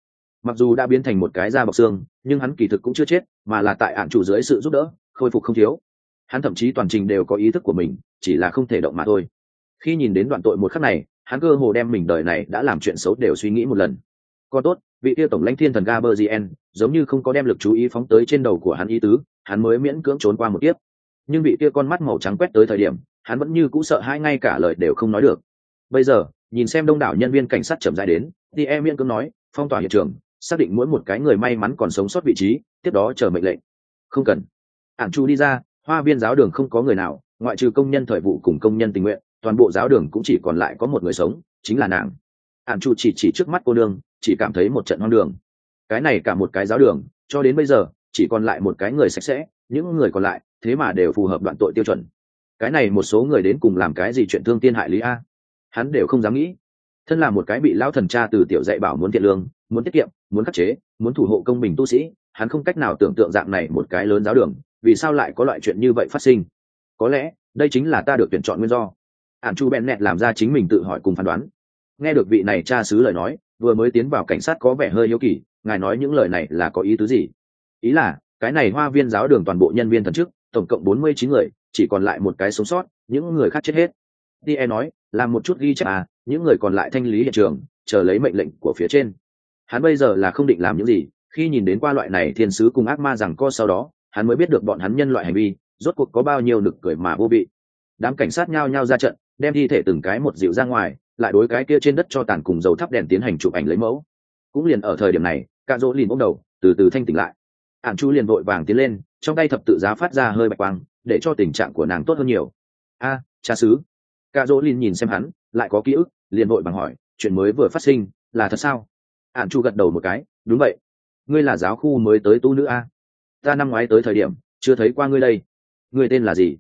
Speaker 1: mặc dù đã biến thành một cái da bọc xương, nhưng hắn kỳ thực cũng chưa chết, mà là tại ạn chủ dưới sự giúp đỡ khôi phục không thiếu. Hắn thậm chí toàn trình đều có ý thức của mình, chỉ là không thể động mà thôi. Khi nhìn đến đoạn tội một khắc này, hắn cơ hồ đem mình đời này đã làm chuyện xấu đều suy nghĩ một lần. Còn tốt, vị kia tổng lãnh thiên thần Gaberzien giống như không có đem lực chú ý phóng tới trên đầu của hắn ý tứ, hắn mới miễn cưỡng trốn qua một kiếp. Nhưng vị kia con mắt màu trắng quét tới thời điểm, hắn vẫn như cũ sợ hãi, ngay cả lời đều không nói được. Bây giờ, nhìn xem đông đảo nhân viên cảnh sát chậm rãi đến, Die miễn cưỡng nói, phong tỏa hiện trường, xác định mỗi một cái người may mắn còn sống sót vị trí, tiếp đó chờ mệnh lệnh. Không cần. Ản Chu đi ra, hoa viên giáo đường không có người nào, ngoại trừ công nhân thời vụ cùng công nhân tình nguyện, toàn bộ giáo đường cũng chỉ còn lại có một người sống, chính là nàng. Ản Chu chỉ trước mắt cô nương, chỉ cảm thấy một trận hoang đường. Cái này cả một cái giáo đường, cho đến bây giờ, chỉ còn lại một cái người sạch sẽ, những người còn lại, thế mà đều phù hợp đoạn tội tiêu chuẩn. Cái này một số người đến cùng làm cái gì chuyện thương tiên hại lý a? Hắn đều không dám nghĩ. Thân là một cái bị lão thần cha từ tiểu dạy bảo muốn thiện lương, muốn tiết kiệm, muốn khắc chế, muốn thủ hộ công bình tu sĩ, hắn không cách nào tưởng tượng dạng này một cái lớn giáo đường, vì sao lại có loại chuyện như vậy phát sinh. Có lẽ đây chính là ta được tuyển chọn nguyên do. Ản Chu Bennett làm ra chính mình tự hỏi cùng phán đoán. Nghe được vị này cha xứ lời nói, vừa mới tiến vào cảnh sát có vẻ hơi hiếu kỳ, ngài nói những lời này là có ý tứ gì? Ý là cái này hoa viên giáo đường toàn bộ nhân viên thần chức, tổng cộng 49 người, chỉ còn lại một cái sống sót, những người khác chết hết. Die nói, làm một chút ghi chép à, những người còn lại thanh lý hiện trường, chờ lấy mệnh lệnh của phía trên. Hắn bây giờ là không định làm những gì, khi nhìn đến qua loại này thiên sứ cùng ác ma rằng co sau đó, hắn mới biết được bọn hắn nhân loại hành vi, rốt cuộc có bao nhiêu nực cười mà vô vị. Đám cảnh sát nhao nhao ra trận, đem thi thể từng cái một dịu ra ngoài, lại đối cái kia trên đất cho tàn cùng dầu thắp đèn tiến hành chụp ảnh lấy mẫu. Cũng liền ở thời điểm này, Cạ Dỗ Lìn ôm đầu, từ từ thanh tỉnh lại. Ản Chu liền vội vàng tiến lên, trong tay thập tự giá phát ra hơi bạch quang, để cho tình trạng của nàng tốt hơn nhiều. A, cha xứ. Cạ Dỗ Lìn nhìn xem hắn, lại có ký ức, liền vội vàng hỏi, chuyện mới vừa phát sinh, là thật sao? Ản Chu gật đầu một cái, đúng vậy. Ngươi là giáo khu mới tới tu nữ a? Ta năm ngoái tới thời điểm, chưa thấy qua ngươi đây. Ngươi tên là gì?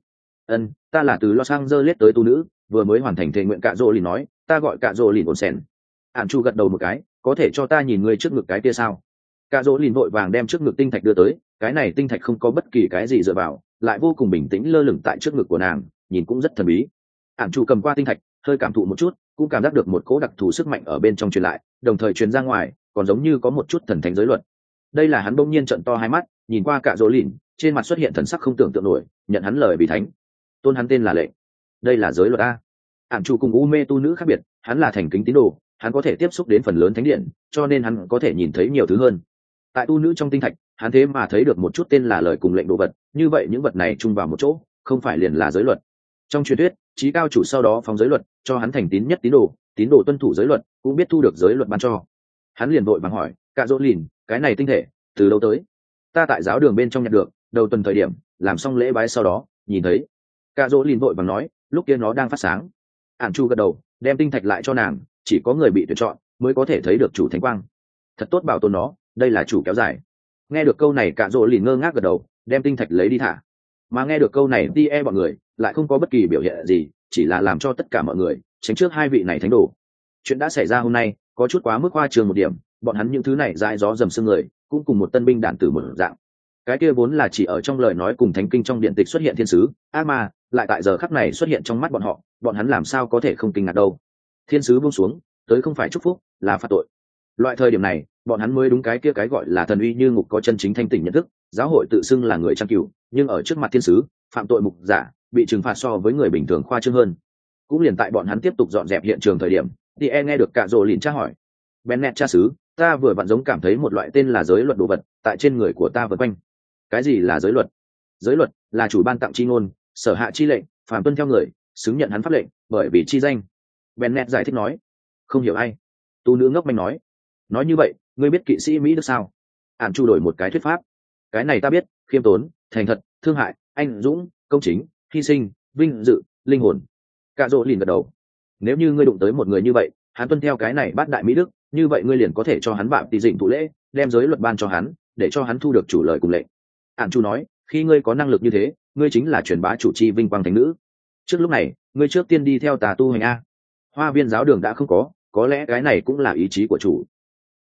Speaker 1: Ta là từ Los Angeles tới tu nữ, vừa mới hoàn thành thề nguyện. Cạ Dỗ Lìn nói, ta gọi Cạ Dỗ Lìn ổn sèn. Ản Chu gật đầu một cái, có thể cho ta nhìn ngươi trước ngực cái kia sao? Cạ Dỗ Lìn vội vàng đem trước ngực tinh thạch đưa tới, cái này tinh thạch không có bất kỳ cái gì dựa vào, lại vô cùng bình tĩnh lơ lửng tại trước ngực của nàng, nhìn cũng rất thần bí. Ản Chu cầm qua tinh thạch, hơi cảm thụ một chút, cũng cảm giác được một cỗ đặc thù sức mạnh ở bên trong truyền lại, đồng thời truyền ra ngoài, còn giống như có một chút thần thánh giới luật. Đây là hắn bỗng nhiên trợn to hai mắt, nhìn qua Cạ Dỗ Lìn, trên mặt xuất hiện thần sắc không tưởng tượng nổi, nhận hắn lời vì thánh. Tôn hắn tên là Lệ. Đây là giới luật a. Ản Chu cùng U Mê tu nữ khác biệt, hắn là thành kính tín đồ, hắn có thể tiếp xúc đến phần lớn thánh điện, cho nên hắn có thể nhìn thấy nhiều thứ hơn. Tại tu nữ trong tinh thạch, hắn thế mà thấy được một chút tên là lời cùng lệnh đồ vật, như vậy những vật này chung vào một chỗ, không phải liền là giới luật. Trong truyền thuyết, chí cao chủ sau đó phóng giới luật, cho hắn thành tín nhất tín đồ tuân thủ giới luật, cũng biết thu được giới luật ban cho. Hắn liền vội vàng hỏi, Cạ Dỗ Lìn, cái này tinh thể từ đâu tới? Ta tại giáo đường bên trong nhặt được, đầu tuần thời điểm làm xong lễ bái sau đó nhìn thấy. Cạ Dỗ Lìn vội vàng nói, lúc kia nó đang phát sáng. Ản Chu gật đầu, đem tinh thạch lại cho nàng, chỉ có người bị tuyển chọn mới có thể thấy được chủ thánh quang. Thật tốt bảo tồn nó, đây là chủ kéo dài. Nghe được câu này, Cạ Dỗ Lìn ngơ ngác gật đầu, đem tinh thạch lấy đi thả. Mà nghe được câu này, Die bọn người lại không có bất kỳ biểu hiện gì, chỉ là làm cho tất cả mọi người tránh trước hai vị này thánh đồ. Chuyện đã xảy ra hôm nay có chút quá mức khoa trương một điểm, bọn hắn những thứ này dãi gió dầm sương người, cũng cùng một tân binh đạn tử một dạng. Cái kia vốn là chỉ ở trong lời nói cùng thánh kinh trong điện tịch xuất hiện thiên sứ ác ma, lại tại giờ khắc này xuất hiện trong mắt bọn họ, bọn hắn làm sao có thể không kinh ngạc đâu. Thiên sứ buông xuống tới không phải chúc phúc, là phạt tội. Loại thời điểm này, bọn hắn mới đúng cái kia cái gọi là thần uy như ngục có chân chính thanh tỉnh nhận thức. Giáo hội tự xưng là người trang cửu, nhưng ở trước mặt thiên sứ, phạm tội mục giả, bị trừng phạt so với người bình thường khoa trương hơn. Cũng liền tại bọn hắn tiếp tục dọn dẹp hiện trường thời điểm, Die nghe được Cạ Dỗ Lìn tra hỏi, Bennett cha xứ, ta vừa vặn giống cảm thấy một loại tên là giới luật đồ vật tại trên người của ta vần quanh. Cái gì là giới luật? Giới luật là chủ ban tặng chi ngôn, sở hạ chi lệnh, phàm tuân theo người, xứng nhận hắn pháp lệnh, bởi vì chi danh. Bennett giải thích nói. Không hiểu ai? Tu nữ ngốc manh nói. Nói như vậy, ngươi biết kỵ sĩ Mỹ Đức sao? Ản Chu đổi một cái thuyết pháp. Cái này ta biết, khiêm tốn, thành thật, thương hại, anh dũng, công chính, hy sinh, vinh dự, linh hồn. Cạ Dỗ Lìn gật đầu. Nếu như ngươi đụng tới một người như vậy, hắn tuân theo cái này bát đại Mỹ Đức, như vậy ngươi liền có thể cho hắn bạm tỷ dịnh thụ lễ, đem giới luật ban cho hắn, để cho hắn thu được chủ lời cùng lệnh. Ản Chu nói, khi ngươi có năng lực như thế, ngươi chính là truyền bá chủ chi vinh quang thánh nữ. Trước lúc này, ngươi trước tiên đi theo tà tu hành a. Hoa viên giáo đường đã không có lẽ cái này cũng là ý chí của chủ.